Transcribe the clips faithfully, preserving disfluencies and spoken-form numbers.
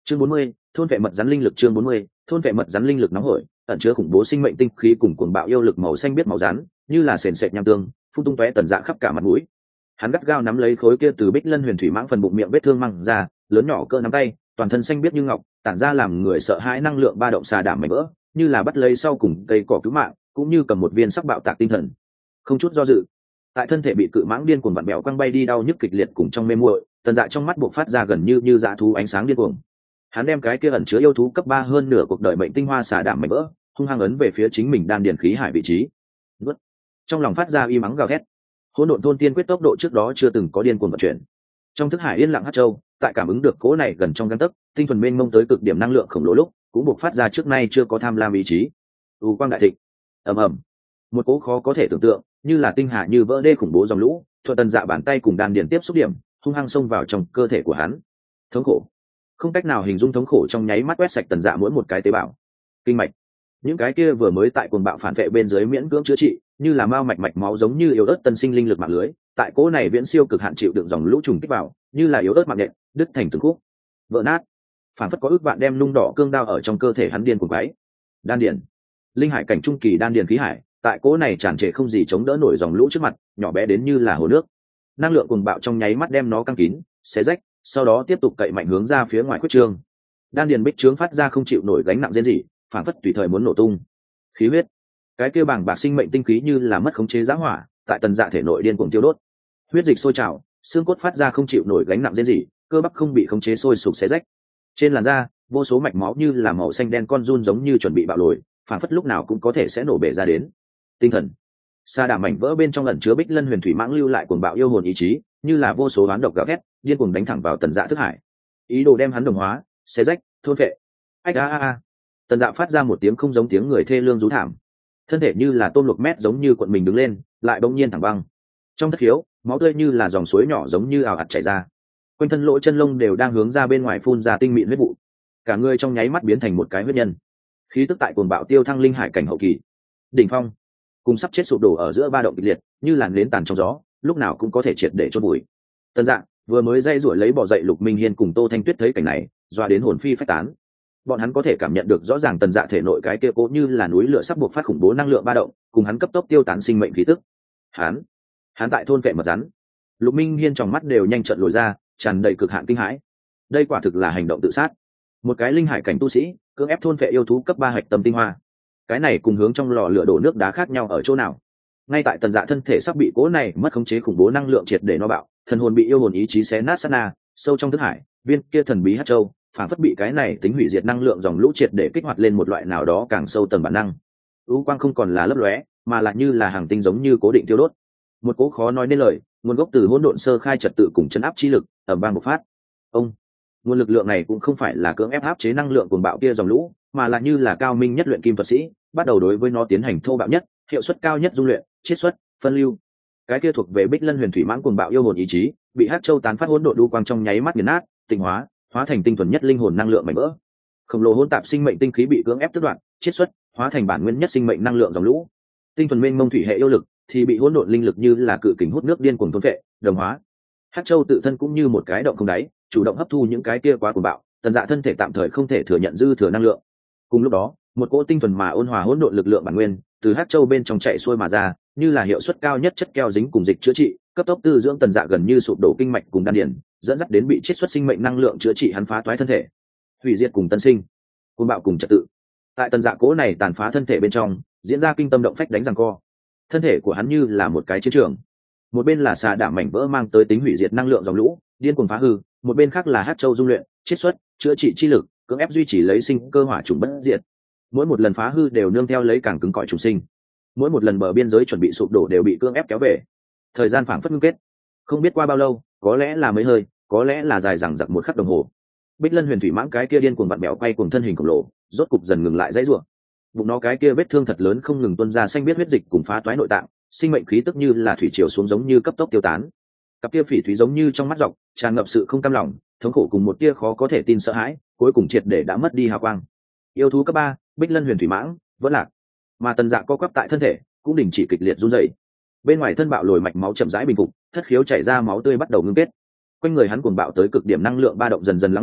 chương bốn mươi, thôn vệ mật rắn linh lực. chương bốn mươi, thôn vệ mật rắn linh lực nóng hổi, ẩn chứa khủng bố sinh mệnh tinh khí cùng cuồng bạo yêu lực màu xanh biết màu rắn, như là sền sệt nham tương, phun tung tóe tần dạ khắp cả mặt mũi. Hắn gắt gao nắm lấy khối kia từ Bích Lân Huyền Thủy Mãng phần bụng miệng vết thương măng ra, lớn nhỏ cỡ nắm tay, toàn thân xanh biết như ngọc, tản ra làm người sợ hãi năng lượng ba động xà đảm mảnh vỡ, như là bắt lấy sau cùng cây cỏ cứu mạng, cũng như cầm một viên sắc bạo tạc tinh thần. Không chút do dự, tại thân thể bị cự mãng điên cuồng vặn bèo quăng bay đi đau nhức kịch liệt cùng trong mê muội, tần dạ trong mắt bộc phát ra gần như như dã thú ánh sáng điên cuồng. Hắn đem cái kia ẩn chứa yêu thú cấp ba hơn nửa cuộc đời mệnh tinh hoa xà đảm mảnh vỡ, hung hăng ấn về phía chính mình đan điền khí hải vị trí. Nuốt. Trong lòng phát ra y mắng gào thét. Hỗn độn thôn tiên quyết tốc độ trước đó chưa từng có điên cuồng vận chuyển. Trong thức hải yên lặng hắc châu, tại cảm ứng được cỗ này gần trong gang tấc, tinh thuần mênh mông tới cực điểm năng lượng khổng lồ lúc, cũng bộc phát ra trước nay chưa có tham lam ý chí. U quang đại thịnh. Ầm ầm. Một cỗ khó có thể tưởng tượng, như là tinh hà như vỡ đê khủng bố dòng lũ, thuận tần dạ bàn tay cùng đan điền tiếp xúc điểm, hung hăng xông vào trong cơ thể của hắn. Thống khổ. Không cách nào hình dung thống khổ trong nháy mắt quét sạch tần dạ mỗi một cái tế bào. Kinh mạch. Những cái kia vừa mới tại cuồng bạo phản vệ bên dưới miễn cưỡng chữa trị, như là mao mạch mạch máu giống như yếu ớt tân sinh linh lực mạng lưới, tại cỗ này viễn siêu cực hạn chịu đựng dòng lũ trùng kích vào, như là yếu ớt mạng nhện, đứt thành từng khúc, vỡ nát. Phản phất có ước vạn đem nung đỏ cương đao ở trong cơ thể hắn điên cuồng quấy. Đan điền, linh hải cảnh trung kỳ đan điền khí hải, tại cỗ này tràn trề không gì chống đỡ nổi dòng lũ trước mặt, nhỏ bé đến như là hồ nước. Năng lượng cuồng bạo trong nháy mắt đem nó căng kín, xé rách, sau đó tiếp tục cậy mạnh hướng ra phía ngoài quyết trương. Đan điền bích trướng phát ra không chịu nổi gánh nặng rên rỉ, phản phất tùy thời muốn nổ tung. Khí huyết, cái kia bàng bạc sinh mệnh tinh khí như là mất khống chế giá hỏa, tại tần dạ thể nội điên cuồng tiêu đốt. Huyết dịch sôi trào, xương cốt phát ra không chịu nổi gánh nặng rên rỉ, cơ bắp không bị khống chế sôi sục xé rách. Trên làn da, vô số mạch máu như là màu xanh đen con giun giống như chuẩn bị bạo lồi, phản phất lúc nào cũng có thể sẽ nổ bể ra đến. Tinh thần, sa đà mảnh vỡ bên trong ẩn chứa Bích Lân Huyền Thủy Mãng lưu lại cuồng bạo yêu hồn ý chí, như là vô số oán độc gào thét, điên cuồng đánh thẳng vào tần dạ thức hải, ý đồ đem hắn đồng hóa, xé rách, thôn phệ. Ách a a a. Tần dạ phát ra một tiếng không giống tiếng người thê lương rú thảm, thân thể như là tôm luộc mét giống như cuộn mình đứng lên, lại bỗng nhiên thẳng băng. Trong thất khiếu, máu tươi như là dòng suối nhỏ giống như ào ạt chảy ra, quanh thân lỗ chân lông đều đang hướng ra bên ngoài phun ra tinh mịn huyết vụ, cả người trong nháy mắt biến thành một cái huyết nhân. Khí tức tại cuồng bạo tiêu thăng linh hải cảnh hậu kỳ đỉnh phong, cùng sắp chết sụp đổ ở giữa ba động kịch liệt, như làn nến tàn trong gió, lúc nào cũng có thể triệt để chôn bụi. Tần Dạ vừa mới dây rủi lấy bỏ dậy Lục Minh Hiên cùng Tô Thanh Tuyết thấy cảnh này, doa đến hồn phi phách tán. Bọn hắn có thể cảm nhận được rõ ràng Tần Dạ thể nội cái kia cố như là núi lửa sắp buộc phát khủng bố năng lượng ba động, cùng hắn cấp tốc tiêu tán sinh mệnh khí tức. Hắn, hắn tại thôn vệ mật rắn. Lục Minh Hiên trong mắt đều nhanh trợn lồi ra, tràn đầy cực hạn kinh hãi. Đây quả thực là hành động tự sát. Một cái linh hải cảnh tu sĩ, cưỡng ép thôn vệ yêu thú cấp ba hạch tâm tinh hoa. Cái này cùng hướng trong lò lửa đổ nước đá khác nhau ở chỗ nào? Ngay tại Tần Dạ thân thể sắp bị cố này mất khống chế khủng bố năng lượng triệt để no bạo, thần hồn bị yêu hồn ý chí xé nát sát na, sâu trong thức hải, viên kia thần bí hắc châu, phản phất bị cái này tính hủy diệt năng lượng dòng lũ triệt để kích hoạt lên một loại nào đó càng sâu tầng bản năng. U quang không còn là lấp lóe, mà là như là hàng tinh giống như cố định tiêu đốt. Một cỗ khó nói nên lời, nguồn gốc từ hỗn độn sơ khai trật tự cùng chấn áp chi lực, ầm vang bộc phát. Ông, nguồn lực lượng này cũng không phải là cưỡng ép áp chế năng lượng cuồng bạo kia dòng lũ, mà là như là cao minh nhất luyện kim thuật sĩ, bắt đầu đối với nó tiến hành thô bạo nhất, hiệu suất cao nhất dung luyện, chiết xuất, phân lưu. Cái kia thuộc về Bích Lân Huyền Thủy Mãng cuồng bạo yêu hồn ý chí, bị hắc châu tán phát hỗn độn đu quang trong nháy mắt nghiền nát, tinh hóa, hóa thành tinh thuần nhất linh hồn năng lượng mảnh vỡ. Khổng lồ hỗn tạp sinh mệnh tinh khí bị cưỡng ép tước đoạn, chiết xuất, hóa thành bản nguyên nhất sinh mệnh năng lượng dòng lũ. Tinh thuần mênh mông thủy hệ yêu lực thì bị hỗn độn linh lực như là cự kình hút nước điên cuồng thôn phệ, đồng hóa. Hắc châu tự thân cũng như một cái động không đáy, chủ động hấp thu những cái kia quá cuồng bạo, Tần Dạ thân thể tạm thời không thể thừa nhận dư thừa năng lượng. Cùng lúc đó, một cỗ tinh thuần mà ôn hòa hỗn độn lực lượng bản nguyên từ hắc châu bên trong chạy xuôi mà ra, như là hiệu suất cao nhất chất keo dính cùng dịch chữa trị, cấp tốc tư dưỡng Tần Dạ gần như sụp đổ kinh mạch cùng đan điền, dẫn dắt đến bị chiết xuất sinh mệnh năng lượng chữa trị hắn phá toái thân thể, hủy diệt cùng tân sinh, cuồng bạo cùng trật tự. Tại Tần Dạ cố này tàn phá thân thể bên trong, diễn ra kinh tâm động phách đánh giằng co. Thân thể của hắn như là một cái chiến trường, một bên là xà đảm mảnh vỡ mang tới tính hủy diệt năng lượng dòng lũ, điên cuồng phá hư, một bên khác là hắc châu dung luyện, chiết xuất, chữa trị chi lực, cưỡng ép duy trì lấy sinh cơ hỏa trùng bất diệt. Mỗi một lần phá hư đều nương theo lấy càng cứng cỏi trùng sinh, mỗi một lần bờ biên giới chuẩn bị sụp đổ đều bị cưỡng ép kéo về. Thời gian phảng phất ngưng kết, không biết qua bao lâu, có lẽ là mấy hơi, có lẽ là dài dằng dặc một khắc đồng hồ. Bích Lân Huyền Thủy Mãng cái kia điên cuồng vặn bẹo quay cuồng thân hình khổng lồ, rốt cục dần ngừng lại dãy rủa. Bụng nó cái kia vết thương thật lớn không ngừng tuôn ra xanh biết huyết dịch cùng phá toái nội tạng, sinh mệnh khí tức như là thủy triều xuống giống như cấp tốc tiêu tán. Cặp kia phỉ thúy giống như trong mắt dọc, tràn ngập sự không cam lòng, thống khổ cùng một tia khó có thể tin sợ hãi, cuối cùng triệt để đã mất đi hào quang. Yêu thú cấp ba, Bích Lân Huyền Thủy Mãng, vẫn lạc. Mà Tần Dạ co quắp tại thân thể, cũng đình chỉ kịch liệt run rẩy. Bên ngoài thân bạo lồi mạch máu chậm rãi bình phục, thất khiếu chảy ra máu tươi bắt đầu ngưng kết. Quanh người hắn cuồng bạo tới cực điểm năng lượng ba động dần dần lắng lại,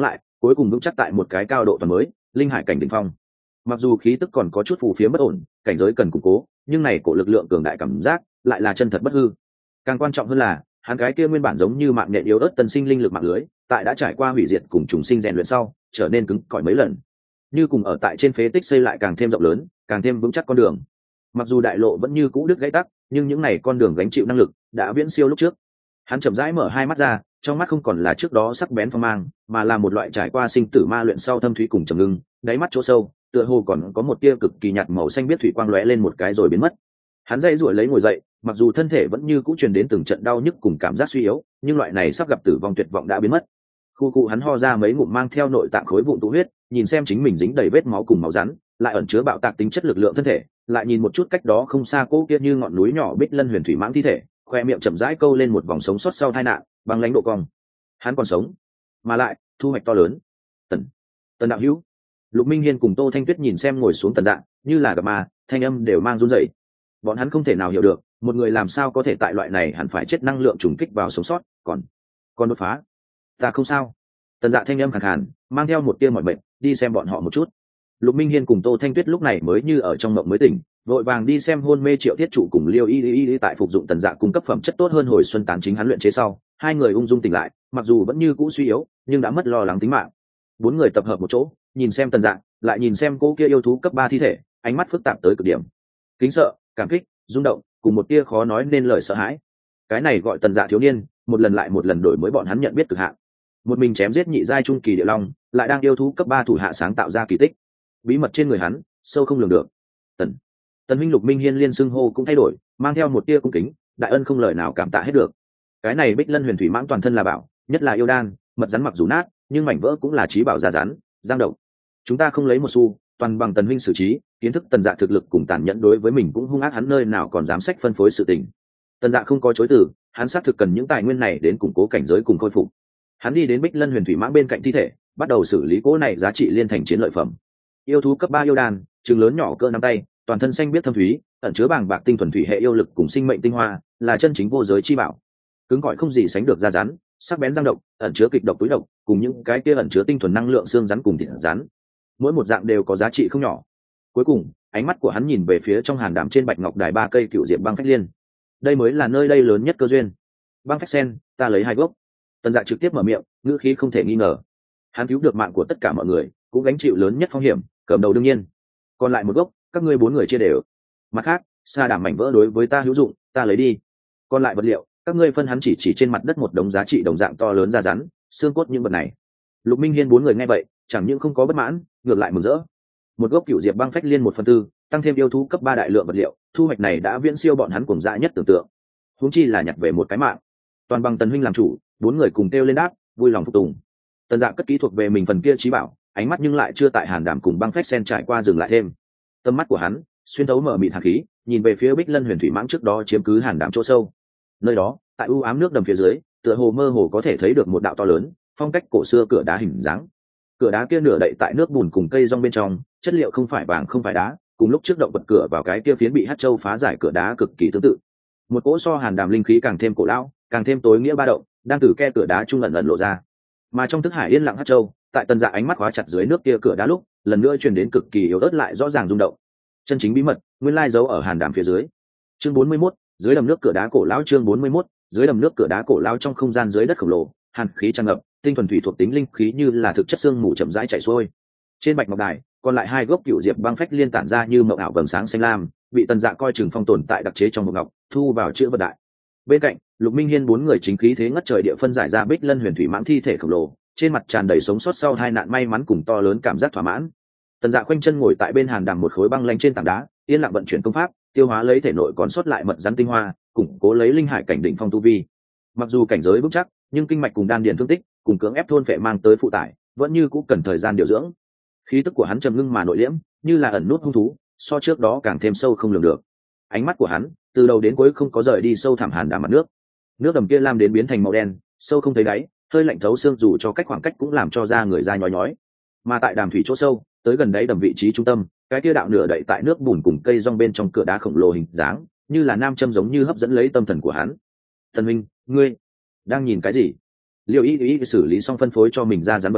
cuối cùng vững chắc tại một cái cao độ toàn mới, linh hải cảnh đỉnh phong. Mặc dù khí tức còn có chút phù phiếm bất ổn, cảnh giới cần củng cố, nhưng này cổ lực lượng cường đại cảm giác lại là chân thật bất hư. Càng quan trọng hơn là, hắn cái kia nguyên bản giống như mạng nhện yếu ớt tân sinh linh lực mạng lưới, tại đã trải qua hủy diệt cùng trùng sinh rèn luyện sau, trở nên cứng cỏi mấy lần. Như cùng ở tại trên phế tích xây lại càng thêm rộng lớn, càng thêm vững chắc con đường. Mặc dù đại lộ vẫn như cũ đứt gãy tắc, nhưng những này con đường gánh chịu năng lực đã viễn siêu lúc trước. Hắn chậm rãi mở hai mắt ra, trong mắt không còn là trước đó sắc bén phong mang, mà là một loại trải qua sinh tử ma luyện sau thâm thúy cùng trầm ngưng, đáy mắt chỗ sâu, tựa hồ còn có một tia cực kỳ nhạt màu xanh biết thủy quang lóe lên một cái rồi biến mất. Hắn dây ruổi lấy ngồi dậy, mặc dù thân thể vẫn như cũ truyền đến từng trận đau nhức cùng cảm giác suy yếu, nhưng loại này sắp gặp tử vong tuyệt vọng đã biến mất. Khu cụ hắn ho ra mấy ngụm mang theo nội tạng khối vụn tụ huyết, nhìn xem chính mình dính đầy vết máu cùng máu rắn, lại ẩn chứa bạo tạc tính chất lực lượng thân thể, lại nhìn một chút cách đó không xa cô kia như ngọn núi nhỏ bích lân huyền thủy mãng thi thể, khoe miệng chậm rãi câu lên một vòng sống sót sau tai nạn, bằng lãnh độ cong. Hắn còn sống, mà lại thu hoạch to lớn. Tần, Tần đạo hữu. Lục Minh Hiên cùng Tô Thanh Tuyết nhìn xem ngồi xuống Tần Dạ, như là gặp ma, thanh âm đều mang run rẩy. Bọn hắn không thể nào hiểu được, một người làm sao có thể tại loại này hẳn phải chết năng lượng trùng kích vào sống sót, còn còn đột phá. Ta không sao. Tần Dạ thanh âm khàn khàn, mang theo một tia mỏi mệt, đi xem bọn họ một chút. Lục Minh Hiên cùng Tô Thanh Tuyết lúc này mới như ở trong mộng mới tỉnh, vội vàng đi xem hôn mê Triệu Thiết Trụ cùng Liêu Y Y Y tại phục dụng Tần Dạ cung cấp phẩm chất tốt hơn hồi xuân tán chính hắn luyện chế sau, hai người ung dung tỉnh lại, mặc dù vẫn như cũ suy yếu, nhưng đã mất lo lắng tính mạng. Bốn người tập hợp một chỗ, nhìn xem Tần Dạ, lại nhìn xem cô kia yêu thú cấp ba thi thể, ánh mắt phức tạp tới cực điểm. Kính sợ, cảm kích, rung động, cùng một tia khó nói nên lời sợ hãi. Cái này gọi Tần Dạ thiếu niên, một lần lại một lần đổi mới bọn hắn nhận biết cực hạn. Một mình chém giết nhị giai trung kỳ địa long, lại đang yêu thú cấp ba thủ hạ sáng tạo ra kỳ tích. Bí mật trên người hắn, sâu không lường được. Tần Tần Minh Lục Minh Hiên liên xưng hô cũng thay đổi, mang theo một tia cung kính, đại ân không lời nào cảm tạ hết được. Cái này Bích Lân Huyền Thủy Mãng toàn thân là bảo, nhất là yêu đan, mật rắn mặc dù nát, nhưng mảnh vỡ cũng là trí bảo gia rắn, giang độc. Chúng ta không lấy một xu, toàn bằng Tần Minh xử trí, kiến thức Tần Dạ thực lực cùng tàn nhẫn đối với mình cũng hung ác, hắn nơi nào còn dám sách phân phối sự tình. Tần Dạ không có chối từ, hắn xác thực cần những tài nguyên này đến củng cố cảnh giới cùng khôi phục. Hắn đi đến Bích Lân Huyền Thủy Mãng bên cạnh thi thể, bắt đầu xử lý cố này giá trị liên thành chiến lợi phẩm. Yêu thú cấp ba yêu đan, trứng lớn nhỏ cỡ nắm tay, toàn thân xanh biết thâm thúy, ẩn chứa bàng bạc tinh thuần thủy hệ yêu lực cùng sinh mệnh tinh hoa, là chân chính vô giới chi bảo. Cứng cỏi không gì sánh được da rắn, sắc bén răng độc, ẩn chứa kịch độc túi độc, cùng những cái kia ẩn chứa tinh thuần năng lượng xương rắn cùng thịt rắn. Mỗi một dạng đều có giá trị không nhỏ. Cuối cùng, ánh mắt của hắn nhìn về phía trong hàn đàm trên bạch ngọc đài ba cây cựu diệp băng phách liên. Đây mới là nơi đây lớn nhất cơ duyên. Băng phách sen, ta lấy hai gốc. Tần Dạ trực tiếp mở miệng, ngữ khí không thể nghi ngờ. Hắn cứu được mạng của tất cả mọi người, cũng gánh chịu lớn nhất phong hiểm, cầm đầu đương nhiên. Còn lại một gốc, các ngươi bốn người chia đều. Mặt khác, sa đảm mảnh vỡ đối với ta hữu dụng, ta lấy đi. Còn lại vật liệu, các ngươi phân hắn chỉ chỉ trên mặt đất một đống giá trị đồng dạng to lớn da rắn, xương cốt những vật này. Lục Minh Hiên bốn người nghe vậy, chẳng những không có bất mãn, ngược lại mừng rỡ. Một gốc cựu diệp băng phách liên một phần tư, tăng thêm yêu thú cấp ba đại lượng vật liệu, thu hoạch này đã viễn siêu bọn hắn cuồng dã nhất tưởng tượng. Huống chi là nhặt về một cái mạng. Toàn bằng Tần huynh làm chủ, bốn người cùng kêu lên đáp, vui lòng phục tùng. Tần Dạ cất kỹ thuộc về mình phần kia trí bảo, ánh mắt nhưng lại chưa tại hàn đàm cùng băng phách sen trải qua dừng lại thêm. Tâm mắt của hắn xuyên thấu mở mịt hàn khí, nhìn về phía Bích Lân Huyền Thủy Mãng trước đó chiếm cứ hàn đàm chỗ sâu. Nơi đó, tại u ám nước đầm phía dưới, tựa hồ mơ hồ có thể thấy được một đạo to lớn, phong cách cổ xưa cửa đá hình dáng. Cửa đá kia nửa đậy tại nước bùn cùng cây rong bên trong, chất liệu không phải vàng không phải đá, cùng lúc trước động vật cửa vào cái kia phiến bị hắc châu phá giải cửa đá cực kỳ tương tự. Một cỗ so hàn đàm linh khí càng thêm cổ lão, càng thêm tối nghĩa ba động, đang từ khe cửa đá trung ẩn ẩn lộ ra. Mà trong thức hải yên lặng hắc châu, tại Tần Dạ ánh mắt khóa chặt dưới nước kia cửa đá lúc, lần nữa truyền đến cực kỳ yếu ớt lại rõ ràng rung động. Chân chính bí mật, nguyên lai giấu ở hàn đàm phía dưới. Chương bốn mươi mốt, dưới đầm nước cửa đá cổ lão. Chương bốn mươi mốt, dưới đầm nước cửa đá cổ lão. Trong không gian dưới đất khổng lồ, hàn khí tràn ngập, tinh thuần thủy thuộc tính linh khí như là thực chất xương mù chậm rãi chảy xuôi. Trên bạch ngọc đài, còn lại hai gốc cựu diệp băng phách liên tản ra như mộng ảo vầng sáng xanh lam, bị Tần Dạ coi chừng phong tồn tại đặc chế trong một ngọc, thu vào chữ vật đại. Bên cạnh, Lục Minh Hiên bốn người chính khí thế ngất trời địa phân giải ra Bích Lân Huyền Thủy Mãng thi thể khổng lồ, trên mặt tràn đầy sống sót sau hai nạn may mắn cùng to lớn cảm giác thỏa mãn. Tần Dạ khoanh chân ngồi tại bên hàn đàm một khối băng lanh trên tảng đá, yên lặng vận chuyển công pháp, tiêu hóa lấy thể nội còn sót lại mật rắn tinh hoa, củng cố lấy linh hải cảnh đỉnh phong tu vi. Mặc dù cảnh giới vững chắc, nhưng kinh mạch cùng đan điền thương tích, cùng cưỡng ép thôn phệ mang tới phụ tải, vẫn như cũ cần thời gian điều dưỡng. Khí tức của hắn trầm ngưng mà nội liễm, như là ẩn nút hung thú, so trước đó càng thêm sâu không lường được. Ánh mắt của hắn, từ đầu đến cuối không có rời đi sâu thẳm hàn đàm mặt nước. Nước đầm kia lam đến biến thành màu đen, sâu không thấy đáy, hơi lạnh thấu xương, dù cho cách khoảng cách cũng làm cho da người da nhói nhói. Mà tại đàm thủy chỗ sâu, tới gần đáy đầm vị trí trung tâm, cái kia đạo nửa đậy tại nước bùn cùng cây rong bên trong cửa đá khổng lồ hình dáng, như là nam châm giống như hấp dẫn lấy tâm thần của hắn. Thần minh, ngươi đang nhìn cái gì? Liêu Y Y xử lý xong phân phối cho mình ra rắn vật liệu,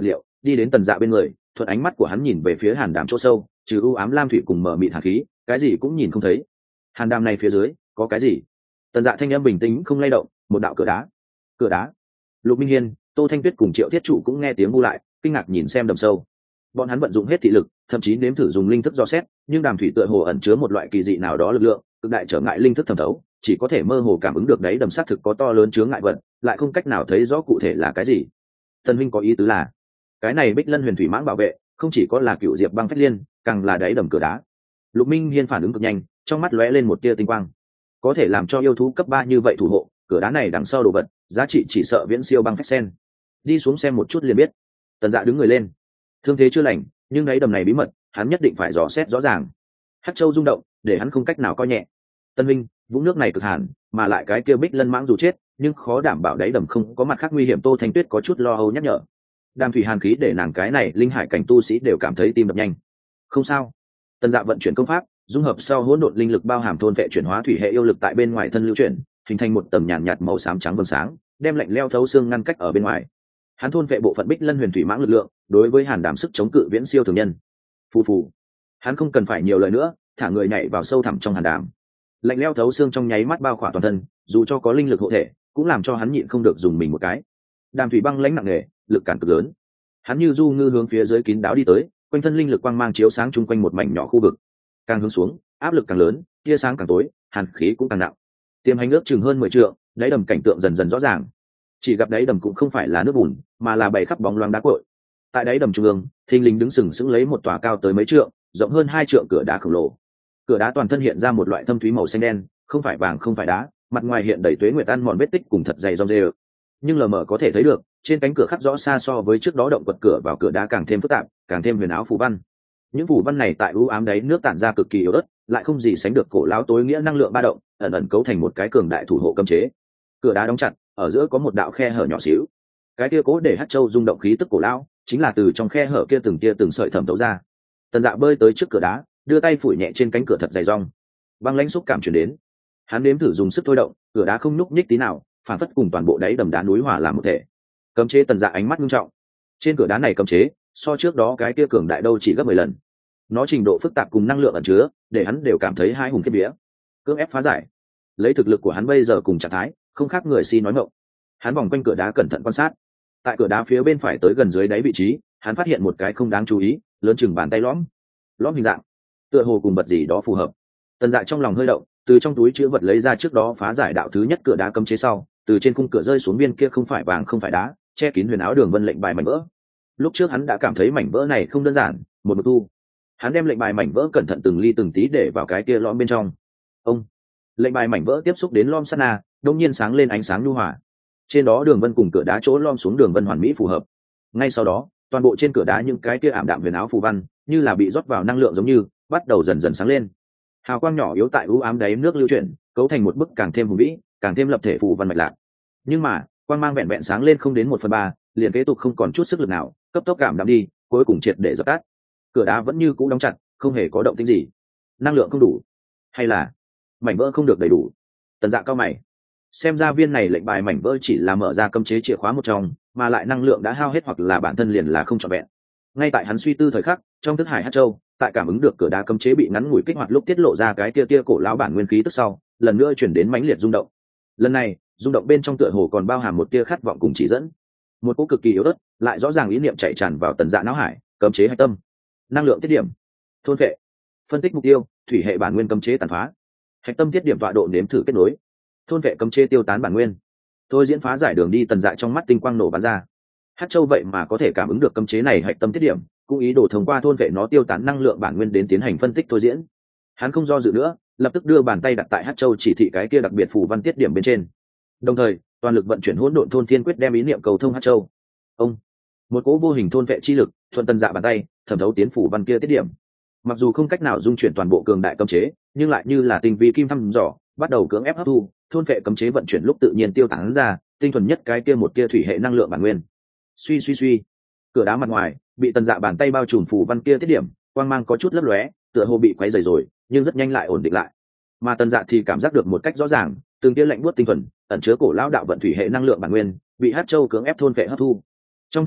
đi đến tần dạ bên người, thuận ánh mắt của hắn nhìn về phía hàn đàm chỗ sâu, trừ u ám lam thủy cùng mở mịt hàn khí, cái gì cũng nhìn không thấy. Hàn đàm này phía dưới có cái gì? Tần dạ thanh âm bình tĩnh không lay động. Một đạo cửa đá. Cửa đá. Lục Minh Hiên, Tô Thanh Tuyết cùng Triệu Thiết Trụ cũng nghe tiếng bu lại, kinh ngạc nhìn xem đầm sâu. Bọn hắn vận dụng hết thị lực, thậm chí nếm thử dùng linh thức dò xét, nhưng đàm thủy tựa hồ ẩn chứa một loại kỳ dị nào đó lực lượng, cực đại trở ngại linh thức thẩm thấu, chỉ có thể mơ hồ cảm ứng được đấy đầm sát thực có to lớn chướng ngại vật, lại không cách nào thấy rõ cụ thể là cái gì. Tân huynh có ý tứ là, cái này Bích Lân Huyền Thủy Mãng bảo vệ, không chỉ có là cựu diệp băng phách liên, càng là đáy đầm cửa đá. Lục Minh Hiên phản ứng cực nhanh, trong mắt lóe lên một tia tinh quang. Có thể làm cho yêu thú cấp ba như vậy thủ hộ, cửa đá này đằng sau đồ vật, giá trị chỉ sợ viễn siêu băng phách sen. Đi xuống xem một chút liền biết. Tần Dạ đứng người lên. Thương thế chưa lành, nhưng đáy đầm này bí mật, hắn nhất định phải dò xét rõ ràng. Hắc Châu rung động, để hắn không cách nào coi nhẹ. Tân Minh, vũng nước này cực hàn, mà lại cái kia Bích Lân Mãng dù chết, nhưng khó đảm bảo đáy đầm không có mặt khác nguy hiểm. Tô Thanh Tuyết có chút lo âu nhắc nhở. Đàm thủy hàn khí để nàng cái này linh hải cảnh tu sĩ đều cảm thấy tim đập nhanh. Không sao. Tần Dạ vận chuyển công pháp, dung hợp sau hỗn độn linh lực bao hàm thôn vệ chuyển hóa thủy hệ yêu lực tại bên ngoài thân lưu chuyển, hình thành một tầng nhàn nhạt màu xám trắng vầng sáng, đem lạnh leo thấu xương ngăn cách ở bên ngoài. Hắn thôn vệ bộ phận Bích Lân Huyền Thủy Mãng lực lượng, đối với hàn đàm sức chống cự viễn siêu thường nhân. Phù phù. Hắn không cần phải nhiều lời nữa, thả người nhảy vào sâu thẳm trong hàn đàm. Lạnh leo thấu xương trong nháy mắt bao khỏa toàn thân, dù cho có linh lực hộ thể, cũng làm cho hắn nhịn không được dùng mình một cái. Đàm thủy băng lãnh nặng nề, lực cản cực lớn. Hắn như du ngư hướng phía dưới kín đáo đi tới, quanh thân linh lực quang mang chiếu sáng chung quanh một mảnh nhỏ khu vực. Càng hướng xuống, áp lực càng lớn, tia sáng càng tối, hàn khí cũng càng nặng. Tiềm hành ước chừng hơn mười trượng, đáy đầm cảnh tượng dần dần rõ ràng. Chỉ gặp đáy đầm cũng không phải là nước bùn, mà là bầy khắp bóng loáng đá cội. Tại đáy đầm trung ương, thình lình đứng sừng sững lấy một tòa cao tới mấy trượng, rộng hơn hai trượng cửa đá khổng lồ. Cửa đá toàn thân hiện ra một loại thâm thúy màu xanh đen, không phải vàng không phải đá, mặt ngoài hiện đầy tuế nguyệt ăn mòn vết tích cùng thật dày rong rêu. Nhưng lờ mờ có thể thấy được, trên cánh cửa khắc rõ xa so với trước đó động quật cửa vào cửa đá càng thêm phức tạp, càng thêm huyền áo phù văn. Những phù văn này tại u ám đáy nước tản ra cực kỳ yếu ớt, lại không gì sánh được cổ lão tối nghĩa năng lượng ba động, ẩn ẩn cấu thành một cái cường đại thủ hộ cấm chế. Cửa đá đóng chặt, ở giữa có một đạo khe hở nhỏ xíu. Cái kia cố để Hắc Châu rung động khí tức cổ lão, chính là từ trong khe hở kia từng tia từng sợi thẩm thấu ra. Tần Dạ bơi tới trước cửa đá, đưa tay phủi nhẹ trên cánh cửa thật dày rong. Băng lãnh xúc cảm truyền đến. Hắn nếm thử dùng sức thôi động, cửa đá không nhúc nhích tí nào, phản phất cùng toàn bộ đáy đầm đá núi hòa làm một thể. Cấm chế. Tần Dạ ánh mắt nghiêm trọng. Trên cửa đá này cấm chế, so trước đó cái kia cường đại đâu chỉ gấp mười lần. Nó trình độ phức tạp cùng năng lượng ẩn chứa, để hắn đều cảm thấy hai hùng kiếp vía. Cưỡng ép phá giải. Lấy thực lực của hắn bây giờ cùng trạng thái, không khác người si nói ngọng. Hắn vòng quanh cửa đá cẩn thận quan sát. Tại cửa đá phía bên phải tới gần dưới đáy vị trí, hắn phát hiện một cái không đáng chú ý, lớn chừng bàn tay lõm. Lõm hình dạng, tựa hồ cùng vật gì đó phù hợp. Tần Dạ trong lòng hơi động, từ trong túi chứa vật lấy ra trước đó phá giải đạo thứ nhất cửa đá cấm chế sau, từ trên khung cửa rơi xuống viên kia không phải vàng không phải đá, che kín huyền áo đường vân lệnh bài mảnh vỡ. Lúc trước hắn đã cảm thấy mảnh vỡ này không đơn giản, một mực thu. Hắn đem lệnh bài mảnh vỡ cẩn thận từng ly từng tí để vào cái kia lõm bên trong. Ông, lệnh bài mảnh vỡ tiếp xúc đến lõm sát na, đột nhiên sáng lên ánh sáng nhu hòa. Trên đó đường vân cùng cửa đá chỗ lõm xuống đường vân hoàn mỹ phù hợp. Ngay sau đó, toàn bộ trên cửa đá những cái kia ảm đạm huyền áo phù văn, như là bị rót vào năng lượng giống như, bắt đầu dần dần sáng lên. Hào quang nhỏ yếu tại u ám đáy nước lưu chuyển, cấu thành một bức càng thêm hùng vĩ, càng thêm lập thể phù văn mạch lạc. Nhưng mà, quang mang vẹn vẹn sáng lên không đến một phần ba, liền kế tục không còn chút sức lực nào, cấp tốc cảm đạm đi, cuối cùng triệt để dập tắt. Cửa đá vẫn như cũ đóng chặt, không hề có động tĩnh gì. Năng lượng không đủ, hay là mảnh vỡ không được đầy đủ? Tần Dạ cao mày. Xem ra viên này lệnh bài mảnh vỡ chỉ là mở ra cấm chế chìa khóa một trong, mà lại năng lượng đã hao hết hoặc là bản thân liền là không trọn vẹn. Ngay tại hắn suy tư thời khắc, trong thức hải Hắc Châu, tại cảm ứng được cửa đá cấm chế bị ngắn ngủi kích hoạt lúc tiết lộ ra cái kia tia cổ lão bản nguyên khí tức sau, lần nữa chuyển đến mãnh liệt rung động. Lần này, rung động bên trong tựa hồ còn bao hàm một tia khát vọng cùng chỉ dẫn. Một cỗ cực kỳ yếu ớt, lại rõ ràng ý niệm chạy tràn vào Tần Dạ não hải, cấm chế hạch tâm. Năng lượng tiết điểm, thôn vệ, phân tích mục tiêu, thủy hệ bản nguyên cấm chế tàn phá. Hạch tâm tiết điểm tọa độ nếm thử kết nối. Thôn vệ cấm chế tiêu tán bản nguyên. Thôi diễn phá giải đường đi. Tần Dạ trong mắt tinh quang nổ bắn ra. Hắc Châu vậy mà có thể cảm ứng được cấm chế này hạch tâm tiết điểm, cũng ý đồ thông qua thôn vệ nó tiêu tán năng lượng bản nguyên đến tiến hành phân tích thôi diễn. Hắn không do dự nữa, lập tức đưa bàn tay đặt tại Hắc Châu chỉ thị cái kia đặc biệt phù văn tiết điểm bên trên. Đồng thời, toàn lực vận chuyển hỗn độn thôn thiên quyết đem ý niệm cầu thông Hắc Châu. Ông, một cỗ vô hình thôn vệ chi lực thuận Tần Dạ bàn tay thẩm thấu tiến phủ văn kia tiết điểm. Mặc dù không cách nào dung chuyển toàn bộ cường đại cấm chế, nhưng lại như là tinh vi kim thăm dò, bắt đầu cưỡng ép hấp thu, thôn vệ cấm chế vận chuyển lúc tự nhiên tiêu tán ra, tinh thuần nhất cái kia một kia thủy hệ năng lượng bản nguyên. Suy suy suy, cửa đá mặt ngoài bị Tần Dạ bàn tay bao trùm phủ văn kia tiết điểm, quang mang có chút lấp lóe, tựa hồ bị quấy rầy rồi, nhưng rất nhanh lại ổn định lại. Mà Tần Dạ thì cảm giác được một cách rõ ràng, từng tia lạnh buốt tinh thuần, ẩn chứa cổ lão đạo vận thủy hệ năng lượng bản nguyên, bị Hắc Châu cưỡng ép thôn vệ hấp thu. Trong thức hải,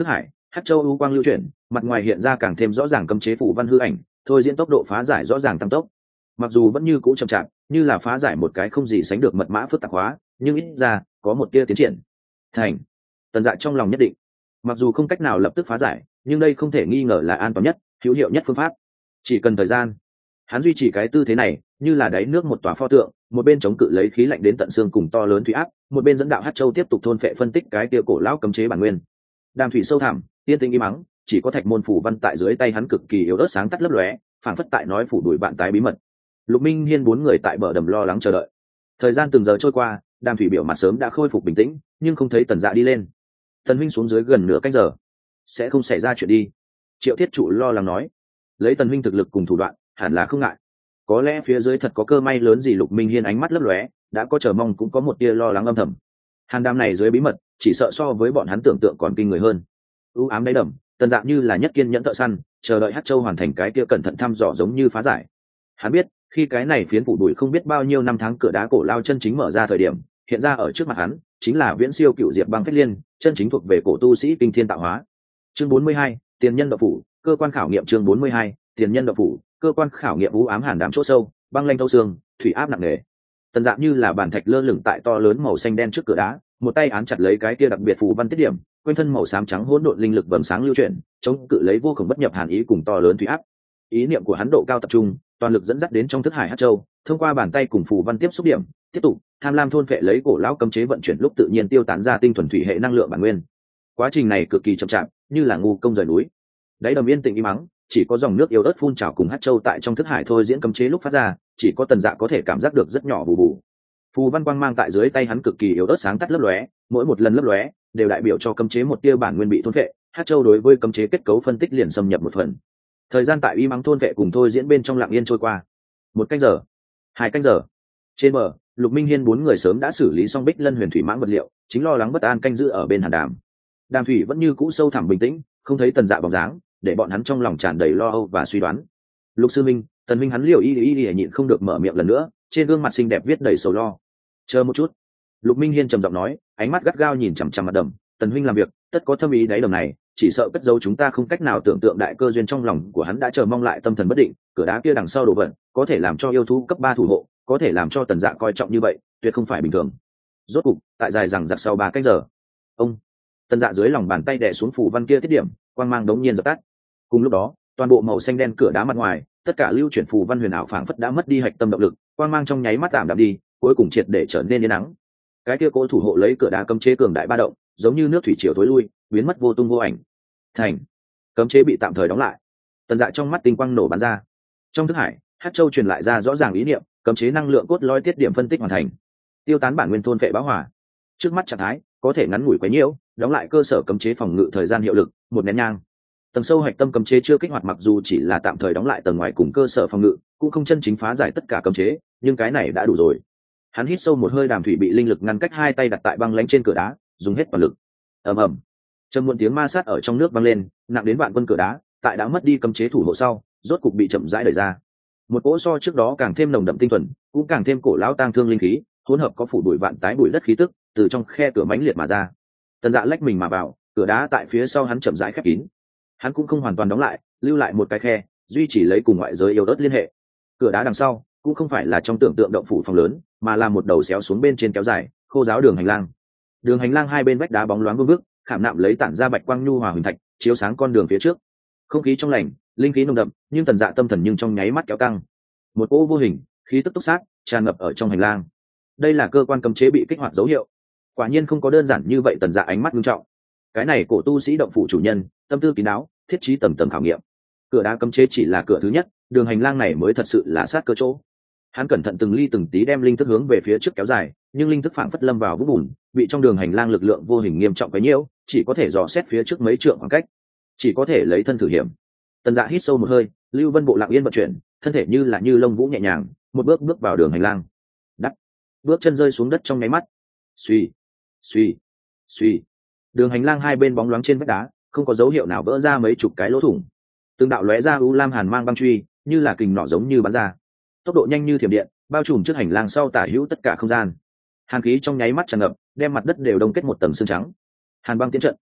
Hắc Châu u quang lưu chuyển, mặt ngoài hiện ra càng thêm rõ ràng cấm chế phủ văn hư ảnh, thôi diễn tốc độ phá giải rõ ràng tăng tốc. Mặc dù vẫn như cũ chậm chạp, như là phá giải một cái không gì sánh được mật mã phức tạp hóa, nhưng ít ra có một tia tiến triển. Thành. Tần Dạ trong lòng nhất định. Mặc dù không cách nào lập tức phá giải, nhưng đây không thể nghi ngờ là an toàn nhất, hữu hiệu nhất phương pháp. Chỉ cần thời gian, hắn duy trì cái tư thế này, như là đáy nước một tòa pho tượng, một bên chống cự lấy khí lạnh đến tận xương cùng to lớn thủy áp, một bên dẫn đạo Hắc Châu tiếp tục thôn phệ phân tích cái kia cổ lão cấm chế bản nguyên. Đàm thủy sâu thẳm, tiên tinh im mắng, chỉ có thạch môn phủ văn tại dưới tay hắn cực kỳ yếu ớt sáng tắt lấp lóe, phảng phất tại nói phủ đuổi bạn tái bí mật. Lục Minh Hiên bốn người tại bờ đầm lo lắng chờ đợi. Thời gian từng giờ trôi qua, Đàm thủy biểu mặt sớm đã khôi phục bình tĩnh, nhưng không thấy Tần Dạ đi lên. Tần huynh xuống dưới gần nửa canh giờ, sẽ không xảy ra chuyện đi. Triệu Thiết Trụ lo lắng nói, lấy Tần huynh thực lực cùng thủ đoạn, hẳn là không ngại. Có lẽ phía dưới thật có cơ may lớn gì. Lục Minh Hiên ánh mắt lấp lóe, đã có chờ mong cũng có một tia lo lắng âm thầm. Hàn Đàm này dưới bí mật, chỉ sợ so với bọn hắn tưởng tượng còn kinh người hơn. U ám đáy đầm, Tần Dạ như là nhất kiên nhẫn thợ săn, chờ đợi Hắc Châu hoàn thành cái kia cẩn thận thăm dò giống như phá giải. Hắn biết, khi cái này phiến phủ đuổi không biết bao nhiêu năm tháng cửa đá cổ lao chân chính mở ra thời điểm, hiện ra ở trước mặt hắn chính là viễn siêu cựu diệp băng phách liên, chân chính thuộc về cổ tu sĩ kinh thiên tạo hóa. Chương bốn mươi hai, tiền nhân độc phủ, cơ quan khảo nghiệm. Chương bốn mươi hai, tiền nhân độc phủ, cơ quan khảo nghiệm. U ám hàn đám chỗ sâu, băng lanh thâu xương, thủy áp nặng nề. Tần Dạ như là bàn thạch lơ lửng tại to lớn màu xanh đen trước cửa đá, một tay án chặt lấy cái kia đặc biệt phù văn tiết điểm, quanh thân màu xám trắng hỗn độn linh lực vầng sáng lưu chuyển, chống cự lấy vô cùng bất nhập hàn ý cùng to lớn thủy áp. Ý niệm của hắn độ cao tập trung, toàn lực dẫn dắt đến trong thức hải Hắc Châu, thông qua bàn tay cùng phù văn tiếp xúc điểm, tiếp tục tham lam thôn phệ lấy cổ lão cấm chế vận chuyển lúc tự nhiên tiêu tán ra tinh thuần thủy hệ năng lượng bản nguyên. Quá trình này cực kỳ chậm chạp, như là ngu công rời núi. Đáy đầm yên tĩnh im mắng, chỉ có dòng nước yếu ớt phun trào cùng Hắc Châu tại trong thức hải thôi diễn cấm chế lúc phát ra, chỉ có Tần Dạ có thể cảm giác được rất nhỏ bù bù. Phù văn quang mang tại dưới tay hắn cực kỳ yếu ớt sáng tắt lấp lóe, mỗi một lần lấp lóe đều đại biểu cho cấm chế một tia bản nguyên bị thôn phệ. Hắc Châu đối với cấm chế kết cấu phân tích liền xâm nhập một phần. Thời gian tại y mắng thôn vệ cùng thôi diễn bên trong lặng yên trôi qua. Một canh giờ, hai canh giờ. Trên bờ, Lục Minh Hiên bốn người sớm đã xử lý xong Bích Lân huyền thủy mãng vật liệu, chính lo lắng bất an canh giữ ở bên Hàn Đàm. Đàm thủy vẫn như cũ sâu thẳm bình tĩnh, không thấy Tần Dạ bóng dáng, để bọn hắn trong lòng tràn đầy lo âu và suy đoán. Lục sư minh, Tần minh hắn liều y y y nhịn không được mở miệng lần nữa, trên gương mặt xinh đẹp viết đầy sầu lo. Chờ một chút. Lục Minh Hiên trầm giọng nói, ánh mắt gắt gao nhìn chằm chằm mặt đầm. Tần huynh làm việc, tất có thâm ý đáy đầm này, chỉ sợ cất giấu chúng ta không cách nào tưởng tượng đại cơ duyên. Trong lòng của hắn đã chờ mong lại tâm thần bất định, cửa đá kia đằng sau đồ vật có thể làm cho yêu thú cấp ba thủ hộ, có thể làm cho Tần Dạ coi trọng như vậy, tuyệt không phải bình thường. Rốt cục, tại dài rằng giặc sau ba cách giờ, ông Tần Dạ dưới lòng bàn tay đè xuống phủ văn kia tiết điểm, quang mang đống nhiên dập tắt. Cùng lúc đó, toàn bộ màu xanh đen cửa đá mặt ngoài, tất cả lưu chuyển phù văn huyền ảo phảng phất đã mất đi hạch tâm động lực, quang mang trong nháy mắt tạm đạm đi, cuối cùng triệt để trở nên yên nắng. Cái kia cố thủ hộ lấy cửa đá cấm chế cường đại ba động, giống như nước thủy triều thối lui, biến mất vô tung vô ảnh. Thành. Cấm chế bị tạm thời đóng lại. Tần Dạ trong mắt tinh quang nổ bắn ra. Trong thức hải, Hắc Châu truyền lại ra rõ ràng ý niệm, cấm chế năng lượng cốt lõi tiết điểm phân tích hoàn thành. Tiêu tán bản nguyên thôn vệ bão hỏa. Trước mắt trạng thái, có thể ngắn ngủi quấy nhiễu, đóng lại cơ sở cấm chế phòng ngự thời gian hiệu lực, một nén nhang. Tầng sâu hạch tâm cấm chế chưa kích hoạt, mặc dù chỉ là tạm thời đóng lại tầng ngoài cùng cơ sở phòng ngự, cũng không chân chính phá giải tất cả cấm chế, nhưng cái này đã đủ rồi. Hắn hít sâu một hơi, Đàm thủy bị linh lực ngăn cách, hai tay đặt tại băng lãnh trên cửa đá, dùng hết toàn lực. Ầm ầm. Trầm muộn tiếng ma sát ở trong nước vang lên, nặng đến vạn quân cửa đá, tại đã mất đi cấm chế thủ hộ sau, rốt cục bị chậm rãi đẩy ra. Một cỗ so trước đó càng thêm nồng đậm tinh thuần, cũng càng thêm cổ lão tang thương linh khí, hỗn hợp có phủ đuổi vạn tái bụi đất khí tức, từ trong khe cửa mãnh liệt mà ra. Tần Dạ lách mình mà vào, cửa đá tại phía sau hắn chậm rãi khép kín. Hắn cũng không hoàn toàn đóng lại, lưu lại một cái khe, duy trì lấy cùng ngoại giới yếu ớt liên hệ. Cửa đá đằng sau cũng không phải là trong tưởng tượng động phủ phòng lớn, mà là một đầu xéo xuống bên trên kéo dài, khô giáo đường hành lang. Đường hành lang hai bên vách đá bóng loáng vương vức, khảm nạm lấy tản ra bạch quang nhu hòa huỳnh thạch, chiếu sáng con đường phía trước. Không khí trong lành, linh khí nồng đậm, nhưng Tần Dạ tâm thần nhưng trong nháy mắt kéo căng. Một cỗ vô hình khí tức túc sát tràn ngập ở trong hành lang. Đây là cơ quan cấm chế bị kích hoạt dấu hiệu. Quả nhiên không có đơn giản như vậy. Tần Dạ ánh mắt nghiêm trọng. Cái này cổ tu sĩ động phủ chủ nhân, tâm tư kín đáo, thiết trí tầng tầng khảo nghiệm. Cửa đá cấm chế chỉ là cửa thứ nhất, đường hành lang này mới thật sự là sát cơ chỗ. Hắn cẩn thận từng ly từng tí đem linh thức hướng về phía trước kéo dài, nhưng linh thức phảng phất lâm vào vũng bùn, bị trong đường hành lang lực lượng vô hình nghiêm trọng cái nhiễu, chỉ có thể dò xét phía trước mấy trượng khoảng cách, chỉ có thể lấy thân thử hiểm. Tần Dạ hít sâu một hơi, lưu vân bộ lặng yên vận chuyển, thân thể như là như lông vũ nhẹ nhàng, một bước bước vào đường hành lang. Đắp, bước chân rơi xuống đất trong nháy mắt. Suy, suy, suy. Đường hành lang hai bên bóng loáng trên vách đá, không có dấu hiệu nào vỡ ra mấy chục cái lỗ thủng. Từng đạo lóe ra u lam hàn mang băng truy, như là kình nỏ giống như bắn ra. Tốc độ nhanh như thiểm điện, bao trùm trước hành lang sau tả hữu tất cả không gian. Hàn khí trong nháy mắt tràn ngập, đem mặt đất đều đông kết một tầng xương trắng. Hàn băng tiến trận.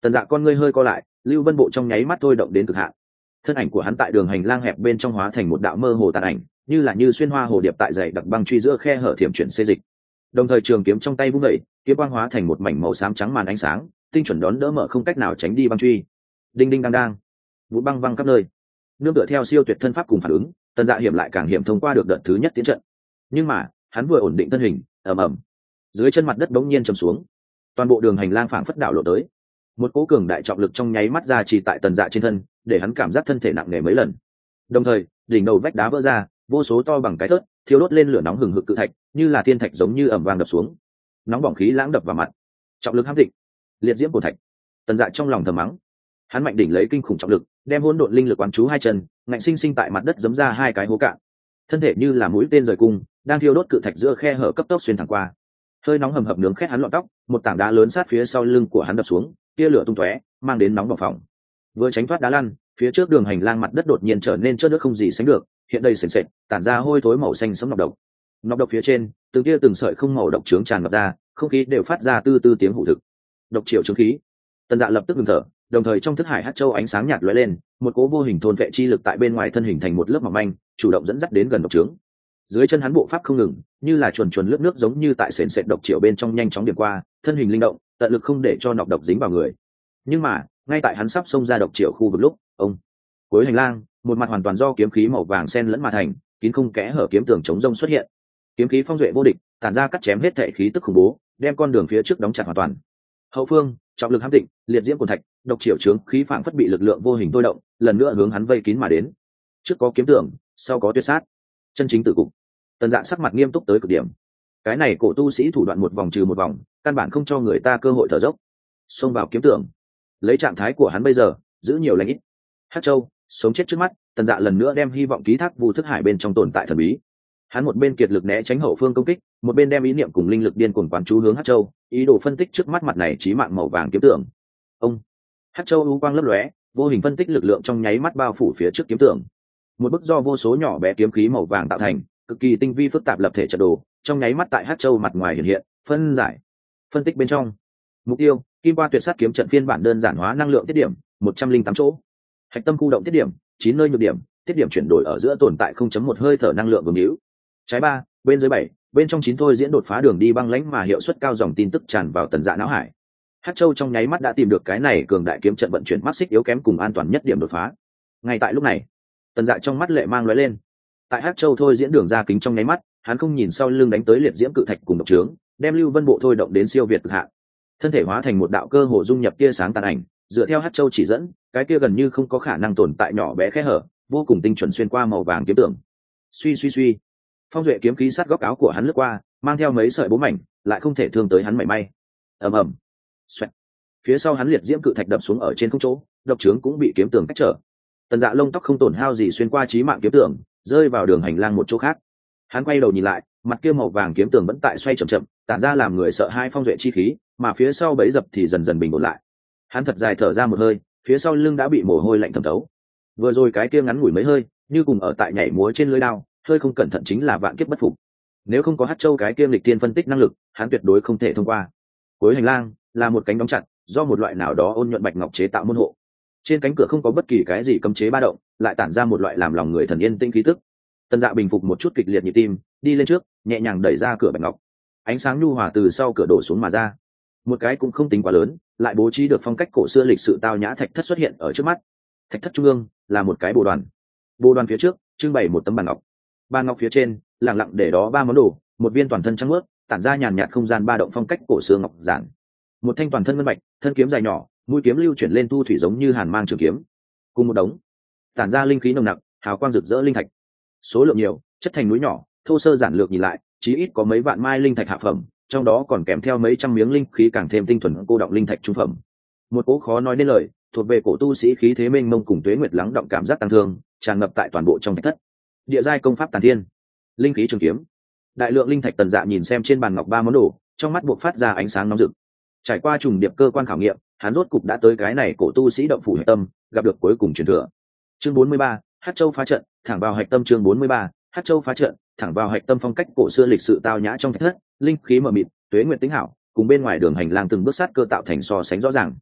Tần Dạ con ngươi hơi co lại, Lưu Vân Bộ trong nháy mắt thôi động đến cực hạn. Thân ảnh của hắn tại đường hành lang hẹp bên trong hóa thành một đạo mơ hồ tàn ảnh, như là như xuyên hoa hồ điệp tại dày đặc băng truy giữa khe hở thiểm chuyển xê dịch. Đồng thời trường kiếm trong tay vung dậy, kiếm quang hóa thành một mảnh màu xám trắng màn ánh sáng, tinh chuẩn đón đỡ mở không cách nào tránh đi băng truy. Đinh đinh đang đang, vụ băng văng khắp nơi. Nương tựa theo siêu tuyệt thân pháp cùng phản ứng, Tần Dạ hiểm lại càng hiểm thông qua được đợt thứ nhất tiến trận. Nhưng mà, hắn vừa ổn định thân hình, ầm ầm, dưới chân mặt đất bỗng nhiên trầm xuống. Toàn bộ đường hành lang phảng phất đảo lộ tới. Một cỗ cường đại trọng lực trong nháy mắt ra chỉ tại Tần Dạ trên thân, để hắn cảm giác thân thể nặng nề mấy lần. Đồng thời, đỉnh đầu vách đá vỡ ra, vô số to bằng cái thớt, thiêu đốt lên lửa nóng hừng hực cự thạch, như là thiên thạch giống như ầm vang đập xuống. Nóng bỏng khí lãng đập vào mặt. Trọng lực hấp thịnh, liệt diễm của thạch. Tần Dạ trong lòng thầm mắng. Hắn mạnh đỉnh lấy kinh khủng trọng lực, đem hỗn độn linh lực quán chú hai chân, ngạnh sinh sinh tại mặt đất giấm ra hai cái hố cạn. Thân thể như là mũi tên rời cung, đang thiêu đốt cự thạch giữa khe hở cấp tốc xuyên thẳng qua. Hơi nóng hầm hập nướng khét hắn lọn tóc, một tảng đá lớn sát phía sau lưng của hắn đập xuống, tia lửa tung tóe, mang đến nóng bỏng phòng. Vừa tránh thoát đá lăn, phía trước đường hành lang mặt đất đột nhiên trở nên trơn nước không gì sánh được, hiện đầy sền sệt, tản ra hôi thối màu xanh sẫm nọc độc. Nọc độc phía trên, từng tia từng sợi không màu độc trướng tràn ngập ra, không khí đều phát ra tư tư tiếng hủ thực. Độc triệu trướng khí. Tần Dạ lập tức ngừng thở, đồng thời trong thức hải hắc châu ánh sáng nhạt lóe lên, một cỗ vô hình thôn vệ chi lực tại bên ngoài thân hình thành một lớp mỏng manh, chủ động dẫn dắt đến gần độc trướng. Dưới chân hắn bộ pháp không ngừng, như là chuồn chuồn lướt nước giống như tại sền sệt độc triệu bên trong nhanh chóng điểm qua, thân hình linh động, tận lực không để cho nọc độc dính vào người. Nhưng mà, ngay tại hắn sắp xông ra độc triệu khu vực lúc, ông cuối hành lang, một mặt hoàn toàn do kiếm khí màu vàng xen lẫn mà thành, kín không kẽ hở kiếm tường chống rông xuất hiện. Kiếm khí phong duệ vô địch, tản ra cắt chém hết thể khí tức khủng bố, đem con đường phía trước đóng chặt hoàn toàn. Hậu phương, trọng lực hãm tịnh, liệt diễm cồn thạch, độc triệu trướng khí phảng phất bị lực lượng vô hình thôi động, lần nữa hướng hắn vây kín mà đến. Trước có kiếm tường, sau có tuyệt sát, chân chính tử cục. Tần Dạ sắc mặt nghiêm túc tới cực điểm. Cái này cổ tu sĩ thủ đoạn một vòng trừ một vòng, căn bản không cho người ta cơ hội thở dốc. Xông vào kiếm tường, lấy trạng thái của hắn bây giờ, giữ nhiều lãnh ít. Hắc Châu, sống chết trước mắt, Tần Dạ lần nữa đem hy vọng ký thác Vu Thức Hải bên trong tồn tại thần bí. Hắn một bên kiệt lực né tránh hậu phương công kích, một bên đem ý niệm cùng linh lực điên cuồng quán chú hướng Hắc Châu, ý đồ phân tích trước mắt mặt này chí mạng màu vàng kiếm tường. Ông, Hắc Châu u quang lấp lóe, vô hình phân tích lực lượng trong nháy mắt bao phủ phía trước kiếm tường. Một bức do vô số nhỏ bé kiếm khí màu vàng tạo thành, cực kỳ tinh vi phức tạp lập thể trận đồ, trong nháy mắt tại Hắc Châu mặt ngoài hiện hiện, phân giải, phân tích bên trong. Mục tiêu: Kim Qua Tuyệt Sát kiếm trận phiên bản đơn giản hóa năng lượng tiết điểm, một trăm linh tám chỗ. Hạch tâm khu động tiết điểm, chín nơi nhược điểm, tiết điểm chuyển đổi ở giữa tồn tại không chấm một hơi thở năng lượng vương hữu. Trái ba, bên dưới bảy, bên trong chín thôi diễn đột phá đường đi băng lãnh mà hiệu suất cao, dòng tin tức tràn vào Tần Dạ não hải. Hắc Châu trong nháy mắt đã tìm được cái này cường đại kiếm trận vận chuyển mắt xích yếu kém cùng an toàn nhất điểm đột phá. Ngay tại lúc này, Tần Dạ trong mắt lệ mang lóe lên. Tại Hắc Châu thôi diễn đường ra kính trong nháy mắt, hắn không nhìn sau lưng đánh tới liệt diễm cự thạch cùng độc trướng, đem Lưu Vân Bộ thôi động đến siêu việt cực hạn. Thân thể hóa thành một đạo cơ hồ dung nhập tia sáng tàn ảnh, dựa theo Hắc Châu chỉ dẫn, cái kia gần như không có khả năng tồn tại nhỏ bé khe hở, vô cùng tinh chuẩn xuyên qua màu vàng kiếm tường. Suy suy suy, phong duệ kiếm khí sát góc áo của hắn lướt qua, mang theo mấy sợi bố mảnh, lại không thể thương tới hắn mảy may. Ầm ầm, xoẹt. Phía sau hắn liệt diễm cự thạch đập xuống ở trên không chỗ, độc trướng cũng bị kiếm tường cách trở. Tần Dạ lông tóc không tổn hao gì xuyên qua chí mạng kiếm tường, rơi vào đường hành lang một chỗ khác. Hắn quay đầu nhìn lại, mặt kia màu vàng kiếm tường vẫn tại xoay chậm chậm, tản ra làm người sợ hai phong duệ chi khí, mà phía sau bẫy dập thì dần dần bình ổn lại. Hắn thật dài thở ra một hơi, phía sau lưng đã bị mồ hôi lạnh thấm thấu. Vừa rồi cái kia ngắn ngủi mấy hơi, như cùng ở tại nhảy múa trên lưới đao, hơi không cẩn thận chính là vạn kiếp bất phục. Nếu không có Hắc Châu cái kia lịch tiên phân tích năng lực, hắn tuyệt đối không thể thông qua. Cuối hành lang là một cánh đóng chặt, do một loại nào đó ôn nhuận bạch ngọc chế tạo môn hộ. Trên cánh cửa không có bất kỳ cái gì cấm chế ba động, lại tản ra một loại làm lòng người thần yên tĩnh khí tức. Tần Dạ bình phục một chút kịch liệt nhịp tim, đi lên trước, nhẹ nhàng đẩy ra cửa bạch ngọc. Ánh sáng nhu hòa từ sau cửa đổ xuống mà ra. Một cái cũng không tính quá lớn, lại bố trí được phong cách cổ xưa lịch sự tao nhã thạch thất xuất hiện ở trước mắt. Thạch thất trung ương là một cái bồ đoàn. Bồ đoàn phía trước trưng bày một tấm bàn ngọc. Bàn ngọc phía trên lặng lặng để đó ba món đồ, một viên toàn thân trắng muốt, tản ra nhàn nhạt không gian ba động phong cách cổ xưa ngọc giản. Một thanh toàn thân ngân bạch, thân kiếm dài nhỏ, mũi kiếm lưu chuyển lên thu thủy giống như hàn mang trường kiếm. Cùng một đống tản ra linh khí nồng nặc, hào quang rực rỡ linh thạch. Số lượng nhiều, chất thành núi nhỏ, thô sơ giản lược nhìn lại, chí ít có mấy vạn mai linh thạch hạ phẩm, trong đó còn kèm theo mấy trăm miếng linh khí càng thêm tinh thuần cô động linh thạch trung phẩm. Một cỗ khó nói nên lời, thuộc về cổ tu sĩ khí thế mênh mông cùng tuế nguyệt lắng động cảm giác tăng thương, tràn ngập tại toàn bộ trong thạch thất. Địa giai công pháp tàn thiên, linh khí trường kiếm, đại lượng linh thạch. Tần Dạ nhìn xem trên bàn ngọc ba món đồ, trong mắt buộc phát ra ánh sáng nóng rực. Trải qua trùng điệp cơ quan khảo nghiệm, hắn rốt cục đã tới cái này cổ tu sĩ động phủ hạch tâm, gặp được cuối cùng truyền thừa. Chương bốn mươi ba, Hắc Châu phá trận, thẳng vào hạch tâm. Chương bốn mươi ba, Hắc Châu phá trận, thẳng vào hạch tâm. Phong cách cổ xưa lịch sự tao nhã trong thạch thất, linh khí mờ mịt, tuế nguyệt tính hảo, cùng bên ngoài đường hành lang từng bước sát cơ tạo thành so sánh rõ ràng.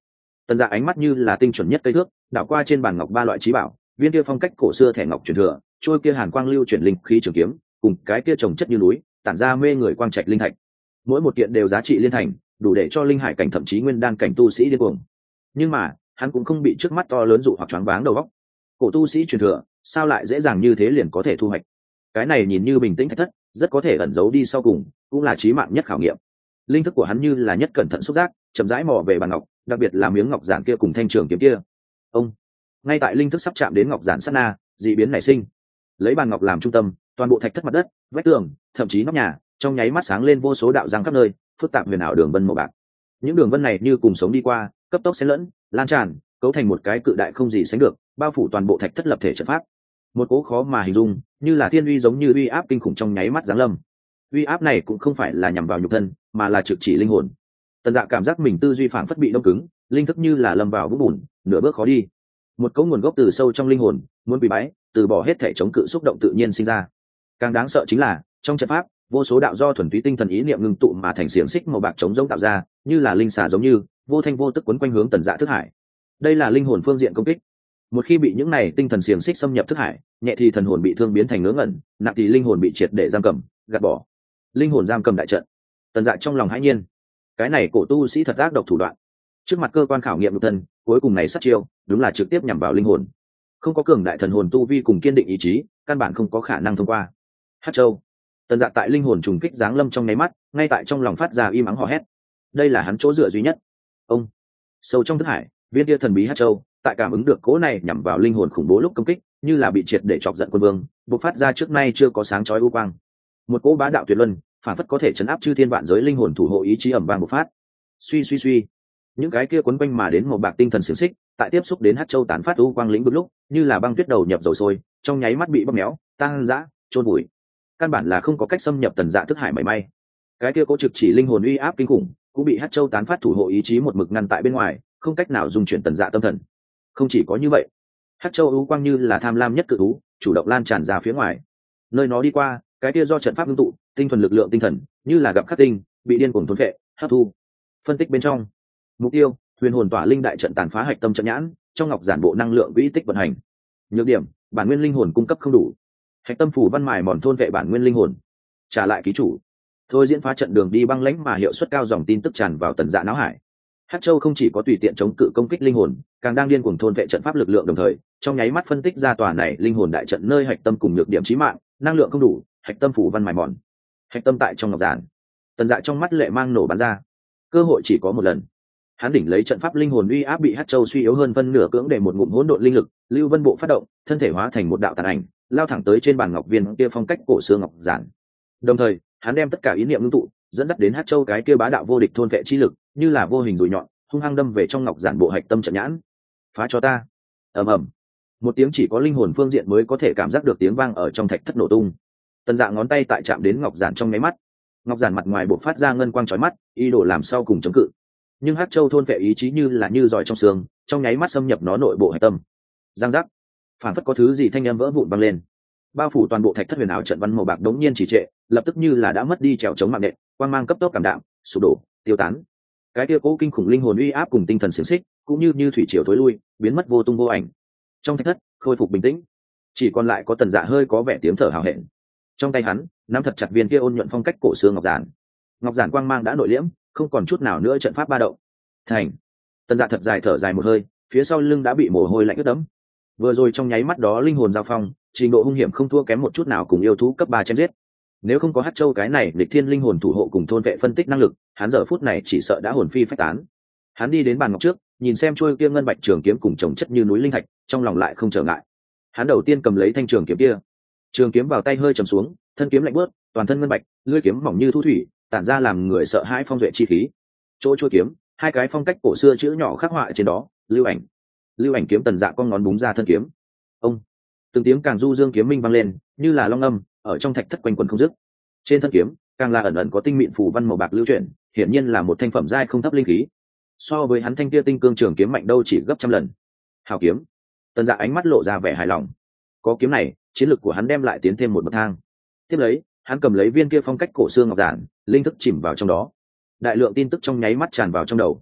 Tần Dạ ánh mắt như là tinh chuẩn nhất cây thước, đảo qua trên bàn ngọc ba loại trí bảo, viên kia phong cách cổ xưa thẻ ngọc truyền thừa, trôi kia hàn quang lưu chuyển linh khí trường kiếm, cùng cái kia trồng chất như núi, tản ra mê người quang trạch linh thạch. Mỗi một kiện đều giá trị liên thành, đủ để cho linh hải cảnh thậm chí nguyên đan cảnh tu sĩ điên cuồng. Nhưng mà, hắn cũng không bị trước mắt to lớn dụ hoặc choáng váng đầu óc. Cổ tu sĩ truyền thừa, sao lại dễ dàng như thế liền có thể thu hoạch? Cái này nhìn như bình tĩnh thạch thất, rất có thể ẩn giấu đi sau cùng, cũng là chí mạng nhất khảo nghiệm. Linh thức của hắn như là nhất cẩn thận xúc giác, chậm rãi mò về bàn ngọc, đặc biệt là miếng ngọc giản kia cùng thanh trường kiếm kia. Ông, ngay tại linh thức sắp chạm đến ngọc giản sát na, dị biến nảy sinh. Lấy bàn ngọc làm trung tâm, toàn bộ thạch thất mặt đất, vách tường, thậm chí nóc nhà, trong nháy mắt sáng lên vô số đạo răng khắp nơi, phức tạp huyền ảo đường vân màu bạc. Những đường vân này như cùng sống đi qua, cấp tốc xen lẫn, lan tràn, cấu thành một cái cự đại không gì sánh được, bao phủ toàn bộ thạch thất lập thể trận pháp. Một cỗ khó mà hình dung, như là thiên uy giống như uy áp kinh khủng trong nháy mắt giáng lâm. Uy áp này cũng không phải là nhằm vào nhục thân, mà là trực chỉ linh hồn. Tần Dạ cảm giác mình tư duy phảng phất bị đông cứng, linh thức như là lâm vào vũng bùn, nửa bước khó đi. Một cấu nguồn gốc từ sâu trong linh hồn, muốn quỳ bái, từ bỏ hết thể chống cự xúc động tự nhiên sinh ra. Càng đáng sợ chính là, trong trận pháp, vô số đạo do thuần túy tinh thần ý niệm ngưng tụ mà thành xiềng xích màu bạc chống giống tạo ra, như là linh xà giống như, vô thanh vô tức quấn quanh hướng Tần Dạ thức hải. Đây là linh hồn phương diện công kích. Một khi bị những này tinh thần xiềng xích xâm nhập thức hải, nhẹ thì thần hồn bị thương biến thành ngớ ngẩn, nặng thì linh hồn bị triệt để giam cầm, gạt bỏ. Linh hồn giam cầm đại trận. Tần Dạ trong lòng hãi nhiên, cái này cổ tu sĩ thật ác độc thủ đoạn. Trước mặt cơ quan khảo nghiệm nhục thân, cuối cùng này sát chiêu, đúng là trực tiếp nhằm vào linh hồn. Không có cường đại thần hồn tu vi cùng kiên định ý chí, căn bản không có khả năng thông qua. Hát Châu. Tần Dạ tại linh hồn trùng kích giáng lâm trong nháy mắt, ngay tại trong lòng phát ra im ắng hò hét. Đây là hắn chỗ dựa duy nhất. Ông. Sâu trong thức hải, viên tia thần bí Hát Châu, tại cảm ứng được cỗ này nhằm vào linh hồn khủng bố lúc công kích, như là bị triệt để chọc giận quân vương, bộc phát ra trước nay chưa có sáng chói u quang. Một cỗ bá đạo tuyệt luân, phản phất có thể chấn áp chư thiên vạn giới linh hồn thủ hộ ý chí ẩm vang bộc phát. Suy suy suy, những cái kia quấn quanh mà đến một bạc tinh thần xiềng xích, tại tiếp xúc đến Hát Châu tán phát u quang lĩnh vực lúc, như là băng tuyết đầu nhập dầu sôi, trong nháy mắt bị bóp méo, tăng dã, trôn bụi. Căn bản là không có cách xâm nhập Tần Dạ thức hải mảy may. Cái kia cố trực chỉ linh hồn uy áp kinh khủng, cũng bị Hát Châu tán phát thủ hộ ý chí một mực ngăn tại bên ngoài, không cách nào dung chuyển Tần Dạ tâm thần. Không chỉ có như vậy, Hát Châu u quang như là tham lam nhất cự thú, chủ động lan tràn ra phía ngoài. Nơi nó đi qua, cái kia do trận pháp ngưng tụ, tinh thuần lực lượng tinh thần, như là gặp khắc tinh, bị điên cuồng thôn phệ, hấp thu. Phân tích bên trong, mục tiêu, huyền hồn tỏa linh đại trận tàn phá hạch tâm trận nhãn, trong ngọc giản bộ năng lượng quỹ tích vận hành. Nhược điểm, bản nguyên linh hồn cung cấp không đủ. Hạch tâm phủ văn mài mòn thôn vệ bản nguyên linh hồn. Trả lại ký chủ. Thôi diễn phá trận đường đi băng lãnh mà hiệu suất cao, dòng tin tức tràn vào Tần Dạ não hải. Hát Châu không chỉ có tùy tiện chống cự công kích linh hồn, càng đang điên cuồng thôn vệ trận pháp lực lượng, đồng thời trong nháy mắt phân tích ra tòa này linh hồn đại trận nơi hạch tâm cùng nhược điểm chí mạng, năng lượng không đủ, hạch tâm phủ văn mài mòn. Hạch tâm tại trong ngọc giản. Tần Dạ trong mắt lệ mang nổ bắn ra. Cơ hội chỉ có một lần. Hắn đỉnh lấy trận pháp linh hồn uy áp bị Hát Châu suy yếu hơn phân nửa, cưỡng để một ngụm hỗn độn linh lực, lưu vân bộ phát động, thân thể hóa thành một đạo tàn ảnh, lao thẳng tới trên bàn ngọc viên kia phong cách cổ xưa ngọc giản. Đồng thời, hắn đem tất cả ý niệm ngưng tụ, dẫn dắt đến Hát Châu cái kia bá đạo vô địch thôn vệ chi lực, như là vô hình dùi nhọn, hung hăng đâm về trong ngọc giản bộ hạch tâm trận nhãn. Phá cho ta! Ầm ầm. Một tiếng chỉ có linh hồn phương diện mới có thể cảm giác được tiếng vang ở trong thạch thất nổ tung. Tần Dạ ngón tay tại chạm đến ngọc giản trong nháy mắt, ngọc giản mặt ngoài bộc phát ra ngân quang chói mắt, ý đồ làm sau cùng chống cự. Nhưng Hát Châu thôn vệ ý chí như là như giỏi trong xương, trong nháy mắt xâm nhập nó nội bộ hạch tâm. Giang giác, phản phất có thứ gì thanh âm vỡ vụn vang lên, bao phủ toàn bộ thạch thất huyền ảo trận văn màu bạc đống nhiên trì trệ, lập tức như là đã mất đi trèo chống mạng nện, quang mang cấp tốc cảm đạm, sụp đổ, tiêu tán. Cái kia cố kinh khủng linh hồn uy áp cùng tinh thần xiềng xích, cũng như như thủy triều thối lui, biến mất vô tung vô ảnh. Trong thạch thất khôi phục bình tĩnh, chỉ còn lại có Tần Dạ hơi có vẻ tiếng thở hào hẹn. Trong tay hắn nắm thật chặt viên kia ôn nhuận phong cách cổ xưa ngọc giản. Ngọc giản quang mang đã nội liễm, không còn chút nào nữa trận pháp ba động. Thành. Tần Dạ thật dài thở dài một hơi, phía sau lưng đã bị mồ hôi lạnh ướt đẫm. Vừa rồi trong nháy mắt đó linh hồn giao phong, trình độ hung hiểm không thua kém một chút nào cùng yêu thú cấp ba chém giết. Nếu không có Hát Châu cái này lịch thiên linh hồn thủ hộ cùng thôn vệ phân tích năng lực, hắn giờ phút này chỉ sợ đã hồn phi phách tán. Hắn đi đến bàn ngọc trước, nhìn xem chuôi kia ngân bạch trường kiếm cùng chồng chất như núi linh thạch, trong lòng lại không trở ngại. Hắn đầu tiên cầm lấy thanh trường kiếm kia, trường kiếm vào tay hơi trầm xuống, thân kiếm lạnh bớt, toàn thân ngân bạch, lưỡi kiếm mỏng như thu thủy, tản ra làm người sợ hãi phong duệ chi khí. Chỗ chuôi kiếm, hai cái phong cách cổ xưa chữ nhỏ khắc họa trên đó, lưu ảnh. Lưu ảnh kiếm. Tần Dạ con ngón búng ra thân kiếm. Ông, từng tiếng càng du dương kiếm minh vang lên, như là long âm, ở trong thạch thất quanh quẩn không dứt. Trên thân kiếm, càng là ẩn ẩn có tinh mịn phù văn màu bạc lưu chuyển, hiển nhiên là một thanh phẩm giai không thấp linh khí. So với hắn thanh kia tinh cương trường kiếm mạnh đâu chỉ gấp trăm lần. Hào kiếm. Tần Dạ ánh mắt lộ ra vẻ hài lòng. Có kiếm này, chiến lực của hắn đem lại tiến thêm một bậc thang. Tiếp lấy, hắn cầm lấy viên kia phong cách cổ xưa ngọc giản, linh thức chìm vào trong đó. Đại lượng tin tức trong nháy mắt tràn vào trong đầu.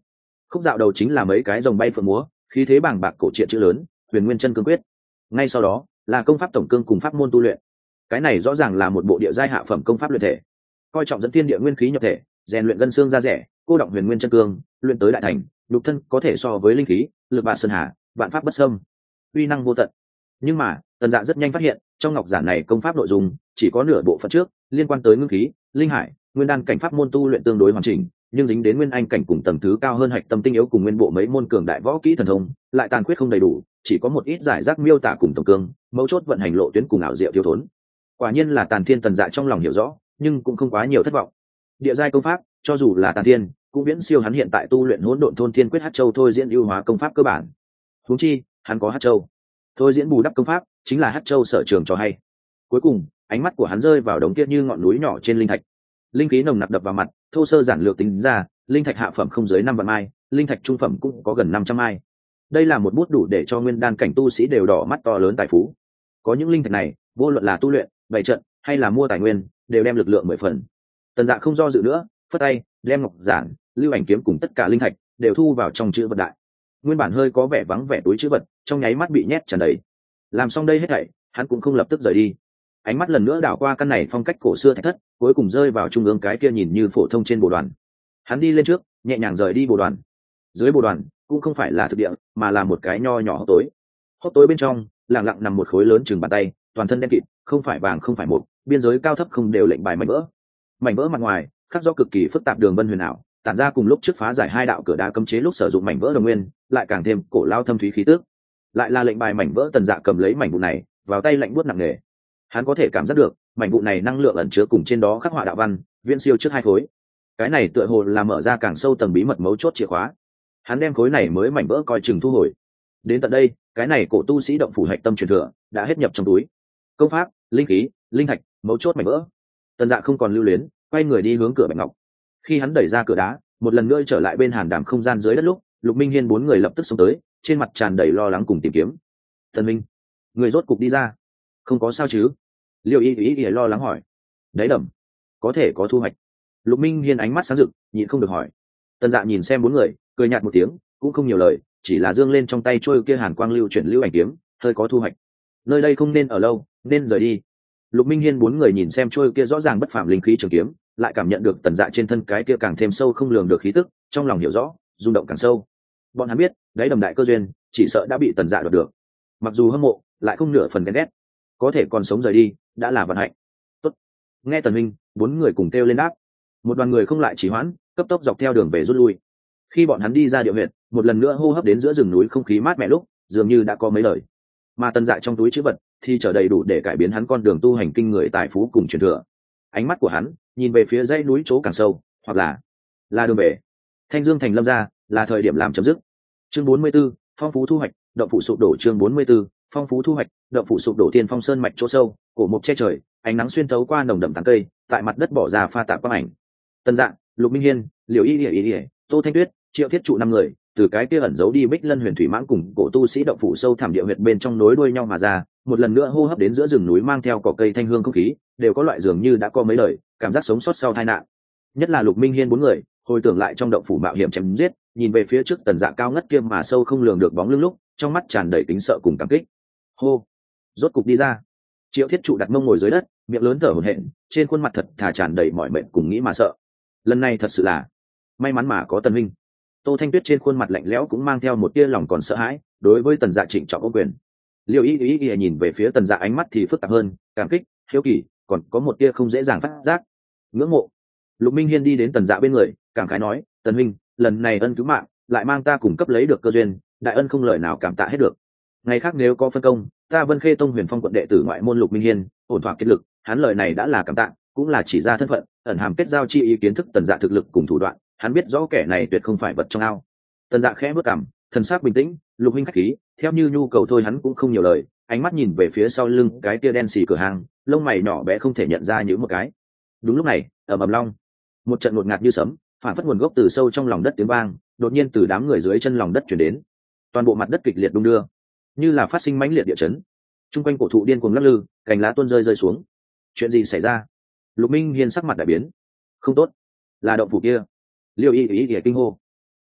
Khúc dạo đầu chính là mấy cái rồng bay phượng múa, khí thế bàng bạc cổ truyện chữ lớn, Huyền Nguyên Chân Cương Quyết. Ngay sau đó là công pháp tổng cương cùng pháp môn tu luyện. Cái này rõ ràng là một bộ địa giai hạ phẩm công pháp luyện thể, coi trọng dẫn thiên địa nguyên khí nhập thể, rèn luyện gân xương da rẻ, cô động Huyền Nguyên Chân Cương, luyện tới đại thành, nhục thân có thể so với linh khí, lực bạt sơn hà, vạn pháp bất xâm, uy năng vô tận. Nhưng mà Tần Dạ rất nhanh phát hiện, trong ngọc giản này công pháp nội dung chỉ có nửa bộ phận trước, liên quan tới ngưng khí, linh hải, nguyên đan cảnh pháp môn tu luyện tương đối hoàn chỉnh, nhưng dính đến nguyên anh cảnh cùng tầng thứ cao hơn hạch tâm tinh yếu cùng nguyên bộ mấy môn cường đại võ kỹ thần thông, lại tàn khuyết không đầy đủ, chỉ có một ít giải rác miêu tả cùng tổng cương, mấu chốt vận hành lộ tuyến cùng ảo diệu thiếu thốn. Quả nhiên là Tàn Thiên. Tần Dạ trong lòng hiểu rõ, nhưng cũng không quá nhiều thất vọng. Địa giai công pháp, cho dù là Tàn Thiên, cũng viễn siêu hắn hiện tại tu luyện Hỗn Độn Thôn Thiên Quyết Hắc Châu thôi diễn ưu hóa công pháp cơ bản. Huống chi, hắn có Hắc Châu, thôi diễn bù đắp công pháp, chính là Hắc Châu sở trường cho hay. Cuối cùng, ánh mắt của hắn rơi vào đống kia như ngọn núi nhỏ trên linh thạch. Linh khí nồng nặc đập vào mặt, thô sơ giản lược tính ra, linh thạch hạ phẩm không dưới năm vạn mai, linh thạch trung phẩm cũng có gần năm trăm mai. Đây là một bút đủ để cho nguyên đan cảnh tu sĩ đều đỏ mắt to lớn tài phú. Có những linh thạch này, vô luận là tu luyện, bày trận hay là mua tài nguyên, đều đem lực lượng mười phần. Tần Dạ không do dự nữa, phất tay, đem ngọc giản, lưu ảnh kiếm cùng tất cả linh thạch đều thu vào trong chữ vật đại. Nguyên bản hơi có vẻ vắng vẻ túi chữ vật, trong nháy mắt bị nhét tràn đầy. Làm xong đây hết thảy, hắn cũng không lập tức rời đi. Ánh mắt lần nữa đảo qua căn này phong cách cổ xưa thạch thất, cuối cùng rơi vào trung ương cái kia nhìn như phổ thông trên bồ đoàn. Hắn đi lên trước, nhẹ nhàng rời đi bồ đoàn. Dưới bồ đoàn cũng không phải là thực địa, mà là một cái nho nhỏ hốc tối. Hốc tối bên trong lặng lặng nằm một khối lớn chừng bàn tay, toàn thân đen kịt, không phải vàng không phải mộc, biên giới cao thấp không đều lệnh bài mảnh vỡ. Mảnh vỡ mặt ngoài khắc do cực kỳ phức tạp đường vân huyền ảo, tản ra cùng lúc trước phá giải hai đạo cửa đá cấm chế lúc sử dụng mảnh vỡ đồng nguyên, lại càng thêm cổ lao thâm thúy khí tức. Lại là lệnh bài mảnh vỡ. Tần Dạ cầm lấy mảnh vụn này, vào tay lạnh buốt nặng nề. Hắn có thể cảm giác được mảnh vụn này năng lượng ẩn chứa cùng trên đó khắc họa đạo văn, viễn siêu trước hai khối. Cái này tựa hồ là mở ra càng sâu tầng bí mật mấu chốt chìa khóa. Hắn đem khối này mới mảnh vỡ coi chừng thu hồi. Đến tận đây, cái này cổ tu sĩ động phủ hạch tâm truyền thừa đã hết nhập trong túi. Công pháp, linh khí, linh thạch, mấu chốt mảnh vỡ. Tần Dạ không còn lưu luyến, quay người đi hướng cửa bạch ngọc. Khi hắn đẩy ra cửa đá, một lần nữa trở lại bên hàn đàm không gian dưới đất lúc, Lục Minh Hiên bốn người lập tức xông tới, trên mặt tràn đầy lo lắng cùng tìm kiếm. Thần Minh, người rốt cục đi ra, không có sao chứ? Liêu Y Y Y lo lắng hỏi. Đấy đầm, có thể có thu hoạch. Lục Minh Hiên ánh mắt sáng rực, nhịn không được hỏi. Tần Dạ nhìn xem bốn người, cười nhạt một tiếng, cũng không nhiều lời, chỉ là giương lên trong tay trôi kia hàn quang lưu chuyển lưu ảnh kiếm, hơi có thu hoạch. Nơi đây không nên ở lâu, nên rời đi. Lục Minh Hiên bốn người nhìn xem trôi kia rõ ràng bất phàm linh khí trường kiếm, lại cảm nhận được Tần Dạ trên thân cái kia càng thêm sâu không lường được khí tức, trong lòng hiểu rõ, rung động càng sâu. Bọn hắn biết, đáy đầm đại cơ duyên, chỉ sợ đã bị Tần Dạ đoạt được. Mặc dù hâm mộ, lại không nửa phần ghen ghét. Có thể còn sống rời đi, đã là vận hạnh. Tốt. Nghe Tần Minh, bốn người cùng kêu lên đáp. Một đoàn người không lại trì hoãn, cấp tốc dọc theo đường về rút lui. Khi bọn hắn đi ra địa huyện, một lần nữa hô hấp đến giữa rừng núi không khí mát mẻ lúc, dường như đã có mấy lời. Mà Tần Dạ trong túi trữ vật thì trở đầy đủ để cải biến hắn con đường tu hành kinh người tài phú cùng truyền thừa. Ánh mắt của hắn nhìn về phía dãy núi chỗ càng sâu, hoặc là là đường về Thanh Dương thành Lâm gia, là thời điểm làm chấm dứt. Chương bốn mươi 44, phong phú thu hoạch, động phủ sụp đổ. Chương bốn mươi 44, phong phú thu hoạch, động phủ sụp đổ. Tiên Phong Sơn mạch chỗ sâu, cổ mục che trời, ánh nắng xuyên thấu qua nồng đậm tán cây, tại mặt đất bỏ ra pha tạp quang ảnh. Tần Dạ, Lục Minh Hiên, Liễu Y Y Y, Tô Thanh Tuyết, Triệu Thiết trụ năm người, từ cái kia ẩn giấu đi Bích Lân Huyền Thủy Mãng cùng cổ tu sĩ động phủ sâu thẳm địa huyệt bên trong nối đuôi nhau mà ra, một lần nữa hô hấp đến giữa rừng núi mang theo cỏ cây thanh hương không khí, đều có loại dường như đã có mấy lời, cảm giác sống sót sau tai nạn. Nhất là Lục Minh Hiên bốn người, hồi tưởng lại trong động phủ mạo hiểm chém giết, nhìn về phía trước Tần Dạ cao ngất kia mà sâu không lường được bóng lưng lúc, trong mắt tràn đầy kính sợ cùng cảm kích. Hô, rốt cục đi ra. Triệu Thiết trụ đặt mông ngồi dưới đất, miệng lớn thở hổn hển, trên khuôn mặt thật thà tràn đầy mỏi mệt cùng nghĩ mà sợ. Lần này thật sự là may mắn mà có Tần Minh. Tô Thanh Tuyết trên khuôn mặt lạnh lẽo cũng mang theo một tia lòng còn sợ hãi, đối với Tần Dạ trịnh trọng ôm quyền. Liêu Y Y Y nhìn về phía Tần Dạ ánh mắt thì phức tạp hơn, cảm kích, hiếu kỳ, còn có một tia không dễ dàng phát giác, ngưỡng mộ. Lục Minh Hiên đi đến Tần Dạ bên người, cảm khái nói, Tần Minh, lần này ân cứu mạng, lại mang ta cùng cấp lấy được cơ duyên, đại ân không lời nào cảm tạ hết được. Ngày khác nếu có phân công, ta Vân Khê Tông Huyền Phong quận đệ tử ngoại môn Lục Minh Hiên, ổn thỏa kết lực, hắn lời này đã là cảm tạ, cũng là chỉ ra thân phận, ẩn hàm kết giao chi ý kiến thức Tần Dạ thực lực cùng thủ đoạn, hắn biết rõ kẻ này tuyệt không phải vật trong ao. Tần Dạ khẽ bước cằm, thần sắc bình tĩnh, Lục huynh khách khí, theo như nhu cầu thôi. Hắn cũng không nhiều lời, ánh mắt nhìn về phía sau lưng cái tia đen xì cửa hàng, lông mày nhỏ bé không thể nhận ra những một cái. Đúng lúc này, ở ầm long, một trận ngột ngạt như sấm, phản phất nguồn gốc từ sâu trong lòng đất tiếng vang, đột nhiên từ đám người dưới chân lòng đất chuyển đến, toàn bộ mặt đất kịch liệt đung đưa, như là phát sinh mãnh liệt địa chấn. Trung quanh cổ thụ điên cuồng lắc lư, cành lá tuôn rơi rơi xuống. Chuyện gì xảy ra? Lục Minh Hiên sắc mặt đại biến. Không tốt, là động phủ kia. Liêu Y Y Y kinh hô.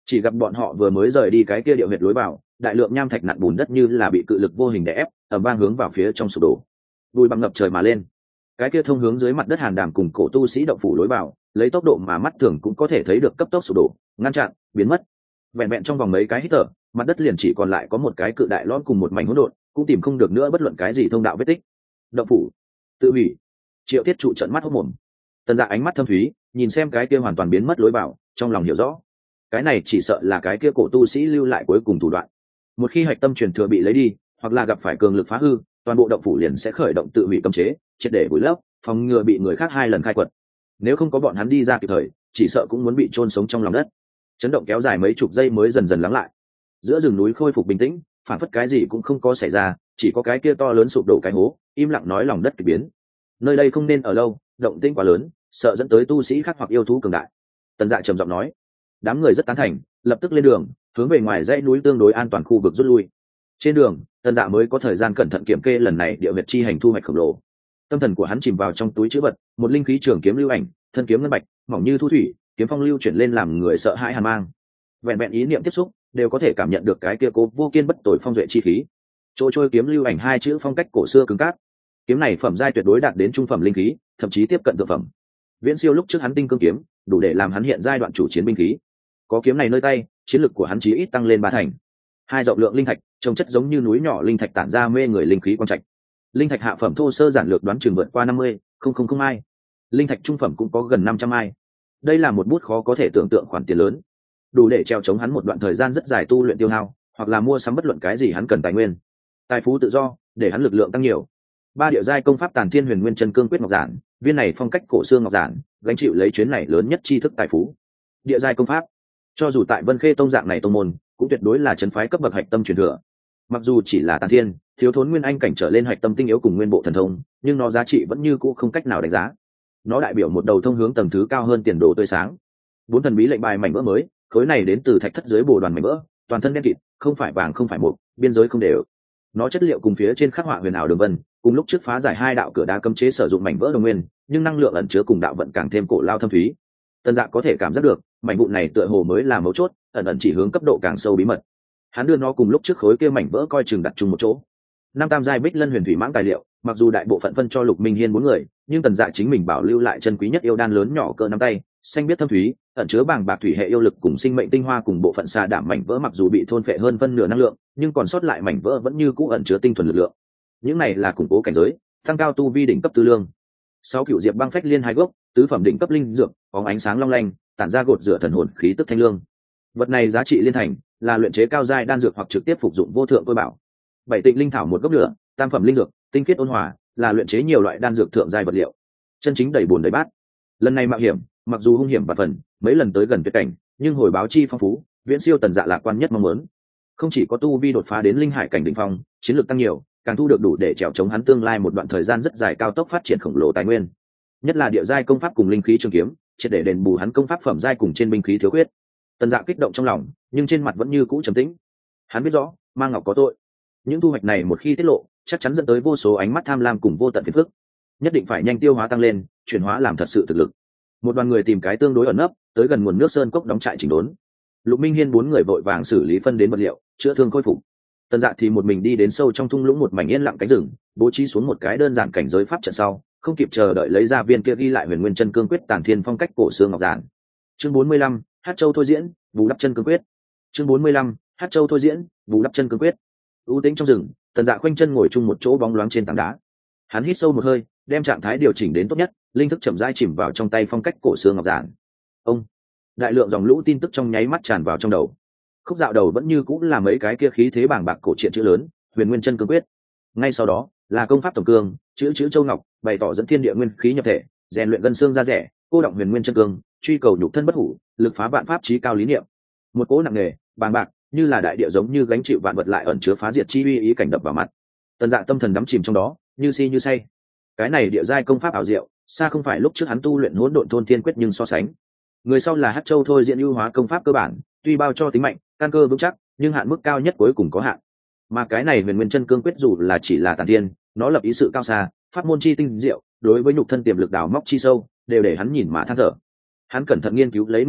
Chỉ gặp bọn họ vừa mới rời đi cái kia địa huyệt lối vào, đại lượng nham thạch nặn bùn đất như là bị cự lực vô hình đè ép, ầm vang hướng vào phía trong sụp đổ. Bùi bằng ngập trời mà lên. Cái kia thông hướng dưới mặt đất hàn đàm cùng cổ tu sĩ động phủ lối vào, lấy tốc độ mà mắt thường cũng có thể thấy được cấp tốc sụp đổ, ngăn chặn, biến mất. Vẹn vẹn trong vòng mấy cái hít thở, mặt đất liền chỉ còn lại có một cái cự đại lõm cùng một mảnh hỗn độn, cũng tìm không được nữa bất luận cái gì thông đạo vết tích. Động phủ tự hủy. Triệu Thiết trụ trợn mắt hốt mồm. Tần Dạ ánh mắt thâm thúy, nhìn xem cái kia hoàn toàn biến mất lối vào, trong lòng hiểu rõ, cái này chỉ sợ là cái kia cổ tu sĩ lưu lại cuối cùng thủ đoạn. Một khi hạch tâm truyền thừa bị lấy đi, hoặc là gặp phải cường lực phá hư, toàn bộ động phủ liền sẽ khởi động tự hủy cấm chế, triệt để vùi lấp, phòng ngừa bị người khác hai lần khai quật. Nếu không có bọn hắn đi ra kịp thời, chỉ sợ cũng muốn bị chôn sống trong lòng đất. Chấn động kéo dài mấy chục giây mới dần dần lắng lại. Giữa rừng núi khôi phục bình tĩnh, phản phất cái gì cũng không có xảy ra, chỉ có cái kia to lớn sụp đổ cái hố, im lặng nói lòng đất kỳ biến. Nơi đây không nên ở lâu, động tĩnh quá lớn, sợ dẫn tới tu sĩ khác hoặc yêu thú cường đại. Tần Dạ trầm giọng nói. Đám người rất tán thành, lập tức lên đường, hướng về ngoài dãy núi tương đối an toàn khu vực rút lui. Trên đường, Tần Dạ mới có thời gian cẩn thận kiểm kê lần này địa huyệt chi hành thu hoạch khổng lồ. Tâm thần của hắn chìm vào trong túi trữ vật, một linh khí trường kiếm lưu ảnh, thân kiếm ngân bạch, mỏng như thu thủy, kiếm phong lưu chuyển lên làm người sợ hãi hàn mang. Vẹn vẹn ý niệm tiếp xúc, đều có thể cảm nhận được cái kia cố vô kiên bất tồi phong duệ chi khí. Chỗ trôi kiếm lưu ảnh hai chữ phong cách cổ xưa cứng cáp. Kiếm này phẩm giai tuyệt đối đạt đến trung phẩm linh khí, thậm chí tiếp cận thượng phẩm. Viễn siêu lúc trước hắn tinh cương kiếm, đủ để làm hắn hiện giai đoạn chủ chiến binh khí. Có kiếm này nơi tay, chiến lực của hắn chí ít tăng lên ba thành. Hai rộng lượng linh thạch, trông chất giống như núi nhỏ linh thạch tản ra mê người linh khí quang trạch. Linh thạch hạ phẩm thô sơ giản lược đoán chừng vượt qua năm mươi, không không không ai. Linh thạch trung phẩm cũng có gần năm trăm ai. Đây là một bút khó có thể tưởng tượng khoản tiền lớn, đủ để treo chống hắn một đoạn thời gian rất dài tu luyện tiêu hao, hoặc là mua sắm bất luận cái gì hắn cần tài nguyên. Tài phú tự do, để hắn lực lượng tăng nhiều. Ba điệu giai công pháp Tàn Thiên Huyền Nguyên Chân Cương Quyết ngọc giản, viên này phong cách cổ xưa ngọc giản, gánh chịu lấy chuyến này lớn nhất tri thức tài phú. Địa giai công pháp, cho dù tại Vân Khê tông dạng này tông môn, cũng tuyệt đối là trấn phái cấp bậc hạch tâm truyền thừa. Mặc dù chỉ là Tàn Thiên, thiếu thốn nguyên anh cảnh trở lên hạch tâm tinh yếu cùng nguyên bộ thần thông, nhưng nó giá trị vẫn như cũ không cách nào đánh giá. Nó đại biểu một đầu thông hướng tầng thứ cao hơn tiền đồ tươi sáng. Bốn thần bí lệnh bài mảnh vỡ mới, khối này đến từ thạch thất dưới bồ đoàn mảnh vỡ, toàn thân đen kịt, không phải vàng không phải mộc, biên giới không đều. Nó chất liệu cùng phía trên khắc họa huyền ảo đường vân, cùng lúc trước phá giải hai đạo cửa đá cấm chế sử dụng mảnh vỡ đồng nguyên, nhưng năng lượng ẩn chứa cùng đạo vận càng thêm cổ lao thâm thúy. Tần Dạ có thể cảm giác được, mảnh vụn này tựa hồ mới là mấu chốt, ẩn ẩn chỉ hướng cấp độ càng sâu bí mật. Hắn đưa nó cùng lúc trước khối kia mảnh vỡ coi chừng đặt chung một chỗ. Năm tam giai bích lân huyền thủy mãng tài liệu, mặc dù đại bộ phận phân cho Lục Minh Hiên bốn người, nhưng Tần Dạ chính mình bảo lưu lại chân quý nhất yêu đan lớn nhỏ cỡ nắm tay, xanh biết thâm thúy, ẩn chứa bàng bạc thủy hệ yêu lực cùng sinh mệnh tinh hoa cùng bộ phận xà đảm mảnh vỡ mặc dù bị thôn phệ hơn phân nửa năng lượng, nhưng còn sót lại mảnh vỡ vẫn như cũ ẩn chứa tinh thuần lực lượng. Những này là củng cố cảnh giới, tăng cao tu vi đỉnh cấp tư lương. Sáu cựu diệp băng phách liên hai gốc, tứ phẩm đỉnh cấp linh dược, bóng ánh sáng long lanh, tản ra gột rửa thần hồn khí tức thanh lương. Vật này giá trị liên thành, là luyện chế cao giai đan dược hoặc trực tiếp phục dụng vô thượng tôi bảo. Bảy tịnh linh thảo một gốc lửa, tam phẩm linh dược, tinh khiết ôn hòa, là luyện chế nhiều loại đan dược thượng giai vật liệu. Chân chính đầy bùn đầy bát. Lần này mạo hiểm, mặc dù hung hiểm và phần, mấy lần tới gần tuyệt cảnh, nhưng hồi báo chi phong phú, viễn siêu Tần Dạ lạc quan nhất mong muốn. Không chỉ có tu vi đột phá đến linh hải cảnh đỉnh phong, chiến lược tăng nhiều, càng thu được đủ để trèo chống hắn tương lai một đoạn thời gian rất dài cao tốc phát triển khổng lồ tài nguyên. Nhất là địa giai công pháp cùng linh khí trường kiếm, triệt để đền bù hắn công pháp phẩm giai cùng trên binh khí thiếu khuyết. Tần Dạ kích động trong lòng, nhưng trên mặt vẫn như cũ trầm tĩnh. Hắn biết rõ, Mang Ngọc có tội. Những thu hoạch này một khi tiết lộ, chắc chắn dẫn tới vô số ánh mắt tham lam cùng vô tận phiền phức. Nhất định phải nhanh tiêu hóa tăng lên, chuyển hóa làm thật sự thực lực. Một đoàn người tìm cái tương đối ẩn nấp, tới gần nguồn nước sơn cốc đóng trại chỉnh đốn. Lục Minh Hiên bốn người vội vàng xử lý phân đến vật liệu, chữa thương khôi phục. Tần Dạ thì một mình đi đến sâu trong thung lũng một mảnh yên lặng cánh rừng, bố trí xuống một cái đơn giản cảnh giới pháp trận sau, không kịp chờ đợi lấy ra viên kia ghi lại Huyền Nguyên Chân Cương Quyết Tàn Thiên phong cách cổ xương ngọc giản. Chương bốn mươi lăm, Hát Châu thôi diễn, bù đắp chân cương quyết. Chương bốn mươi lăm, Hát Châu thôi diễn, bù đắp chân cương quyết. U tĩnh trong rừng, Tần Dạ khoanh chân ngồi chung một chỗ bóng loáng trên tảng đá. Hắn hít sâu một hơi, đem trạng thái điều chỉnh đến tốt nhất, linh thức chậm rãi chìm vào trong tay phong cách cổ xương ngọc giản. Ông, đại lượng dòng lũ tin tức trong nháy mắt tràn vào trong đầu. Khúc dạo đầu vẫn như cũng là mấy cái kia khí thế bàng bạc cổ truyện chữ lớn, Huyền Nguyên Chân Cương Quyết. Ngay sau đó là công pháp tổng cương, chữ chữ châu ngọc, bày tỏ dẫn thiên địa nguyên khí nhập thể, rèn luyện gân xương da rẻ, cô động Huyền Nguyên Chân Cương, truy cầu nhục thân bất hủ, lực phá vạn pháp chí cao lý niệm. Một cỗ nặng nề, bàng bạc, như là đại địa giống như gánh chịu vạn vật lại ẩn chứa phá diệt chi uy ý cảnh đập vào mặt. Tần Dạ tâm thần đắm chìm trong đó, như si như say. Cái này địa giai công pháp ảo diệu, xa không phải lúc trước hắn tu luyện hỗn độn thôn thiên quyết nhưng so sánh. Người sau là Hát Châu thôi diễn ưu hóa công pháp cơ bản, tuy bao cho tính mạnh, căn cơ vững chắc, nhưng hạn mức cao nhất cuối cùng có hạn. Mà cái này Huyền Nguyên Chân Cương Quyết dù là chỉ là tản thiên, nó lập ý sự cao xa, pháp môn chi tinh diệu, đối với nhục thân tiềm lực đào móc chi sâu, đều để hắn nhìn mà than thở. Hắn cẩn thận nghiên cứu lấy ngưng khí,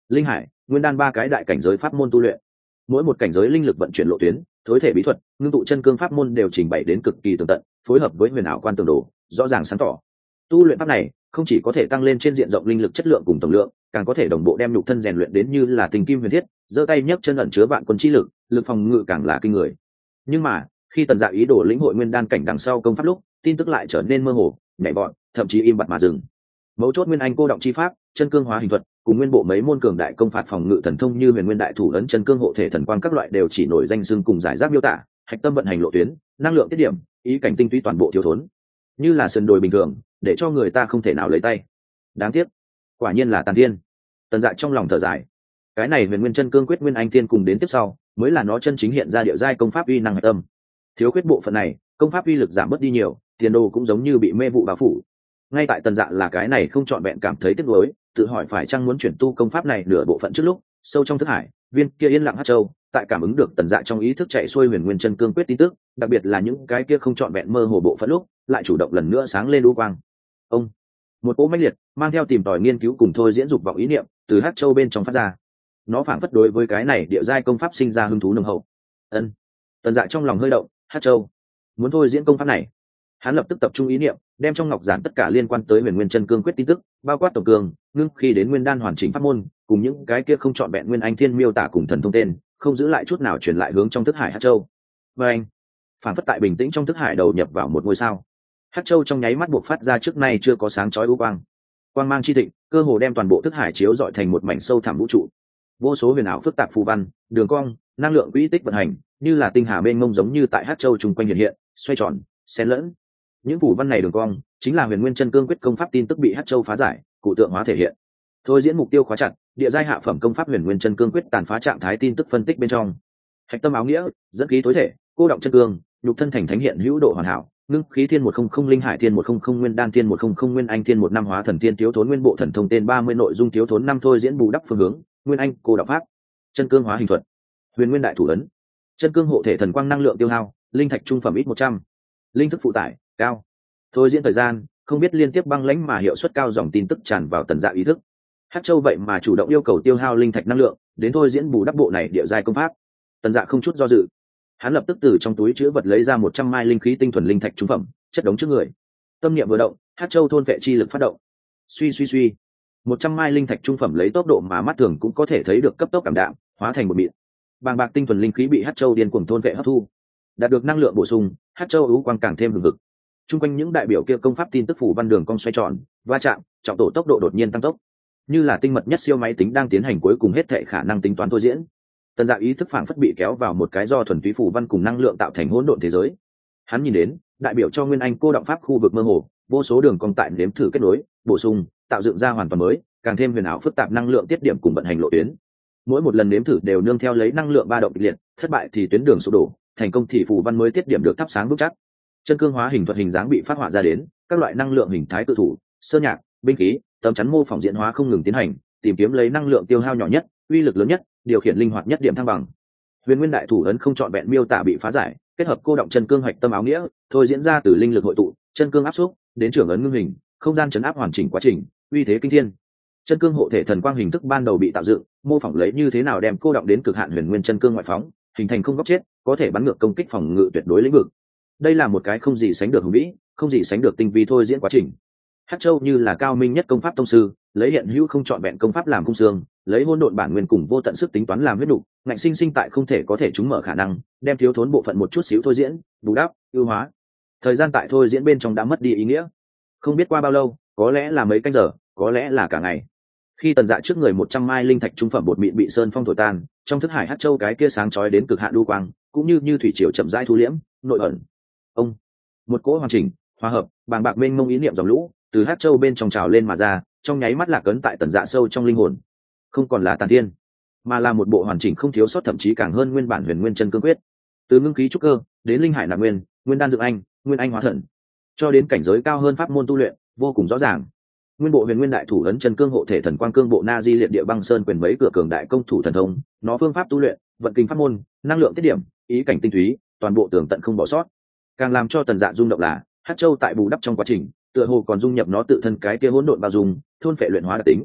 linh hải, nguyên đan ba cái đại cảnh giới pháp môn tu luyện. Mỗi một cảnh giới linh lực vận chuyển lộ tuyến, thối thể bí thuật, ngưng tụ chân cương pháp môn đều trình bày đến cực kỳ tường tận, phối hợp với huyền ảo quan tường đồ, rõ ràng sáng tỏ. Tu luyện pháp này không chỉ có thể tăng lên trên diện rộng linh lực chất lượng cùng tổng lượng, càng có thể đồng bộ đem nhục thân rèn luyện đến như là tình kim huyền thiết, giơ tay nhấc chân ẩn chứa vạn quân chi lực, lực phòng ngự càng là kinh người. Nhưng mà, khi Tần Dạ ý đồ lĩnh hội nguyên đan cảnh đằng sau công pháp lúc, tin tức lại trở nên mơ hồ, nhảy vọt, thậm chí im bặt mà dừng. Mấu chốt nguyên anh cô động chi pháp, chân cương hóa hình thuật, cùng nguyên bộ mấy môn cường đại công phạt phòng ngự thần thông như huyền nguyên đại thủ ấn, chân cương hộ thể thần quang các loại đều chỉ nổi danh xưng cùng giải rác miêu tả, hạch tâm vận hành lộ tuyến, năng lượng tiết điểm, ý cảnh tinh túy toàn bộ thiếu thốn, như là sườn đồi bình thường, để cho người ta không thể nào lấy tay. Đáng tiếc, quả nhiên là tàn thiên. Tần Dạ trong lòng thở dài, cái này huyền nguyên chân cương quyết nguyên anh thiên cùng đến tiếp sau, mới là nó chân chính hiện ra địa giai công pháp uy năng hạch tâm. Thiếu khuyết bộ phận này, công pháp uy lực giảm bớt đi nhiều, tiền đồ cũng giống như bị mê vụ bao phủ. Ngay tại Tần Dạ là cái này không trọn vẹn cảm thấy tiếc nuối, tự hỏi phải chăng muốn chuyển tu công pháp này nửa bộ phận trước lúc, sâu trong thức hải, viên kia yên lặng hắc châu, tại cảm ứng được Tần Dạ trong ý thức chạy xuôi huyền nguyên chân cương quyết tin tức, đặc biệt là những cái kia không trọn vẹn mơ hồ bộ phận lúc, lại chủ động lần nữa sáng lên u quang. Ông, một cỗ mãnh liệt, mang theo tìm tòi nghiên cứu cùng thôi diễn dục vọng ý niệm, từ hắc châu bên trong phát ra. Nó phảng phất đối với cái này địa giai công pháp sinh ra hứng thú nồng hậu. Ân, Tần Dạ trong lòng hơi động, hắc châu, muốn thôi diễn công pháp này. Hắn lập tức tập trung ý niệm, đem trong ngọc giản tất cả liên quan tới huyền nguyên chân cương quyết tin tức, bao quát tổng cường, ngưng khi đến nguyên đan hoàn chỉnh pháp môn, cùng những cái kia không trọn vẹn nguyên anh thiên miêu tả cùng thần thông tên, không giữ lại chút nào truyền lại hướng trong thức hải hắc châu. Và anh, phản phất tại bình tĩnh trong thức hải đầu nhập vào một ngôi sao. Hắc châu trong nháy mắt buộc phát ra trước nay chưa có sáng chói u quang, quang mang chi thịnh, cơ hồ đem toàn bộ thức hải chiếu rọi thành một mảnh sâu thẳm vũ trụ. Vô số huyền ảo phức tạp phù văn, đường cong, năng lượng quỹ tích vận hành, như là tinh hà mênh mông giống như tại hắc châu trùng quanh hiện hiện, xoay tròn, xen lẫn. Những phù văn này đường cong chính là huyền nguyên chân cương quyết công pháp tin tức bị hắc châu phá giải, cụ tượng hóa thể hiện. Thôi diễn mục tiêu khóa chặt, địa giai hạ phẩm công pháp huyền nguyên chân cương quyết tàn phá trạng thái tin tức phân tích bên trong. Hạch tâm áo nghĩa, dẫn khí tối thể, cô động chân cương, nhục thân thành thánh hiện hữu độ hoàn hảo, ngưng khí thiên một không không linh hải thiên một không không nguyên đan thiên một không không nguyên anh thiên một năm hóa thần thiên thiếu thốn nguyên bộ thần thông tên ba mươi nội dung thiếu thốn năm thôi diễn bù đắp phương hướng, nguyên anh cô đạo pháp, chân cương hóa hình thuật, huyền nguyên đại thủ ấn, chân cương hộ thể thần quang năng lượng tiêu hao, linh thạch trung phẩm ít một trăm, linh thức phụ tải cao. Thôi diễn thời gian, không biết liên tiếp băng lãnh mà hiệu suất cao dòng tin tức tràn vào Tần Dạ ý thức. Hắc châu vậy mà chủ động yêu cầu tiêu hao linh thạch năng lượng, đến thôi diễn bù đắp bộ này địa giai công pháp. Tần Dạ không chút do dự, hắn lập tức từ trong túi chứa vật lấy ra một trăm mai linh khí tinh thuần linh thạch trung phẩm, chất đống trước người. Tâm niệm vừa động, Hắc châu thôn vệ chi lực phát động. Suy suy suy, một trăm mai linh thạch trung phẩm lấy tốc độ mà mắt thường cũng có thể thấy được cấp tốc cảm đạm, hóa thành một mịn. Bàng bạc tinh thuần linh khí bị Hắc châu điên cuồng thôn vệ hấp thu. Đạt được năng lượng bổ sung, Hắc châu ưu quang càng thêm hừng hực. Trung quanh những đại biểu kia công pháp tin tức phủ văn đường cong xoay tròn, va chạm, trọng tổ tốc độ đột nhiên tăng tốc, như là tinh mật nhất siêu máy tính đang tiến hành cuối cùng hết thệ khả năng tính toán thôi diễn. Tần Dạ ý thức phảng phất bị kéo vào một cái do thuần túy phủ văn cùng năng lượng tạo thành hỗn độn thế giới. Hắn nhìn đến, đại biểu cho nguyên anh cô động pháp khu vực mơ hồ, vô số đường cong tại nếm thử kết nối, bổ sung, tạo dựng ra hoàn toàn mới, càng thêm huyền ảo phức tạp năng lượng tiết điểm cùng vận hành lộ tuyến. Mỗi một lần nếm thử đều nương theo lấy năng lượng ba động kịch liệt, thất bại thì tuyến đường sụp đổ, thành công thì phủ văn mới tiết điểm được thắp sáng vững chắc. Chân cương hóa hình thuật hình dáng bị phát họa ra đến, các loại năng lượng hình thái tự thủ, sơ nhạc, binh khí, tấm chắn mô phỏng diễn hóa không ngừng tiến hành, tìm kiếm lấy năng lượng tiêu hao nhỏ nhất, uy lực lớn nhất, điều khiển linh hoạt nhất điểm thăng bằng. Huyền nguyên đại thủ ấn không trọn vẹn miêu tả bị phá giải, kết hợp cô động chân cương hoạch tâm áo nghĩa, thôi diễn ra từ linh lực hội tụ, chân cương áp xúc, đến trưởng ấn ngưng hình, không gian chấn áp hoàn chỉnh quá trình, uy thế kinh thiên. Chân cương hộ thể thần quang hình thức ban đầu bị tạo dựng, mô phỏng lấy như thế nào đem cô động đến cực hạn huyền nguyên chân cương ngoại phóng, hình thành không góc chết, có thể bắn ngược công kích phòng ngự tuyệt đối lĩnh vực. Đây là một cái không gì sánh được hùng vĩ, không gì sánh được tinh vi thôi diễn quá trình. Hắc châu như là cao minh nhất công pháp tông sư, lấy hiện hữu không trọn vẹn công pháp làm cung xương, lấy hỗn độn bản nguyên cùng vô tận sức tính toán làm huyết đủ, ngạnh sinh sinh tại không thể có thể chúng mở khả năng, đem thiếu thốn bộ phận một chút xíu thôi diễn, bù đắp, ưu hóa. Thời gian tại thôi diễn bên trong đã mất đi ý nghĩa. Không biết qua bao lâu, có lẽ là mấy canh giờ, có lẽ là cả ngày. Khi Tần Dạ trước người một trăm mai linh thạch trung phẩm bột mịn bị sơn phong thổi tan, trong thức hải Hắc châu cái kia sáng chói đến cực hạn đu quang, cũng như như thủy triều chậm rãi thu liễm, nội ẩn. Ông, một cỗ hoàn chỉnh, hòa hợp, bàng bạc mênh mông ý niệm dòng lũ, từ Hắc châu bên trong trào lên mà ra, trong nháy mắt lạc ấn tại Tần Dạ sâu trong linh hồn. Không còn là tàn thiên, mà là một bộ hoàn chỉnh không thiếu sót, thậm chí càng hơn nguyên bản huyền nguyên chân cương quyết. Từ ngưng khí trúc cơ đến linh hải nạp nguyên, nguyên đan dựng anh, nguyên anh hóa thần, cho đến cảnh giới cao hơn pháp môn tu luyện, vô cùng rõ ràng. Nguyên bộ huyền nguyên đại thủ ấn chân cương hộ thể thần quang cương bộ na di liệt địa băng sơn quyền mấy cửa cường đại công thủ thần thông, nó phương pháp tu luyện, vận kinh pháp môn, năng lượng tiết điểm, ý cảnh tinh túy, toàn bộ tường tận không bỏ sót. Càng làm cho Tần Dạ rung động là, Hắc châu tại bù đắp trong quá trình, tựa hồ còn dung nhập nó tự thân cái kia hỗn độn bao dung, thôn phệ luyện hóa đặc tính.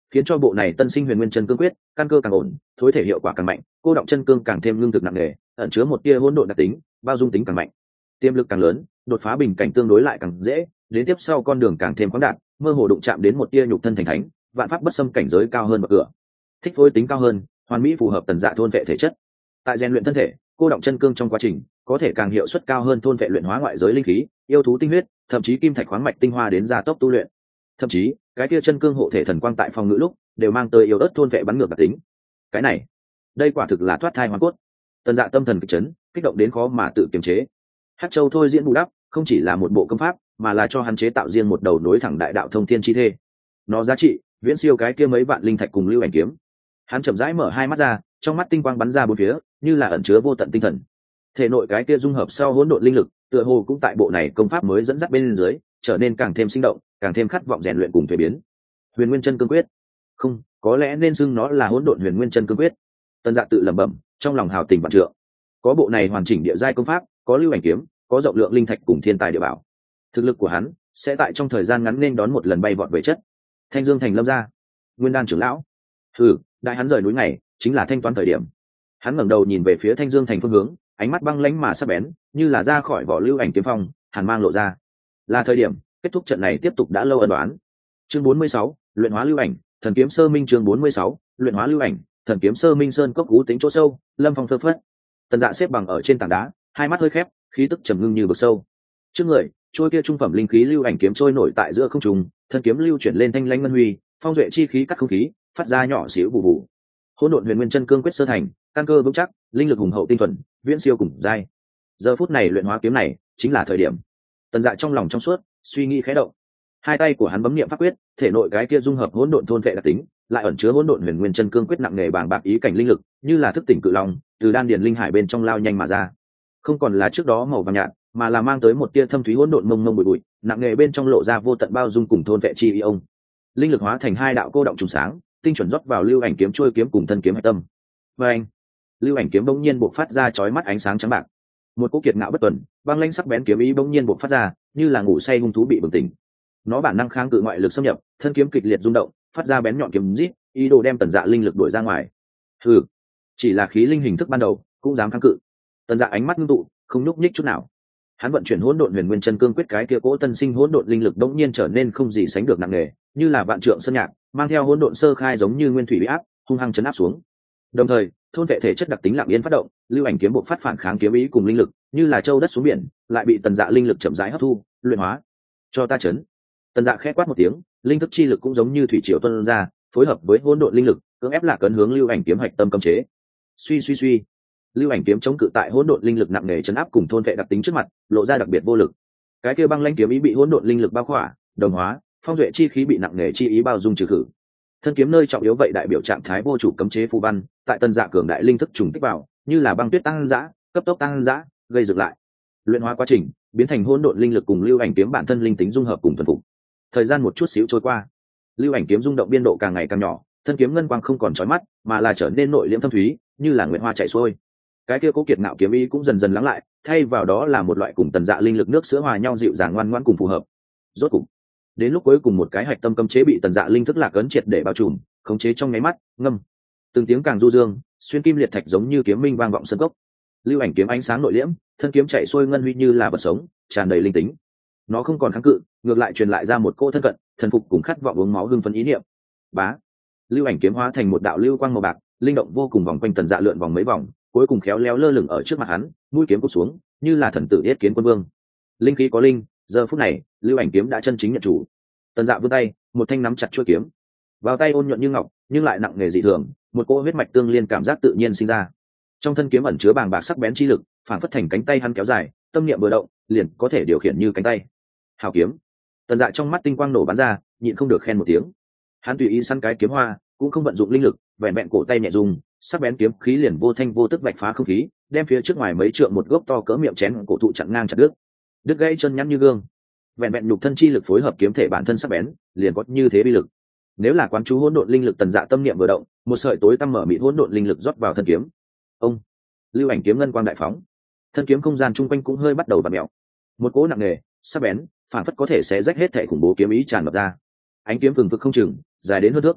khiến cho bộ này tân sinh huyền nguyên chân cương quyết căn cơ càng ổn, thối thể hiệu quả càng mạnh, cô động chân cương càng thêm lương thực nặng nề, ẩn chứa một tia hỗn độn đặc tính, bao dung tính càng mạnh, tiềm lực càng lớn, đột phá bình cảnh tương đối lại càng dễ, đến tiếp sau con đường càng thêm khoáng đạt, mơ hồ đụng chạm đến một tia nhục thân thành thánh, vạn pháp bất xâm cảnh giới cao hơn bậc cửa, thích phối tính cao hơn, hoàn mỹ phù hợp tần dạ thôn vệ thể chất. Tại rèn luyện thân thể, cô động chân cương trong quá trình có thể càng hiệu suất cao hơn thôn vệ luyện hóa ngoại giới linh khí, yêu thú tinh huyết, thậm chí kim thạch khoáng mạch tinh hoa đến gia tốc tu luyện. Thậm chí cái kia chân cương hộ thể thần quang tại phòng ngự lúc đều mang tới yếu ớt thôn vệ bắn ngược đặc tính. Cái này, đây quả thực là thoát thai hoàn cốt. Tần dạ tâm thần kịch chấn, kích động đến khó mà tự kiềm chế. Hắc Châu thôi diễn bù đắp, không chỉ là một bộ công pháp, mà là cho hắn chế tạo riêng một đầu nối thẳng đại đạo thông thiên chi thê. Nó giá trị viễn siêu cái kia mấy vạn linh thạch cùng lưu ảnh kiếm. Hắn chậm rãi mở hai mắt ra, trong mắt tinh quang bắn ra bốn phía, như là ẩn chứa vô tận tinh thần. Thể nội cái kia dung hợp sau hỗn độn linh lực, tựa hồ cũng tại bộ này công pháp mới dẫn dắt bên dưới, trở nên càng thêm sinh động, càng thêm khát vọng rèn luyện cùng thay biến. Huyền Nguyên Chân Cương Quyết, không, có lẽ nên xưng nó là hỗn độn Huyền Nguyên Chân Cương Quyết. Tần Dạ tự lẩm bẩm, trong lòng hào tình vạn trượng. Có bộ này hoàn chỉnh địa giai công pháp, có lưu ảnh kiếm, có rộng lượng linh thạch cùng thiên tài địa bảo, thực lực của hắn sẽ tại trong thời gian ngắn nên đón một lần bay vọt về chất. Thanh Dương Thành lâm ra, Nguyên Đan trưởng lão, hừ, đại hắn rời núi này chính là thanh toán thời điểm. Hắn ngẩng đầu nhìn về phía Thanh Dương Thành phương hướng, ánh mắt băng lãnh mà sắc bén, như là ra khỏi vỏ lưu ảnh kiếm phong, hàn mang lộ ra. Là thời điểm kết thúc trận này tiếp tục đã lâu ân đoán. Chương bốn mươi sáu, luyện hóa lưu ảnh, thần kiếm sơ minh. Chương bốn mươi sáu, luyện hóa lưu ảnh, thần kiếm sơ minh. Sơn cốc cú tính chỗ sâu, lâm phong phơ phất. Tần Dạ xếp bằng ở trên tảng đá, hai mắt hơi khép, khí tức trầm ngưng như vực sâu. Trước người, trôi kia trung phẩm linh khí lưu ảnh kiếm trôi nổi tại giữa không trung, thần kiếm lưu chuyển lên thanh lãnh ngân huy, phong duệ chi khí cắt không khí, phát ra nhỏ xíu bù bù. Hỗn độn Huyền Nguyên Chân Cương Quyết sơ thành, căn cơ vững chắc, linh lực hùng hậu tinh thuần, viễn siêu cùng giai. Giờ phút này luyện hóa kiếm này, chính là thời điểm. Tần Dạ trong lòng trong suốt, suy nghĩ khẽ động. Hai tay của hắn bấm niệm pháp quyết, thể nội cái kia dung hợp hỗn độn thôn vệ đặc tính, lại ẩn chứa hỗn độn Huyền Nguyên Chân Cương Quyết nặng nề bàng bạc ý cảnh linh lực, như là thức tỉnh cự long, từ đan điền linh hải bên trong lao nhanh mà ra. Không còn là trước đó màu vàng nhạt, mà là mang tới một tia thâm thúy hỗn độn mông mông bụi bụi, nặng nề bên trong lộ ra vô tận bao dung cùng thôn vệ chi ý ông. Linh lực hóa thành hai đạo cô động trùng sáng, tinh chuẩn rót vào lưu ảnh kiếm trôi kiếm cùng thân kiếm hạch tâm. Và anh, lưu ảnh kiếm bỗng nhiên bộc phát ra chói mắt ánh sáng trắng bạc. Một cỗ kiệt ngạo bất tuần, băng lãnh sắc bén kiếm ý bỗng nhiên bộc phát ra, như là ngủ say hung thú bị bừng tỉnh. Nó bản năng kháng cự ngoại lực xâm nhập, thân kiếm kịch liệt rung động, phát ra bén nhọn kiếm rít, ý đồ đem Tần Dạ linh lực đuổi ra ngoài. Hừ, chỉ là khí linh hình thức ban đầu, cũng dám kháng cự. Tần Dạ ánh mắt ngưng tụ, không nhúc nhích chút nào. Hắn vận chuyển hỗn độn Huyền Nguyên Chân Cương Quyết, cái kia cỗ tân sinh hỗn độn linh lực đống nhiên trở nên không gì sánh được nặng nề, như là vạn trượng sơn nhạc, mang theo hỗn độn sơ khai giống như nguyên thủy bị áp, hung hăng chấn áp xuống. Đồng thời, thôn vệ thể chất đặc tính lặng yên phát động, lưu ảnh kiếm bộ phát phản kháng kiếm ý cùng linh lực, như là châu đất xuống biển, lại bị Tần Dạ linh lực chậm rãi hấp thu, luyện hóa. Cho ta chấn. Tần Dạ khẽ quát một tiếng, linh thức chi lực cũng giống như thủy triều tuôn ra, phối hợp với hỗn độn linh lực, cưỡng ép lạc ấn hướng lưu ảnh kiếm hạch tâm cấm chế. Suy suy suy, lưu ảnh kiếm chống cự tại hỗn độn linh lực nặng nề chấn áp cùng thôn vệ đặc tính trước mặt, lộ ra đặc biệt vô lực. Cái kia băng lãnh kiếm ý bị hỗn độn linh lực bao khỏa, đồng hóa, phong duệ chi khí bị nặng nề chi ý bao dung trừ khử. Thân kiếm nơi trọng yếu vậy đại biểu trạng thái vô chủ cấm chế phù văn, tại Tần Dạ cường đại linh thức trùng kích vào, như là băng tuyết tăng dã, cấp tốc tăng dã, gây dựng lại. Luyện hóa quá trình biến thành hỗn độn linh lực cùng lưu ảnh kiếm bản thân linh tính dung hợp cùng thuần phục. Thời gian một chút xíu trôi qua, lưu ảnh kiếm rung động biên độ càng ngày càng nhỏ, thân kiếm ngân quang không còn chói mắt, mà là trở nên nội liễm thâm thúy, như là nguyệt hoa chảy xuôi. Cái kia cố kiệt ngạo kiếm ý cũng dần dần lắng lại, thay vào đó là một loại cùng Tần Dạ linh lực nước sữa hòa nhau dịu dàng ngoan ngoãn cùng phù hợp. Rốt cục, đến lúc cuối cùng một cái hạch tâm cấm chế bị Tần Dạ linh thức lạc ấn triệt để bao trùm, khống chế trong nháy mắt, ngâm. Từng tiếng càng du dương, xuyên kim liệt thạch giống như kiếm minh vang vọng sân cốc. Lưu ảnh kiếm ánh sáng nội liễm, thân kiếm chạy xuôi ngân huy như là vật sống, tràn đầy linh tính. Nó không còn kháng cự, ngược lại truyền lại ra một cô thân cận, thần phục cùng khát vọng uống máu hưng phấn ý niệm. Bá, lưu ảnh kiếm hóa thành một đạo lưu quang màu bạc, linh động vô cùng vòng quanh Tần Dạ lượn vòng mấy vòng, cuối cùng khéo léo lơ lửng ở trước mặt hắn, mũi kiếm cụp xuống, như là thần tử yết kiến quân vương. Linh khí có linh, giờ phút này, lưu ảnh kiếm đã chân chính nhận chủ. Tần Dạ vươn tay, một thanh nắm chặt chuôi kiếm, vào tay ôn nhuận như ngọc, nhưng lại nặng nề dị thường, một cỗ huyết mạch tương liên cảm giác tự nhiên sinh ra. Trong thân kiếm ẩn chứa bàng bạc sắc bén chi lực, phản phất thành cánh tay hắn kéo dài, tâm niệm vừa động, liền có thể điều khiển như cánh tay. Hào kiếm. Tần Dạ trong mắt tinh quang nổ bắn ra, nhịn không được khen một tiếng. Hắn tùy ý săn cái kiếm hoa, cũng không vận dụng linh lực, vẹn vẹn cổ tay nhẹ dùng, sắc bén kiếm khí liền vô thanh vô tức vạch phá không khí, đem phía trước ngoài mấy trượng một gốc to cỡ miệng chén cổ thụ chặn ngang chặt đứt. Đứt gãy chân nhắn như gương. Vẹn vẹn nhục thân chi lực phối hợp kiếm thể bản thân sắc bén, liền có như thế bi lực. Nếu là quán chú hỗn độn linh lực, Tần Dạ tâm niệm vừa động, một sợi tối tăm mở mịt hỗn độn linh lực rót vào thân kiếm. Ông, lưu ảnh kiếm ngân quang đại phóng, thân kiếm không gian chung quanh cũng hơi bắt đầu vặn mèo. Một cỗ nặng nề, sắc bén, phản phất có thể xé rách hết thể khủng bố kiếm ý tràn ngập ra. Ánh kiếm vừng vực không chừng, dài đến hơn thước.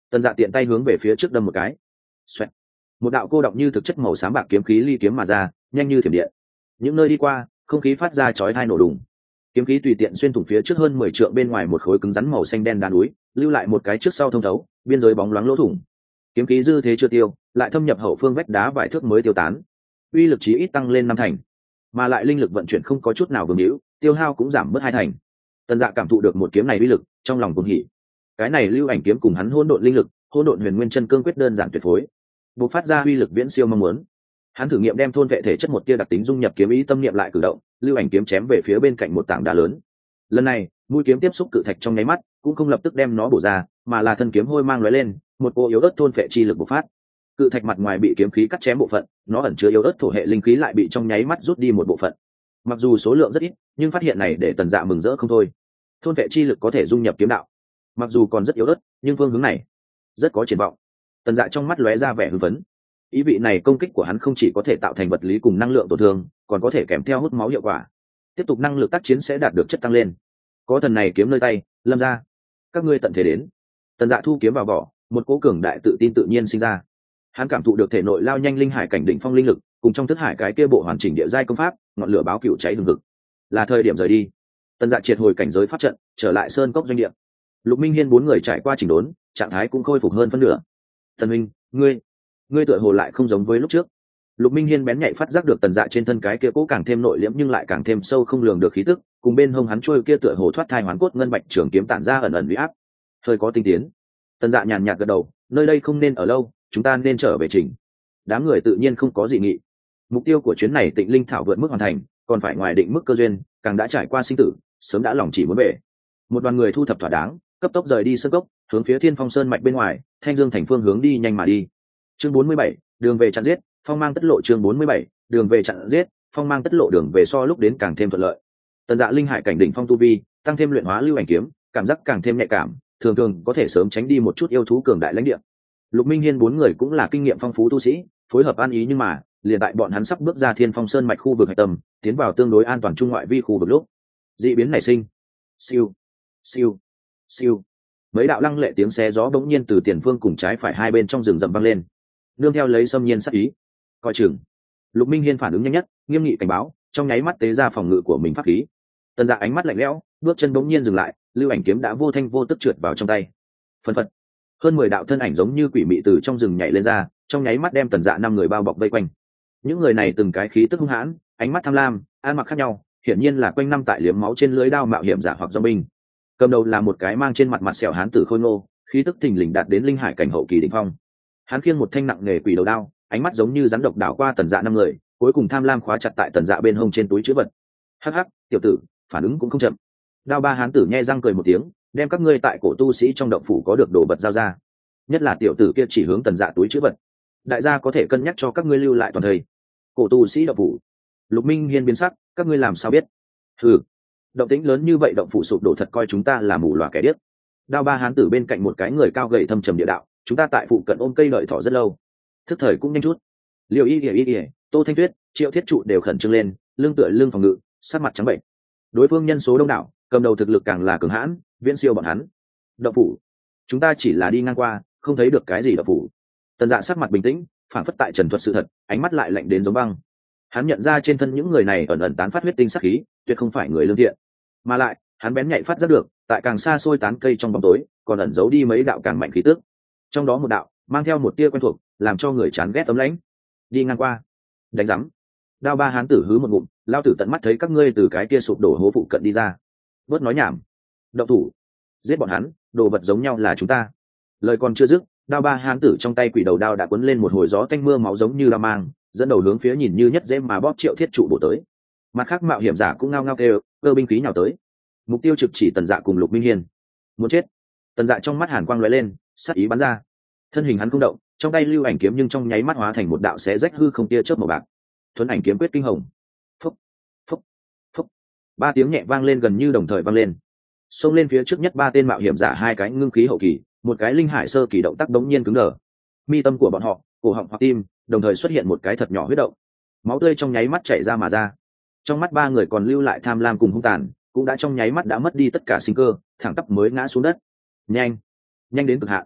Tần Dạ tiện tay hướng về phía trước đâm một cái. Xoẹt. Một đạo cô đọng như thực chất màu xám bạc kiếm khí ly kiếm mà ra, nhanh như thiểm điện. Những nơi đi qua, không khí phát ra chói tai nổ đùng. Kiếm khí tùy tiện xuyên thủng phía trước hơn mười trượng bên ngoài một khối cứng rắn màu xanh đen đá núi, lưu lại một cái trước sau thông thấu, biên giới bóng loáng lỗ thủng. Kiếm khí dư thế chưa tiêu, lại thâm nhập hậu phương vách đá vài thước mới tiêu tán. Uy lực chí ít tăng lên năm thành, mà lại linh lực vận chuyển không có chút nào vương hữu, tiêu hao cũng giảm bớt hai thành. Tần Dạ cảm thụ được một kiếm này uy lực, trong lòng cuồng hỉ. Cái này lưu ảnh kiếm cùng hắn hỗn độn linh lực, hỗn độn huyền nguyên chân cương quyết đơn giản tuyệt phối, bộc phát ra uy lực viễn siêu mong muốn. Hắn thử nghiệm đem thôn vệ thể chất một tia đặc tính dung nhập kiếm ý tâm niệm lại cử động, lưu ảnh kiếm chém về phía bên cạnh một tảng đá lớn. Lần này, mũi kiếm tiếp xúc cự thạch trong nháy mắt, cũng không lập tức đem nó bổ ra, mà là thân kiếm hôi mang lóe lên, một cô yếu ớt thôn vệ chi lực bộc phát. Cự thạch mặt ngoài bị kiếm khí cắt chém bộ phận, nó ẩn chứa yếu ớt thổ hệ linh khí lại bị trong nháy mắt rút đi một bộ phận. Mặc dù số lượng rất ít, nhưng phát hiện này để Tần Dạ mừng rỡ không thôi. Thôn vệ chi lực có thể dung nhập kiếm đạo, mặc dù còn rất yếu ớt, nhưng phương hướng này rất có triển vọng. Tần Dạ trong mắt lóe ra vẻ hưng phấn. Ý vị này công kích của hắn không chỉ có thể tạo thành vật lý cùng năng lượng tổn thương, còn có thể kèm theo hút máu hiệu quả. Tiếp tục năng lực tác chiến sẽ đạt được chất tăng lên. Có thần này kiếm nơi tay, Lâm ra, các ngươi tận thế đến. Tần Dạ thu kiếm vào vỏ, một cố cường đại tự tin tự nhiên sinh ra. Hắn cảm thụ được thể nội lao nhanh linh hải cảnh đỉnh phong linh lực, cùng trong thức hải cái kia bộ hoàn chỉnh địa giai công pháp, ngọn lửa báo cựu cháy hừng hực. Là thời điểm rời đi. Tần Dạ triệt hồi cảnh giới pháp trận, trở lại sơn cốc doanh địa. Lục Minh Hiên bốn người trải qua chỉnh đốn, trạng thái cũng khôi phục hơn phân nửa. Tần huynh, ngươi, ngươi tựa hồ lại không giống với lúc trước. Lục Minh Hiên bén nhạy phát giác được Tần Dạ trên thân cái kia cố càng thêm nội liễm nhưng lại càng thêm sâu không lường được khí tức, cùng bên hông hắn trôi kia tựa hồ thoát thai hoán cốt ngân bạch trường kiếm tản ra ẩn ẩn uy áp, hơi có tinh tiến. Tần Dạ nhàn nhạt gật đầu, nơi đây không nên ở lâu, chúng ta nên trở về trình. Đám người tự nhiên không có dị nghị. Mục tiêu của chuyến này Tịnh Linh thảo vượt mức hoàn thành, còn phải ngoài định mức cơ duyên, càng đã trải qua sinh tử, sớm đã lòng chỉ muốn về. Một đoàn người thu thập thỏa đáng, cấp tốc rời đi sơn cốc, hướng phía Thiên Phong Sơn mạch bên ngoài, Thanh Dương thành phương hướng đi nhanh mà đi. Chương bốn mươi bảy, đường về chặn giết, phong mang tất lộ. Chương bốn mươi bảy, đường về chặn giết, phong mang tất lộ. Đường về so lúc đến càng thêm thuận lợi. Tần Dạ linh hải cảnh đỉnh phong tu vi, tăng thêm luyện hóa lưu ảnh kiếm, cảm giác càng thêm nhạy cảm, thường thường có thể sớm tránh đi một chút yêu thú cường đại lãnh địa. Lục Minh Hiên bốn người cũng là kinh nghiệm phong phú tu sĩ, phối hợp an ý, nhưng mà liền tại bọn hắn sắp bước ra Thiên Phong Sơn mạch khu vực hạch tâm, tiến vào tương đối an toàn trung ngoại vi khu vực lúc, dị biến nảy sinh. Siêu, siêu, siêu. Mấy đạo lăng lệ tiếng xé gió bỗng nhiên từ tiền phương cùng trái phải hai bên trong rừng rậm vang lên, nương theo lấy xâm nhiên sát ý. Coi chừng. Lục Minh Hiên phản ứng nhanh nhất, nghiêm nghị cảnh báo, trong nháy mắt tế ra phòng ngự của mình pháp khí. Tần Dạ ánh mắt lạnh lẽo, bước chân bỗng nhiên dừng lại, lưu ảnh kiếm đã vô thanh vô tức trượt vào trong tay. Phân phật. Hơn mười đạo thân ảnh giống như quỷ mị từ trong rừng nhảy lên ra, trong nháy mắt đem Tần Dạ năm người bao bọc vây quanh. Những người này từng cái khí tức hung hãn, ánh mắt tham lam, ăn mặc khác nhau, hiển nhiên là quanh năm tại liếm máu trên lưới đao mạo hiểm giả hoặc do binh. Cầm đầu là một cái mang trên mặt mặt sẹo hán tử khôi ngô, khí tức thình lình đạt đến linh hải cảnh hậu kỳ đỉnh phong. Hắn khiêng một thanh nặng nghề quỷ đầu đao, ánh mắt giống như rắn độc đảo qua Tần Dạ năm người, cuối cùng tham lam khóa chặt tại Tần Dạ bên hông trên túi chữ vật. Hắc hắc, tiểu tử, phản ứng cũng không chậm. Đao ba hán tử nhe răng cười một tiếng, đem các ngươi tại cổ tu sĩ trong động phủ có được đồ vật giao ra. Nhất là tiểu tử kia chỉ hướng Tần Dạ túi chữ vật. Đại gia có thể cân nhắc cho các ngươi lưu lại toàn thời. Cổ tu sĩ động phủ. Lục Minh Hiên biến sắc, các ngươi làm sao biết? Hừ, động tĩnh lớn như vậy động phủ sụp đổ thật coi chúng ta là mù lòa kẻ điếc. Đao ba hán tử bên cạnh một cái người cao gầy thâm trầm địa đạo, chúng ta tại phụ cận ôm cây lợi thỏ rất lâu, thức thời cũng nhanh chút. Liêu y ỉa y ỉa, Tô Thanh Tuyết, Triệu Thiết Trụ đều khẩn trương lên, lưng tựa lưng phòng ngự, sát mặt trắng bệnh. Đối phương nhân số đông đảo, cầm đầu thực lực càng là cường hãn, viễn siêu bọn hắn. Động phủ, chúng ta chỉ là đi ngang qua, không thấy được cái gì động phủ. Tần Dạ sắc mặt bình tĩnh, phản phất tại trần thuật sự thật, ánh mắt lại lạnh đến giống băng. Hắn nhận ra trên thân những người này ẩn ẩn tán phát huyết tinh sắc khí, tuyệt không phải người lương thiện. Mà lại, hắn bén nhạy phát giác được, tại càng xa xôi tán cây trong bóng tối, còn ẩn giấu đi mấy đạo càng mạnh khí tức. Trong đó một đạo mang theo một tia quen thuộc, làm cho người chán ghét tấm lãnh. Đi ngang qua, đánh rắm. Đao ba hán tử hứ một ngụm, lao tử tận mắt thấy các ngươi từ cái kia sụp đổ hố phụ cận đi ra. Bớt nói nhảm, động thủ, giết bọn hắn, đồ vật giống nhau là chúng ta. Lời còn chưa dứt, đao ba hán tử trong tay quỷ đầu đao đã cuốn lên một hồi gió tanh mưa máu giống như la mang, dẫn đầu hướng phía nhìn như nhất dễ mà bóp Triệu Thiết Trụ bổ tới. Mặt khác mạo hiểm giả cũng ngao ngao kêu, cơ binh khí nhào tới. Mục tiêu trực chỉ Tần Dạ cùng Lục Minh Hiên. Muốn chết. Tần Dạ trong mắt hàn quang lóe lên, sát ý bắn ra. Thân hình hắn không động, trong tay lưu ảnh kiếm nhưng trong nháy mắt hóa thành một đạo xé rách hư không tia chớp màu bạc. Thuấn ảnh kiếm quyết kinh hồng. Phúc, phúc, phúc. Ba tiếng nhẹ vang lên gần như đồng thời vang lên. Xông lên phía trước nhất ba tên mạo hiểm giả hai cái ngưng khí hậu kỳ, một cái linh hải sơ kỳ động tác đống nhiên cứng đờ. Mi tâm của bọn họ, cổ họng hoặc tim, đồng thời xuất hiện một cái thật nhỏ huyết động. Máu tươi trong nháy mắt chảy ra mà ra. Trong mắt ba người còn lưu lại tham lam cùng hung tàn, cũng đã trong nháy mắt đã mất đi tất cả sinh cơ, thẳng tắp mới ngã xuống đất. Nhanh, nhanh đến cực hạn.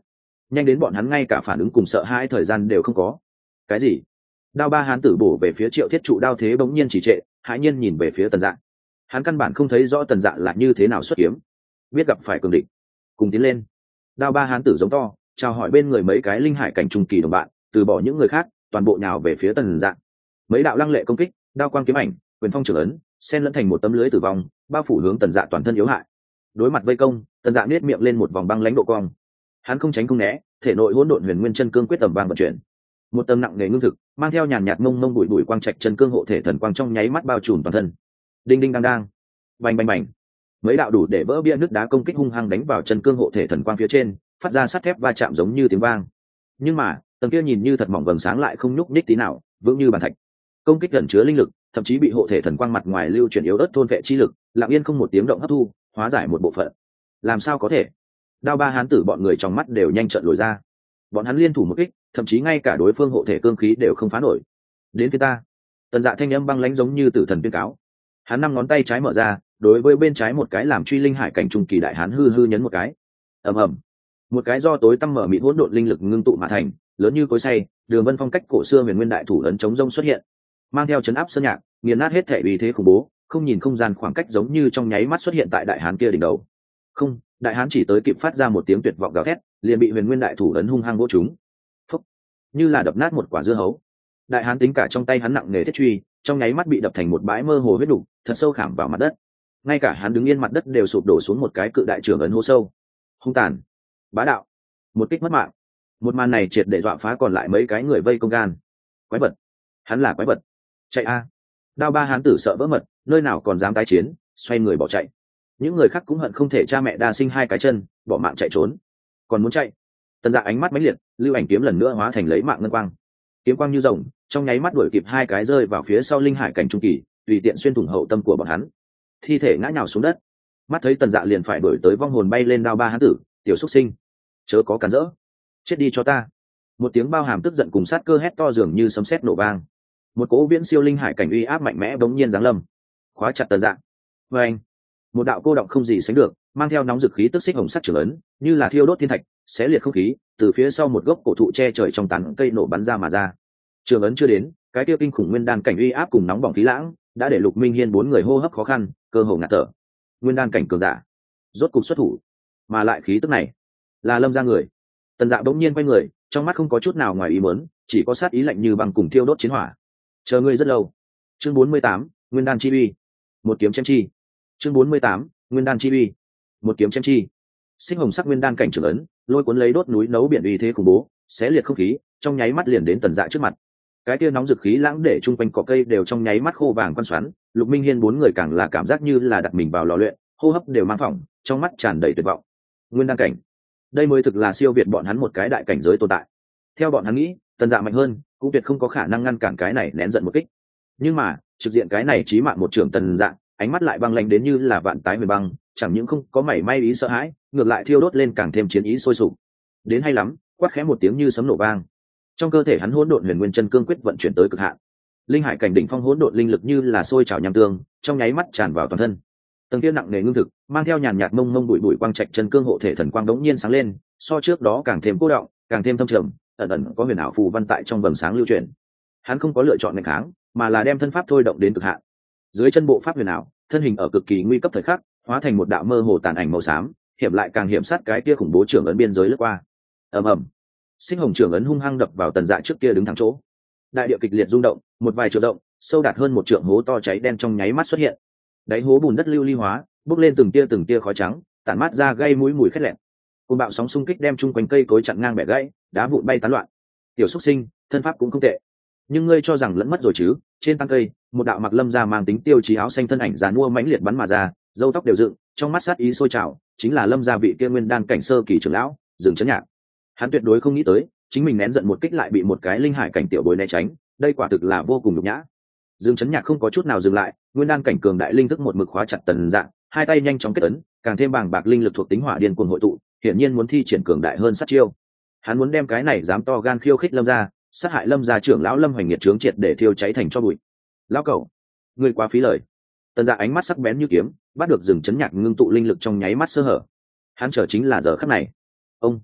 nhanh đến bọn hắn ngay cả phản ứng cùng sợ hãi thời gian đều không có. Cái gì? Đao ba hán tử bổ về phía Triệu Thiết Trụ đao thế bỗng nhiên chỉ trệ, hãi nhiên nhìn về phía Tần Dạ. Hắn căn bản không thấy rõ Tần Dạ là như thế nào xuất kiếm, biết gặp phải cường địch, cùng tiến lên. Đao ba hán tử giống to, chào hỏi bên người mấy cái linh hải cảnh trung kỳ đồng bạn, từ bỏ những người khác, toàn bộ nhào về phía Tần Dạ. Mấy đạo lăng lệ công kích, đao quang kiếm ảnh, quyền phong trường ấn, xen lẫn thành một tấm lưới tử vong, bao phủ hướng Tần Dạ toàn thân yếu hại. Đối mặt vây công, Tần Dạ nhếch miệng lên một vòng băng lãnh độ cong. Hắn không tránh không né, thể nội hỗn độn huyền nguyên chân cương quyết tầm vang vận chuyển. Một tầm nặng nề ngưng thực, mang theo nhàn nhạt mông mông bụi bụi quang trạch chân cương hộ thể thần quang trong nháy mắt bao trùm toàn thân. Đinh đinh đang đang, bành bành bành. Mấy đạo đủ để vỡ bia nước đá công kích hung hăng đánh vào chân cương hộ thể thần quang phía trên, phát ra sắt thép va chạm giống như tiếng vang. Nhưng mà, tầng kia nhìn như thật mỏng vầng sáng lại không nhúc nhích tí nào, vững như bàn thạch. Công kích gần chứa linh lực, thậm chí bị hộ thể thần quang mặt ngoài lưu chuyển yếu ớt thôn vệ chi lực, lặng yên không một tiếng động hấp thu, hóa giải một bộ phận. Làm sao có thể? Đao ba hán tử bọn người trong mắt đều nhanh trợn lồi ra. Bọn hắn liên thủ một kích, thậm chí ngay cả đối phương hộ thể cương khí đều không phá nổi. Đến phía ta. Tần Dạ thanh âm băng lãnh giống như tử thần tuyên cáo. Hắn năm ngón tay trái mở ra, đối với bên trái một cái làm truy linh hải cảnh trung kỳ đại hán hư hư nhấn một cái. Ầm ầm. Một cái do tối tăm mở mịt hỗn độn linh lực ngưng tụ mà thành, lớn như cối xay, đường vân phong cách cổ xưa huyền nguyên đại thủ ấn chống rông xuất hiện, mang theo chấn áp sơn nhạc, nghiền nát hết thể uy thế khủng bố, không nhìn không gian khoảng cách giống như trong nháy mắt xuất hiện tại đại hán kia đỉnh đầu. Không, đại hán chỉ tới kịp phát ra một tiếng tuyệt vọng gào thét, liền bị huyền nguyên đại thủ ấn hung hăng vỗ trúng. Phốc, như là đập nát một quả dưa hấu. Đại hán tính cả trong tay hắn nặng nề thiết truy, trong nháy mắt bị đập thành một bãi mơ hồ huyết đủ, thật sâu khảm vào mặt đất. Ngay cả hắn đứng yên mặt đất đều sụp đổ xuống một cái cự đại trưởng ấn hố sâu. Hung tàn, bá đạo, một kích mất mạng. Một màn này triệt để dọa phá còn lại mấy cái người vây công gan. Quái vật, hắn là quái vật. Chạy a! Đao ba hán tử sợ vỡ mật, nơi nào còn dám tái chiến, xoay người bỏ chạy. Những người khác cũng hận không thể cha mẹ đa sinh hai cái chân, bỏ mạng chạy trốn. Còn muốn chạy? Tần Dạ ánh mắt mãnh liệt, lưu ảnh kiếm lần nữa hóa thành lấy mạng ngân quang. Kiếm quang như rồng, trong nháy mắt đuổi kịp hai cái rơi vào phía sau linh hải cảnh trung kỳ, tùy tiện xuyên thủng hậu tâm của bọn hắn. Thi thể ngã nhào xuống đất. Mắt thấy Tần Dạ liền phải đuổi tới vong hồn bay lên đao ba hán tử, tiểu xuất sinh, chớ có cản rỡ, chết đi cho ta. Một tiếng bao hàm tức giận cùng sát cơ hét to dường như sấm sét nổ vang. Một cỗ viễn siêu linh hải cảnh uy áp mạnh mẽ bỗng nhiên giáng lâm, khóa chặt Tần Dạ. Và anh, một đạo cô động không gì sánh được, mang theo nóng dực khí tức xích hồng sắc trường ấn, như là thiêu đốt thiên thạch, xé liệt không khí, từ phía sau một gốc cổ thụ che trời trong tán cây nổ bắn ra mà ra. Trường ấn chưa đến, cái tiêu kinh khủng nguyên đan cảnh uy áp cùng nóng bỏng khí lãng, đã để Lục Minh Hiên bốn người hô hấp khó khăn, cơ hồ ngạt thở. Nguyên đan cảnh cường giả, rốt cục xuất thủ, mà lại khí tức này, là Lâm gia người. Tần Dạ bỗng nhiên quay người, trong mắt không có chút nào ngoài ý muốn, chỉ có sát ý lạnh như băng cùng thiêu đốt chiến hỏa. Chờ ngươi rất lâu. Chương bốn mươi tám, Nguyên đan chi uy. Một kiếm chém chi. Chương bốn mươi tám, Nguyên đan chi uy. Một kiếm chém chi. Sinh hồng sắc nguyên đan cảnh trưởng ấn, lôi cuốn lấy đốt núi nấu biển uy thế khủng bố, xé liệt không khí, trong nháy mắt liền đến Tần Dạ trước mặt. Cái kia nóng dực khí lãng để chung quanh cỏ cây đều trong nháy mắt khô vàng quan xoắn, Lục Minh Hiên bốn người càng là cảm giác như là đặt mình vào lò luyện, hô hấp đều mang phỏng, trong mắt tràn đầy tuyệt vọng. Nguyên đan cảnh, đây mới thực là siêu việt bọn hắn một cái đại cảnh giới tồn tại. Theo bọn hắn nghĩ, Tần Dạ mạnh hơn, cũng tuyệt không có khả năng ngăn cản cái này nén giận một kích. Nhưng mà, trực diện cái này chí mạng một trưởng Tần Dạ, ánh mắt lại băng lãnh đến như là vạn tái huyền băng, chẳng những không có mảy may ý sợ hãi, ngược lại thiêu đốt lên càng thêm chiến ý sôi sục. Đến hay lắm, quát khẽ một tiếng như sấm nổ vang. Trong cơ thể hắn hỗn độn huyền nguyên chân cương quyết vận chuyển tới cực hạn. Linh hải cảnh đỉnh phong hỗn độn linh lực như là sôi trào nham tương, trong nháy mắt tràn vào toàn thân. Tầng kia nặng nề ngưng thực, mang theo nhàn nhạt mông mông bụi bụi quang trạch chân cương hộ thể thần quang đống nhiên sáng lên, so trước đó càng thêm cố động, càng thêm thâm trầm, ẩn ẩn có huyền ảo phù văn tại trong vầng sáng lưu truyền. Hắn không có lựa chọn nghênh kháng, mà là đem thân pháp thôi động đến cực hạn. Dưới chân bộ pháp huyền ảo, thân hình ở cực kỳ nguy cấp thời khắc, hóa thành một đạo mơ hồ tàn ảnh màu xám, hiểm lại càng hiểm sát cái kia khủng bố trưởng ấn biên giới lướt qua. Ầm ầm. Sinh hồng trưởng ấn hung hăng đập vào Tần Dạ trước kia đứng thẳng chỗ. Đại địa kịch liệt rung động, một vài trượng rộng, sâu đạt hơn một trượng hố to cháy đen trong nháy mắt xuất hiện. Đáy hố bùn đất lưu ly hóa, bốc lên từng tia từng tia khói trắng, tản mát ra gây mũi mùi khét lẹt. Cơn bạo sóng xung kích đem chung quanh cây cối chặn ngang bẻ gãy, đá vụn bay tán loạn. Tiểu xuất sinh, thân pháp cũng không tệ, nhưng ngươi cho rằng lẫn mất rồi chứ? Trên tăng cây, một đạo mặc Lâm gia mang tính tiêu chí áo xanh thân ảnh giàn mua mãnh liệt bắn mà ra, râu tóc đều dựng, trong mắt sát ý sôi trào, chính là Lâm gia vị kia nguyên đan cảnh sơ kỳ trưởng lão, Dương Chấn Nhạc. Hắn tuyệt đối không nghĩ tới, chính mình nén giận một kích lại bị một cái linh hải cảnh tiểu bối né tránh, đây quả thực là vô cùng nhục nhã. Dương Chấn Nhạc không có chút nào dừng lại, nguyên đan cảnh cường đại linh thức một mực khóa chặt Tần Dạ, hai tay nhanh chóng kết ấn, càng thêm bàng bạc linh lực thuộc tính hỏa điên cuồng hội tụ, hiển nhiên muốn thi triển cường đại hơn sát chiêu. Hắn muốn đem cái này dám to gan khiêu khích Lâm gia, sát hại Lâm gia trưởng lão Lâm Hoành Nghiệt trướng triệt để thiêu cháy thành tro bụi. Lão cẩu, ngươi quá phí lời. Tần Dạ ánh mắt sắc bén như kiếm, bắt được Dương Chấn Nhạc ngưng tụ linh lực trong nháy mắt sơ hở. Hắn chờ chính là giờ khắc này. Ông,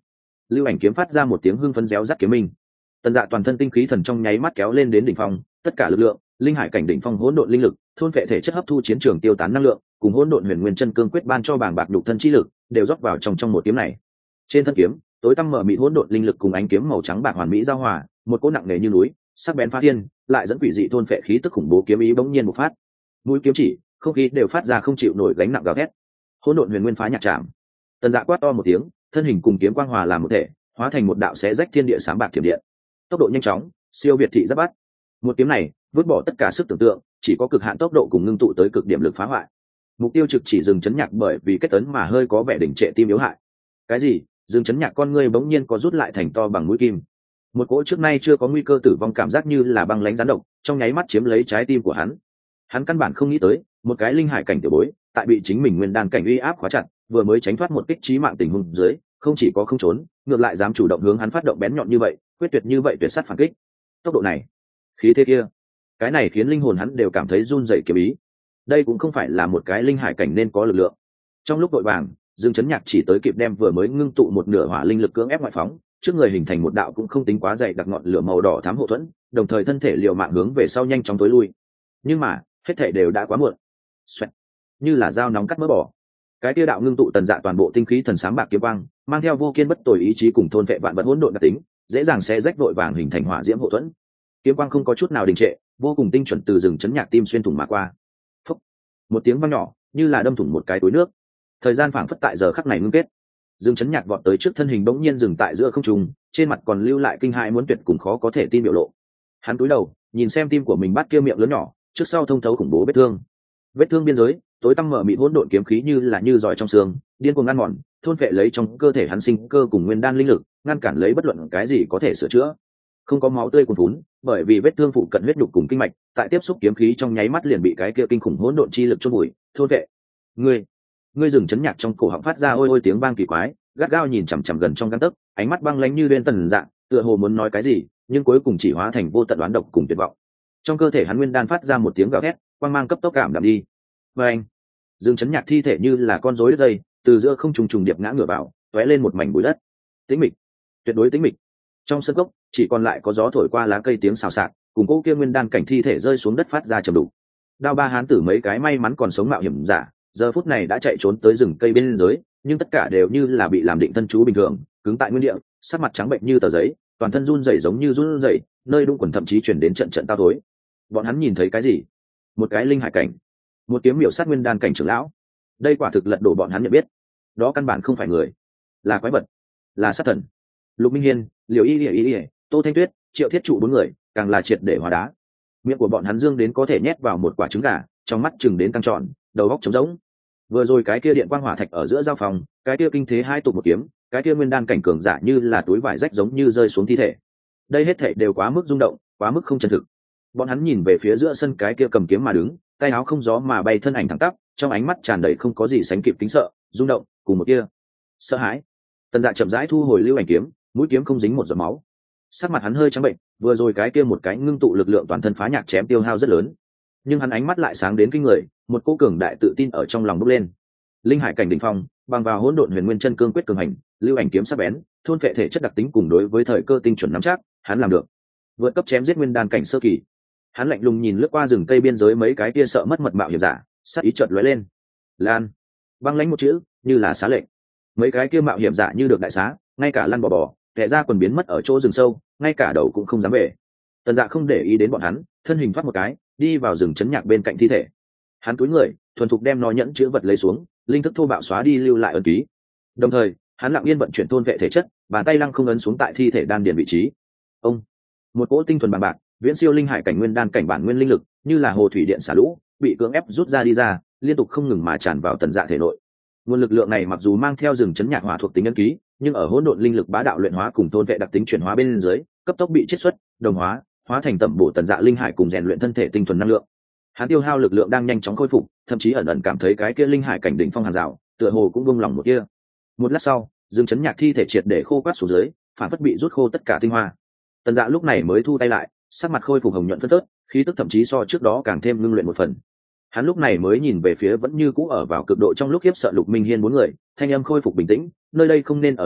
lưu ảnh kiếm phát ra một tiếng hưng phấn réo rắt kiếm minh. Tần Dạ toàn thân tinh khí thần trong nháy mắt kéo lên đến đỉnh phong, tất cả lực lượng, linh hải cảnh đỉnh phong hỗn độn linh lực, thôn vệ thể chất hấp thu chiến trường tiêu tán năng lượng, cùng hỗn độn huyền nguyên chân cương quyết ban cho bàng bạc nhục thân chi lực, đều rót vào trong trong một kiếm này. Trên thân kiếm, tối tăm mở mịt hỗn độn linh lực cùng ánh kiếm màu trắng bạc hoàn mỹ giao hòa, một cỗ nặng nề như núi, sắc bén phá thiên, lại dẫn quỷ dị thôn vệ khí tức khủng bố kiếm ý bỗng nhiên một phát. Mũi kiếm chỉ, không khí đều phát ra không chịu nổi gánh nặng gào thét. Hỗn độn huyền nguyên phá nhạc trảm. Tần Dạ quát to một tiếng, thân hình cùng kiếm quang hòa làm một thể, hóa thành một đạo xé rách thiên địa sáng bạc thiểm điện. Tốc độ nhanh chóng, siêu việt thị giáp bắt. Một kiếm này, vứt bỏ tất cả sức tưởng tượng, chỉ có cực hạn tốc độ cùng ngưng tụ tới cực điểm lực phá hoại. Mục tiêu trực chỉ dừng chấn nhạc bởi vì kết tấn mà hơi có vẻ đỉnh trệ tim yếu hại. Cái gì? Dừng chấn nhạc con ngươi bỗng nhiên có rút lại thành to bằng mũi kim. Một cỗ trước nay chưa có nguy cơ tử vong cảm giác như là băng lãnh rắn độc, trong nháy mắt chiếm lấy trái tim của hắn. Hắn căn bản không nghĩ tới, một cái linh hải cảnh tiểu bối, tại bị chính mình nguyên đan cảnh uy áp khóa chặt, vừa mới tránh thoát một kích chí mạng tình huống dưới, không chỉ có không trốn, ngược lại dám chủ động hướng hắn phát động bén nhọn như vậy, quyết tuyệt như vậy tuyệt sát phản kích. Tốc độ này, khí thế kia, cái này khiến linh hồn hắn đều cảm thấy run rẩy kiếm ý. Đây cũng không phải là một cái linh hải cảnh nên có lực lượng. Trong lúc vội vàng, Dương Chấn Nhạc chỉ tới kịp đem vừa mới ngưng tụ một nửa hỏa linh lực cưỡng ép ngoại phóng, trước người hình thành một đạo cũng không tính quá dày đặc ngọn lửa màu đỏ thám hộ thuẫn, đồng thời thân thể liều mạng hướng về sau nhanh chóng tối lui. Nhưng mà, hết thảy đều đã quá muộn. Xoẹt, như là dao nóng cắt mỡ bỏ. Cái tiêu đạo ngưng tụ Tần Dạ toàn bộ tinh khí thần sáng bạc kiếm quang, mang theo vô kiên bất tồi ý chí cùng thôn vệ vạn vật hỗn độn đặc tính, dễ dàng sẽ rách vội vàng hình thành hỏa diễm hộ thuẫn. Kiếm quang không có chút nào đình trệ, vô cùng tinh chuẩn từ rừng chấn nhạc tim xuyên thủng mà qua. Phốc, một tiếng vang nhỏ, như là đâm thủng một cái túi nước. Thời gian phảng phất tại giờ khắc này ngưng kết. Dương Chấn Nhạc vọt tới trước thân hình bỗng nhiên dừng tại giữa không trung, trên mặt còn lưu lại kinh hãi muốn tuyệt cùng khó có thể tin biểu lộ. Hắn cúi đầu, nhìn xem tim của mình bắt kia miệng lớn nhỏ, trước sau thông thấu khủng bố vết thương. Vết thương biên giới, tối tăm mở mịt hỗn độn kiếm khí như là như giỏi trong xương, điên cuồng ngăn mòn, thôn phệ lấy trong cơ thể hắn sinh cơ cùng nguyên đan linh lực, ngăn cản lấy bất luận cái gì có thể sửa chữa. Không có máu tươi cuồn phún, bởi vì vết thương phụ cận huyết nhục cùng kinh mạch, tại tiếp xúc kiếm khí trong nháy mắt liền bị cái kia kinh khủng hỗn độn chi lực chôn vùi, thôn phệ. Ngươi, ngươi dừng chấn nhạc trong cổ họng phát ra ôi ôi tiếng vang kỳ quái, gắt gao nhìn chằm chằm gần trong gang tấc, ánh mắt băng lãnh như bên Tần Dạ, tựa hồ muốn nói cái gì, nhưng cuối cùng chỉ hóa thành vô tận đoán độc cùng tuyệt vọng. Trong cơ thể hắn nguyên đan phát ra một tiếng gào thét, quang mang cấp tốc cảm đạm đi. Và anh, Dương Chấn Nhạc thi thể như là con rối đứt dây, từ giữa không trùng trùng điệp ngã ngửa vào, tóe lên một mảnh bụi đất. Tĩnh mịch, tuyệt đối tĩnh mịch. Trong sân cốc chỉ còn lại có gió thổi qua lá cây tiếng xào xạc, cùng cô kia nguyên đan cảnh thi thể rơi xuống đất phát ra trầm đục. Đao ba hán tử mấy cái may mắn còn sống mạo hiểm giả, giờ phút này đã chạy trốn tới rừng cây bên dưới, nhưng tất cả đều như là bị làm định thân chú bình thường, cứng tại nguyên địa, sắc mặt trắng bệnh như tờ giấy, toàn thân run rẩy giống như run rẩy, nơi đung quần thậm chí chuyển đến trận trận tao thối. Bọn hắn nhìn thấy cái gì? Một cái linh hải cảnh, một kiếm miểu sát nguyên đan cảnh trưởng lão. Đây quả thực lật đổ bọn hắn nhận biết, đó căn bản không phải người, là quái vật, là sát thần. Lục Minh Hiên, Liều Y Y Y, Tô Thanh Tuyết, Triệu Thiết Trụ bốn người, càng là triệt để hóa đá. Miệng của bọn hắn dương đến có thể nhét vào một quả trứng gà, trong mắt chừng đến căng tròn, đầu óc trống rỗng. Vừa rồi cái kia điện quang hỏa thạch ở giữa giao phòng, cái kia kinh thế hai tục một kiếm, cái kia nguyên đan cảnh cường giả như là túi vải rách giống như rơi xuống thi thể. Đây hết thảy đều quá mức rung động, quá mức không chân thực. Bọn hắn nhìn về phía giữa sân cái kia cầm kiếm mà đứng, tay áo không gió mà bay thân ảnh thẳng tắp, trong ánh mắt tràn đầy không có gì sánh kịp kính sợ, rung động, cùng một kia sợ hãi. Tần Dạ chậm rãi thu hồi lưu ảnh kiếm, mũi kiếm không dính một giọt máu. Sắc mặt hắn hơi trắng bệnh, vừa rồi cái kia một cái ngưng tụ lực lượng toàn thân phá nhạc chém tiêu hao rất lớn, nhưng hắn ánh mắt lại sáng đến kinh người, một cô cường đại tự tin ở trong lòng bốc lên. Linh hải cảnh đỉnh phong, bằng vào hỗn độn huyền nguyên chân cương quyết cường hành, lưu ảnh kiếm sắc bén, thôn phệ thể chất đặc tính cùng đối với thời cơ tinh chuẩn nắm chắc, hắn làm được. Vượt cấp chém giết nguyên đan cảnh sơ kỳ. Hắn lạnh lùng nhìn lướt qua rừng cây biên giới mấy cái kia sợ mất mật mạo hiểm giả, sắc ý chợt lóe lên. Lan, băng lãnh một chữ, như là xá lệnh. Mấy cái kia mạo hiểm giả như được đại xá, ngay cả lăn bò bò, kẻ ra quần biến mất ở chỗ rừng sâu, ngay cả đầu cũng không dám về. Tần Dạ không để ý đến bọn hắn, thân hình thoát một cái, đi vào rừng chấn nhạc bên cạnh thi thể. Hắn cúi người, thuần thục đem nó nhẫn chữ vật lấy xuống, linh thức thô bạo xóa đi lưu lại ấn ký. Đồng thời, hắn lặng yên vận chuyển thôn vệ thể chất, bàn tay lăng không ấn xuống tại thi thể đan điền vị trí. Ông, một cỗ tinh thuần bằng bạc, viễn siêu linh hải cảnh nguyên đan cảnh bản nguyên linh lực, như là hồ thủy điện xả lũ, bị cưỡng ép rút ra đi ra, liên tục không ngừng mà tràn vào Tần Dạ thể nội. Nguồn lực lượng này mặc dù mang theo rừng chấn nhạc hỏa thuộc tính ấn ký, nhưng ở hỗn độn linh lực bá đạo luyện hóa cùng thôn vệ đặc tính chuyển hóa bên dưới, cấp tốc bị chiết xuất, đồng hóa, hóa thành tẩm bổ Tần Dạ linh hải cùng rèn luyện thân thể tinh thuần năng lượng. Hắn tiêu hao lực lượng đang nhanh chóng khôi phục, thậm chí ẩn ẩn cảm thấy cái kia linh hải cảnh đỉnh phong hàng rào, tựa hồ cũng buông lỏng một kia. Một lát sau, rừng chấn nhạc thi thể triệt để khô quắt xuống dưới, phản phất bị rút khô tất cả tinh hoa. Tần Dạ lúc này mới thu tay lại, sắc mặt khôi phục hồng nhuận phất phớt, khí tức thậm chí so trước đó càng thêm ngưng luyện một phần. Hắn lúc này mới nhìn về phía vẫn như cũ ở vào cực độ trong lúc khiếp sợ Lục Minh Hiên bốn người, thanh âm khôi phục bình tĩnh, nơi đây không nên ở lâu,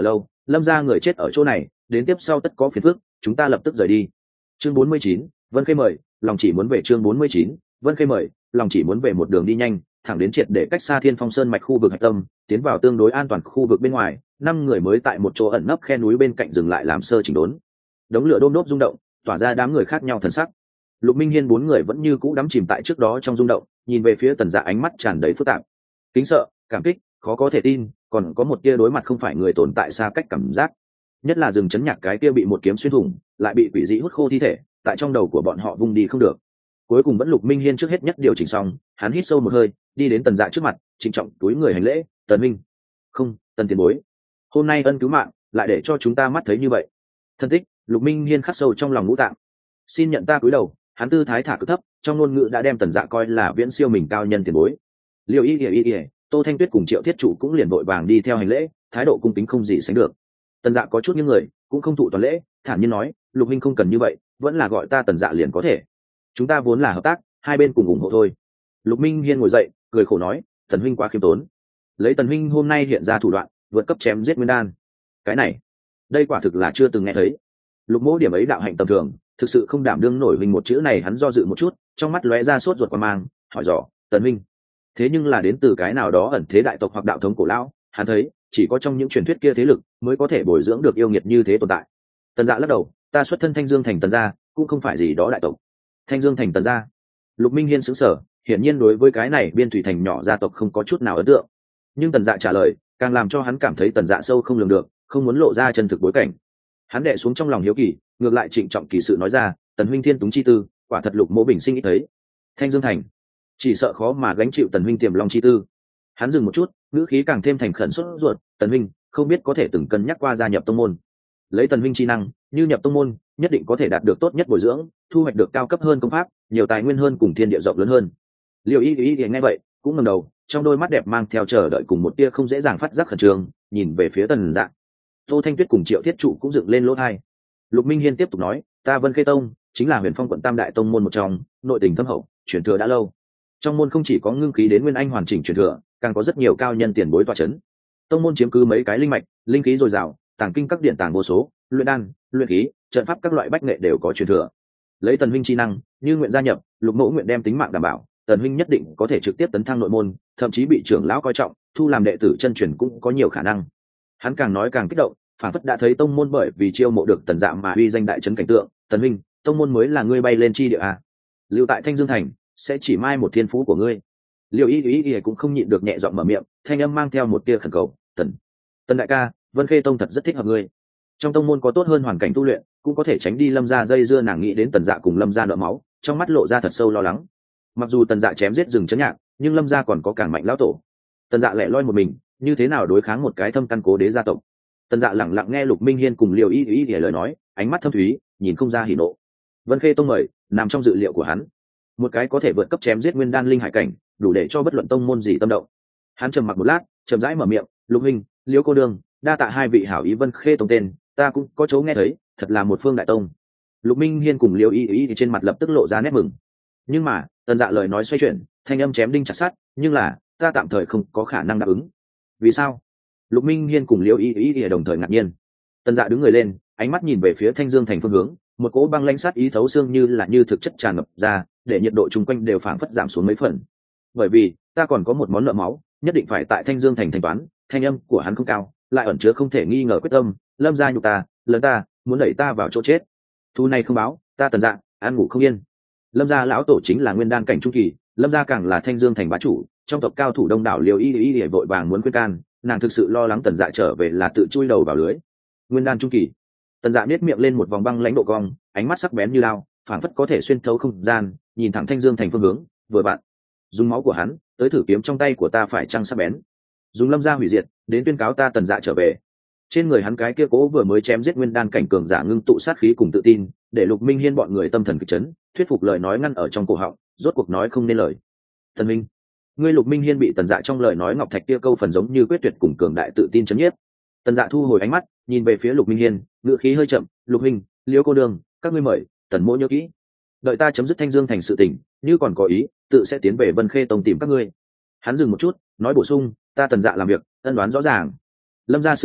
lâm ra người chết ở chỗ này, đến tiếp sau tất có phiền phức, chúng ta lập tức rời đi. Chương bốn mươi chín, Vân Khê mời, lòng chỉ muốn về. Chương bốn mươi chín, Vân Khê mời, lòng chỉ muốn về. Một đường đi nhanh thẳng đến triệt để cách xa Thiên Phong Sơn mạch khu vực hạch tâm, tiến vào tương đối an toàn khu vực bên ngoài. Năm người mới tại một chỗ ẩn nấp khe núi bên cạnh dừng lại làm sơ chỉnh đốn. Đống lửa đôm đốp rung động, tỏa ra đám người khác nhau thần sắc. Lục Minh Hiên bốn người vẫn như cũ đắm chìm tại trước đó trong rung động, nhìn về phía Tần Dạ ánh mắt tràn đầy phức tạp, kính sợ, cảm kích, khó có thể tin, còn có một tia đối mặt không phải người tồn tại xa cách cảm giác. Nhất là rừng chấn nhạc cái kia bị một kiếm xuyên thủng, lại bị quỷ dị hút khô thi thể, tại trong đầu của bọn họ vung đi không được. Cuối cùng vẫn Lục Minh Hiên trước hết nhất điều chỉnh xong, hắn hít sâu một hơi, đi đến Tần Dạ trước mặt, trịnh trọng túi người hành lễ, "Tần Minh." "Không, Tần tiền bối. Hôm nay ân cứu mạng, lại để cho chúng ta mắt thấy như vậy." Thân tích, Lục Minh Hiên khắc sâu trong lòng ngũ tạng. "Xin nhận ta cúi đầu." Hắn tư thái thả cực thấp, trong ngôn ngữ đã đem Tần Dạ coi là viễn siêu mình cao nhân tiền bối. Liêu Y Y Y, Tô Thanh Tuyết cùng Triệu Thiết Trụ cũng liền vội vàng đi theo hành lễ, thái độ cung kính không gì sánh được. Tần Dạ có chút những người cũng không thụ toàn lễ, thản nhiên nói, "Lục huynh không cần như vậy, vẫn là gọi ta Tần Dạ liền có thể. Chúng ta vốn là hợp tác, hai bên cùng ủng hộ thôi." Lục Minh Hiên ngồi dậy, cười khổ nói, "Tần huynh quá khiêm tốn. Lấy Tần huynh hôm nay hiện ra thủ đoạn, vượt cấp chém giết Nguyên Đan. Cái này, đây quả thực là chưa từng nghe thấy." Lục Mỗ điểm ấy đạo hạnh tầm thường, thực sự không đảm đương nổi huynh một chữ này. Hắn do dự một chút, trong mắt lóe ra sốt ruột qua mang, hỏi dò, "Tần huynh, thế nhưng là đến từ cái nào đó ẩn thế đại tộc hoặc đạo thống cổ lão, hắn thấy chỉ có trong những truyền thuyết kia thế lực mới có thể bồi dưỡng được yêu nghiệt như thế tồn tại." Tần Dạ lắc đầu, "Ta xuất thân Thanh Dương thành Tần gia, cũng không phải gì đó đại tộc." Thanh Dương thành Tần gia? Lục Minh Hiên sững sờ, hiển nhiên đối với cái này biên thủy thành nhỏ gia tộc không có chút nào ấn tượng. Nhưng Tần Dạ trả lời càng làm cho hắn cảm thấy Tần Dạ sâu không lường được, không muốn lộ ra chân thực bối cảnh. Hắn đè xuống trong lòng hiếu kỳ, ngược lại trịnh trọng kỳ sự nói ra, "Tần huynh thiên túng chi tư, quả thật Lục Mỗ bình sinh ít thấy. Thanh Dương thành chỉ sợ khó mà gánh chịu Tần huynh tiềm long chi tư." Hắn dừng một chút, ngữ khí càng thêm thành khẩn sốt ruột, "Tần huynh, không biết có thể từng cân nhắc qua gia nhập tông môn. Lấy Tần huynh chi năng, như nhập tông môn, nhất định có thể đạt được tốt nhất bồi dưỡng, thu hoạch được cao cấp hơn công pháp, nhiều tài nguyên hơn cùng thiên địa rộng lớn hơn." Liêu Y Y Y nghe vậy, cũng ngẩng đầu, trong đôi mắt đẹp mang theo chờ đợi cùng một tia không dễ dàng phát giác khẩn trương, nhìn về phía Tần Dạ. Tô Thanh Tuyết cùng Triệu Thiết Trụ cũng dựng lên lỗ tai. Lục Minh Hiên tiếp tục nói, "Ta Vân Khê tông chính là Huyền Phong quận tam đại tông môn một trong, nội tình thâm hậu, truyền thừa đã lâu. Trong môn không chỉ có ngưng khí đến nguyên anh hoàn chỉnh truyền thừa, càng có rất nhiều cao nhân tiền bối tọa chấn. Tông môn chiếm cứ mấy cái linh mạch, linh khí dồi dào, tàng kinh các điện tàng vô số, luyện đan, luyện khí, trận pháp các loại bách nghệ đều có truyền thừa. Lấy Tần huynh chi năng, như nguyện gia nhập, Lục Mỗ nguyện đem tính mạng đảm bảo, Tần huynh nhất định có thể trực tiếp tấn thăng nội môn, thậm chí bị trưởng lão coi trọng, thu làm đệ tử chân truyền cũng có nhiều khả năng." Hắn càng nói càng kích động, phản phất đã thấy tông môn bởi vì chiêu mộ được Tần Dạ mà uy danh đại trấn cảnh tượng. "Tần huynh, tông môn mới là ngươi bay lên chi địa à? Lưu tại Thanh Dương thành sẽ chỉ mai một thiên phú của ngươi." Liêu Y Y Y cũng không nhịn được nhẹ giọng mở miệng, thanh âm mang theo một tia khẩn cầu, "Tần, Tần đại ca, Vân Khê tông thật rất thích hợp ngươi. Trong tông môn có tốt hơn hoàn cảnh tu luyện, cũng có thể tránh đi Lâm gia dây dưa." Nàng nghĩ đến Tần Dạ cùng Lâm gia nợ máu, trong mắt lộ ra thật sâu lo lắng. Mặc dù Tần Dạ chém giết rừng chấn nhạc, nhưng Lâm gia còn có càng mạnh lão tổ. Tần Dạ lẻ loi một mình, như thế nào đối kháng một cái thâm căn cố đế gia tộc? Tần Dạ lẳng lặng nghe Lục Minh Hiên cùng Liêu Y Y Y lời nói, ánh mắt thâm thúy, nhìn không ra hỉ nộ. Vân Khê tông mời, nằm trong dự liệu của hắn. Một cái có thể vượt cấp chém giết nguyên đan linh hải cảnh, đủ để cho bất luận tông môn gì tâm động. Hắn trầm mặc một lát, chậm rãi mở miệng, "Lục huynh, Liêu cô đương, đa tạ hai vị hảo ý, Vân Khê tông tên, ta cũng có chỗ nghe thấy, thật là một phương đại tông." Lục Minh Hiên cùng Liêu Y Y trên mặt lập tức lộ ra nét mừng. Nhưng mà, Tần Dạ lời nói xoay chuyển, thanh âm chém đinh chặt sắt, "Nhưng là, ta tạm thời không có khả năng đáp ứng." "Vì sao?" Lục Minh Hiên cùng Liêu Y Y đồng thời ngạc nhiên. Tần Dạ đứng người lên, ánh mắt nhìn về phía Thanh Dương thành phương hướng, một cỗ băng lãnh sát ý thấu xương như là như thực chất tràn ngập ra, để nhiệt độ chung quanh đều phảng phất giảm xuống mấy phần. "Bởi vì, ta còn có một món nợ máu, nhất định phải tại Thanh Dương thành thanh toán." Thanh âm của hắn không cao, lại ẩn chứa không thể nghi ngờ quyết tâm, "Lâm gia nhục ta, lớn ta, muốn đẩy ta vào chỗ chết. Thu này không báo, ta Tần Dạ ăn ngủ không yên." Lâm gia lão tổ chính là nguyên đan cảnh trung kỳ, Lâm gia càng là Thanh Dương thành bá chủ, trong tộc cao thủ đông đảo. Liêu Y Y Y vội vàng muốn khuyên can, nàng thực sự lo lắng Tần Dạ trở về là tự chui đầu vào lưới. Nguyên đan trung kỳ. Tần Dạ nét miệng lên một vòng băng lãnh độ cong, ánh mắt sắc bén như lao, phảng phất có thể xuyên thấu không gian, nhìn thẳng Thanh Dương thành phương hướng, vừa bạn. Dùng máu của hắn, tới thử kiếm trong tay của ta phải chăng sắc bén. Dùng Lâm gia hủy diệt, đến tuyên cáo ta Tần Dạ trở về. Trên người hắn cái kia cố vừa mới chém giết nguyên đan cảnh cường giả ngưng tụ sát khí cùng tự tin, để Lục Minh Hiên bọn người tâm thần kịch chấn, thuyết phục lời nói ngăn ở trong cổ họng, rốt cuộc nói không nên lời. "Thần minh." Ngươi Lục Minh Hiên bị Tần Dạ trong lời nói ngọc thạch kia câu phần giống như quyết tuyệt cùng cường đại tự tin chấn nhiếp. Tần Dạ thu hồi ánh mắt, nhìn về phía Lục Minh Hiên, ngữ khí hơi chậm, "Lục huynh, Liêu cô đường, các ngươi mời, Tần mỗ nhớ kỹ. Đợi ta chấm dứt Thanh Dương thành sự tình, như còn có ý, tự sẽ tiến về Vân Khê tông tìm các ngươi." Hắn dừng một chút, nói bổ sung, "Ta Tần Dạ làm việc, ân đoán rõ ràng. Lâm gia sự tình,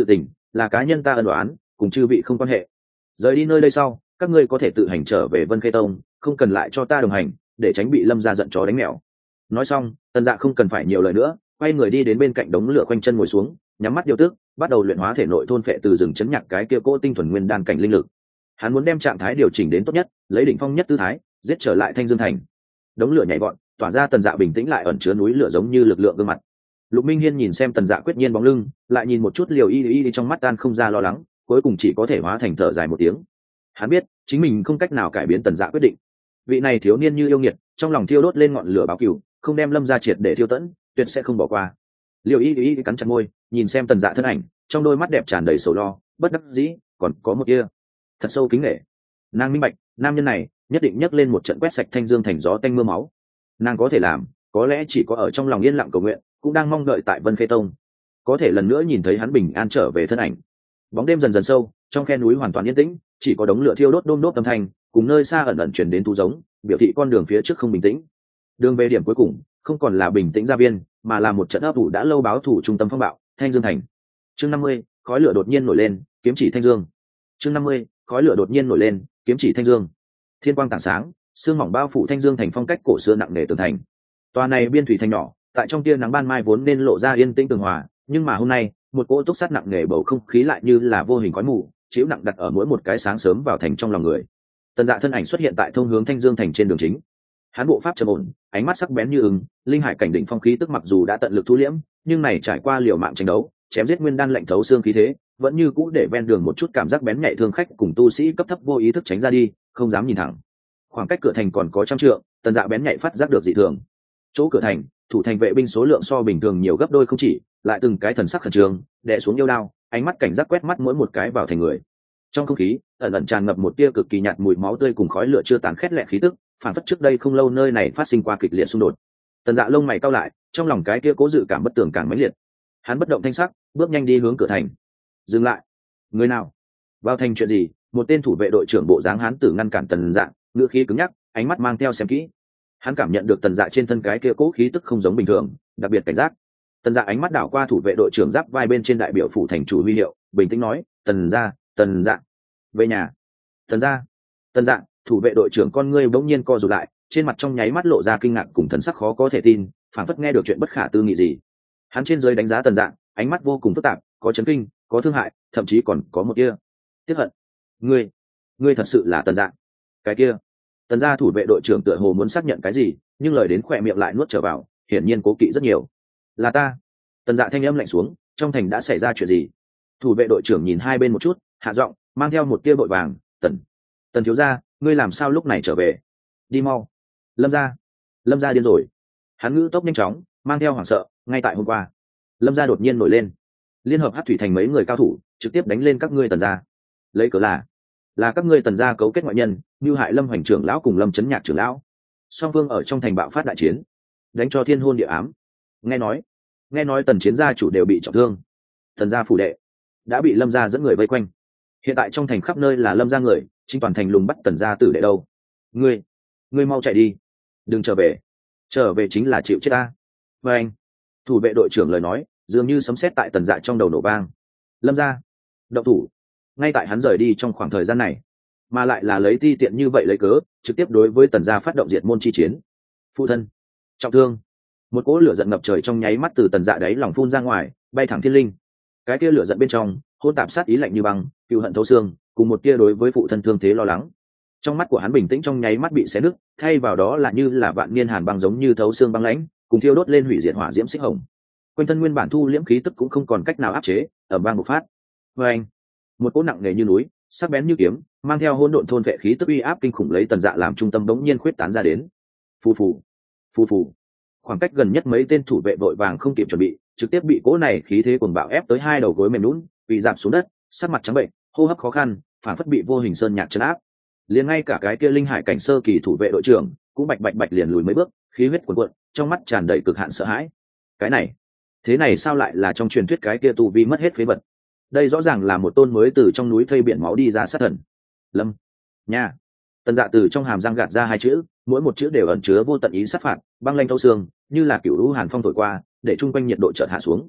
là cá nhân ta ân đoán, cùng chư vị không quan hệ. Rời đi nơi đây sau, các ngươi có thể tự hành trở về Vân Khê Tông, không cần lại cho ta đồng hành, để tránh bị Lâm gia giận chó đánh mèo. Nói xong, Tần Dạ không cần phải nhiều lời nữa, quay người đi đến bên cạnh đống lửa quanh chân ngồi xuống, nhắm mắt điều tức, bắt đầu luyện hóa thể nội thôn phệ từ rừng chấn nhạc cái kia cỗ tinh thuần nguyên đan cảnh linh lực. Hắn muốn đem trạng thái điều chỉnh đến tốt nhất, lấy đỉnh phong nhất tư thái, giết trở lại Thanh Dương thành. Đống lửa nhảy vọt, tỏa ra Tần Dạ bình tĩnh lại ẩn chứa núi lửa giống như lực lượng gương mặt. Lục Minh Hiên nhìn xem Tần Dạ quyết nhiên bóng lưng, lại nhìn một chút Liều Y Y Y trong mắt tan không ra lo lắng, cuối cùng chỉ có thể hóa thành thở dài một tiếng. Hắn biết, chính mình không cách nào cải biến Tần Dạ quyết định. Vị này thiếu niên như yêu nghiệt, trong lòng thiêu đốt lên ngọn lửa báo cừu, không đem Lâm gia triệt để thiêu tẫn, tuyệt sẽ không bỏ qua. Liều Y Y Y cắn chặt môi, nhìn xem Tần Dạ thân ảnh, trong đôi mắt đẹp tràn đầy sầu lo, bất đắc dĩ, còn có một kia thật sâu kính nể. Nàng minh bạch, nam nhân này nhất định nhấc lên một trận quét sạch Thanh Dương thành gió tanh mưa máu. Nàng có thể làm, có lẽ chỉ có ở trong lòng yên lặng cầu nguyện, cũng đang mong đợi tại Vân Khê Tông có thể lần nữa nhìn thấy hắn bình an trở về thân ảnh. Bóng đêm dần dần sâu, trong khe núi hoàn toàn yên tĩnh, chỉ có đống lửa thiêu đốt đôm đốt âm thanh, cùng nơi xa ẩn ẩn truyền đến thú giống, biểu thị con đường phía trước không bình tĩnh. Đường về điểm cuối cùng không còn là bình tĩnh gia viên, mà là một trận ấp ủ đã lâu báo thủ trung tâm phong bạo, Thanh Dương thành. Chương năm mươi, khói lửa đột nhiên nổi lên, kiếm chỉ Thanh Dương. Chương năm mươi, khói lửa đột nhiên nổi lên, kiếm chỉ Thanh Dương. Thiên quang tảng sáng, sương mỏng bao phủ Thanh Dương thành phong cách cổ xưa nặng nề tường thành. Tòa này biên thủy thành nhỏ, tại trong tia nắng ban mai vốn nên lộ ra yên tĩnh tường hòa, nhưng mà hôm nay, một cỗ túc sát nặng nề bầu không khí lại như là vô hình khói mù, chịu nặng đặt ở mỗi một cái sáng sớm vào thành trong lòng người. Tần Dạ thân ảnh xuất hiện tại thông hướng Thanh Dương thành trên đường chính. Hắn bộ pháp trầm ổn, ánh mắt sắc bén như ưng, linh hải cảnh đỉnh phong khí tức mặc dù đã tận lực thu liễm, nhưng này trải qua liều mạng tranh đấu, chém giết nguyên đan lạnh thấu xương khí thế, vẫn như cũ để ven đường một chút cảm giác bén nhạy thương khách cùng tu sĩ cấp thấp vô ý thức tránh ra đi, không dám nhìn thẳng. Khoảng cách cửa thành còn có trăm trượng, Tần Dạ bén nhạy phát giác được dị thường. Chỗ cửa thành, thủ thành vệ binh số lượng so bình thường nhiều gấp đôi không chỉ, lại từng cái thần sắc khẩn trương, đè xuống yêu đao, ánh mắt cảnh giác quét mắt mỗi một cái vào thành người. Trong không khí ẩn ẩn tràn ngập một tia cực kỳ nhạt mùi máu tươi cùng khói lửa chưa tàn khét lẹ khí tức, phản phất trước đây không lâu nơi này phát sinh qua kịch liệt xung đột. Tần Dạ lông mày cau lại, trong lòng cái kia cố dự cảm bất tường càng mãnh liệt. Hắn bất động thanh sắc, bước nhanh đi hướng cửa thành. Dừng lại! Người nào? Vào thành chuyện gì? Một tên thủ vệ đội trưởng bộ dáng hán tử ngăn cản Tần Dạ, ngữ khí cứng nhắc, ánh mắt mang theo xem kỹ. Hắn cảm nhận được Tần Dạ trên thân cái kia cố khí tức không giống bình thường, đặc biệt cảnh giác. Tần Dạ ánh mắt đảo qua thủ vệ đội trưởng giáp vai bên trên đại biểu phủ thành chủ huy hiệu, bình tĩnh nói: Tần Dạ, Tần Dạ, về nhà. Tần Dạ, Tần Dạ. Thủ vệ đội trưởng con ngươi bỗng nhiên co rụt lại, trên mặt trong nháy mắt lộ ra kinh ngạc cùng thần sắc khó có thể tin, phảng phất nghe được chuyện bất khả tư nghị gì. Hắn trên dưới đánh giá Tần Dạ, ánh mắt vô cùng phức tạp, có chấn kinh, có thương hại, thậm chí còn có một kia tiếc hận. Ngươi, ngươi thật sự là Tần Dạ? Cái kia. Tần Gia thủ vệ đội trưởng tựa hồ muốn xác nhận cái gì, nhưng lời đến khỏe miệng lại nuốt trở vào, hiển nhiên cố kỵ rất nhiều. Là ta. Tần Dạ thanh âm lạnh xuống, trong thành đã xảy ra chuyện gì? Thủ vệ đội trưởng nhìn hai bên một chút, hạ giọng, mang theo một tia vội vàng: Tần, Tần thiếu gia, ngươi làm sao lúc này trở về? Đi mau. Lâm gia. Lâm gia điên rồi. Hắn ngữ tốc nhanh chóng, mang theo hoảng sợ. Ngay tại hôm qua, Lâm gia đột nhiên nổi lên, liên hợp Hắc thủy thành mấy người cao thủ, trực tiếp đánh lên các ngươi Tần gia. Lấy cớ là là các ngươi Tần gia cấu kết ngoại nhân, mưu hại Lâm hoành trưởng lão cùng Lâm chấn nhạc trưởng lão. Song phương ở trong thành bạo phát đại chiến, đánh cho thiên hôn địa ám. Nghe nói, nghe nói Tần chiến gia chủ đều bị trọng thương. Tần gia phủ đệ đã bị Lâm gia dẫn người vây quanh. Hiện tại trong thành khắp nơi là Lâm gia người, chính toàn thành lùng bắt Tần gia tử đệ đâu. Ngươi, ngươi mau chạy đi, đừng trở về, trở về chính là chịu chết ta. Và anh, thủ vệ đội trưởng lời nói dường như sấm sét tại Tần Dạ trong đầu nổ vang. Lâm gia động thủ. Ngay tại hắn rời đi trong khoảng thời gian này, mà lại là lấy ti tiện như vậy lấy cớ, trực tiếp đối với Tần gia phát động diệt môn chi chiến. Phụ thân trọng thương. Một cỗ lửa giận ngập trời trong nháy mắt từ Tần Dạ đáy lòng phun ra ngoài, bay thẳng thiên linh. Cái kia lửa giận bên trong hôn tạp sát ý lạnh như băng, cừu hận thấu xương, cùng một kia đối với phụ thân thương thế lo lắng. Trong mắt của hắn bình tĩnh trong nháy mắt bị xé nứt, thay vào đó là như là vạn niên hàn băng giống như thấu xương băng lãnh, cùng thiêu đốt lên hủy diệt hỏa diễm xích hồng. Quanh thân nguyên bản thu liễm khí tức cũng không còn cách nào áp chế, ở bang bộc phát. Và anh, một cỗ nặng nề như núi, sắc bén như kiếm, mang theo hỗn độn thôn vệ khí tức uy áp kinh khủng lấy Tần Dạ làm trung tâm bỗng nhiên khuyết tán ra đến. Phù phù, phù phù. Khoảng cách gần nhất mấy tên thủ vệ vội vàng không kịp chuẩn bị, trực tiếp bị cỗ này khí thế cuồng bạo ép tới hai đầu gối mềm nhũn, bị dạp xuống đất, sắc mặt trắng bệnh, hô hấp khó khăn, phản phất bị vô hình sơn nhạc trấn áp. Liền ngay cả cái kia linh hải cảnh sơ kỳ thủ vệ đội trưởng cũng bạch bạch bạch liền lùi mấy bước, khí huyết cuồn cuộn, trong mắt tràn đầy cực hạn sợ hãi. Cái này, thế này sao lại là trong truyền thuyết cái kia tu vi mất hết phế vật? Đây rõ ràng là một tôn mới từ trong núi thây biển máu đi ra sát thần. Lâm nha. Tần Dạ từ trong hàm răng gạt ra hai chữ, mỗi một chữ đều ẩn chứa vô tận ý sát phạt, băng lanh thấu xương, như là cựu lũ hàn phong thổi qua, để chung quanh nhiệt độ chợt hạ xuống.